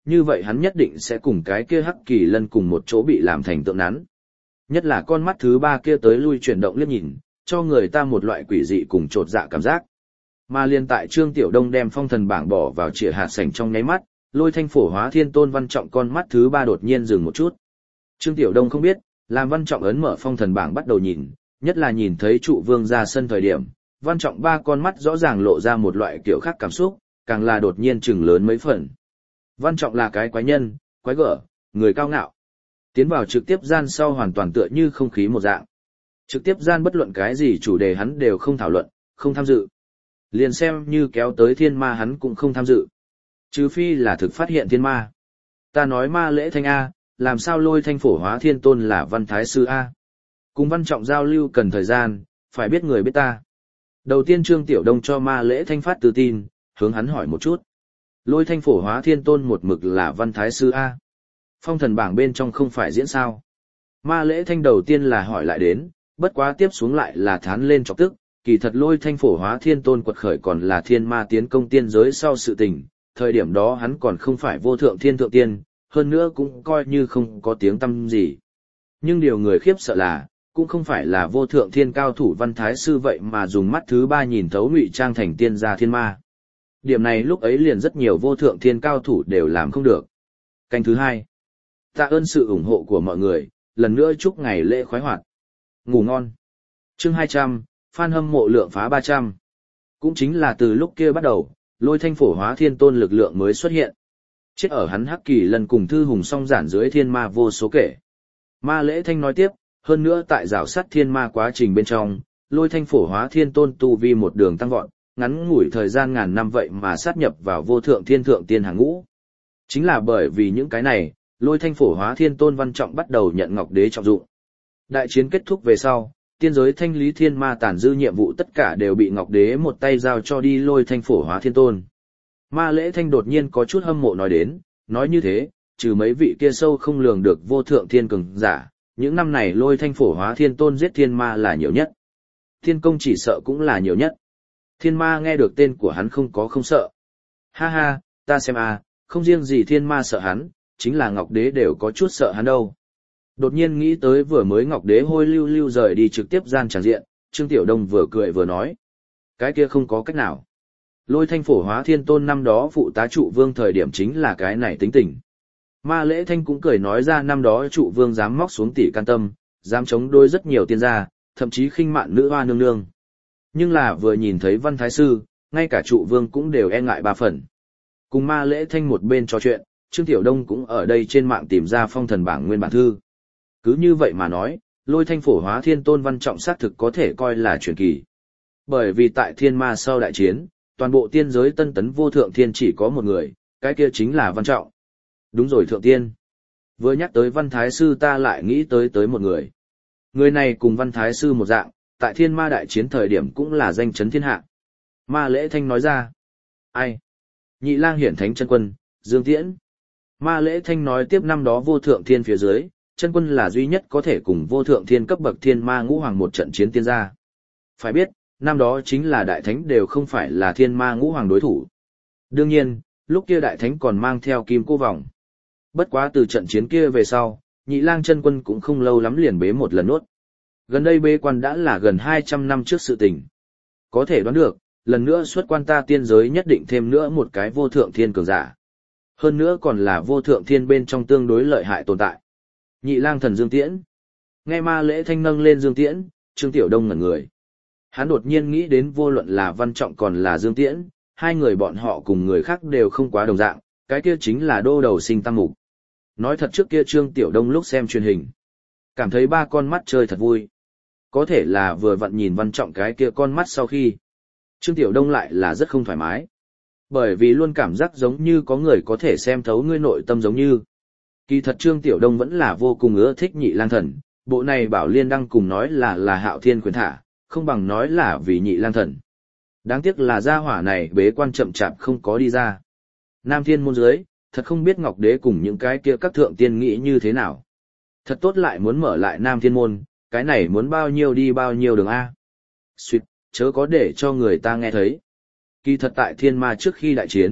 như vậy hắn nhất định sẽ cùng cái kia hắc kỳ lân cùng một chỗ bị làm thành tượng nắn. Nhất là con mắt thứ ba kia tới lui chuyển động liếc nhìn, cho người ta một loại quỷ dị cùng chột dạ cảm giác. Mà liên tại Trương Tiểu Đông đem phong thần bảng bỏ vào chìa hạt sảnh trong nháy mắt, Lôi Thanh Phổ Hóa Thiên Tôn Văn Trọng con mắt thứ ba đột nhiên dừng một chút. Trương Tiểu Đông không biết, làm Văn Trọng ấn mở phong thần bảng bắt đầu nhìn, nhất là nhìn thấy trụ vương ra sân thời điểm, Văn Trọng ba con mắt rõ ràng lộ ra một loại kiểu khác cảm xúc, càng là đột nhiên trừng lớn mấy phần. Văn Trọng là cái quái nhân, quái gở, người cao ngạo. Tiến vào trực tiếp gian sau hoàn toàn tựa như không khí một dạng. Trực tiếp gian bất luận cái gì chủ đề hắn đều không thảo luận, không tham dự. Liền xem như kéo tới thiên ma hắn cũng không tham dự. Trừ phi là thực phát hiện thiên ma. Ta nói ma lễ thanh A, làm sao Lôi Thanh Phổ Hóa Thiên Tôn là Văn Thái Sư A. Cùng Văn Trọng giao lưu cần thời gian, phải biết người biết ta. Đầu tiên Trương Tiểu Đông cho ma lễ thanh phát từ tin, hướng hắn hỏi một chút. Lôi Thanh Phổ Hóa Thiên Tôn một mực là Văn Thái Sư A. Phong thần bảng bên trong không phải diễn sao. Ma lễ thanh đầu tiên là hỏi lại đến, bất quá tiếp xuống lại là thán lên chọc tức, kỳ thật Lôi Thanh Phổ Hóa Thiên Tôn quật khởi còn là thiên ma tiến công tiên giới sau sự tình, thời điểm đó hắn còn không phải vô thượng thiên thượng tiên, hơn nữa cũng coi như không có tiếng tăm gì. Nhưng điều người khiếp sợ là, cũng không phải là vô thượng thiên cao thủ Văn Thái Sư vậy mà dùng mắt thứ ba nhìn thấu ngụy trang thành tiên gia thiên ma. Điểm này lúc ấy liền rất nhiều vô thượng thiên cao thủ đều làm không được. Canh thứ hai. Tạ ơn sự ủng hộ của mọi người, lần nữa chúc ngày lễ khoái hoạt. Ngủ ngon. Chương 200, fan hâm mộ lượng phá 300. Cũng chính là từ lúc kia bắt đầu, Lôi Thanh Phổ Hóa Thiên Tôn lực lượng mới xuất hiện. Chết ở hắn hắc kỳ lần cùng thư hùng song giản dưới thiên ma vô số kể. Ma lễ thanh nói tiếp, hơn nữa tại rào sát thiên ma quá trình bên trong, Lôi Thanh Phổ Hóa Thiên Tôn tu vi một đường tăng vọt, ngắn ngủi thời gian ngàn năm vậy mà sát nhập vào vô thượng thiên thượng tiên hàng ngũ. Chính là bởi vì những cái này, Lôi Thanh Phổ Hóa Thiên Tôn Văn Trọng bắt đầu nhận Ngọc Đế trọng dụng. Đại chiến kết thúc về sau, tiên giới thanh lý thiên ma tàn dư nhiệm vụ tất cả đều bị Ngọc Đế một tay giao cho đi Lôi Thanh Phổ Hóa Thiên Tôn. Ma lễ thanh đột nhiên có chút hâm mộ nói đến, nói như thế, trừ mấy vị kia sâu không lường được vô thượng thiên cường giả, những năm này Lôi Thanh Phổ Hóa Thiên Tôn giết thiên ma là nhiều nhất. Thiên công chỉ sợ cũng là nhiều nhất. Thiên ma nghe được tên của hắn không sợ. Ha ha, ta xem không riêng gì thiên ma sợ hắn, chính là Ngọc Đế đều có chút sợ hắn đâu. Đột nhiên nghĩ tới vừa mới Ngọc Đế hôi lưu lưu rời đi trực tiếp gian tràng diện, Trương Tiểu Đông vừa cười vừa nói. Cái kia không có cách nào. Lôi Thanh Phổ Hóa Thiên Tôn năm đó phụ tá trụ vương thời điểm chính là cái này tính tình. Ma lễ thanh cũng cười nói ra năm đó trụ vương dám móc xuống tỷ can tâm, dám chống đối rất nhiều tiên gia, thậm chí khinh mạn nữ hoa nương nương. Nhưng là vừa nhìn thấy Văn Thái Sư, ngay cả trụ vương cũng đều e ngại ba phần. Cùng ma lễ thanh một bên trò chuyện, Trương Tiểu Đông cũng ở đây trên mạng tìm ra phong thần bảng nguyên bản thư. Cứ như vậy mà nói, Lôi Thanh Phổ Hóa Thiên Tôn Văn Trọng xác thực có thể coi là truyền kỳ. Bởi vì tại thiên ma sau đại chiến, toàn bộ tiên giới tân tấn vô thượng thiên chỉ có một người, cái kia chính là Văn Trọng. Đúng rồi thượng tiên. Vừa nhắc tới Văn Thái Sư ta lại nghĩ tới một người. Người này cùng Văn Thái Sư một dạng, tại thiên ma đại chiến thời điểm cũng là danh chấn thiên hạ. Ma lễ thanh nói ra. Ai? Nhị lang hiển thánh chân quân, Dương Tiễn. Ma lễ thanh nói tiếp năm đó vô thượng thiên phía dưới, chân quân là duy nhất có thể cùng vô thượng thiên cấp bậc thiên ma ngũ hoàng một trận chiến tiên gia. Phải biết, năm đó chính là đại thánh đều không phải là thiên ma ngũ hoàng đối thủ. Đương nhiên, lúc kia đại thánh còn mang theo kim cô vòng. Bất quá từ trận chiến kia về sau, nhị lang chân quân cũng không lâu lắm liền bế một lần nuốt. Gần đây bế quan đã là gần 200 năm trước sự tình. Có thể đoán được, lần nữa xuất quan ta tiên giới nhất định thêm nữa một cái vô thượng thiên cường giả. Hơn nữa còn là vô thượng thiên bên trong tương đối lợi hại tồn tại. Nhị lang thần Dương Tiễn. Nghe ma lễ thanh nâng lên Dương Tiễn, Trương Tiểu Đông ngẩn người. Hắn đột nhiên nghĩ đến vô luận là Văn Trọng còn là Dương Tiễn, hai người bọn họ cùng người khác đều không quá đồng dạng, cái kia chính là đô đầu sinh tam mục. Nói thật trước kia Trương Tiểu Đông lúc xem truyền hình, cảm thấy ba con mắt chơi thật vui. Có thể là vừa vặn nhìn Văn Trọng cái kia con mắt sau khi, Trương Tiểu Đông lại là rất không thoải mái. Bởi vì luôn cảm giác giống như có người có thể xem thấu ngươi nội tâm giống như. Kỳ thật Trương Tiểu Đông vẫn là vô cùng ưa thích nhị lang thần, bộ này Bảo Liên đăng cùng nói là Hạo Thiên quyền thả, không bằng nói là vì nhị lang thần. Đáng tiếc là gia hỏa này bế quan chậm chạp không có đi ra. Nam Thiên môn dưới, thật không biết Ngọc Đế cùng những cái kia các thượng tiên nghĩ như thế nào. Thật tốt lại muốn mở lại Nam Thiên môn, cái này muốn bao nhiêu đi bao nhiêu đường A. Xuyệt, chớ có để cho người ta nghe thấy. Kỳ thật tại thiên ma trước khi đại chiến,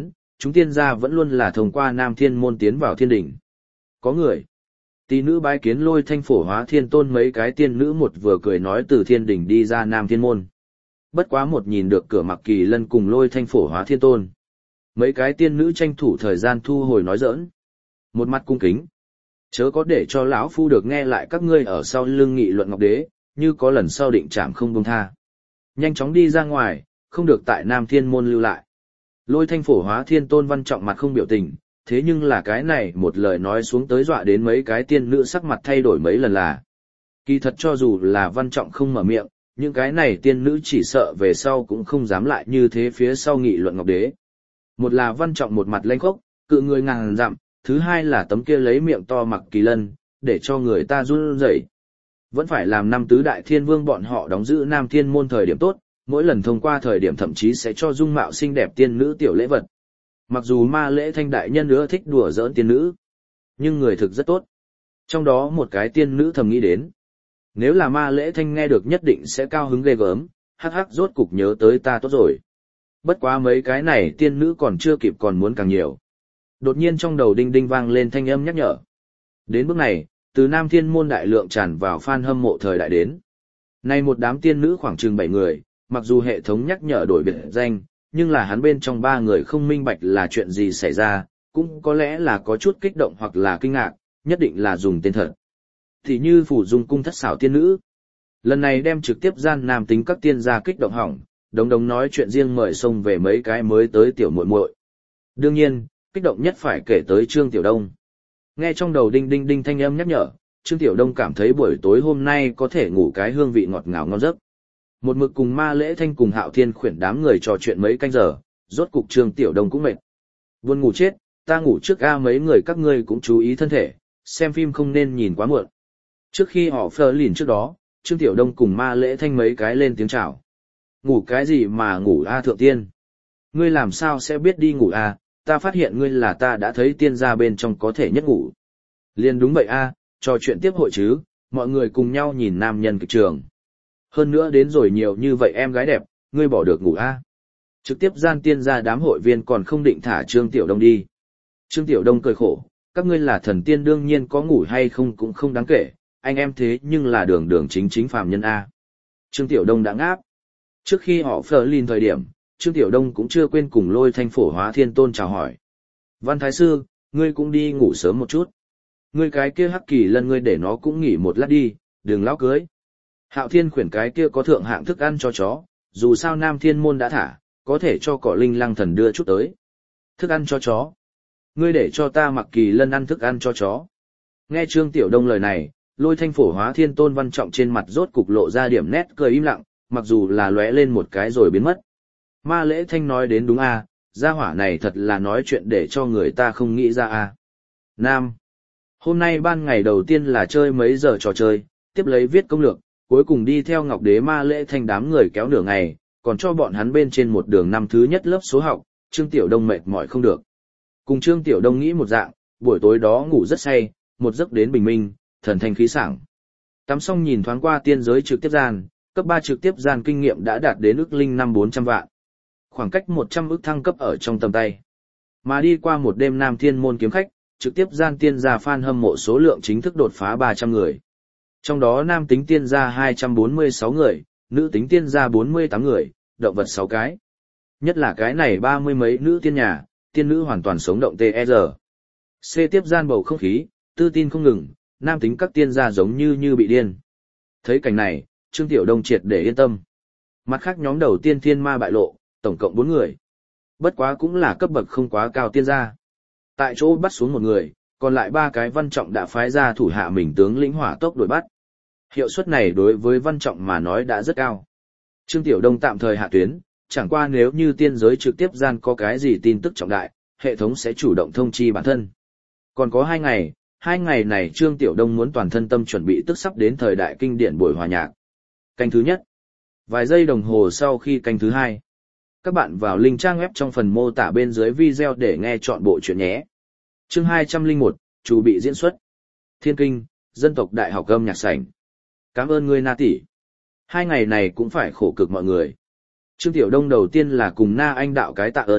chúng tiên gia vẫn luôn là thông qua Nam Thiên Môn tiến vào thiên đỉnh. Có người. Tỷ nữ bái kiến Lôi Thanh Phổ Hóa Thiên Tôn, mấy cái tiên nữ một vừa cười nói từ thiên đỉnh đi ra Nam Thiên Môn. Bất quá một nhìn được cửa Mặc Kỳ Lân cùng Lôi Thanh Phổ Hóa Thiên Tôn. Mấy cái tiên nữ tranh thủ thời gian thu hồi nói giỡn. Một mặt cung kính. Chớ có để cho lão phu được nghe lại các ngươi ở sau lưng nghị luận Ngọc Đế, như có lần sau định trảm không buông tha. Nhanh chóng đi ra ngoài, không được tại Nam Thiên Môn lưu lại. Lôi Thanh Phổ Hóa Thiên Tôn văn trọng mặt không biểu tình, thế nhưng là cái này một lời nói xuống tới dọa đến mấy cái tiên nữ sắc mặt thay đổi mấy lần là. Kỳ thật cho dù là văn trọng không mở miệng, những cái này tiên nữ chỉ sợ về sau cũng không dám lại như thế phía sau nghị luận Ngọc Đế. Một là văn trọng một mặt lanh khốc, cự người ngàn dặm, thứ hai là tấm kia lấy miệng to Mặc Kỳ Lân, để cho người ta run rẩy. Vẫn phải làm năm tứ đại thiên vương bọn họ đóng giữ Nam Thiên Môn thời điểm tốt, mỗi lần thông qua thời điểm thậm chí sẽ cho dung mạo xinh đẹp tiên nữ tiểu lễ vật. Mặc dù Ma Lễ Thanh đại nhân nữa thích đùa giỡn tiên nữ, nhưng người thực rất tốt. Trong đó một cái tiên nữ thầm nghĩ đến, nếu là Ma Lễ Thanh nghe được nhất định sẽ cao hứng ghê gớm, hắc hắc rốt cục nhớ tới ta tốt rồi. Bất quá mấy cái này tiên nữ còn chưa kịp còn muốn càng nhiều. Đột nhiên trong đầu đinh đinh vang lên thanh âm nhắc nhở. Đến bước này, từ Nam Thiên Môn đại lượng tràn vào fan hâm mộ thời đại đến. Nay một đám tiên nữ khoảng chừng 7 người, mặc dù hệ thống nhắc nhở đổi biệt danh, nhưng là hắn bên trong 3 người không minh bạch là chuyện gì xảy ra, cũng có lẽ là có chút kích động hoặc là kinh ngạc, nhất định là dùng tên thật. Thì như Phủ Dung Cung thất xảo tiên nữ. Lần này đem trực tiếp gian nam tính các tiên gia kích động hỏng, đồng đồng nói chuyện riêng mời xông về mấy cái mới tới tiểu muội muội. Đương nhiên, kích động nhất phải kể tới Trương Tiểu Đông. Nghe trong đầu đinh đinh đinh thanh âm nhắc nhở, Trương Tiểu Đông cảm thấy buổi tối hôm nay có thể ngủ cái hương vị ngọt ngào ngon giấc. Một mực cùng Ma Lễ Thanh cùng Hạo Thiên khuyển đám người trò chuyện mấy canh giờ, rốt cục Trương Tiểu Đông cũng mệt. Buồn ngủ chết, ta ngủ trước a, mấy người các ngươi cũng chú ý thân thể, xem phim không nên nhìn quá muộn. Trước khi họ phờ lìn trước đó, Trương Tiểu Đông cùng Ma Lễ Thanh mấy cái lên tiếng chào. Ngủ cái gì mà ngủ a thượng tiên? Ngươi làm sao sẽ biết đi ngủ a? Ta phát hiện ngươi là ta đã thấy tiên gia bên trong có thể nhất ngủ. Liên đúng vậy a, trò chuyện tiếp hội chứ, mọi người cùng nhau nhìn nam nhân kịch trường. Hơn nữa đến rồi nhiều như vậy em gái đẹp, ngươi bỏ được ngủ a? Trực tiếp gian tiên gia đám hội viên còn không định thả Trương Tiểu Đông đi. Trương Tiểu Đông cười khổ, các ngươi là thần tiên đương nhiên có ngủ hay không cũng không đáng kể, anh em thế nhưng là đường đường chính chính phàm nhân a. Trương Tiểu Đông đã ngáp. Trước khi họ phờ lìn thời điểm, Trương Tiểu Đông cũng chưa quên cùng Lôi Thanh Phổ Hóa Thiên Tôn chào hỏi. Văn Thái Sư, ngươi cũng đi ngủ sớm một chút. Ngươi cái kia Hắc Kỳ Lân ngươi để nó cũng nghỉ một lát đi, đừng lão cưới. Hạo Thiên khuyển cái kia có thượng hạng thức ăn cho chó, dù sao Nam Thiên Môn đã thả, có thể cho Cỏ Linh Lăng Thần đưa chút tới. Thức ăn cho chó. Ngươi để cho ta Mặc Kỳ Lân ăn thức ăn cho chó. Nghe Trương Tiểu Đông lời này, Lôi Thanh Phổ Hóa Thiên Tôn văn trọng trên mặt rốt cục lộ ra điểm nét cười im lặng, mặc dù là lóe lên một cái rồi biến mất. Ma Lễ Thanh nói đến đúng a, gia hỏa này thật là nói chuyện để cho người ta không nghĩ ra a. Nam. Hôm nay ban ngày đầu tiên là chơi mấy giờ trò chơi, tiếp lấy viết công lược, cuối cùng đi theo Ngọc Đế Ma Lễ Thanh đám người kéo nửa ngày, còn cho bọn hắn bên trên một đường năm thứ nhất lớp số học, Trương Tiểu Đông mệt mỏi không được. Cùng Trương Tiểu Đông nghĩ một dạng, buổi tối đó ngủ rất say, một giấc đến bình minh, thần thanh khí sảng. Tắm xong nhìn thoáng qua tiên giới trực tiếp gian, cấp 3 trực tiếp gian kinh nghiệm đã đạt đến ước linh năm 400 vạn. Khoảng cách 100 ước thăng cấp ở trong tầm tay. Mà đi qua một đêm Nam Thiên Môn kiếm khách, trực tiếp gian tiên gia fan hâm mộ số lượng chính thức đột phá 300 người. Trong đó nam tính tiên gia 246 người, nữ tính tiên gia 48 người, động vật 6 cái. Nhất là cái này 30 mấy nữ tiên nhà, tiên nữ hoàn toàn sống động TR. C tiếp gian bầu không khí, tư tin không ngừng, nam tính các tiên gia giống như bị điên. Thấy cảnh này, Trương Tiểu Đông triệt để yên tâm. Mặt khác nhóm đầu tiên thiên ma bại lộ, tổng cộng 4 người. Bất quá cũng là cấp bậc không quá cao tiên gia. Tại chỗ bắt xuống một người, còn lại 3 cái văn trọng đã phái ra thủ hạ mình tướng lĩnh hỏa tốc đuổi bắt. Hiệu suất này đối với văn trọng mà nói đã rất cao. Trương Tiểu Đông tạm thời hạ tuyến, chẳng qua nếu như tiên giới trực tiếp gian có cái gì tin tức trọng đại, hệ thống sẽ chủ động thông chi bản thân. Còn có 2 ngày này Trương Tiểu Đông muốn toàn thân tâm chuẩn bị tức sắp đến thời đại kinh điển buổi hòa nhạc. Canh thứ nhất. Vài giây đồng hồ sau khi canh thứ 2. Các bạn vào link trang web trong phần mô tả bên dưới video để nghe chọn bộ chuyện nhé. Chương 201, chủ bị diễn xuất. Thiên Kinh, Dân tộc Đại học âm nhạc sảnh. Cảm ơn ngươi Na tỷ. 2 ngày này cũng phải khổ cực mọi người. Trương Tiểu Đông đầu tiên là cùng Na Anh đạo cái tạ ơn,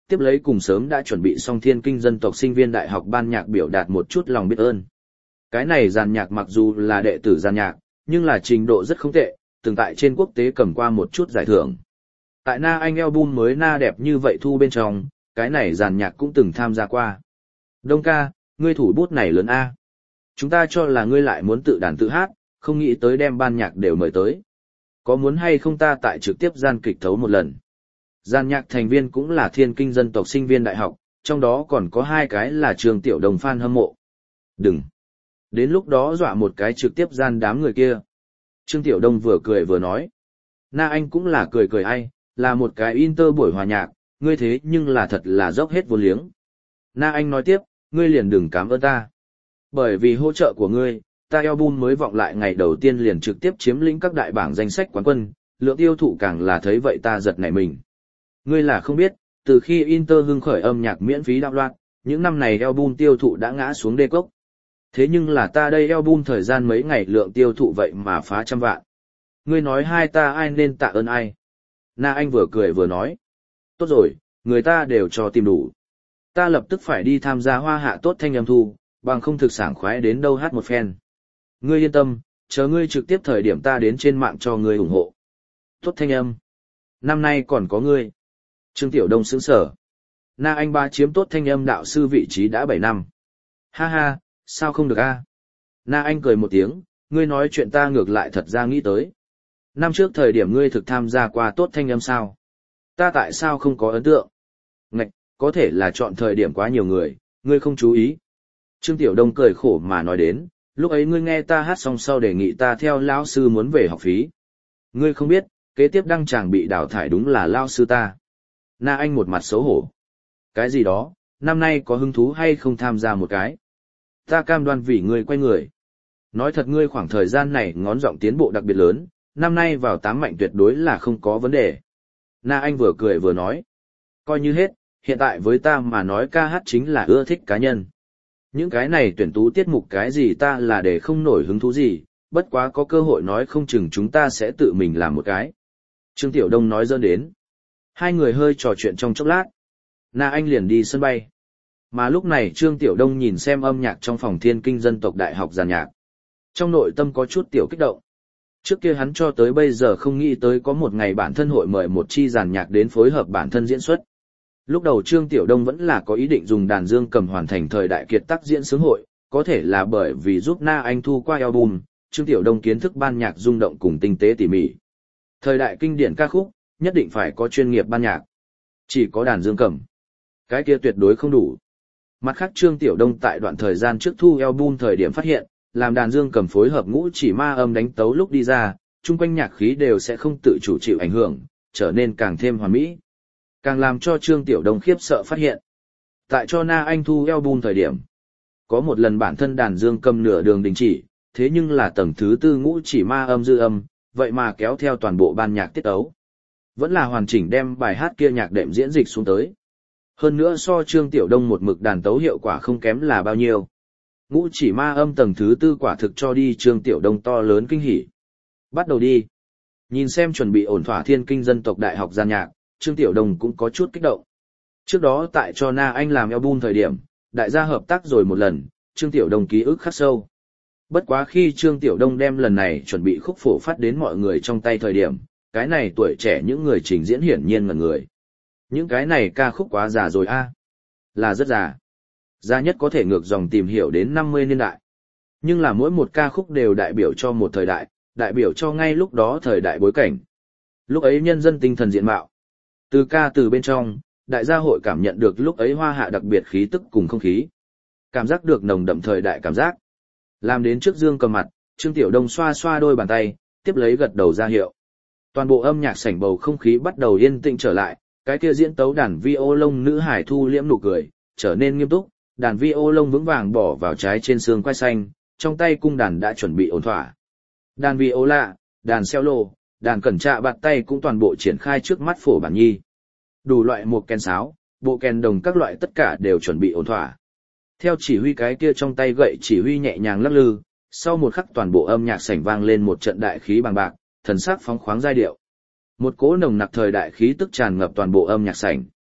tiếp lấy cùng sớm đã chuẩn bị xong Thiên Kinh dân tộc sinh viên đại học ban nhạc biểu đạt một chút lòng biết ơn. Cái này dàn nhạc mặc dù là đệ tử dàn nhạc, nhưng là trình độ rất không tệ, từng tại trên quốc tế cầm qua một chút giải thưởng. Tại Na Anh album mới Na đẹp như vậy thu bên trong, cái này dàn nhạc cũng từng tham gia qua. Đông ca, ngươi thủ bút này lớn A. Chúng ta cho là ngươi lại muốn tự đàn tự hát, không nghĩ tới đem ban nhạc đều mời tới. Có muốn hay không ta tại trực tiếp gian kịch thấu một lần? Gian nhạc thành viên cũng là Thiên Kinh dân tộc sinh viên đại học, trong đó còn có 2 cái là Trương Tiểu Đông fan hâm mộ. Đừng! Đến lúc đó dọa một cái trực tiếp gian đám người kia. Trương Tiểu Đông vừa cười vừa nói. Na Anh cũng là cười cười ai, là một cái inter buổi hòa nhạc, ngươi thế nhưng là thật là dốc hết vô liếng. Na Anh nói tiếp, ngươi liền đừng cảm ơn ta. Bởi vì hỗ trợ của ngươi, ta album mới vọng lại ngày đầu tiên liền trực tiếp chiếm lĩnh các đại bảng danh sách quán quân, lượng tiêu thụ càng là thấy vậy ta giật nảy mình. Ngươi là không biết, từ khi Inter hưng khởi âm nhạc miễn phí đạo loạt, những năm này album tiêu thụ đã ngã xuống đê cốc. Thế nhưng là ta đây album thời gian mấy ngày lượng tiêu thụ vậy mà phá 100 vạn. Ngươi nói hai ta ai nên tạ ơn ai? Na Anh vừa cười vừa nói. Tốt rồi, người ta đều cho tìm đủ. Ta lập tức phải đi tham gia hoa hạ tốt thanh âm thu, bằng không thực sảng khoái đến đâu hát một phen. Ngươi yên tâm, chờ ngươi trực tiếp thời điểm ta đến trên mạng cho ngươi ủng hộ. Tốt thanh âm. Năm nay còn có ngươi. Trương Tiểu Đông sững sở. Na Anh ba chiếm tốt thanh âm đạo sư vị trí đã 7 năm. Ha ha, sao không được a? Na Anh cười một tiếng, ngươi nói chuyện ta ngược lại thật ra nghĩ tới. Năm trước thời điểm ngươi thực tham gia qua tốt thanh âm sao? Ta tại sao không có ấn tượng? Ngạch, có thể là chọn thời điểm quá nhiều người, ngươi không chú ý. Trương Tiểu Đông cười khổ mà nói đến, lúc ấy ngươi nghe ta hát xong sau đề nghị ta theo lão sư muốn về học phí. Ngươi không biết, kế tiếp đăng tràng bị đào thải đúng là lão sư ta. Na Anh một mặt xấu hổ. Cái gì đó, năm nay có hứng thú hay không tham gia một cái? Ta cam đoan vì ngươi quay người. Nói thật ngươi khoảng thời gian này ngón giọng tiến bộ đặc biệt lớn, năm nay vào 8 mạnh tuyệt đối là không có vấn đề. Na Anh vừa cười vừa nói. Coi như hết, hiện tại với ta mà nói ca hát chính là ưa thích cá nhân. Những cái này tuyển tú tiết mục cái gì ta là để không nổi hứng thú gì, bất quá có cơ hội nói không chừng chúng ta sẽ tự mình làm một cái. Trương Tiểu Đông nói dơn đến. Hai người hơi trò chuyện trong chốc lát. Na Anh liền đi sân bay. Mà lúc này Trương Tiểu Đông nhìn xem âm nhạc trong phòng Thiên Kinh dân tộc đại học giàn nhạc. Trong nội tâm có chút tiểu kích động. Trước kia hắn cho tới bây giờ không nghĩ tới có một ngày bản thân hội mời một chi giàn nhạc đến phối hợp bản thân diễn xuất. Lúc đầu Trương Tiểu Đông vẫn là có ý định dùng đàn dương cầm hoàn thành thời đại kiệt tác diễn sướng hội, có thể là bởi vì giúp Na Anh thu qua album, Trương Tiểu Đông kiến thức ban nhạc rung động cùng tinh tế tỉ mỉ. Thời đại kinh điển ca khúc, nhất định phải có chuyên nghiệp ban nhạc. Chỉ có đàn dương cầm. Cái kia tuyệt đối không đủ. Mặt khác Trương Tiểu Đông tại đoạn thời gian trước thu album thời điểm phát hiện, làm đàn dương cầm phối hợp ngũ chỉ ma âm đánh tấu lúc đi ra, chung quanh nhạc khí đều sẽ không tự chủ chịu ảnh hưởng, trở nên càng thêm hoàn mỹ. Càng làm cho Trương Tiểu Đông khiếp sợ phát hiện. Tại cho Na Anh thu album thời điểm, có một lần bản thân đàn dương cầm nửa đường đình chỉ, thế nhưng là tầng thứ 4 ngũ chỉ ma âm dư âm, vậy mà kéo theo toàn bộ ban nhạc tiết tấu. Vẫn là hoàn chỉnh đem bài hát kia nhạc đệm diễn dịch xuống tới. Hơn nữa so Trương Tiểu Đông một mực đàn tấu hiệu quả không kém là bao nhiêu. Ngũ chỉ ma âm tầng thứ 4 quả thực cho đi Trương Tiểu Đông to lớn kinh hỉ. Bắt đầu đi. Nhìn xem chuẩn bị ổn thỏa Thiên Kinh dân tộc đại học giàn nhạc, Trương Tiểu Đông cũng có chút kích động. Trước đó tại cho Na Anh làm album thời điểm, đại gia hợp tác rồi một lần, Trương Tiểu Đông ký ức khắc sâu. Bất quá khi Trương Tiểu Đông đem lần này chuẩn bị khúc phổ phát đến mọi người trong tay thời điểm, cái này tuổi trẻ những người trình diễn hiển nhiên ngẩn người. Những cái này ca khúc quá già rồi a, là rất già. Già nhất có thể ngược dòng tìm hiểu đến 50 niên đại. Nhưng là mỗi một ca khúc đều đại biểu cho một thời đại, đại biểu cho ngay lúc đó thời đại bối cảnh. Lúc ấy nhân dân tinh thần diện mạo. Từ ca từ bên trong, đại gia hội cảm nhận được lúc ấy hoa hạ đặc biệt khí tức cùng không khí. Cảm giác được nồng đậm thời đại cảm giác. Làm đến trước dương cầm mặt, Trương Tiểu Đông xoa xoa đôi bàn tay, tiếp lấy gật đầu ra hiệu. Toàn bộ âm nhạc sảnh bầu không khí bắt đầu yên tĩnh trở lại, cái kia diễn tấu đàn vi ô lông nữ hải thu liễm nụ cười, trở nên nghiêm túc, đàn vi ô lông vững vàng bỏ vào trái trên xương quai xanh, trong tay cung đàn đã chuẩn bị ổn thỏa. Đàn vi ô lạ, đàn cello, đàn cẩn trạ bạt tay cũng toàn bộ triển khai trước mắt phổ bản nhi. Đủ loại một kèn sáo, bộ kèn đồng các loại tất cả đều chuẩn bị ổn thỏa. Theo chỉ huy cái kia trong tay gậy chỉ huy nhẹ nhàng lắc lư, sau một khắc toàn bộ âm nhạc sảnh vang lên một trận đại khí bằng bạc, thần sắc phóng khoáng giai điệu. Một cỗ nồng nặc thời đại khí tức tràn ngập toàn bộ âm nhạc sảnh.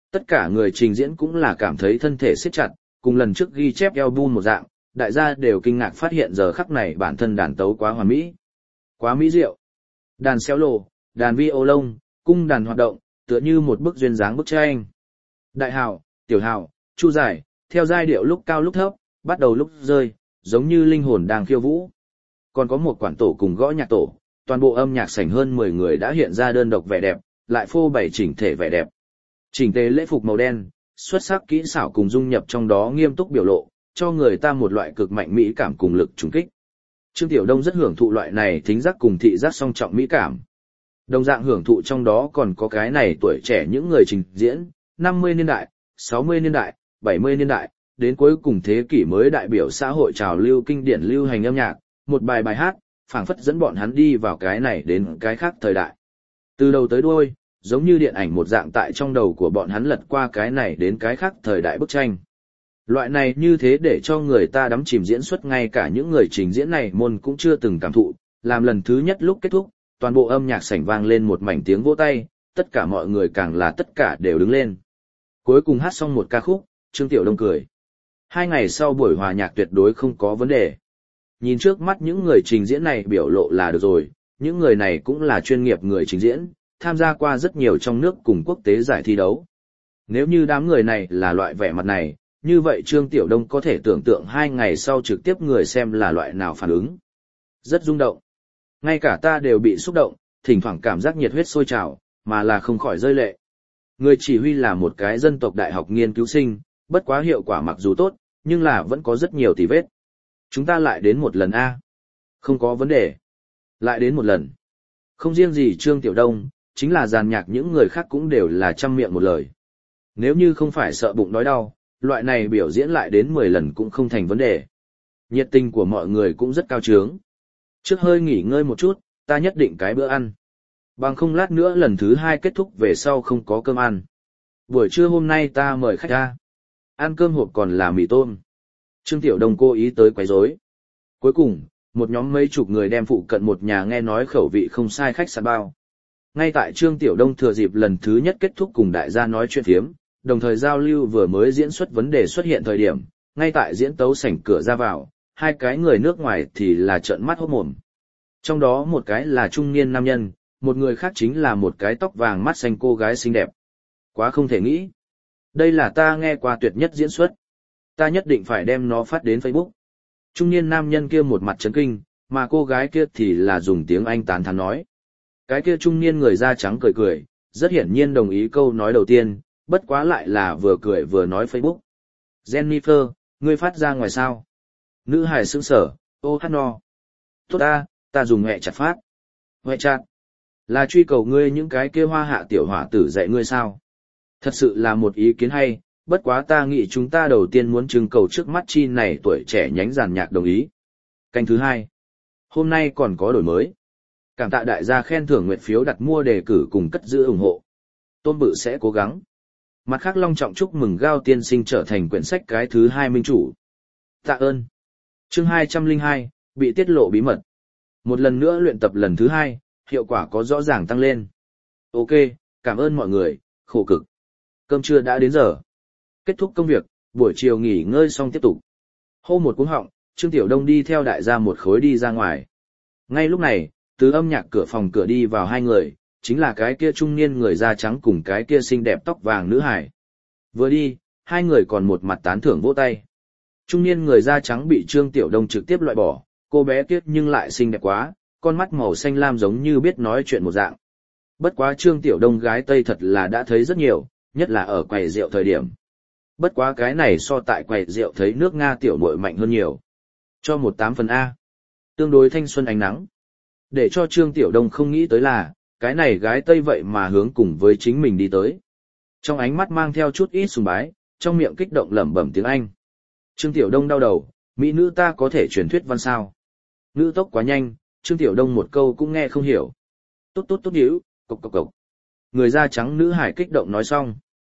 Tất cả người trình diễn cũng là cảm thấy thân thể siết chặt, cùng lần trước ghi chép album một dạng, đại gia đều kinh ngạc phát hiện giờ khắc này bản thân đàn tấu quá hoàn mỹ. Quá mỹ diệu. Đàn xéo lồ, đàn violon, cung đàn hoạt động, tựa như một bức duyên dáng bức tranh. Đại hào, tiểu hào, chu giải, theo giai điệu lúc cao lúc thấp, bắt đầu lúc rơi, giống như linh hồn đang khiêu vũ. Còn có một quản tổ cùng gõ nhạc tổ, toàn bộ âm nhạc sảnh hơn 10 người đã hiện ra đơn độc vẻ đẹp, lại phô bày chỉnh thể vẻ đẹp. Chỉnh tề lễ phục màu đen, xuất sắc kỹ xảo cùng dung nhập trong đó nghiêm túc biểu lộ, cho người ta một loại cực mạnh mỹ cảm cùng lực trùng kích. Trương Tiểu Đông rất hưởng thụ loại này thính giác cùng thị giác song trọng mỹ cảm. Đồng dạng hưởng thụ trong đó còn có cái này tuổi trẻ những người trình diễn, 50 niên đại, 60 niên đại, 70 niên đại, đến cuối cùng thế kỷ mới đại biểu xã hội trào lưu kinh điển lưu hành âm nhạc, một bài bài hát, phảng phất dẫn bọn hắn đi vào cái này đến cái khác thời đại. Từ đầu tới đuôi, giống như điện ảnh một dạng tại trong đầu của bọn hắn lật qua cái này đến cái khác thời đại bức tranh. Loại này như thế để cho người ta đắm chìm diễn xuất, ngay cả những người trình diễn này môn cũng chưa từng cảm thụ, làm lần thứ nhất lúc kết thúc, toàn bộ âm nhạc sảnh vang lên một mảnh tiếng vỗ tay, tất cả mọi người càng là tất cả đều đứng lên. Cuối cùng hát xong một ca khúc, Trương Tiểu Đông cười. 2 ngày sau buổi hòa nhạc tuyệt đối không có vấn đề. Nhìn trước mắt những người trình diễn này biểu lộ là được rồi, những người này cũng là chuyên nghiệp người trình diễn, tham gia qua rất nhiều trong nước cùng quốc tế giải thi đấu. Nếu như đám người này là loại vẻ mặt này, như vậy Trương Tiểu Đông có thể tưởng tượng 2 ngày sau trực tiếp người xem là loại nào phản ứng. Rất rung động. Ngay cả ta đều bị xúc động, thỉnh thoảng cảm giác nhiệt huyết sôi trào, mà là không khỏi rơi lệ. Người chỉ huy là một cái dân tộc đại học nghiên cứu sinh, bất quá hiệu quả mặc dù tốt, nhưng là vẫn có rất nhiều tì vết. Chúng ta lại đến một lần a. Không có vấn đề. Lại đến một lần. Không riêng gì Trương Tiểu Đông, chính là dàn nhạc những người khác cũng đều là trăm miệng một lời. Nếu như không phải sợ bụng đói đau, loại này biểu diễn lại đến 10 lần cũng không thành vấn đề. Nhiệt tình của mọi người cũng rất cao trướng. Trước hơi nghỉ ngơi một chút, ta nhất định cái bữa ăn. Bằng không lát nữa lần thứ 2 kết thúc về sau không có cơm ăn. Buổi trưa hôm nay ta mời khách ra. Ăn cơm hộp còn là mì tôm. Trương Tiểu Đông cố ý tới quấy rối. Cuối cùng, một nhóm mấy chục người đem phụ cận một nhà nghe nói khẩu vị không sai khách sạn bao. Ngay tại Trương Tiểu Đông thừa dịp lần thứ nhất kết thúc cùng đại gia nói chuyện phiếm, đồng thời giao lưu vừa mới diễn xuất vấn đề xuất hiện thời điểm, ngay tại diễn tấu sảnh cửa ra vào, 2 cái người nước ngoài thì là trợn mắt hốt mồm. Trong đó một cái là trung niên nam nhân, một người khác chính là một cái tóc vàng mắt xanh cô gái xinh đẹp. Quá không thể nghĩ. Đây là ta nghe qua tuyệt nhất diễn xuất. Ta nhất định phải đem nó phát đến Facebook. Trung niên nam nhân kia một mặt chấn kinh, mà cô gái kia thì là dùng tiếng Anh tán thán nói. Cái kia trung niên người da trắng cười cười, rất hiển nhiên đồng ý câu nói đầu tiên, bất quá lại là vừa cười vừa nói Facebook. Jennifer, ngươi phát ra ngoài sao? Nữ hài sững sở, ô hát no. Tốt ta dùng hẹ chặt phát. Hẹ chặt? Là truy cầu ngươi những cái kia hoa hạ tiểu hỏa tử dạy ngươi sao? Thật sự là một ý kiến hay, bất quá ta nghĩ chúng ta đầu tiên muốn trưng cầu trước mắt chi này tuổi trẻ nhánh giàn nhạc đồng ý. Canh thứ 2. Hôm nay còn có đổi mới. Cảm tạ đại gia khen thưởng nguyện phiếu đặt mua đề cử cùng cất giữ ủng hộ. Tôn Bự sẽ cố gắng. Mặt khác long trọng chúc mừng Gao tiên sinh trở thành quyển sách cái thứ 2 minh chủ. Tạ ơn. Chương 202, bị tiết lộ bí mật. Một lần nữa luyện tập lần thứ 2, hiệu quả có rõ ràng tăng lên. Ok, cảm ơn mọi người, khổ cực. Cơm trưa đã đến giờ. Kết thúc công việc, buổi chiều nghỉ ngơi xong tiếp tục. Hô một cuống họng, Trương Tiểu Đông đi theo đại gia một khối đi ra ngoài. Ngay lúc này, từ âm nhạc cửa phòng cửa đi vào 2 người, chính là cái kia trung niên người da trắng cùng cái kia xinh đẹp tóc vàng nữ hải. Vừa đi, 2 người còn một mặt tán thưởng vỗ tay. Trung niên người da trắng bị Trương Tiểu Đông trực tiếp loại bỏ, cô bé kiết nhưng lại xinh đẹp quá, con mắt màu xanh lam giống như biết nói chuyện một dạng. Bất quá Trương Tiểu Đông gái Tây thật là đã thấy rất nhiều, nhất là ở quầy rượu thời điểm. Bất quá cái này so tại quầy rượu thấy nước Nga tiểu muội mạnh hơn nhiều. Cho 18 phần A. Tương đối thanh xuân ánh nắng. Để cho Trương Tiểu Đông không nghĩ tới là, cái này gái Tây vậy mà hướng cùng với chính mình đi tới. Trong ánh mắt mang theo chút ít sùng bái, trong miệng kích động lẩm bẩm tiếng Anh. Trương Tiểu Đông đau đầu, mỹ nữ ta có thể truyền thuyết văn sao? Ngữ tốc quá nhanh, Trương Tiểu Đông một câu cũng nghe không hiểu. Tốt tốt tốt điếu, cộc cộc cộc. Người da trắng nữ hải kích động nói xong.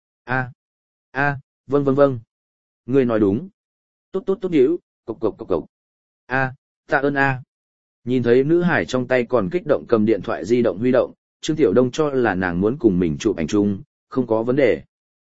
Vâng vâng vâng. Người nói đúng. Tốt tốt tốt điếu, cộc cộc cộc cộc. Tạ ơn Nhìn thấy nữ hải trong tay còn kích động cầm điện thoại di động huy động, Trương Tiểu Đông cho là nàng muốn cùng mình chụp ảnh chung, không có vấn đề.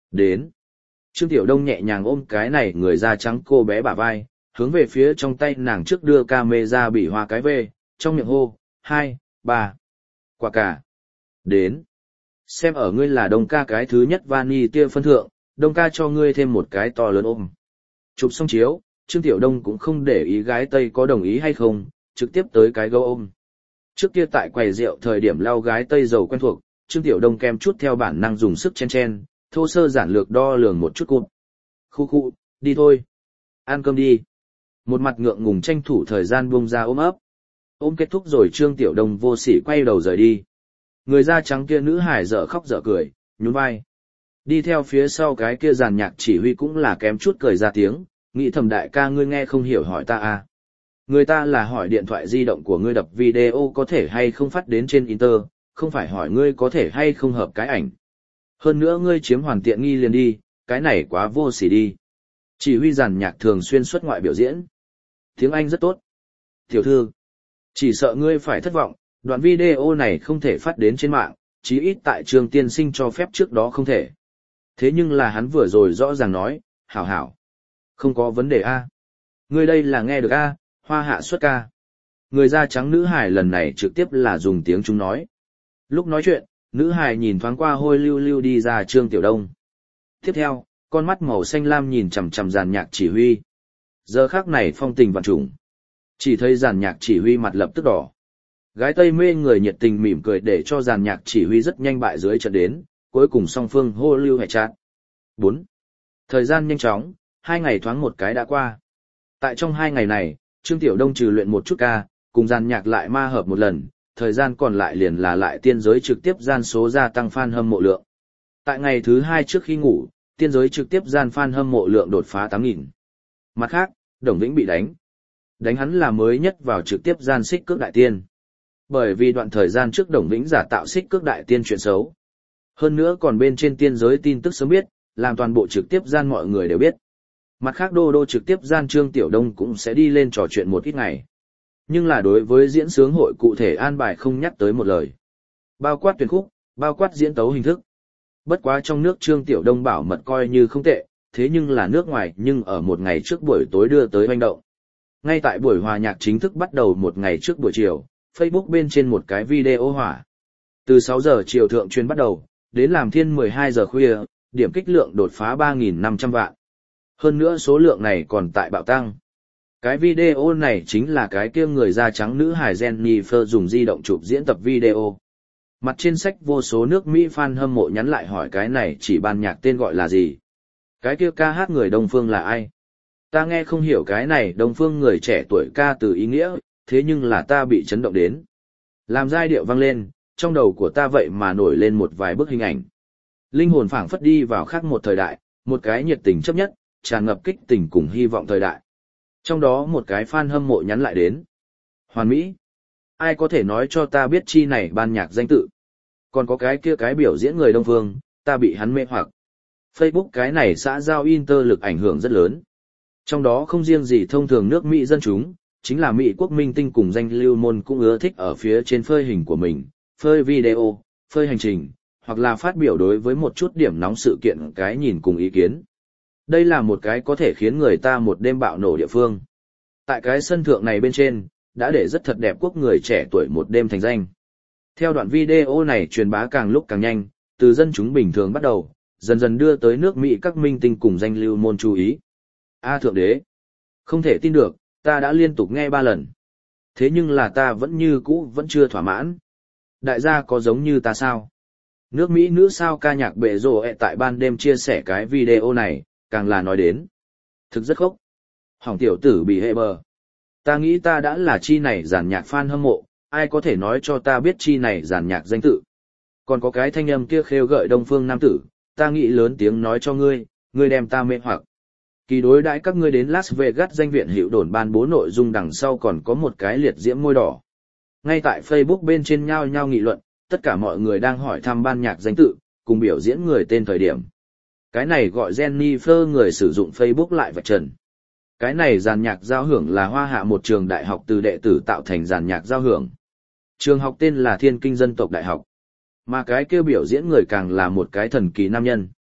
Đến. Trương Tiểu Đông nhẹ nhàng ôm cái này người da trắng cô bé bả vai, hướng về phía trong tay nàng trước đưa camera bị hoa cái về, trong miệng hô, 2, 3. Quả cả. Đến. Xem ở ngươi là Đông ca cái thứ nhất vani tia phân thượng, Đông ca cho ngươi thêm một cái to lớn ôm. Chụp xong chiếu, Trương Tiểu Đông cũng không để ý gái Tây có đồng ý hay không, trực tiếp tới cái gấu ôm. Trước kia tại quầy rượu thời điểm lau gái Tây dầu quen thuộc, Trương Tiểu Đông kem chút theo bản năng dùng sức chen chen, thô sơ giản lược đo lường một chút cụm. Khu, đi thôi. Ăn cơm đi. Một mặt ngượng ngùng tranh thủ thời gian buông ra ôm ấp. Ôm kết thúc rồi Trương Tiểu Đông vô sỉ quay đầu rời đi. Người da trắng kia nữ hải dở khóc dở cười, nhún vai. Đi theo phía sau cái kia giàn nhạc chỉ huy cũng là kém chút cười ra tiếng, nghĩ thầm đại ca ngươi nghe không hiểu hỏi ta à. Người ta là hỏi điện thoại di động của ngươi đập video có thể hay không phát đến trên Inter, không phải hỏi ngươi có thể hay không hợp cái ảnh. Hơn nữa ngươi chiếm hoàn tiện nghi liền đi, cái này quá vô sỉ đi. Chỉ huy giàn nhạc thường xuyên xuất ngoại biểu diễn. Tiếng Anh rất tốt. Tiểu thư, chỉ sợ ngươi phải thất vọng, đoạn video này không thể phát đến trên mạng, chí ít tại trường tiên sinh cho phép trước đó không thể. Thế nhưng là hắn vừa rồi rõ ràng nói, hảo hảo. Không có vấn đề a. Ngươi đây là nghe được a, hoa hạ xuất ca. Người da trắng nữ hài lần này trực tiếp là dùng tiếng Trung nói. Lúc nói chuyện, nữ hài nhìn thoáng qua hôi lưu lưu đi ra Trương Tiểu Đông. Tiếp theo, con mắt màu xanh lam nhìn chằm chằm giàn nhạc chỉ huy. Giờ khắc này phong tình vạn trùng. Chỉ thấy giàn nhạc chỉ huy mặt lập tức đỏ. Gái Tây mê người nhiệt tình mỉm cười để cho giàn nhạc chỉ huy rất nhanh bại dưới trận đến, cuối cùng song phương hô lưu hệ chát. 4. Thời gian nhanh chóng, 2 ngày thoáng một cái đã qua. Tại trong 2 ngày này, Trương Tiểu Đông trừ luyện một chút ca, cùng giàn nhạc lại ma hợp một lần, thời gian còn lại liền là lại tiên giới trực tiếp gian số gia tăng fan hâm mộ lượng. Tại ngày thứ 2 trước khi ngủ, tiên giới trực tiếp gian fan hâm mộ lượng đột phá 8.000. Mặt khác, Đồng Vĩnh bị đánh. Đánh hắn là mới nhất vào trực tiếp gian xích cước đại tiên. Bởi vì đoạn thời gian trước Đồng Vĩnh giả tạo xích cước đại tiên chuyện xấu. Hơn nữa còn bên trên tiên giới tin tức sớm biết, làm toàn bộ trực tiếp gian mọi người đều biết. Mặt khác đô đô trực tiếp gian Trương Tiểu Đông cũng sẽ đi lên trò chuyện một ít ngày. Nhưng là đối với diễn sướng hội cụ thể an bài không nhắc tới một lời. Bao quát tuyển khúc, bao quát diễn tấu hình thức. Bất quá trong nước Trương Tiểu Đông bảo mật coi như không tệ, thế nhưng là nước ngoài nhưng ở một ngày trước buổi tối đưa tới hoành động. Ngay tại buổi hòa nhạc chính thức bắt đầu một ngày trước buổi chiều, Facebook bên trên một cái video hỏa. Từ 6 giờ chiều thượng truyền bắt đầu, đến làm thiên 12 giờ khuya, điểm kích lượng đột phá 3.500 vạn. Hơn nữa số lượng này còn tại bạo tăng. Cái video này chính là cái kia người da trắng nữ hài Jennifer dùng di động chụp diễn tập video. Mặt trên sách vô số nước Mỹ fan hâm mộ nhắn lại hỏi cái này chỉ ban nhạc tên gọi là gì. Cái kia ca hát người Đông Phương là ai? Ta nghe không hiểu cái này Đông Phương người trẻ tuổi ca từ ý nghĩa, thế nhưng là ta bị chấn động đến. Làm giai điệu vang lên, trong đầu của ta vậy mà nổi lên một vài bức hình ảnh. Linh hồn phảng phất đi vào khác một thời đại, một cái nhiệt tình chấp nhất, tràn ngập kích tình cùng hy vọng thời đại. Trong đó một cái fan hâm mộ nhắn lại đến. Hoàn Mỹ. Ai có thể nói cho ta biết chi này ban nhạc danh tự? Còn có cái kia cái biểu diễn người Đông Phương, ta bị hắn mê hoặc. Facebook cái này xã giao Inter lực ảnh hưởng rất lớn. Trong đó không riêng gì thông thường nước Mỹ dân chúng, chính là Mỹ quốc minh tinh cùng danh lưu môn cũng ưa thích ở phía trên phơi hình của mình, phơi video, phơi hành trình, hoặc là phát biểu đối với một chút điểm nóng sự kiện cái nhìn cùng ý kiến. Đây là một cái có thể khiến người ta một đêm bạo nổ địa phương. Tại cái sân thượng này bên trên, đã để rất thật đẹp quốc người trẻ tuổi một đêm thành danh. Theo đoạn video này truyền bá càng lúc càng nhanh, từ dân chúng bình thường bắt đầu, dần dần đưa tới nước Mỹ các minh tinh cùng danh lưu môn chú ý. Thượng đế! Không thể tin được, ta đã liên tục nghe 3 lần. Thế nhưng là ta vẫn như cũ vẫn chưa thỏa mãn. Đại gia có giống như ta sao? Nước Mỹ nữ sao ca nhạc bệ rồ tại ban đêm chia sẻ cái video này, càng là nói đến. Thực rất khốc. Hỏng tiểu tử bị hệ bờ. Ta nghĩ ta đã là chi này giàn nhạc fan hâm mộ, ai có thể nói cho ta biết chi này giàn nhạc danh tự. Còn có cái thanh âm kia khêu gợi Đông Phương nam tử, ta nghĩ lớn tiếng nói cho ngươi, ngươi đem ta mê hoặc. Kỳ đối đãi các ngươi đến Las Vegas danh viện hiệu đồn ban bố nội dung đằng sau còn có một cái liệt diễm môi đỏ. Ngay tại Facebook bên trên nhao nhao nghị luận, tất cả mọi người đang hỏi thăm ban nhạc danh tự, cùng biểu diễn người tên thời điểm. Cái này gọi Jennifer người sử dụng Facebook lại vạch trần. Cái này dàn nhạc giao hưởng là Hoa Hạ một trường đại học từ đệ tử tạo thành dàn nhạc giao hưởng. Trường học tên là Thiên Kinh Dân tộc Đại học. Mà cái kêu biểu diễn người càng là một cái thần kỳ nam nhân.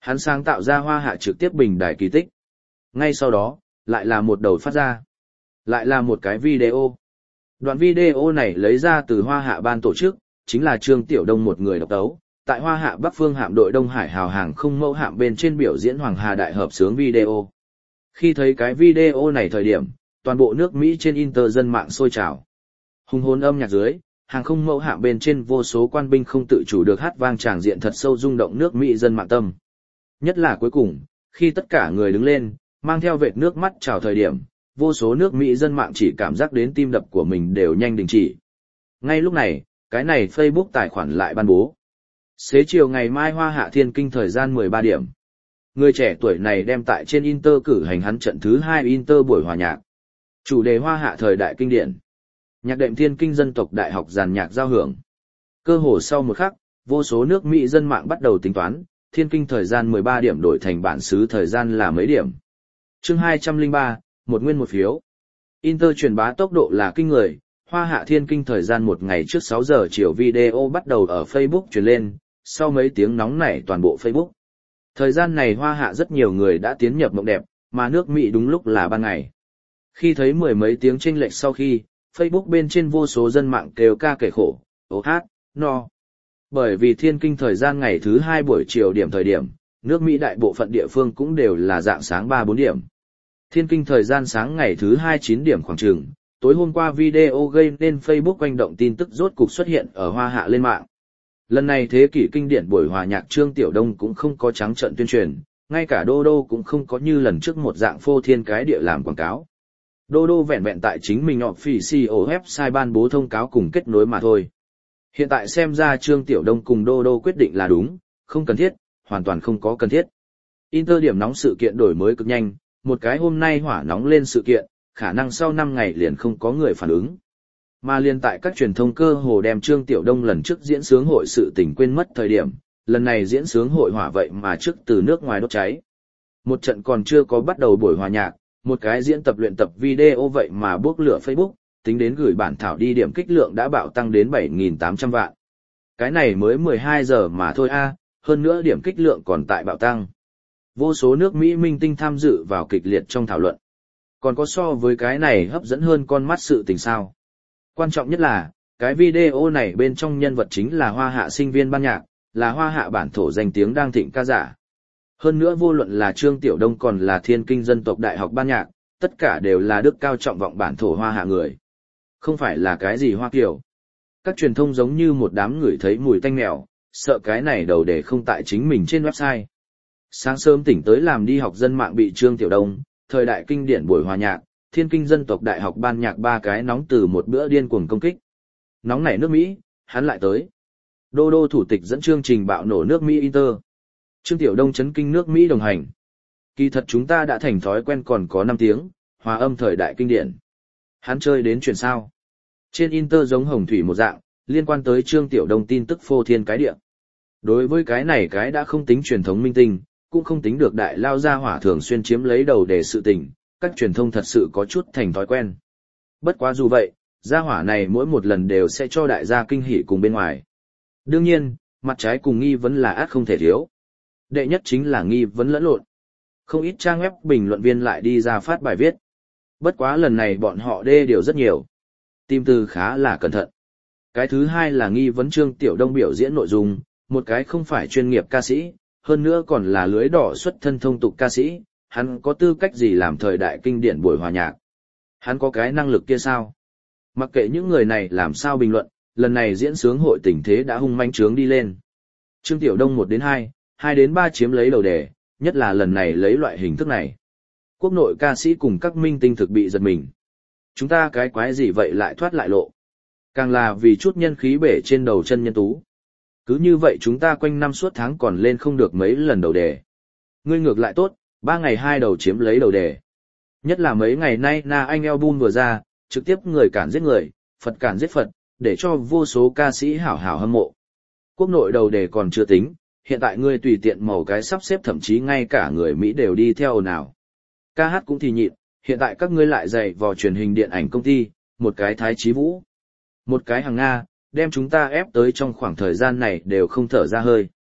Hắn sáng tạo ra hoa hạ trực tiếp bình đài kỳ tích. Ngay sau đó, lại là một đầu phát ra. Lại là một cái video. Đoạn video này lấy ra từ hoa hạ ban tổ chức, chính là Trương Tiểu Đông một người độc tấu, tại hoa hạ Bắc Phương hạm đội Đông Hải hào hàng không mẫu hạm bên trên biểu diễn Hoàng Hà Đại hợp sướng video. Khi thấy cái video này thời điểm, toàn bộ nước Mỹ trên Inter dân mạng sôi trào. Hùng hồn âm nhạc dưới, hàng không mẫu hạm bên trên vô số quan binh không tự chủ được hát vang tràng diện thật sâu rung động nước Mỹ dân mạng tâm. Nhất là cuối cùng, khi tất cả người đứng lên, mang theo vệt nước mắt chào thời điểm, vô số nước Mỹ dân mạng chỉ cảm giác đến tim đập của mình đều nhanh đình chỉ. Ngay lúc này, cái này Facebook tài khoản lại ban bố. Xế chiều ngày mai Hoa Hạ Thiên Kinh thời gian 13 điểm. Người trẻ tuổi này đem tại trên Inter cử hành hắn trận thứ 2 Inter buổi hòa nhạc. Chủ đề Hoa Hạ thời đại kinh điển. Nhạc đệm Thiên Kinh dân tộc đại học giàn nhạc giao hưởng. Cơ hồ sau một khắc, vô số nước Mỹ dân mạng bắt đầu tính toán, Thiên Kinh thời gian 13 điểm đổi thành bản xứ thời gian là mấy điểm. Chương 203, một nguyên một phiếu. Inter truyền bá tốc độ là kinh người, Hoa Hạ Thiên Kinh thời gian một ngày trước 6 giờ chiều video bắt đầu ở Facebook truyền lên, sau mấy tiếng nóng nảy toàn bộ Facebook. Thời gian này Hoa Hạ rất nhiều người đã tiến nhập mộng đẹp, mà nước Mỹ đúng lúc là ban ngày. Khi thấy mười mấy tiếng chênh lệch sau khi, Facebook bên trên vô số dân mạng kêu ca kể khổ, ố hát, no. Bởi vì Thiên Kinh thời gian ngày thứ 2 buổi chiều điểm thời điểm, nước Mỹ đại bộ phận địa phương cũng đều là dạng sáng 3-4 điểm. Thiên Kinh thời gian sáng ngày thứ 2 9 điểm khoảng chừng, tối hôm qua video gây nên Facebook quanh động tin tức rốt cục xuất hiện ở Hoa Hạ lên mạng. Lần này thế kỷ kinh điển buổi hòa nhạc Trương Tiểu Đông cũng không có trắng trợn tuyên truyền, ngay cả Đô Đô cũng không có như lần trước một dạng phô thiên cái địa làm quảng cáo. Đô Đô vẹn vẹn tại chính mình official website ban bố thông cáo cùng kết nối mà thôi. Hiện tại xem ra Trương Tiểu Đông cùng Đô Đô quyết định là đúng, không cần thiết, hoàn toàn không có cần thiết. Inter điểm nóng sự kiện đổi mới cực nhanh, một cái hôm nay hỏa nóng lên sự kiện, khả năng sau 5 ngày liền không có người phản ứng. Mà liên tại các truyền thông cơ hồ đem Trương Tiểu Đông lần trước diễn sướng hội sự tình quên mất thời điểm, lần này diễn sướng hội hỏa vậy mà trước từ nước ngoài đốt cháy. Một trận còn chưa có bắt đầu buổi hòa nhạc, một cái diễn tập luyện tập video vậy mà bốc lửa Facebook, tính đến gửi bản thảo đi điểm kích lượng đã bạo tăng đến 7.800 vạn. Cái này mới 12 giờ mà thôi a, hơn nữa điểm kích lượng còn tại bạo tăng. Vô số nước Mỹ minh tinh tham dự vào kịch liệt trong thảo luận. Còn có so với cái này hấp dẫn hơn con mắt sự tình sao? Quan trọng nhất là, cái video này bên trong nhân vật chính là Hoa Hạ sinh viên ban nhạc, là Hoa Hạ bản thổ danh tiếng đang thịnh ca giả. Hơn nữa vô luận là Trương Tiểu Đông còn là Thiên Kinh dân tộc đại học ban nhạc, tất cả đều là đức cao trọng vọng bản thổ Hoa Hạ người. Không phải là cái gì Hoa Kiều. Các truyền thông giống như một đám người thấy mùi tanh mèo, sợ cái này đầu để không tại chính mình trên website. Sáng sớm tỉnh tới làm đi học dân mạng bị Trương Tiểu Đông, thời đại kinh điển buổi hòa nhạc, Thiên Kinh dân tộc đại học ban nhạc ba cái nóng từ một bữa điên cuồng công kích. Nóng nảy nước Mỹ, hắn lại tới. Đô Đô thủ tịch dẫn chương trình bạo nổ nước Mỹ Inter. Trương Tiểu Đông chấn kinh nước Mỹ đồng hành. Kỳ thật chúng ta đã thành thói quen còn có 5 tiếng, hòa âm thời đại kinh điển. Hắn chơi đến chuyện sao? Trên Inter giống hồng thủy một dạng, liên quan tới Trương Tiểu Đông tin tức phô thiên cái địa. Đối với cái này cái đã không tính truyền thống minh tinh, cũng không tính được đại lao gia hỏa thường xuyên chiếm lấy đầu để sự tình, các truyền thông thật sự có chút thành thói quen. Bất quá dù vậy, gia hỏa này mỗi một lần đều sẽ cho đại gia kinh hỉ cùng bên ngoài. Đương nhiên, mặt trái cùng nghi vấn là át không thể thiếu. Đệ nhất chính là nghi vấn lẫn lộn. Không ít trang web bình luận viên lại đi ra phát bài viết. Bất quá lần này bọn họ đê điều rất nhiều. Tìm từ khá là cẩn thận. Cái thứ hai là nghi vấn Trương Tiểu Đông biểu diễn nội dung, một cái không phải chuyên nghiệp ca sĩ, hơn nữa còn là lưới đỏ xuất thân thông tục ca sĩ, hắn có tư cách gì làm thời đại kinh điển buổi hòa nhạc? Hắn có cái năng lực kia sao? Mặc kệ những người này làm sao bình luận, lần này diễn sướng hội tình thế đã hung manh trướng đi lên. Trương Tiểu Đông 1 đến 2, 2 đến 3 chiếm lấy đầu đề, nhất là lần này lấy loại hình thức này. Quốc nội ca sĩ cùng các minh tinh thực bị giật mình. Chúng ta cái quái gì vậy lại thoát lại lộ? Càng là vì chút nhân khí bể trên đầu chân nhân tú. Cứ như vậy chúng ta quanh năm suốt tháng còn lên không được mấy lần đầu đề. Ngươi ngược lại tốt, 3 ngày 2 đầu chiếm lấy đầu đề. Nhất là mấy ngày nay Na Anh album vừa ra, trực tiếp người cản giết người, Phật cản giết Phật, để cho vô số ca sĩ hảo hảo hâm mộ. Quốc nội đầu đề còn chưa tính, hiện tại ngươi tùy tiện màu cái sắp xếp thậm chí ngay cả người Mỹ đều đi theo ồn ào. Ca hát cũng thì nhịn, hiện tại các ngươi lại dạy vào truyền hình điện ảnh công ty, một cái Thái Chí Vũ, một cái hàng Nga, đem chúng ta ép tới trong khoảng thời gian này đều không thở ra hơi.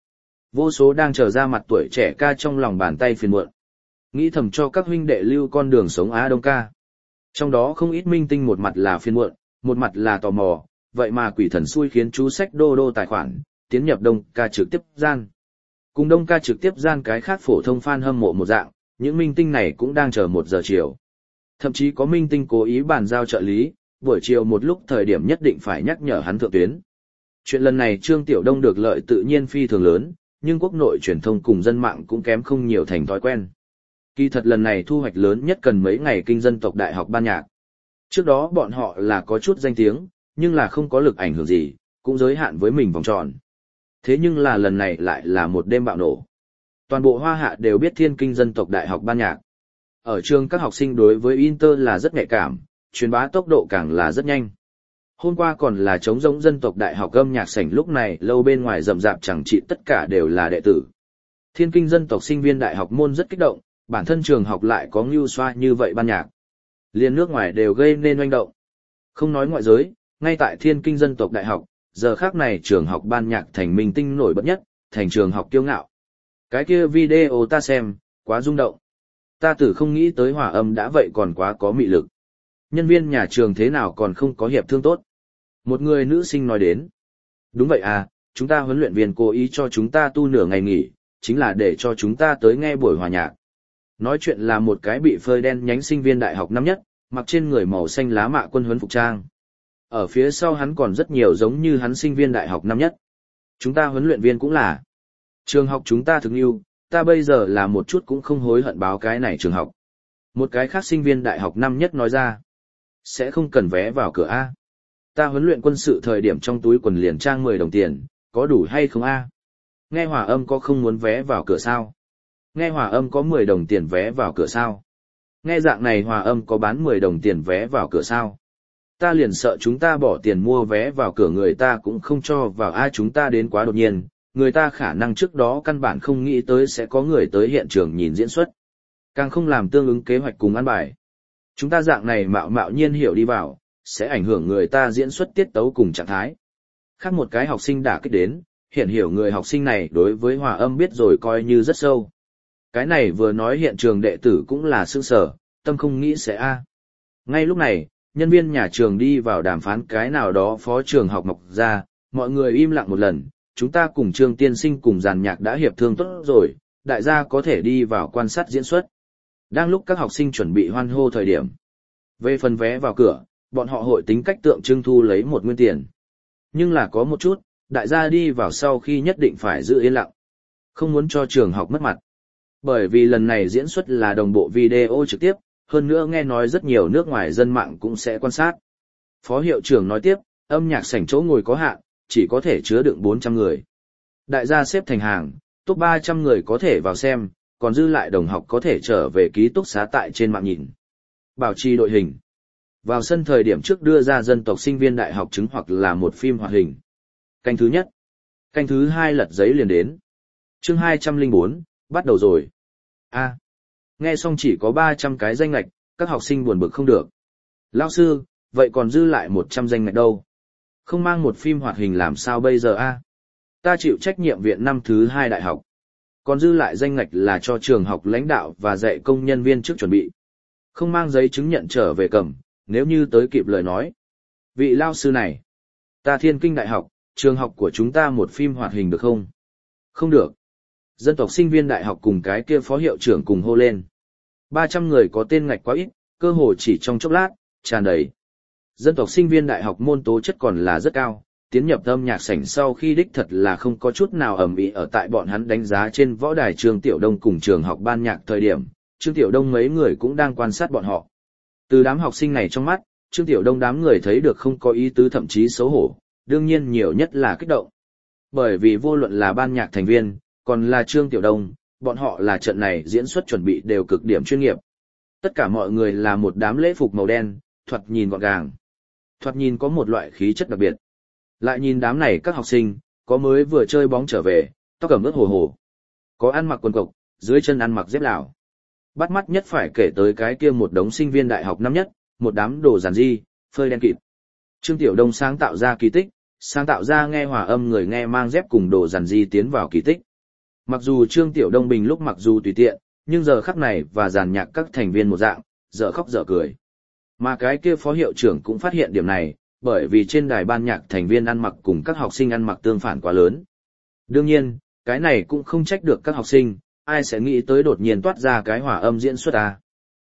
Vô số đang chờ ra mặt tuổi trẻ ca trong lòng bàn tay phiền muộn. Nghĩ thầm cho các huynh đệ lưu con đường sống Á Đông ca. Trong đó không ít minh tinh một mặt là phiền muộn, một mặt là tò mò, vậy mà quỷ thần xui khiến chú sách đô tài khoản, tiến nhập Đông ca trực tiếp gian. Cùng Đông ca trực tiếp gian cái khác phổ thông fan hâm mộ một dạng, những minh tinh này cũng đang chờ 1 giờ chiều. Thậm chí có minh tinh cố ý bàn giao trợ lý, buổi chiều một lúc thời điểm nhất định phải nhắc nhở hắn thượng tuyến. Chuyện lần này Trương Tiểu Đông được lợi tự nhiên phi thường lớn, nhưng quốc nội truyền thông cùng dân mạng cũng kém không nhiều thành thói quen. Kỳ thật lần này thu hoạch lớn nhất cần mấy ngày kinh dân tộc đại học ban nhạc. Trước đó bọn họ là có chút danh tiếng, nhưng là không có lực ảnh hưởng gì, cũng giới hạn với mình vòng tròn. Thế nhưng là lần này lại là một đêm bạo nổ. Toàn bộ Hoa Hạ đều biết Thiên Kinh Dân tộc Đại học ban nhạc. Ở trường các học sinh đối với Inter là rất nhạy cảm, truyền bá tốc độ càng là rất nhanh. Hôm qua còn là trống rỗng dân tộc đại học âm nhạc sảnh, lúc này lâu bên ngoài rậm rạp chẳng trị tất cả đều là đệ tử. Thiên Kinh Dân tộc sinh viên đại học môn rất kích động, bản thân trường học lại có ngưu xoa như vậy ban nhạc. Liên nước ngoài đều gây nên oanh động. Không nói ngoại giới, ngay tại Thiên Kinh Dân tộc đại học, giờ khác này trường học ban nhạc thành minh tinh nổi bật nhất, thành trường học kiêu ngạo. Cái kia video ta xem, quá rung động. Ta tử không nghĩ tới Hòa Âm đã vậy còn quá có mị lực. Nhân viên nhà trường thế nào còn không có hiệp thương tốt. Một người nữ sinh nói đến. Đúng vậy à, chúng ta huấn luyện viên cố ý cho chúng ta tu nửa ngày nghỉ, chính là để cho chúng ta tới nghe buổi hòa nhạc. Nói chuyện là một cái bị phơi đen nhánh sinh viên đại học năm nhất, mặc trên người màu xanh lá mạ quân huấn phục trang. Ở phía sau hắn còn rất nhiều giống như hắn sinh viên đại học năm nhất. Chúng ta huấn luyện viên cũng là. Trường học chúng ta thực yêu, ta bây giờ là một chút cũng không hối hận báo cái này trường học. Một cái khác sinh viên đại học năm nhất nói ra. Sẽ không cần vé vào cửa A. Ta huấn luyện quân sự thời điểm trong túi quần liền trang 10 đồng tiền, có đủ hay không A? Nghe Hòa Âm có không muốn vé vào cửa sao? Nghe Hòa Âm có 10 đồng tiền vé vào cửa sao? Nghe dạng này Hòa Âm có bán 10 đồng tiền vé vào cửa sao? Ta liền sợ chúng ta bỏ tiền mua vé vào cửa người ta cũng không cho vào A, chúng ta đến quá đột nhiên, người ta khả năng trước đó căn bản không nghĩ tới sẽ có người tới hiện trường nhìn diễn xuất. Càng không làm tương ứng kế hoạch cùng ăn bài. Chúng ta dạng này mạo nhiên hiểu đi vào, sẽ ảnh hưởng người ta diễn xuất tiết tấu cùng trạng thái. Khác một cái học sinh đã kích đến, hiện hiểu người học sinh này đối với Hòa Âm biết rồi coi như rất sâu. Cái này vừa nói hiện trường đệ tử cũng là sương sở, tâm không nghĩ sẽ A. Ngay lúc này, nhân viên nhà trường đi vào đàm phán cái nào đó phó trường học mọc ra, mọi người im lặng một lần, chúng ta cùng Trương tiên sinh cùng dàn nhạc đã hiệp thương tốt rồi, đại gia có thể đi vào quan sát diễn xuất. Đang lúc các học sinh chuẩn bị hoan hô thời điểm. Về phần vé vào cửa, bọn họ hội tính cách tượng trưng thu lấy 1 nguyên tiền. Nhưng là có một chút, đại gia đi vào sau khi nhất định phải giữ yên lặng. Không muốn cho trường học mất mặt. Bởi vì lần này diễn xuất là đồng bộ video trực tiếp, hơn nữa nghe nói rất nhiều nước ngoài dân mạng cũng sẽ quan sát. Phó hiệu trưởng nói tiếp, âm nhạc sảnh chỗ ngồi có hạn, chỉ có thể chứa đựng 400 người. Đại gia xếp thành hàng, top 300 người có thể vào xem, còn dư lại đồng học có thể trở về ký túc xá tại trên mạng nhìn. Bảo trì đội hình. Vào sân thời điểm trước đưa ra dân tộc sinh viên đại học chứng hoặc là một phim hoạt hình. Canh thứ nhất. Canh thứ 2 lật giấy liền đến. Chương 204, bắt đầu rồi. A. Nghe xong chỉ có 300 cái danh ngạch, các học sinh buồn bực không được. Lão sư, vậy còn dư lại 100 danh ngạch đâu? Không mang một phim hoạt hình làm sao bây giờ a? Ta chịu trách nhiệm viện năm thứ 2 đại học. Còn dư lại danh ngạch là cho trường học lãnh đạo và dạy công nhân viên trước chuẩn bị. Không mang giấy chứng nhận trở về cầm, nếu như tới kịp lời nói. Vị lao sư này, ta Thiên Kinh đại học, trường học của chúng ta một phim hoạt hình được không? Không được. Dân tộc sinh viên đại học cùng cái kia phó hiệu trưởng cùng hô lên. 300 người có tên ngạch quá ít, cơ hồ chỉ trong chốc lát, tràn đầy. Dân tộc sinh viên đại học môn tố chất còn là rất cao, tiến nhập âm nhạc sảnh sau khi đích thật là không có chút nào ầm ĩ ở tại bọn hắn đánh giá trên võ đài Trương Tiểu Đông cùng trường học ban nhạc thời điểm, Trương Tiểu Đông mấy người cũng đang quan sát bọn họ. Từ đám học sinh này trong mắt, Trương Tiểu Đông đám người thấy được không có ý tứ thậm chí xấu hổ, đương nhiên nhiều nhất là kích động. Bởi vì vô luận là ban nhạc thành viên, còn là Trương Tiểu Đông, bọn họ là trận này diễn xuất chuẩn bị đều cực điểm chuyên nghiệp. Tất cả mọi người là một đám lễ phục màu đen, thoạt nhìn gọn gàng. Thoạt nhìn có một loại khí chất đặc biệt. Lại nhìn đám này các học sinh, có mới vừa chơi bóng trở về, tóc ẩm ướt hồ hồ. Có ăn mặc quần cộc, dưới chân ăn mặc dép lào. Bắt mắt nhất phải kể tới cái kia một đống sinh viên đại học năm nhất, một đám đồ giản di, phơi đen kịt. Trương Tiểu Đông sáng tạo ra kỳ tích, sáng tạo ra nghe hòa âm người nghe mang dép cùng đồ giản di tiến vào kỳ tích. Mặc dù Trương Tiểu Đông Bình lúc mặc dù tùy tiện, nhưng giờ khắc này và dàn nhạc các thành viên một dạng, dở khóc dở cười. Mà cái kia phó hiệu trưởng cũng phát hiện điểm này, bởi vì trên đài ban nhạc thành viên ăn mặc cùng các học sinh ăn mặc tương phản quá lớn. Đương nhiên, cái này cũng không trách được các học sinh, ai sẽ nghĩ tới đột nhiên toát ra cái hòa âm diễn xuất à.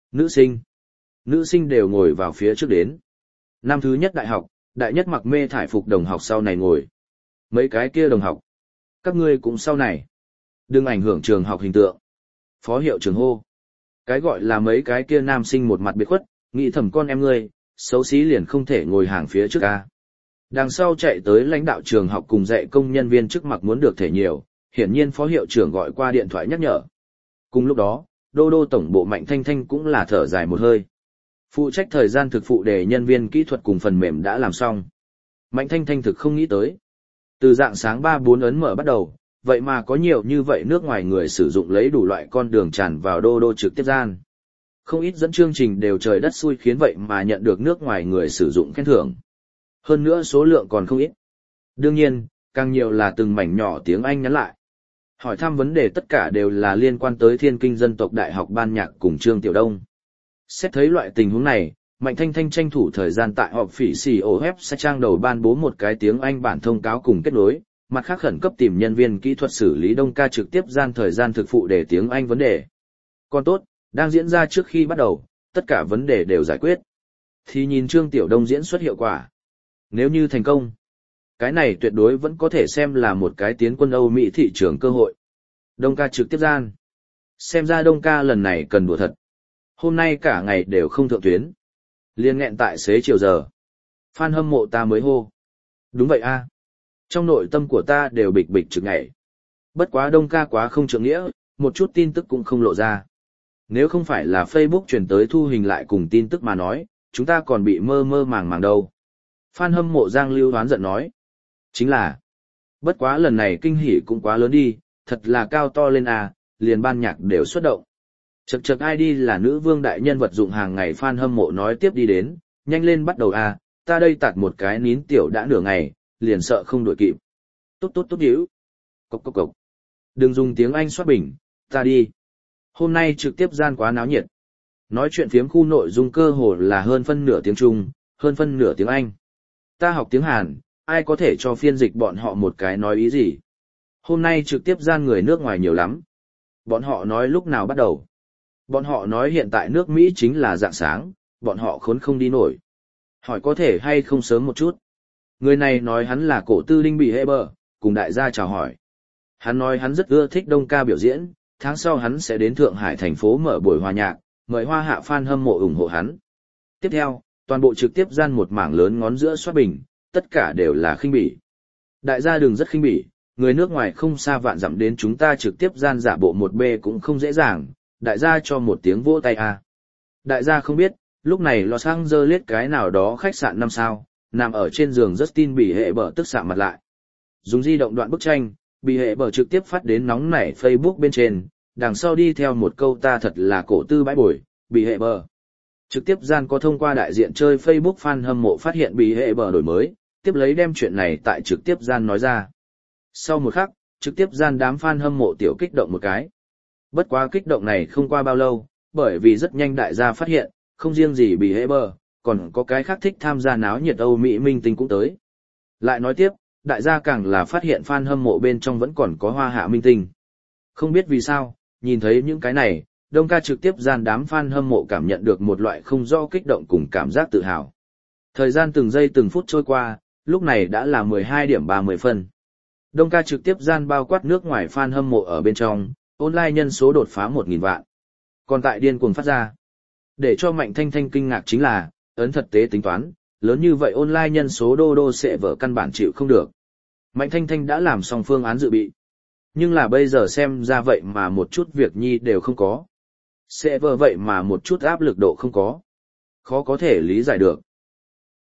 Nữ sinh đều ngồi vào phía trước đến. Năm thứ nhất đại học, đại nhất mặc mê thải phục đồng học sau này ngồi. Mấy cái kia đồng học, các ngươi cũng sau này. Đừng ảnh hưởng trường học hình tượng. Phó hiệu trưởng hô. Cái gọi là mấy cái kia nam sinh một mặt biệt khuất, nghĩ thầm con em ngươi, xấu xí liền không thể ngồi hàng phía trước a. Đằng sau chạy tới lãnh đạo trường học cùng dạy công nhân viên trước mặt muốn được thể nhiều, hiển nhiên phó hiệu trưởng gọi qua điện thoại nhắc nhở. Cùng lúc đó, đô đô tổng bộ Mạnh Thanh Thanh cũng là thở dài một hơi. Phụ trách thời gian thực phụ để nhân viên kỹ thuật cùng phần mềm đã làm xong. Mạnh Thanh Thanh thực không nghĩ tới. Từ dạng sáng 3-4 ấn mở bắt đầu, vậy mà có nhiều như vậy nước ngoài người sử dụng lấy đủ loại con đường tràn vào đô đô trực tiếp gian. Không ít dẫn chương trình đều trời đất xui khiến vậy mà nhận được nước ngoài người sử dụng khen thưởng. Hơn nữa số lượng còn không ít. Đương nhiên, càng nhiều là từng mảnh nhỏ tiếng Anh nhắn lại. Hỏi thăm vấn đề tất cả đều là liên quan tới Thiên Kinh Dân tộc Đại học ban nhạc cùng Trương Tiểu Đông. Xét thấy loại tình huống này, Mạnh Thanh Thanh tranh thủ thời gian tại họp phỉ COF sẽ trang đầu ban bố một cái tiếng Anh bản thông cáo cùng kết nối, mặt khác khẩn cấp tìm nhân viên kỹ thuật xử lý Đông ca trực tiếp gian thời gian thực phụ để tiếng Anh vấn đề. Còn tốt, đang diễn ra trước khi bắt đầu, tất cả vấn đề đều giải quyết. Thì nhìn Trương Tiểu Đông diễn xuất hiệu quả. Nếu như thành công, cái này tuyệt đối vẫn có thể xem là một cái tiến quân Âu Mỹ thị trường cơ hội. Đông ca trực tiếp gian. Xem ra Đông ca lần này cần đùa thật. Hôm nay cả ngày đều không thượng tuyến. Liên nghẹn tại xế chiều giờ. Fan hâm mộ ta mới hô. Đúng vậy a. Trong nội tâm của ta đều bịch bịch trực nhảy. Bất quá Đông ca quá không trượng nghĩa, một chút tin tức cũng không lộ ra. Nếu không phải là Facebook chuyển tới thu hình lại cùng tin tức mà nói, chúng ta còn bị mơ mơ màng màng đâu. Fan hâm mộ Giang Lưu hoán giận nói. Chính là, bất quá lần này kinh hỉ cũng quá lớn đi, thật là cao to lên à, liền ban nhạc đều xuất động. Chậc chậc ID là nữ vương đại nhân vật dụng hàng ngày fan hâm mộ nói tiếp đi đến, nhanh lên bắt đầu à, ta đây tạt một cái nín tiểu đã nửa ngày, liền sợ không đuổi kịp. Tốt tốt tốt điếu. Cốc cốc cốc. Đừng dùng tiếng Anh soát bình, ta đi. Hôm nay trực tiếp gian quá náo nhiệt. Nói chuyện phiếm khu nội dung cơ hồ là hơn phân nửa tiếng Trung, hơn phân nửa tiếng Anh. Ta học tiếng Hàn, ai có thể cho phiên dịch bọn họ một cái nói ý gì. Hôm nay trực tiếp gian người nước ngoài nhiều lắm. Bọn họ nói lúc nào bắt đầu. Bọn họ nói hiện tại nước Mỹ chính là rạng sáng, bọn họ khốn không đi nổi. Hỏi có thể hay không sớm một chút. Người này nói hắn là cổ tư Đinh Bị Hệ Bờ, cùng đại gia chào hỏi. Hắn nói hắn rất ưa thích Đông ca biểu diễn, tháng sau hắn sẽ đến Thượng Hải thành phố mở buổi hòa nhạc, mời hoa hạ fan hâm mộ ủng hộ hắn. Tiếp theo, toàn bộ trực tiếp gian một mảng lớn ngón giữa xoát bình, tất cả đều là khinh bỉ. Đại gia đừng rất khinh bỉ, người nước ngoài không xa vạn dặm đến chúng ta trực tiếp gian giả bộ một bê cũng không dễ dàng, đại gia cho một tiếng vỗ tay a. Đại gia không biết, lúc này Los Angeles cái nào đó khách sạn 5 sao, nằm ở trên giường Justin Bị Hệ Bờ tức sạm mặt lại. Dùng di động đoạn bức tranh, Bị Hệ Bờ trực tiếp phát đến nóng nảy Facebook bên trên, đằng sau đi theo một câu ta thật là cổ tư bãi bồi, Bị Hệ Bờ. Trực tiếp gian có thông qua đại diện chơi Facebook fan hâm mộ phát hiện Bị Hệ Bờ đổi mới, tiếp lấy đem chuyện này tại trực tiếp gian nói ra. Sau một khắc, trực tiếp gian đám fan hâm mộ tiểu kích động một cái. Bất quá kích động này không qua bao lâu, bởi vì rất nhanh đại gia phát hiện, không riêng gì Bị Hệ Bờ, còn có cái khác thích tham gia náo nhiệt Âu Mỹ minh tinh cũng tới. Lại nói tiếp, đại gia càng là phát hiện fan hâm mộ bên trong vẫn còn có hoa hạ minh tinh. Không biết vì sao, nhìn thấy những cái này, Đông ca trực tiếp gian đám fan hâm mộ cảm nhận được một loại không rõ kích động cùng cảm giác tự hào. Thời gian từng giây từng phút trôi qua, lúc này đã là 12:30. Đông ca trực tiếp gian bao quát nước ngoài fan hâm mộ ở bên trong, online nhân số đột phá 1.000 vạn. Còn tại điên cuồng phát ra. Để cho Mạnh Thanh Thanh kinh ngạc chính là, ấn thực tế tính toán, lớn như vậy online nhân số đô đô sẽ vỡ căn bản chịu không được. Mạnh Thanh Thanh đã làm xong phương án dự bị. Nhưng là bây giờ xem ra vậy mà một chút việc nhi đều không có. Sẽ vỡ vậy mà một chút áp lực độ không có. Khó có thể lý giải được.